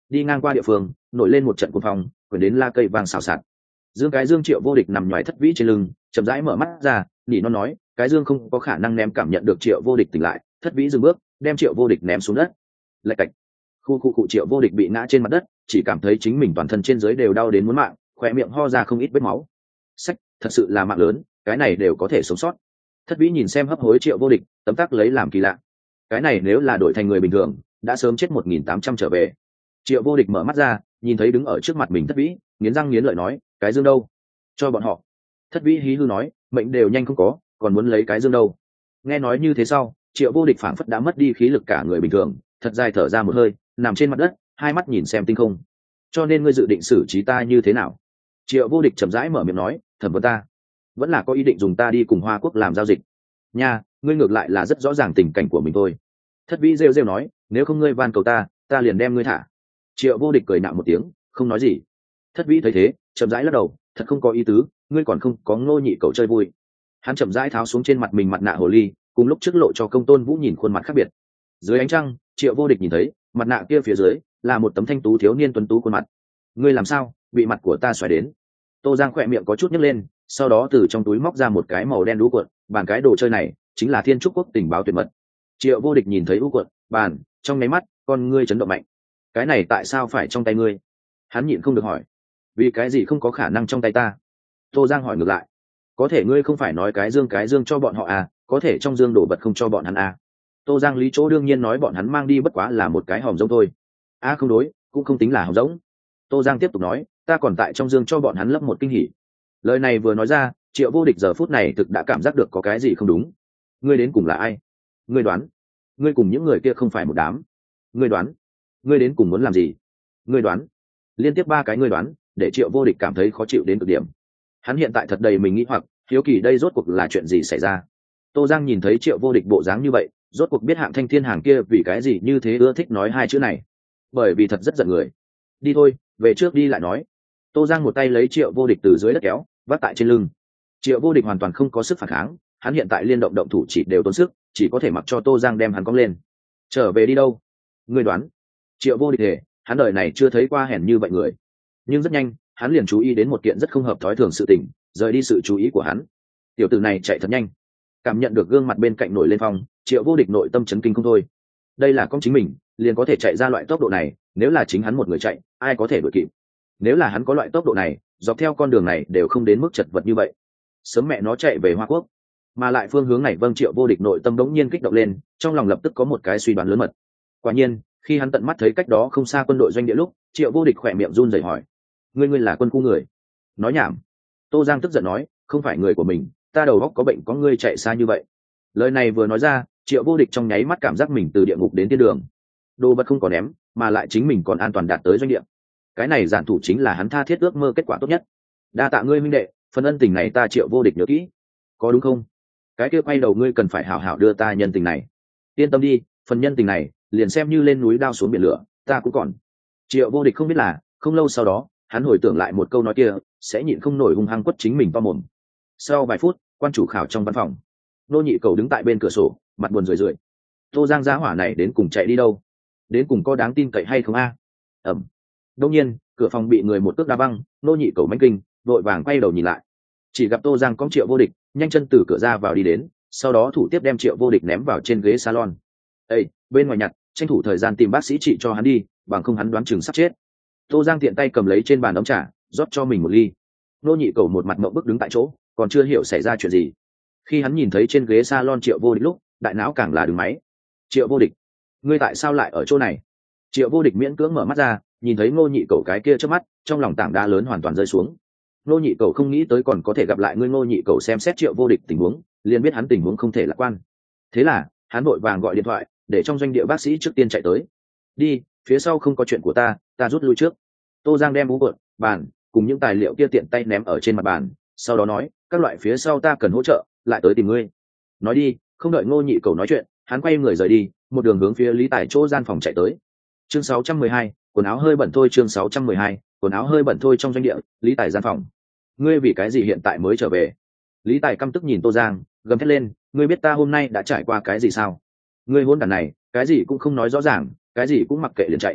đi ngang qua địa phương nổi lên một trận cuồng phong, quyển đến la cây vang xào xạc. Dương Triệu Vô Địch nằm nhoài Thất Vĩ trên lưng, chậm rãi mở mắt ra, nỉ non nói, cái Dương không có khả năng ném cảm nhận được Triệu Vô Địch tỉnh lại. Thất Vĩ dừng bước, đem Triệu Vô Địch ném xuống đất. Lạch cạch, khu Triệu Vô Địch bị ngã trên mặt đất, chỉ cảm thấy chính mình toàn thân trên dưới đều đau đến muốn mạng, khóe miệng ho ra không ít vết máu. Sách, thật sự là mạng lớn, cái này đều có thể sống sót. Thất Vĩ nhìn xem hấp hối Triệu Vô Địch, tấm tắc lấy làm kỳ lạ. Cái này nếu là đổi thành người bình thường, đã sớm chết 1.800 trở về. Triệu Vô Địch mở mắt ra, nhìn thấy đứng ở trước mặt mình Thất Vĩ, nghiến răng nghiến lợi nói, cái Dương đâu? Cho bọn họ. Thất Vĩ hí hư nói, mệnh đều nhanh không có, còn muốn lấy cái Dương đâu? Nghe nói như thế sau, Triệu Vô Địch phảng phất đã mất đi khí lực cả người bình thường, thật dài thở ra một hơi, nằm trên mặt đất, hai mắt nhìn xem tinh không. Cho nên ngươi dự định xử trí ta như thế nào? Triệu Vô Địch chậm rãi mở miệng nói, thẩm vấn ta, vẫn là có ý định dùng ta đi cùng Hoa Quốc làm giao dịch. Nha, ngươi ngược lại là rất rõ ràng tình cảnh của mình thôi. Thất Vĩ rêu rêu nói, nếu không ngươi van cầu ta, ta liền đem ngươi thả. Triệu Vô Địch cười nạo một tiếng, không nói gì. Thất Vĩ thấy thế, chậm rãi lắc đầu, thật không có ý tứ, ngươi còn không có Ngô Nhị Cẩu chơi vui. Hắn chậm rãi tháo xuống trên mặt mình mặt nạ hồ ly, cùng lúc trước lộ cho Công Tôn Vũ nhìn khuôn mặt khác biệt. Dưới ánh trăng, Triệu Vô Địch nhìn thấy, mặt nạ kia phía dưới là một tấm thanh tú thiếu niên tuấn tú khuôn mặt. Ngươi làm sao, bị mặt của ta xoáy đến? Tô Giang khỏe miệng có chút nhếch lên, sau đó từ trong túi móc ra một cái màu đen đũ cuộn, bàn cái đồ chơi này chính là Thiên Trúc Quốc tình báo tuyệt mật. Triệu Vô Địch nhìn thấy đũ cuộn, bàn, trong nháy mắt, con ngươi chấn động mạnh. Cái này tại sao phải trong tay ngươi? Hắn nhịn không được hỏi. Vì cái gì không có khả năng trong tay ta? Tô Giang hỏi ngược lại. Có thể ngươi không phải nói cái dương cho bọn họ à, có thể trong dương đổ vật không cho bọn hắn à? Tô Giang lý chỗ đương nhiên nói bọn hắn mang đi bất quá là một cái hòm giống thôi. Không đối, cũng không tính là hòm giống. Tô Giang tiếp tục nói, ta còn tại trong dương cho bọn hắn lấp một kinh hỉ. Lời này vừa nói ra, Triệu Vô Địch giờ phút này thực đã cảm giác được có cái gì không đúng. Ngươi đến cùng là ai? Ngươi đoán. Ngươi cùng những người kia không phải một đám. Ngươi đoán. Ngươi đến cùng muốn làm gì? Ngươi đoán. Liên tiếp 3 cái ngươi đoán, để Triệu Vô Địch cảm thấy khó chịu đến cực điểm. Hắn hiện tại thật đầy mình nghĩ hoặc, hiếu kỳ đây rốt cuộc là chuyện gì xảy ra. Tô Giang nhìn thấy Triệu Vô Địch bộ dáng như vậy, rốt cuộc biết Hạng Thanh Thiên hàng kia vì cái gì như thế ưa thích nói 2 chữ này. Bởi vì thật rất giận người. Đi thôi, về trước đi lại nói. Tô Giang một tay lấy Triệu Vô Địch từ dưới đất kéo, vác tại trên lưng. Triệu Vô Địch hoàn toàn không có sức phản kháng, hắn hiện tại liên động thủ chỉ đều tốn sức, chỉ có thể mặc cho Tô Giang đem hắn cong lên. Trở về đi đâu? Ngươi đoán. Triệu Vô Địch thể, hắn đời này chưa thấy qua hèn như vậy người. Nhưng rất nhanh, hắn liền chú ý đến một kiện rất không hợp thói thường sự tình, rời đi sự chú ý của hắn. Tiểu tử này chạy thật nhanh. Cảm nhận được gương mặt bên cạnh nổi lên phong, Triệu Vô Địch nội tâm chấn kinh không thôi. Đây là con chính mình, liền có thể chạy ra loại tốc độ này, nếu là chính hắn một người chạy, ai có thể đuổi kịp? Nếu là hắn có loại tốc độ này, dọc theo con đường này đều không đến mức chật vật như vậy. Sớm mẹ nó chạy về Hoa Quốc. Mà lại phương hướng này, Triệu Vô Địch nội tâm đống nhiên kích động lên, trong lòng lập tức có một cái suy đoán lớn mật. Quả nhiên, khi hắn tận mắt thấy cách đó không xa quân đội doanh địa lúc, Triệu Vô Địch khỏe miệng run rẩy hỏi, ngươi là quân khu người? Nói nhảm. Tô Giang tức giận nói, không phải người của mình, ta đầu óc có bệnh, có ngươi chạy xa như vậy. Lời này vừa nói ra, Triệu Vô Địch trong nháy mắt cảm giác mình từ địa ngục đến thiên đường. Đồ vật không có ném, mà lại chính mình còn an toàn đạt tới doanh địa. Cái này giản thủ chính là hắn tha thiết ước mơ kết quả tốt nhất. Đa tạ ngươi huynh đệ, phần ân tình này ta Triệu Vô Địch nhớ kỹ. Có đúng không? Cái kia quay đầu ngươi cần phải hảo hảo đưa ta nhân tình này. Yên tâm đi, phần nhân tình này liền xem như lên núi đao xuống biển lửa, ta cũng còn. Triệu Vô Địch không biết là, không lâu sau đó, hắn hồi tưởng lại một câu nói kia, sẽ nhịn không nổi hung hăng quất chính mình to mồm. Sau vài phút, quan chủ khảo trong văn phòng, Nô Nhị Cầu đứng tại bên cửa sổ, mặt buồn rười rượi. Tô Giang giá hỏa này đến cùng chạy đi đâu? Đến cùng có đáng tin cậy hay không a? Ẩm. Đông nhiên, cửa phòng bị người một cước đá văng, Nô Nhị Cầu mãnh kinh, vội vàng quay đầu nhìn lại. Chỉ gặp Tô Giang cõng Triệu Vô Địch, nhanh chân từ cửa ra vào đi đến, sau đó thủ tiếp đem Triệu Vô Địch ném vào trên ghế salon. Ê, bên ngoài nhặt, tranh thủ thời gian tìm bác sĩ trị cho hắn đi, bằng không hắn đoán chừng sắp chết. Tô Giang tiện tay cầm lấy trên bàn ấm trà, rót cho mình một ly. Nô Nhị Cầu một mặt ngậm bức đứng tại chỗ, còn chưa hiểu xảy ra chuyện gì. Khi hắn nhìn thấy trên ghế salon Triệu Vô Địch lúc, đại não càng là đứng máy. Triệu Vô Địch, ngươi tại sao lại ở chỗ này? Triệu Vô Địch miễn cưỡng mở mắt ra, nhìn thấy Ngô Nhị Cầu cái kia trước mắt, trong lòng tảng đá lớn hoàn toàn rơi xuống. Ngô Nhị Cầu không nghĩ tới còn có thể gặp lại ngươi. Ngô Nhị Cầu xem xét Triệu Vô Địch tình huống, liền biết hắn tình huống không thể lạc quan. Thế là hắn vội vàng gọi điện thoại để trong doanh địa bác sĩ trước tiên chạy tới. Đi, phía sau không có chuyện của ta rút lui trước. Tô Giang đem búa vợt, bàn cùng những tài liệu kia tiện tay ném ở trên mặt bàn, sau đó nói, các loại phía sau ta cần hỗ trợ, lại tới tìm ngươi. Nói đi, không đợi Ngô Nhị Cầu nói chuyện, hắn quay người rời đi, một đường hướng phía Lý Tài chỗ gian phòng chạy tới. Chương 612, quần áo hơi bẩn thôi. Chương 612, quần áo hơi bẩn thôi. Trong doanh địa, Lý Tài gian phòng. Ngươi vì cái gì hiện tại mới trở về? Lý Tài căm tức nhìn Tô Giang, gầm thét lên, ngươi biết ta hôm nay đã trải qua cái gì sao? Ngươi hôn đàn này, cái gì cũng không nói rõ ràng, cái gì cũng mặc kệ liền chạy.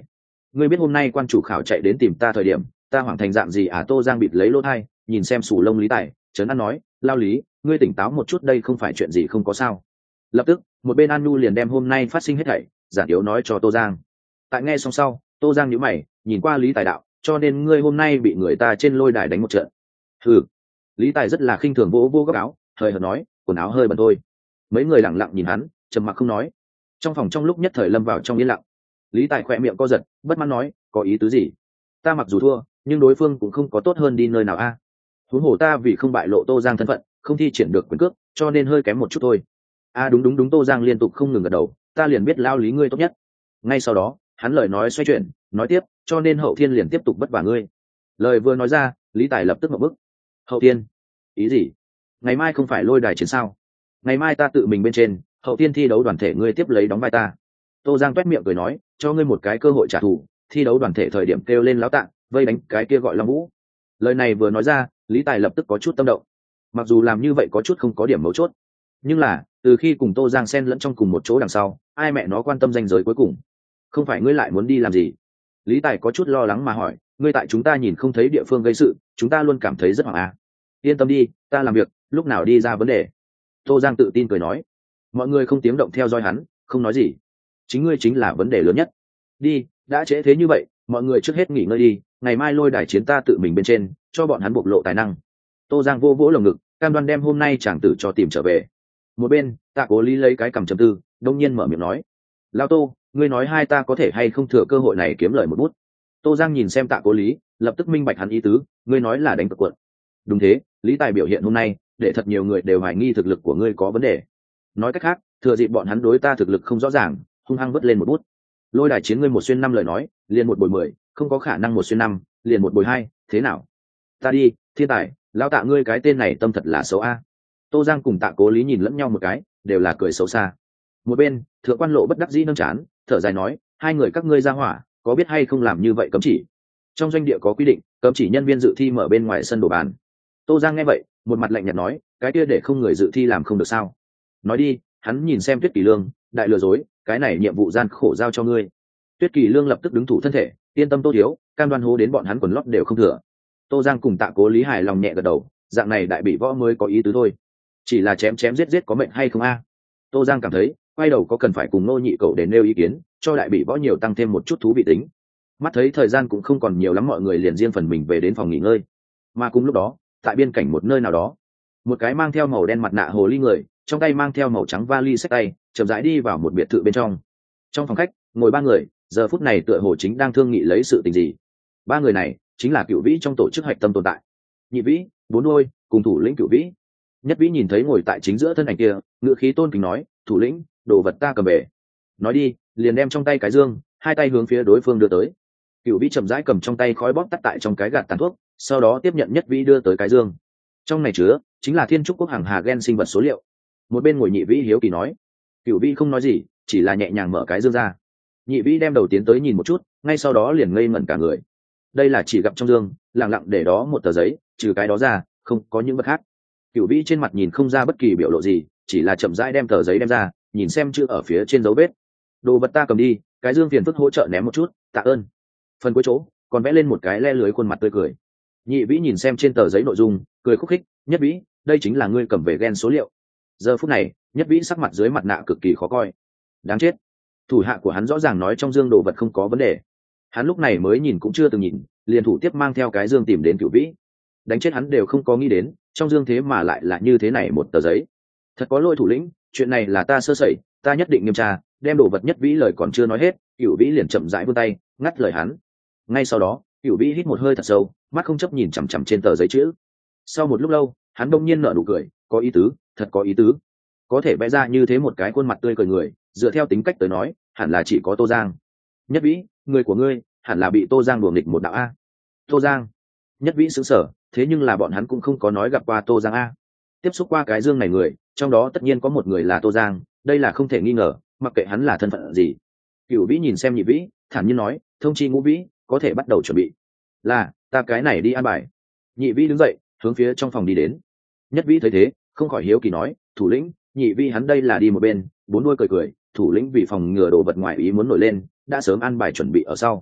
ngươi biết hôm nay quan chủ khảo chạy đến tìm ta thời điểm ta hoảng thành dạng gì à? Tô Giang bịt lấy lỗ thai nhìn xem sù lông Lý Tài, trấn an nói, lao Lý, ngươi tỉnh táo một chút, đây không phải chuyện gì không có sao. Lập tức một bên An Nhu liền đem hôm nay phát sinh hết thảy giản yếu nói cho Tô Giang. Tại nghe xong sau, Tô Giang nhíu mày nhìn qua Lý Tài đạo, cho nên ngươi hôm nay bị người ta trên lôi đài đánh một trận. Ừ. Lý Tài rất là khinh thường vỗ vô góc áo, hời hợt nói, quần áo hơi bẩn thôi. Mấy người lặng lặng nhìn hắn, trầm mặc không nói. Trong phòng trong lúc nhất thời lâm vào trong yên lặng. Lý Tài khỏe miệng co giật, bất mãn nói, có ý tứ gì? Ta mặc dù thua, nhưng đối phương cũng không có tốt hơn đi nơi nào a. Huống hồ ta vì không bại lộ Tô Giang thân phận, không thi triển được quyền cước, cho nên hơi kém một chút thôi. Đúng, Tô Giang liên tục không ngừng gật đầu, ta liền biết lao Lý ngươi tốt nhất. Ngay sau đó, hắn lời nói xoay chuyển, nói tiếp, cho nên Hậu Thiên liền tiếp tục vất vả ngươi. Lời vừa nói ra, Lý Tài lập tức ngậm bức. Hậu Thiên? Ý gì? Ngày mai không phải lôi đài chiến sao? Ngày mai ta tự mình bên trên, Hậu Thiên thi đấu đoàn thể ngươi tiếp lấy đóng vai ta. Tô Giang toét miệng cười nói, cho ngươi một cái cơ hội trả thù, thi đấu đoàn thể thời điểm kêu lên láo tạng, vây đánh cái kia gọi Long Vũ. Lời này vừa nói ra, Lý Tài lập tức có chút tâm động. Mặc dù làm như vậy có chút không có điểm mấu chốt, nhưng là từ khi cùng Tô Giang xen lẫn trong cùng một chỗ đằng sau, ai mẹ nó quan tâm danh giới cuối cùng? Không phải ngươi lại muốn đi làm gì? Lý Tài có chút lo lắng mà hỏi, ngươi tại chúng ta nhìn không thấy địa phương gây sự, chúng ta luôn cảm thấy rất hoảng à. Yên tâm đi, ta làm việc, lúc nào đi ra vấn đề. Tô Giang tự tin cười nói. Mọi người không tiếng động theo dõi hắn, không nói gì. Chính ngươi chính là vấn đề lớn nhất. Đi, đã trễ thế như vậy, mọi người trước hết nghỉ ngơi đi, ngày mai lôi đài chiến ta tự mình bên trên, cho bọn hắn bộc lộ tài năng. Tô Giang vô vỗ lồng ngực, cam đoan đem hôm nay chàng tử cho tìm trở về. Một bên, Tạ Cố Lý lấy cái cầm chấm tư, đông nhiên mở miệng nói, lao Tô, ngươi nói hai ta có thể hay không thừa cơ hội này kiếm lời một bút. Tô Giang nhìn xem Tạ Cố Lý, lập tức minh bạch hắn ý tứ, ngươi nói là đánh cược cuộn. Đúng thế, Lý Tài biểu hiện hôm nay để thật nhiều người đều hoài nghi thực lực của ngươi có vấn đề. Nói cách khác, thừa dịp bọn hắn đối ta thực lực không rõ ràng, hung hăng vứt lên một bút. Lôi đài chiến ngươi một xuyên năm lời nói, liền một bồi 10, không có khả năng một xuyên năm, liền một bồi 2, thế nào? Ta đi, Thiên Tài, lao Tạ ngươi cái tên này tâm thật là xấu a. Tô Giang cùng Tạ Cố Lý nhìn lẫn nhau một cái, đều là cười xấu xa. Một bên, Thượng Quan Lộ bất đắc dĩ nâng chán, thở dài nói, hai người các ngươi ra hỏa, có biết hay không làm như vậy cấm chỉ. Trong doanh địa có quy định, cấm chỉ nhân viên dự thi mở bên ngoài sân đổ bàn. Tô Giang nghe vậy, một mặt lạnh nhạt nói, cái kia để không người dự thi làm không được sao? Nói đi, hắn nhìn xem Tuyết Kỳ Lương, đại lừa dối, cái này nhiệm vụ gian khổ giao cho ngươi. Tuyết Kỳ Lương lập tức đứng thủ thân thể, yên tâm Tô thiếu, cam đoan hố đến bọn hắn quần lót đều không thừa. Tô Giang cùng Tạ Cố Lý hài lòng nhẹ gật đầu, dạng này đại bị võ mới có ý tứ thôi. Chỉ là chém chém giết giết có mệnh hay không a? Tô Giang cảm thấy, quay đầu có cần phải cùng Nô Nhị Cẩu để nêu ý kiến, cho đại bị võ nhiều tăng thêm một chút thú vị tính. Mắt thấy thời gian cũng không còn nhiều lắm, mọi người liền riêng phần mình về đến phòng nghỉ ngơi. Mà cùng lúc đó, tại biên cảnh một nơi nào đó, một cái mang theo màu đen mặt nạ hồ ly người, trong tay mang theo màu trắng vali xách tay, chậm rãi đi vào một biệt thự bên trong. Trong phòng khách ngồi ba người, giờ phút này tựa hồ chính đang thương nghị lấy sự tình gì. Ba người này chính là Cửu Vĩ trong tổ chức hạch tâm tồn tại. Nhị Vĩ, Bốn Đôi cùng thủ lĩnh Cửu Vĩ. Nhất Vĩ nhìn thấy ngồi tại chính giữa thân ảnh kia, ngữ khí tôn kính nói, thủ lĩnh, đồ vật ta cầm về. Nói đi, liền đem trong tay cái dương, hai tay hướng phía đối phương đưa tới. Cửu Vĩ chậm rãi cầm trong tay khói bóp tắt tại trong cái gạt tàn thuốc, sau đó tiếp nhận Nhất Vĩ đưa tới cái dương. Trong này chứa chính là Thiên Trúc Quốc hàng hà gen sinh vật số liệu. Một bên ngồi Nhị Vĩ hiếu kỳ nói. Cửu Vĩ không nói gì, chỉ là nhẹ nhàng mở cái dương ra. Nhị Vĩ đem đầu tiến tới nhìn một chút, ngay sau đó liền ngây ngẩn cả người. Đây là chỉ gặp trong dương, lặng lặng để đó một tờ giấy, trừ cái đó ra, không có những vật khác. Cửu Vĩ trên mặt nhìn không ra bất kỳ biểu lộ gì, chỉ là chậm rãi đem tờ giấy đem ra, nhìn xem chữ ở phía trên dấu vết. Đồ vật ta cầm đi, cái dương phiền phức hỗ trợ ném một chút, tạ ơn. Phần cuối chỗ còn vẽ lên một cái le lưới khuôn mặt tươi cười. Nhị Vĩ nhìn xem trên tờ giấy nội dung, cười khúc khích, Nhất Vĩ, đây chính là ngươi cầm về gen số liệu. Giờ phút này, Nhất Vĩ sắc mặt dưới mặt nạ cực kỳ khó coi. Đáng chết, thủ hạ của hắn rõ ràng nói trong dương đồ vật không có vấn đề, hắn lúc này mới nhìn cũng chưa từng nhìn, liền thủ tiếp mang theo cái dương tìm đến Cửu Vĩ. Đánh chết hắn đều không có nghĩ đến, trong dương thế mà lại là như thế này một tờ giấy. Thật có lỗi thủ lĩnh, chuyện này là ta sơ sẩy, ta nhất định nghiêm tra. Đem đồ vật Nhất Vĩ lời còn chưa nói hết, Cửu Vĩ liền chậm rãi vươn tay ngắt lời hắn. Ngay sau đó, Cửu Vĩ hít một hơi thật sâu, mắt không chấp nhìn chằm chằm trên tờ giấy chữ. Sau một lúc lâu, hắn đông nhiên nở nụ cười, có ý tứ, thật có ý tứ. Có thể vẽ ra như thế một cái khuôn mặt tươi cười người, dựa theo tính cách tới nói, hẳn là chỉ có Tô Giang. Nhất Vĩ, người của ngươi hẳn là bị Tô Giang đùa nghịch một đạo a. Tô Giang? Nhất Vĩ sững sờ, thế nhưng là bọn hắn cũng không có nói gặp qua Tô Giang a. Tiếp xúc qua cái dương này người, trong đó tất nhiên có một người là Tô Giang, đây là không thể nghi ngờ, mặc kệ hắn là thân phận gì. Cửu Vĩ nhìn xem Nhị Vĩ, thản nhiên nói, thông chi Ngũ Vĩ, có thể bắt đầu chuẩn bị. Là, ta cái này đi an bài. Nhị Vĩ đứng dậy, hướng phía trong phòng đi đến. Nhất Vĩ thấy thế, không khỏi hiếu kỳ nói, thủ lĩnh, Nhị Vĩ hắn đây là đi một bên. Bốn Đuôi cười cười, thủ lĩnh vì phòng ngừa đồ vật ngoài ý muốn nổi lên, đã sớm an bài chuẩn bị ở sau.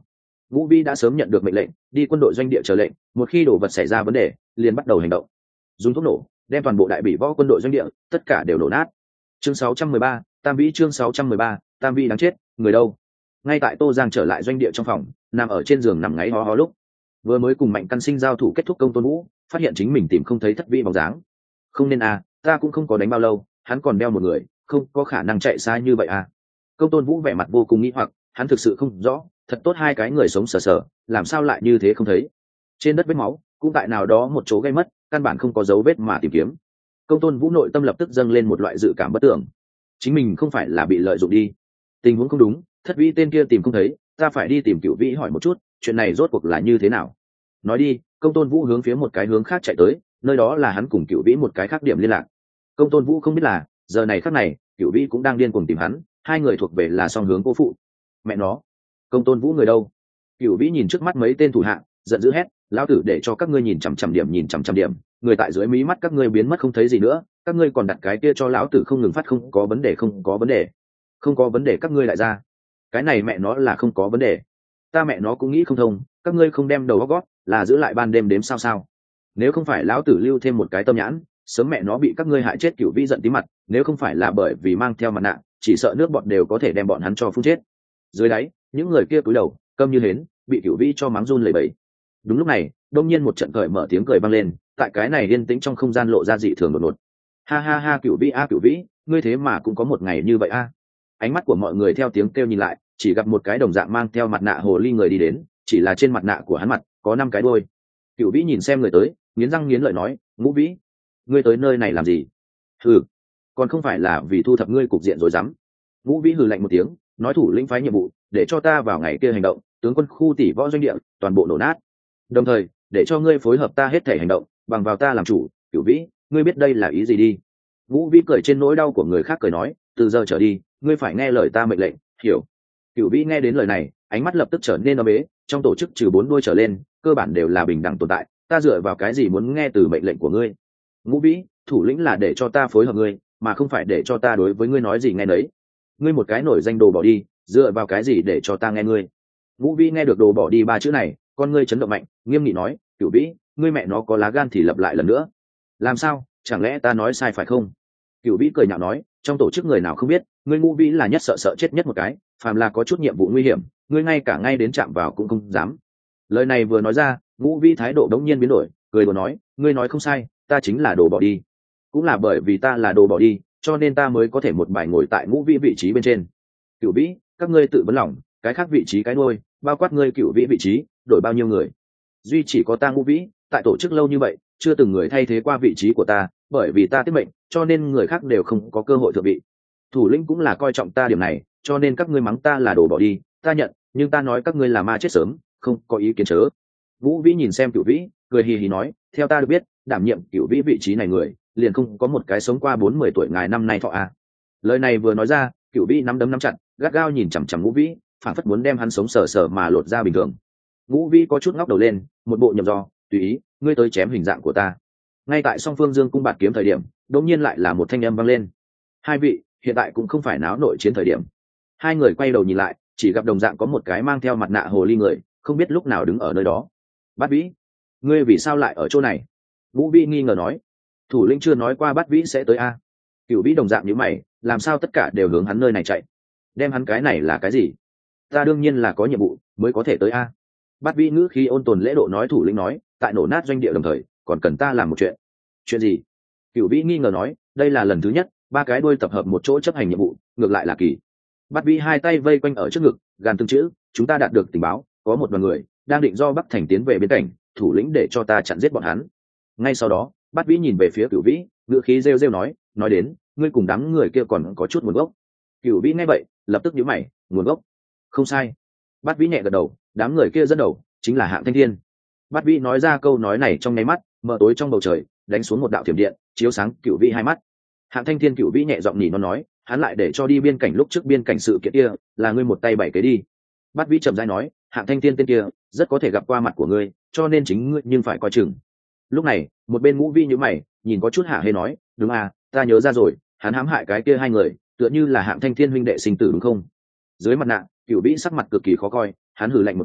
Vũ Vi đã sớm nhận được mệnh lệnh đi quân đội doanh địa chờ lệnh, một khi đồ vật xảy ra vấn đề liền bắt đầu hành động, dùng thuốc nổ đem toàn bộ đại bỉ võ quân đội doanh địa tất cả đều nổ nát. Chương 613, Tam Vĩ. Chương 613, Tam Vĩ đáng chết, người đâu? Ngay tại Tô Giang trở lại doanh địa trong phòng, nằm ở trên giường nằm ngáy ho ho lúc vừa mới cùng Mạnh Căn Sinh giao thủ kết thúc, Công Tôn Vũ phát hiện chính mình tìm không thấy Thất Vĩ bóng dáng. Không nên à, ta cũng không có đánh bao lâu, hắn còn đeo một người, không có khả năng chạy xa như vậy à. Công Tôn Vũ vẻ mặt vô cùng nghĩ hoặc, hắn thực sự không rõ, thật tốt hai cái người sống sờ sờ làm sao lại như thế không thấy. Trên đất vết máu cũng tại nào đó một chỗ gây mất, căn bản không có dấu vết mà tìm kiếm. Công Tôn Vũ nội tâm lập tức dâng lên một loại dự cảm bất tưởng, chính mình không phải là bị lợi dụng đi. Tình huống không đúng, Thất Vĩ tên kia tìm không thấy, ta phải đi tìm Cửu Vĩ hỏi một chút chuyện này rốt cuộc là như thế nào. Nói đi, Công Tôn Vũ hướng phía một cái hướng khác chạy tới, nơi đó là hắn cùng Cửu Vĩ một cái khác điểm liên lạc. Công Tôn Vũ không biết là giờ này khắc này Cửu Vĩ cũng đang điên cuồng tìm hắn, hai người thuộc về là song hướng cô phụ. Mẹ nó, Công Tôn Vũ người đâu? Cửu Vĩ nhìn trước mắt mấy tên thủ hạ, giận dữ hét, lão tử để cho các ngươi nhìn chằm chằm điểm, nhìn chằm chằm điểm, người tại dưới mí mắt các ngươi biến mất không thấy gì nữa, các ngươi còn đặt cái kia cho lão tử không ngừng phát, không có vấn đề, không có vấn đề, không có vấn đề, các ngươi lại ra. Cái này mẹ nó là không có vấn đề. Ta mẹ nó cũng nghĩ không thông, các ngươi không đem đầu óc gót, là giữ lại ban đêm đếm sao sao? Nếu không phải lão tử lưu thêm một cái tâm nhãn, sớm mẹ nó bị các ngươi hại chết. Cửu Vĩ giận tí mặt, nếu không phải là bởi vì mang theo mặt nạ, chỉ sợ nước bọt đều có thể đem bọn hắn cho phun chết. Dưới đáy, những người kia cúi đầu, câm như hến, bị Cửu Vĩ cho mắng run lẩy bẩy. Đúng lúc này, đông nhiên một trận cởi mở tiếng cười vang lên, tại cái này yên tĩnh trong không gian lộ ra dị thường đột ngột. Ha ha ha, Cửu Vĩ a, Cửu Vĩ, ngươi thế mà cũng có một ngày như vậy a. Ánh mắt của mọi người theo tiếng kêu nhìn lại, chỉ gặp một cái đồng dạng mang theo mặt nạ hồ ly người đi đến, chỉ là trên mặt nạ của hắn mặt có 5 cái đuôi. Cửu Vĩ nhìn xem người tới, nghiến răng nghiến lợi nói, Ngũ Vĩ, ngươi tới nơi này làm gì? Hừ, còn không phải là vì thu thập ngươi cục diện rồi dám. Ngũ Vĩ hừ lạnh một tiếng, nói thủ lĩnh phái nhiệm vụ để cho ta vào ngày kia hành động, tướng quân khu tỷ võ doanh địa toàn bộ nổ nát, đồng thời để cho ngươi phối hợp ta hết thể hành động, bằng vào ta làm chủ. Cửu Vĩ, ngươi biết đây là ý gì đi? Ngũ Vĩ cười trên nỗi đau của người khác cười nói, từ giờ trở đi ngươi phải nghe lời ta mệnh lệnh, hiểu? Cửu Vĩ nghe đến lời này, ánh mắt lập tức trở nên âm ế, trong tổ chức trừ 4 đuôi trở lên cơ bản đều là bình đẳng tồn tại, ta dựa vào cái gì muốn nghe từ mệnh lệnh của ngươi? Ngũ Vĩ, thủ lĩnh là để cho ta phối hợp ngươi, mà không phải để cho ta đối với ngươi nói gì nghe nấy. Ngươi một cái nổi danh đồ bỏ đi, dựa vào cái gì để cho ta nghe ngươi? Ngũ Vĩ nghe được đồ bỏ đi 3 chữ này, con ngươi chấn động mạnh, nghiêm nghị nói, Cửu Vĩ, ngươi mẹ nó có lá gan thì lập lại lần nữa. Làm sao, chẳng lẽ ta nói sai phải không? Cửu Vĩ cười nhạo nói, trong tổ chức người nào không biết, ngươi Ngũ Vĩ là nhất sợ chết nhất một cái, phàm là có chút nhiệm vụ nguy hiểm, ngươi ngay cả ngay đến chạm vào cũng không dám. Lời này vừa nói ra, Ngũ Vĩ thái độ đống nhiên biến đổi, cười đùa nói, ngươi nói không sai, ta chính là đồ bỏ đi. Cũng là bởi vì ta là đồ bỏ đi, cho nên ta mới có thể một bài ngồi tại Ngũ Vĩ vị trí bên trên. Cửu Vĩ, các ngươi tự vấn lòng, cái khác vị trí cái đuôi, bao quát ngươi Cửu Vĩ vị trí, đổi bao nhiêu người? Duy chỉ có ta Ngũ Vĩ, tại tổ chức lâu như vậy, chưa từng người thay thế qua vị trí của ta, bởi vì ta tiết mệnh, cho nên người khác đều không có cơ hội thượng vị. Thủ lĩnh cũng là coi trọng ta điểm này, cho nên các ngươi mắng ta là đồ bỏ đi, ta nhận, nhưng ta nói các ngươi là ma chết sớm, không có ý kiến chớ. Ngũ Vĩ nhìn xem Cửu Vĩ, cười hì hì nói, theo ta được biết, đảm nhiệm Cửu Vĩ vị trí này người, liền không có một cái sống qua 40 tuổi ngài năm nay thọ à. Lời này vừa nói ra, Cửu Vĩ nắm đấm nắm chặt, gắt gao nhìn chằm chằm Ngũ Vĩ, phảng phất muốn đem hắn sống sờ sờ mà lột ra bình thường. Ngũ Vĩ có chút ngóc đầu lên, một bộ nhầm do, tùy ý, ngươi tới chém hình dạng của ta. Ngay tại song phương dương cung bạt kiếm thời điểm, đột nhiên lại là một thanh âm vang lên. Hai vị, hiện tại cũng không phải náo nội chiến thời điểm. Hai người quay đầu nhìn lại, chỉ gặp đồng dạng có một cái mang theo mặt nạ hồ ly người, không biết lúc nào đứng ở nơi đó. Bát Vĩ, ngươi vì sao lại ở chỗ này? Ngũ Vĩ nghi ngờ nói, thủ lĩnh chưa nói qua Bát Vĩ sẽ tới a? Cửu Vĩ đồng dạng như mày, làm sao tất cả đều hướng hắn nơi này chạy? Đem hắn cái này là cái gì? Ta đương nhiên là có nhiệm vụ mới có thể tới a. Bát Vĩ ngữ khí ôn tồn lễ độ nói, thủ lĩnh nói, tại nổ nát doanh địa đồng thời, còn cần ta làm một chuyện. Chuyện gì? Cửu Vĩ nghi ngờ nói, đây là lần thứ nhất, 3 cái đuôi tập hợp một chỗ chấp hành nhiệm vụ, ngược lại là kỳ. Bát Vĩ hai tay vây quanh ở trước ngực, gàn từng chữ, chúng ta đạt được tình báo, có một đoàn người đang định do Bắc Thành tiến về biên cảnh, thủ lĩnh để cho ta chặn giết bọn hắn. Ngay sau đó, Bát Vĩ nhìn về phía Cửu Vĩ, ngữ khí rêu rêu nói đến, ngươi cùng đám người kia còn có chút nguồn gốc. Cửu Vĩ nghe vậy, lập tức nhíu mày, nguồn gốc? Không sai. Bát Vĩ nhẹ gật đầu, đám người kia dẫn đầu chính là Hạng Thanh Thiên. Bát Vĩ nói ra câu nói này trong nháy mắt, mờ tối trong bầu trời đánh xuống một đạo thiểm điện, chiếu sáng Cửu Vĩ hai mắt. Hạng Thanh Thiên Cửu Vĩ nhẹ giọng nhỉ nó nói, hắn lại để cho đi biên cảnh lúc trước biên cảnh sự kiện kia, là ngươi một tay bảy cái đi. Bát Vĩ chậm rãi nói, Hạng Thanh Thiên tên kia rất có thể gặp qua mặt của ngươi, cho nên chính ngươi nhưng phải coi chừng. Lúc này, một bên Ngũ Vĩ nhíu mày, nhìn có chút hả hê nói, đúng à, ta nhớ ra rồi, hắn hãm hại cái kia hai người, tựa như là Hạng Thanh Thiên huynh đệ sinh tử đúng không? Dưới mặt nạ, Cửu Vĩ sắc mặt cực kỳ khó coi, hắn hừ lạnh một tiếng,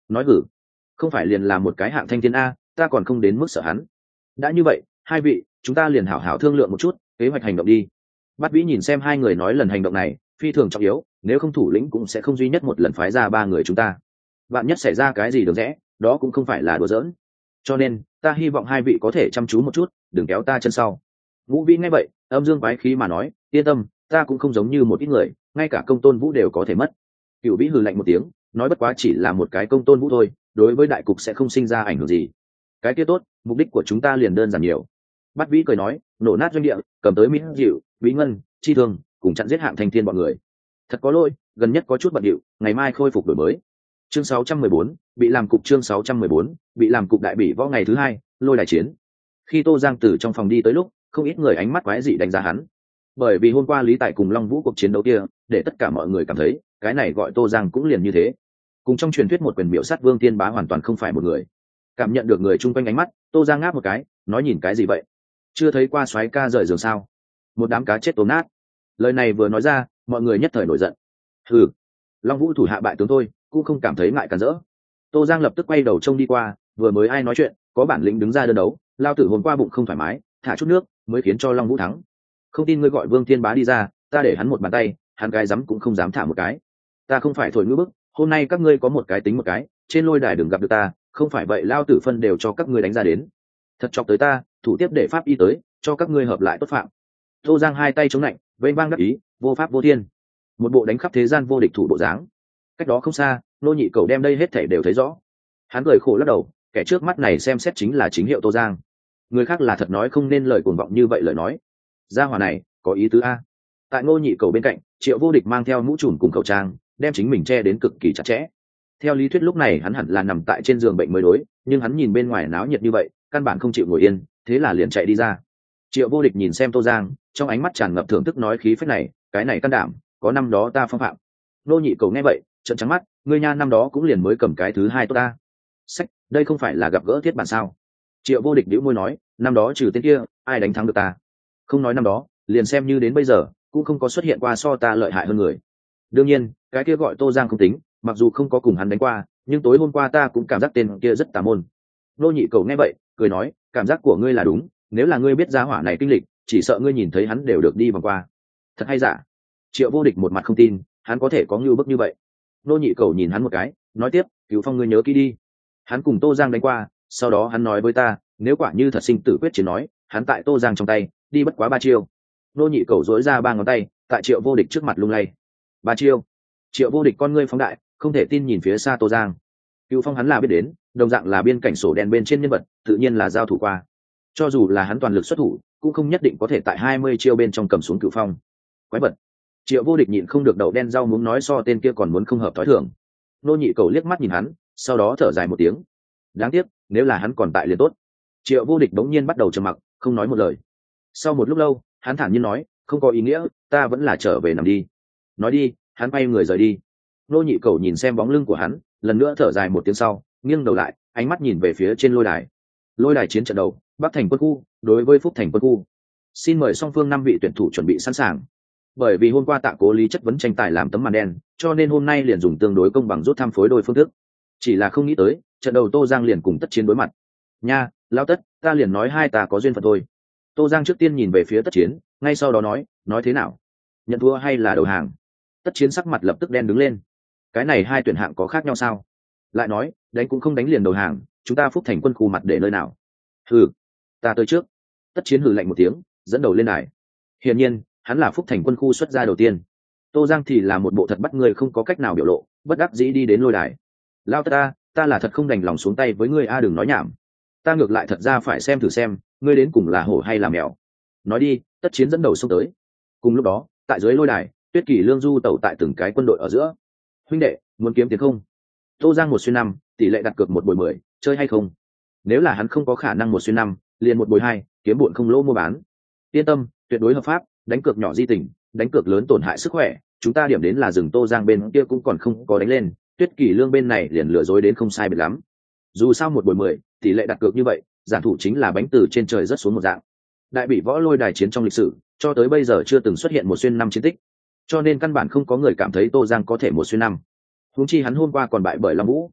nói gử, không phải liền là một cái hạng thanh thiên a, ta còn không đến mức sợ hắn. Đã như vậy, hai vị, chúng ta liền hảo hảo thương lượng một chút, kế hoạch hành động đi. Bát Vĩ nhìn xem hai người nói lần hành động này phi thường trọng yếu, nếu không thủ lĩnh cũng sẽ không duy nhất một lần phái ra ba người chúng ta. Vạn nhất xảy ra cái gì được rẽ, đó cũng không phải là đùa giỡn. Cho nên, ta hy vọng hai vị có thể chăm chú một chút, đừng kéo ta chân sau. Vũ Vĩ nghe vậy, âm dương quái khí mà nói, yên tâm, ta cũng không giống như một ít người, ngay cả công tôn vũ đều có thể mất. Cửu Vĩ hừ lạnh một tiếng, nói bất quá chỉ là một cái công tôn vũ thôi, đối với đại cục sẽ không sinh ra ảnh hưởng gì. Cái kia tốt, mục đích của chúng ta liền đơn giản nhiều. Bát Vĩ cười nói, nổ nát doanh địa, cầm tới mỹ dịu, Vĩ Ngân, Chi Thương, cùng chặn giết hạng thanh thiên bọn người. Thật có lỗi, gần nhất có chút bận điệu, ngày mai khôi phục đổi mới. Chương 614, bị làm cục. Chương 614, bị làm cục. Đại bỉ võ ngày thứ hai, lôi đài chiến. Khi Tô Giang từ trong phòng đi tới lúc, không ít người ánh mắt quái dị đánh giá hắn, bởi vì hôm qua Lý Tài cùng Long Vũ cuộc chiến đấu kia, để tất cả mọi người cảm thấy cái này gọi Tô Giang cũng liền như thế, cùng trong truyền thuyết một quyền miểu sát Vương Thiên Bá hoàn toàn không phải một người. Cảm nhận được người chung quanh ánh mắt, Tô Giang ngáp một cái, nói nhìn cái gì vậy, chưa thấy qua soái ca rời giường sao, một đám cá chết tôm nát. Lời này vừa nói ra, mọi người nhất thời nổi giận. Hừ, Long Vũ thủ hạ bại tướng thôi, cũng không cảm thấy ngại cản rỡ. Tô Giang lập tức quay đầu trông đi qua, vừa mới ai nói chuyện, có bản lĩnh đứng ra đơn đấu, lao tử hôm qua bụng không thoải mái, thả chút nước mới khiến cho Long Vũ thắng. Không tin ngươi gọi Vương Thiên Bá đi ra, ta để hắn một bàn tay, hắn cái dám cũng không dám thả một cái. Ta không phải thổi ngữ bức, hôm nay các ngươi có một cái tính một cái, trên lôi đài đừng gặp được ta, không phải vậy lao tử phân đều cho các ngươi đánh ra đến. Thật chọc tới ta, thủ tiếp để pháp y tới, cho các ngươi hợp lại tốt phạm. Tô Giang hai tay chống lạnh, vênh vang đắc ý, vô pháp vô thiên, một bộ đánh khắp thế gian vô địch thủ bộ dáng. Cách đó không xa, Nô Nhị Cầu đem đây hết thảy đều thấy rõ. Hắn cười khổ lắc đầu, kẻ trước mắt này xem xét chính là chính hiệu Tô Giang. Người khác là thật nói không nên lời cuồng vọng như vậy lời nói. Gia hỏa này có ý tứ a. Tại Ngô Nhị Cầu bên cạnh, Triệu Vô Địch mang theo mũ trùm cùng khẩu trang, đem chính mình che đến cực kỳ chặt chẽ. Theo lý thuyết lúc này hắn hẳn là nằm tại trên giường bệnh mới đối, nhưng hắn nhìn bên ngoài náo nhiệt như vậy, căn bản không chịu ngồi yên, thế là liền chạy đi ra. Triệu Vô Địch nhìn xem Tô Giang, trong ánh mắt tràn ngập thưởng thức, nói khí phách này, cái này can đảm, có năm đó ta phong phạm. Ngô Nhị Cầu nghe vậy, trợn trắng mắt, ngươi nha năm đó cũng liền mới cầm cái thứ hai tốt ta. Sách, đây không phải là gặp gỡ thiết bản sao? Triệu Vô Địch bĩu môi nói, năm đó trừ tên kia, ai đánh thắng được ta? Không nói năm đó, liền xem như đến bây giờ, cũng không có xuất hiện qua so ta lợi hại hơn người. Đương nhiên, cái kia gọi Tô Giang không tính, mặc dù không có cùng hắn đánh qua, nhưng tối hôm qua ta cũng cảm giác tên kia rất tà môn. Nô Nhị Cầu nghe vậy, cười nói, cảm giác của ngươi là đúng, nếu là ngươi biết giá hỏa này kinh lịch, chỉ sợ ngươi nhìn thấy hắn đều được đi vòng qua. Thật hay giả? Triệu Vô Địch một mặt không tin, hắn có thể có ngưu bức như vậy. Nô Nhị Cầu nhìn hắn một cái, nói tiếp, Cứu Phong ngươi nhớ kỹ đi, hắn cùng Tô Giang đánh qua, sau đó hắn nói với ta, nếu quả như thật sinh tử quyết chiến nói, hắn tại Tô Giang trong tay, đi bất quá 3 chiêu. Nô Nhị Cầu dỗi ra 3 ngón tay, tại Triệu Vô Địch trước mặt lung lay. 3 chiêu? Triệu Vô Địch con ngươi phóng đại, không thể tin nhìn phía xa Tô Giang. Cửu Phong hắn là biết đến, đồng dạng là biên cảnh sổ đen bên trên nhân vật, tự nhiên là giao thủ qua. Cho dù là hắn toàn lực xuất thủ, cũng không nhất định có thể tại 20 chiêu bên trong cầm xuống Cửu Phong. Quái vật. Triệu Vô Địch nhịn không được đậu đen rau muốn nói so tên kia còn muốn không hợp thói thường. Nô Nhị Cầu liếc mắt nhìn hắn, sau đó thở dài một tiếng. Đáng tiếc, nếu là hắn còn tại liền tốt. Triệu Vô Địch bỗng nhiên bắt đầu trầm mặc, không nói một lời. Sau một lúc lâu, hắn thản nhiên nói, không có ý nghĩa, ta vẫn là trở về nằm đi. Nói đi, hắn bay người rời đi. Nô Nhị Cầu nhìn xem bóng lưng của hắn, lần nữa thở dài một tiếng sau, nghiêng đầu lại, ánh mắt nhìn về phía trên lôi đài. Lôi đài chiến trận đầu, Bắc Thành quân khu đối với Phúc Thành quân khu. Xin mời song phương 5 vị tuyển thủ chuẩn bị sẵn sàng. Bởi vì hôm qua Tạ Cố Lý chất vấn tranh tài làm tấm màn đen, cho nên hôm nay liền dùng tương đối công bằng rút thăm phối đôi phương thức. Chỉ là không nghĩ tới, trận đầu Tô Giang liền cùng Tất Chiến đối mặt. Nha, lão Tất, ta liền nói hai ta có duyên phận thôi. Tô Giang trước tiên nhìn về phía Tất Chiến, ngay sau đó nói thế nào? Nhận thua hay là đầu hàng? Tất Chiến sắc mặt lập tức đen đứng lên. Cái này hai tuyển hạng có khác nhau sao? Lại nói, đánh cũng không đánh liền đầu hàng, chúng ta Phúc Thành quân khu mặt để nơi nào? Hừ, ta tới trước. Tất Chiến hừ lạnh một tiếng, dẫn đầu lên đài. Hiển nhiên, hắn là Phúc Thành quân khu xuất ra đầu tiên. Tô Giang thì là một bộ thật bắt người không có cách nào biểu lộ, bất đắc dĩ đi đến lôi đài. Lao ta là thật không đành lòng xuống tay với ngươi a, đừng nói nhảm. Ta ngược lại thật ra phải xem thử xem, ngươi đến cùng là hổ hay là mèo. Nói đi. Tất Chiến dẫn đầu xông tới. Cùng lúc đó, tại dưới lôi đài, Tuyết Kỷ Lương du tẩu tại từng cái quân đội ở giữa. Huynh đệ, muốn kiếm tiền không? Tô Giang 1/5, tỷ lệ đặt cược 1/10, chơi hay không? Nếu là hắn không có khả năng 1/5, liền 1/2, kiếm bụn không lỗ mua bán. Yên tâm, tuyệt đối hợp pháp, đánh cược nhỏ di tình, đánh cược lớn tổn hại sức khỏe, chúng ta điểm đến là rừng. Tô Giang bên kia cũng còn không có đánh lên, Tuyết Kỷ Lương bên này liền lừa dối đến không sai biệt lắm. Dù sao 1/10, tỷ lệ đặt cược như vậy, giản thủ chính là bánh từ trên trời rớt xuống một dạng. Đại bỉ võ lôi đài chiến trong lịch sử, cho tới bây giờ chưa từng xuất hiện 1/5 chiến tích, cho nên căn bản không có người cảm thấy Tô Giang có thể 1/5. Huống chi hắn hôm qua còn bại bởi Long Vũ.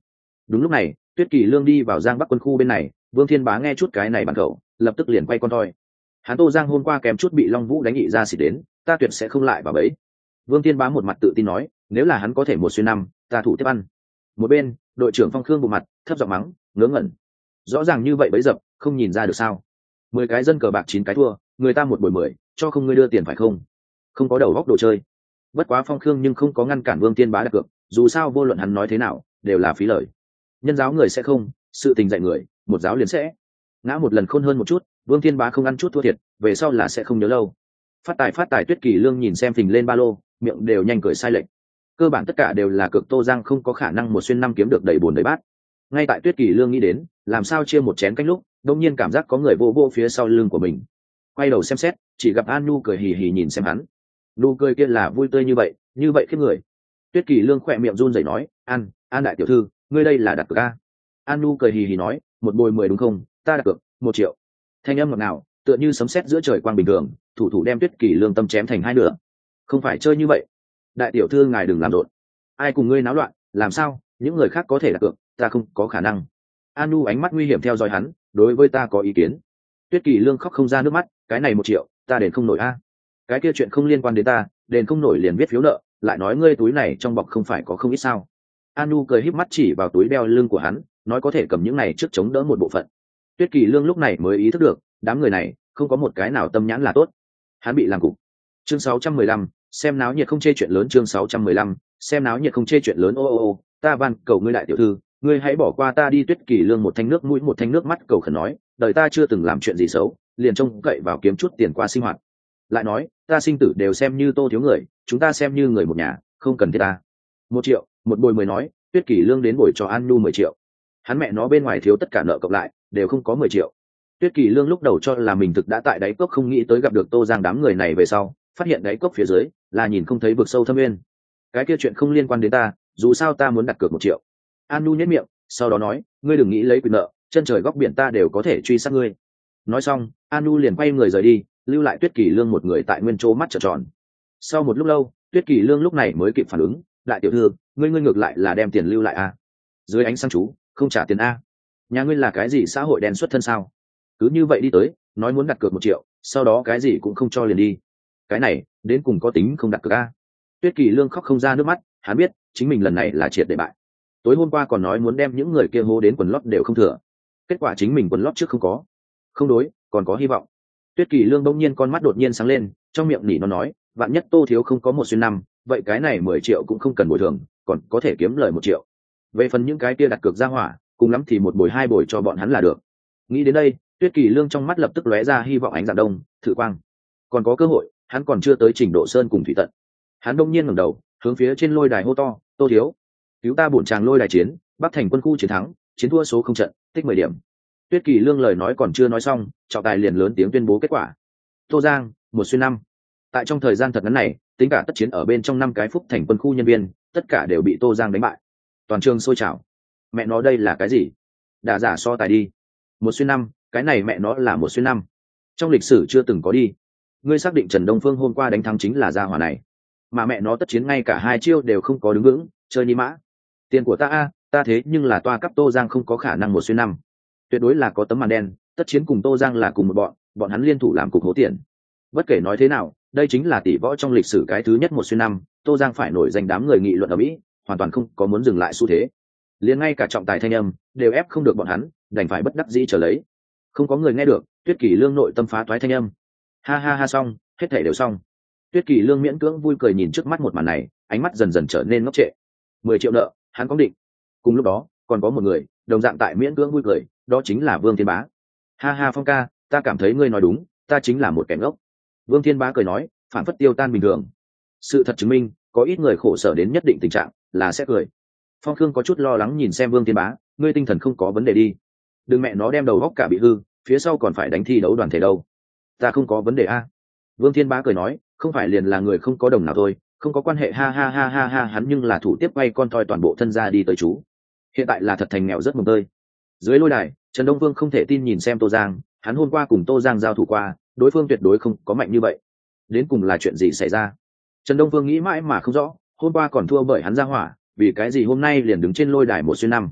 Đúng lúc này Tuyết Kỳ Lương đi vào Giang Bắc quân khu bên này, Vương Thiên Bá nghe chút cái này bản khẩu, lập tức liền quay con toi. Hắn Tô Giang hôm qua kém chút bị Long Vũ đánh nghị ra xịt đến, ta tuyệt sẽ không lại vào bẫy. Vương Thiên Bá một mặt tự tin nói, nếu là hắn có thể 1/5, ta thủ tiếp ăn. Một bên đội trưởng Phong Khương bộ mặt thấp giọng mắng, ngớ ngẩn, rõ ràng như vậy bấy dập không nhìn ra được sao? 10 cái dân cờ bạc 9 cái thua, người ta một buổi 10, cho không ngươi đưa tiền phải không? Không có đầu góc đồ chơi. Bất quá Phong Khương nhưng không có ngăn cản Vương Thiên Bá đặt cược, dù sao vô luận hắn nói thế nào đều là phí lời. Nhân giáo người sẽ không, sự tình dạy người, một giáo liền sẽ. Ngã một lần khôn hơn một chút, Vương Thiên Bá không ăn chút thua thiệt, về sau là sẽ không nhớ lâu. Phát tài Tuyết Kỳ Lương nhìn xem phình lên ba lô, miệng đều nhanh cười sai lệch. Cơ bản tất cả đều là cược Tô Giang không có khả năng 1/5 kiếm được đầy bồn đầy bát. Ngay tại Tuyết Kỳ Lương nghĩ đến làm sao chia một chén canh lúc, đột nhiên cảm giác có người vô vô phía sau lưng của mình. Quay đầu xem xét, chỉ gặp An Nhu cười hì hì nhìn xem hắn. Nụ cười kia là vui tươi như vậy khiếp người. Tuyết Kỳ Lương khỏe miệng run rẩy nói, An đại tiểu thư, ngươi đây là đặt cược a? An Nhu cười hì hì nói, một bồi 10 đúng không? Ta đặt cược 1 triệu. Thanh âm ngọt ngào, tựa như sấm sét giữa trời quang bình thường, thủ đem Tuyết Kỳ Lương tâm chém thành hai nửa. Không phải chơi như vậy, đại tiểu thư ngài đừng làm rộn. Ai cùng ngươi náo loạn, làm sao? Những người khác có thể đặt cược, ta không có khả năng. An Nhu ánh mắt nguy hiểm theo dõi hắn, đối với ta có ý kiến. Tuyết Kỳ Lương khóc không ra nước mắt, cái này 1 triệu, ta đền không nổi a. Cái kia chuyện không liên quan đến ta, đền không nổi liền viết phiếu nợ, lại nói ngươi túi này trong bọc không phải có không ít sao? An Nhu cười híp mắt chỉ vào túi đeo lưng của hắn, nói có thể cầm những này trước chống đỡ một bộ phận. Tuyết Kỳ Lương lúc này mới ý thức được, đám người này không có một cái nào tâm nhãn là tốt. Hắn bị làm cục. Chương 615, xem náo nhiệt không chê chuyện lớn. Chương 615, xem náo nhiệt không chê chuyện lớn. Ô, ta van cầu ngươi đại tiểu thư, ngươi hãy bỏ qua ta đi. Tuyết Kỳ Lương một thanh nước mũi một thanh nước mắt cầu khẩn nói, đời ta chưa từng làm chuyện gì xấu, liền trông cậy vào kiếm chút tiền qua sinh hoạt. Lại nói, ta sinh tử đều xem như Tô thiếu người, chúng ta xem như người một nhà, không cần thiết ta. 1 triệu, một bồi 10 nói, Tuyết Kỳ Lương đến bồi cho An Nhu 10 triệu. Hắn mẹ nó bên ngoài thiếu tất cả nợ cộng lại, đều không có 10 triệu. Tuyết Kỳ Lương lúc đầu cho là mình thực đã tại đáy cốc, không nghĩ tới gặp được Tô Giang đám người này về sau, phát hiện đáy cốc phía dưới là nhìn không thấy vực sâu thâm nguyên. Cái kia chuyện không liên quan đến ta, dù sao ta muốn đặt cược 1 triệu. An Nhu nhếch miệng, sau đó nói, ngươi đừng nghĩ lấy quyền nợ, chân trời góc biển ta đều có thể truy sát ngươi. Nói xong, An Nhu liền quay người rời đi, lưu lại Tuyết Kỳ Lương một người tại nguyên chỗ mắt trợn tròn. Sau một lúc lâu, Tuyết Kỳ Lương lúc này mới kịp phản ứng, đại tiểu thư, ngươi ngược lại là đem tiền lưu lại à? Dưới ánh sáng chú, không trả tiền a? Nhà ngươi là cái gì xã hội đen xuất thân sao? Cứ như vậy đi tới, nói muốn đặt cược 1 triệu, sau đó cái gì cũng không cho liền đi. Cái này, đến cùng có tính không đặt cược a? Tuyết Kỳ Lương khóc không ra nước mắt, hắn biết, chính mình lần này là triệt để bại. Tối hôm qua còn nói muốn đem những người kia hô đến quần lót đều không thừa. Kết quả chính mình quần lót trước không có. Không đối, còn có hy vọng. Tuyết Kỳ Lương bỗng nhiên con mắt đột nhiên sáng lên, trong miệng nỉ nó nói, vạn nhất Tô thiếu không có 1/5, vậy cái này 10 triệu cũng không cần bồi thường, còn có thể kiếm lời 1 triệu. Về phần những cái kia đặt cược ra hỏa, cùng lắm thì một bồi 2 bồi cho bọn hắn là được. Nghĩ đến đây, Tuyết Kỳ Lương trong mắt lập tức lóe ra hy vọng ánh dạng đông, thử quang. Còn có cơ hội, hắn còn chưa tới trình độ sơn cùng thủy tận. Hắn đông nhiên ngẩng đầu, hướng phía trên lôi đài hô to, Tô thiếu, cứu ta bổn chàng lôi đài chiến, Bắc thành quân khu chiến thắng, chiến thua số không trận, tích 10 điểm. Tuyết Kỳ Lương lời nói còn chưa nói xong, trọng tài liền lớn tiếng tuyên bố kết quả. Tô Giang, 1/5. Tại trong thời gian thật ngắn này, tính cả tất chiến ở bên trong 5 cái Phúc thành quân khu nhân viên, tất cả đều bị Tô Giang đánh bại. Toàn trường sôi trào. Mẹ nó đây là cái gì? Đả giả so tài đi. 1/5, cái này mẹ nó là 1/5. Trong lịch sử chưa từng có đi. Ngươi xác định Trần Đông Phương hôm qua đánh thắng chính là gia hỏa này, mà mẹ nó tất chiến ngay cả 2 chiêu đều không có đứng vững, chơi ni mã. Tiền của ta a, ta thế nhưng là toa cấp Tô Giang không có khả năng 1/5. Tuyệt đối là có tấm màn đen, tất chiến cùng Tô Giang là cùng một bọn hắn liên thủ làm cục hố tiền. Bất kể nói thế nào, đây chính là tỷ võ trong lịch sử cái thứ nhất 1/5, Tô Giang phải nổi danh, đám người nghị luận ở Mỹ, hoàn toàn không có muốn dừng lại xu thế. Liền ngay cả trọng tài thanh âm đều ép không được bọn hắn, đành phải bất đắc dĩ trở lấy. Không có người nghe được, Tuyết Kỳ Lương nội tâm phá toái thanh âm. Ha ha ha, xong, hết thảy đều xong. Tuyết Kỳ Lương miễn cưỡng vui cười nhìn trước mắt một màn này, ánh mắt dần dần trở nên ngốc trệ. 10 triệu nợ, hắn có định. Cùng lúc đó, còn có một người đồng dạng tại miễn cưỡng vui cười, đó chính là Vương Thiên Bá. Ha ha Phong ca, ta cảm thấy ngươi nói đúng, ta chính là một kẻ ngốc. Vương Thiên Bá cười nói, phản phất tiêu tan bình thường. Sự thật chứng minh, có ít người khổ sở đến nhất định tình trạng là sẽ cười. Phong Khương có chút lo lắng nhìn xem Vương Thiên Bá, ngươi tinh thần không có vấn đề đi, đừng mẹ nó đem đầu góc cả bị hư, phía sau còn phải đánh thi đấu đoàn thể đâu. Ta không có vấn đề a. Vương Thiên Bá cười nói, không phải liền là người không có đồng nào thôi, không có quan hệ. Ha ha ha ha ha, hắn nhưng là thủ tiếp quay con toi toàn bộ thân ra đi tới chú. Hiện tại là thật thành nghèo rất mồng tơi. Dưới lôi đài, Trần Đông Vương không thể tin nhìn xem Tô Giang, hắn hôm qua cùng Tô Giang giao thủ qua, đối phương tuyệt đối không có mạnh như vậy. Đến cùng là chuyện gì xảy ra? Trần Đông Vương nghĩ mãi mà không rõ, hôm qua còn thua bởi hắn ra hỏa, vì cái gì hôm nay liền đứng trên lôi đài 1/5.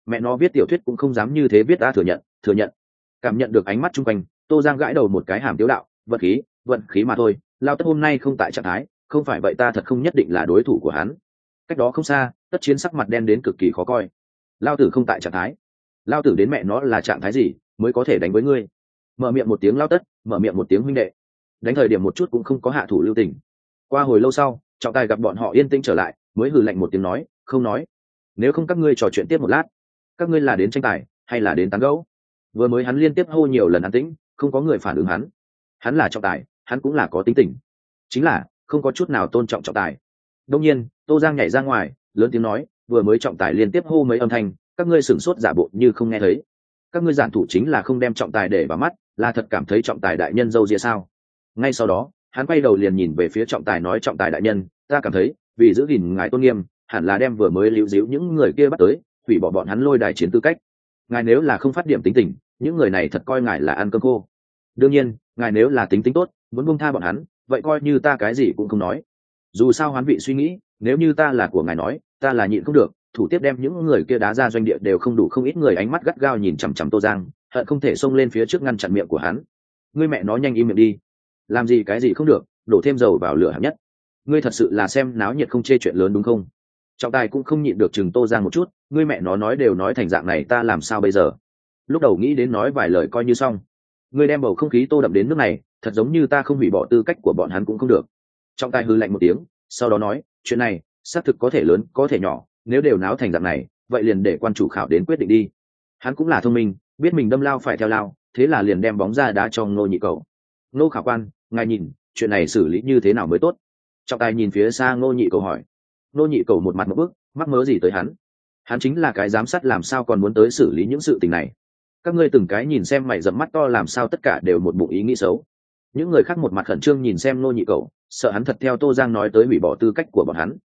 mẹ nó viết tiểu thuyết cũng không dám như thế viết, ta thừa nhận. Cảm nhận được ánh mắt chung quanh, Tô Giang gãi đầu một cái hàm tiếu đạo, vận khí mà thôi, Lao Tất hôm nay không tại trạng thái, không phải vậy ta thật không nhất định là đối thủ của hắn. Cách đó không xa, Tất Chiến sắc mặt đen đến cực kỳ khó coi. Lao tử không tại trạng thái, Lao tử đến mẹ nó là trạng thái gì mới có thể đánh với ngươi? Mở miệng một tiếng Lao Tất, mở miệng một tiếng huynh đệ, đánh thời điểm một chút cũng không có hạ thủ lưu tình. Qua hồi lâu sau, Trọng Tài gặp bọn họ yên tĩnh trở lại, mới hừ lạnh một tiếng nói, không nói, nếu không các ngươi trò chuyện tiếp một lát. Các ngươi là đến tranh tài hay là đến tán gẫu? Vừa mới hắn liên tiếp hô nhiều lần an tĩnh, không có người phản ứng hắn. Hắn là Trọng Tài, hắn cũng là có tính tình, chính là không có chút nào tôn trọng Trọng Tài. Đông nhiên Tô Giang nhảy ra ngoài, lớn tiếng nói, vừa mới Trọng Tài liên tiếp hô mấy âm thanh, các ngươi sửng sốt giả bộ như không nghe thấy. Các ngươi giản thủ chính là không đem Trọng Tài để vào mắt, là thật cảm thấy Trọng Tài đại nhân dâu dịa sao? Ngay sau đó hắn quay đầu liền nhìn về phía Trọng Tài nói, Trọng Tài đại nhân, ta cảm thấy vì giữ gìn ngài tôn nghiêm, hẳn là đem vừa mới líu díu những người kia bắt tới, hủy bỏ bọn hắn lôi đài chiến tư cách. Ngài nếu là không phát điểm tính tình, những người này thật coi ngài là ăn cơm khô. Đương nhiên ngài nếu là tính tốt, muốn buông tha bọn hắn, vậy coi như ta cái gì cũng không nói. Dù sao hoán vị suy nghĩ, nếu như ta là của ngài nói, ta là nhịn không được, thủ tiếp đem những người kia đá ra doanh địa đều không đủ. Không ít người ánh mắt gắt gao nhìn chằm chằm Tô Giang, hận không thể xông lên phía trước ngăn chặn miệng của hắn. Ngươi mẹ nó nhanh im miệng đi, làm gì cái gì không được, đổ thêm dầu vào lửa hạng nhất. Ngươi thật sự là xem náo nhiệt không chê chuyện lớn đúng không? Trọng Tài cũng không nhịn được chừng Tô Giang một chút, ngươi mẹ nó nói đều nói thành dạng này, ta làm sao bây giờ? Lúc đầu nghĩ đến nói vài lời coi như xong, ngươi đem bầu không khí tô đậm đến nước này, thật giống như ta không hủy bỏ tư cách của bọn hắn cũng không được. Trọng Tài hư lạnh một tiếng, sau đó nói, chuyện này xác thực có thể lớn có thể nhỏ, nếu đều náo thành dạng này, vậy liền để quan chủ khảo đến quyết định đi. Hắn cũng là thông minh, biết mình đâm lao phải theo lao, thế là liền đem bóng ra đá cho Ngô Nhị Cầu. Ngô khảo quan, ngài nhìn chuyện này xử lý như thế nào mới tốt? Trọng Tài nhìn phía xa Ngô Nhị Cầu hỏi. Ngô Nhị Cầu một mặt một bước, mắc mớ gì tới hắn chính là cái giám sát, làm sao còn muốn tới xử lý những sự tình này? Các ngươi từng cái nhìn xem mày dẫm mắt to làm sao tất cả đều một bụng ý nghĩ xấu. Những người khác một mặt khẩn trương nhìn xem Ngô Nhị Cầu, sợ hắn thật theo Tô Giang nói tới hủy bỏ tư cách của bọn hắn.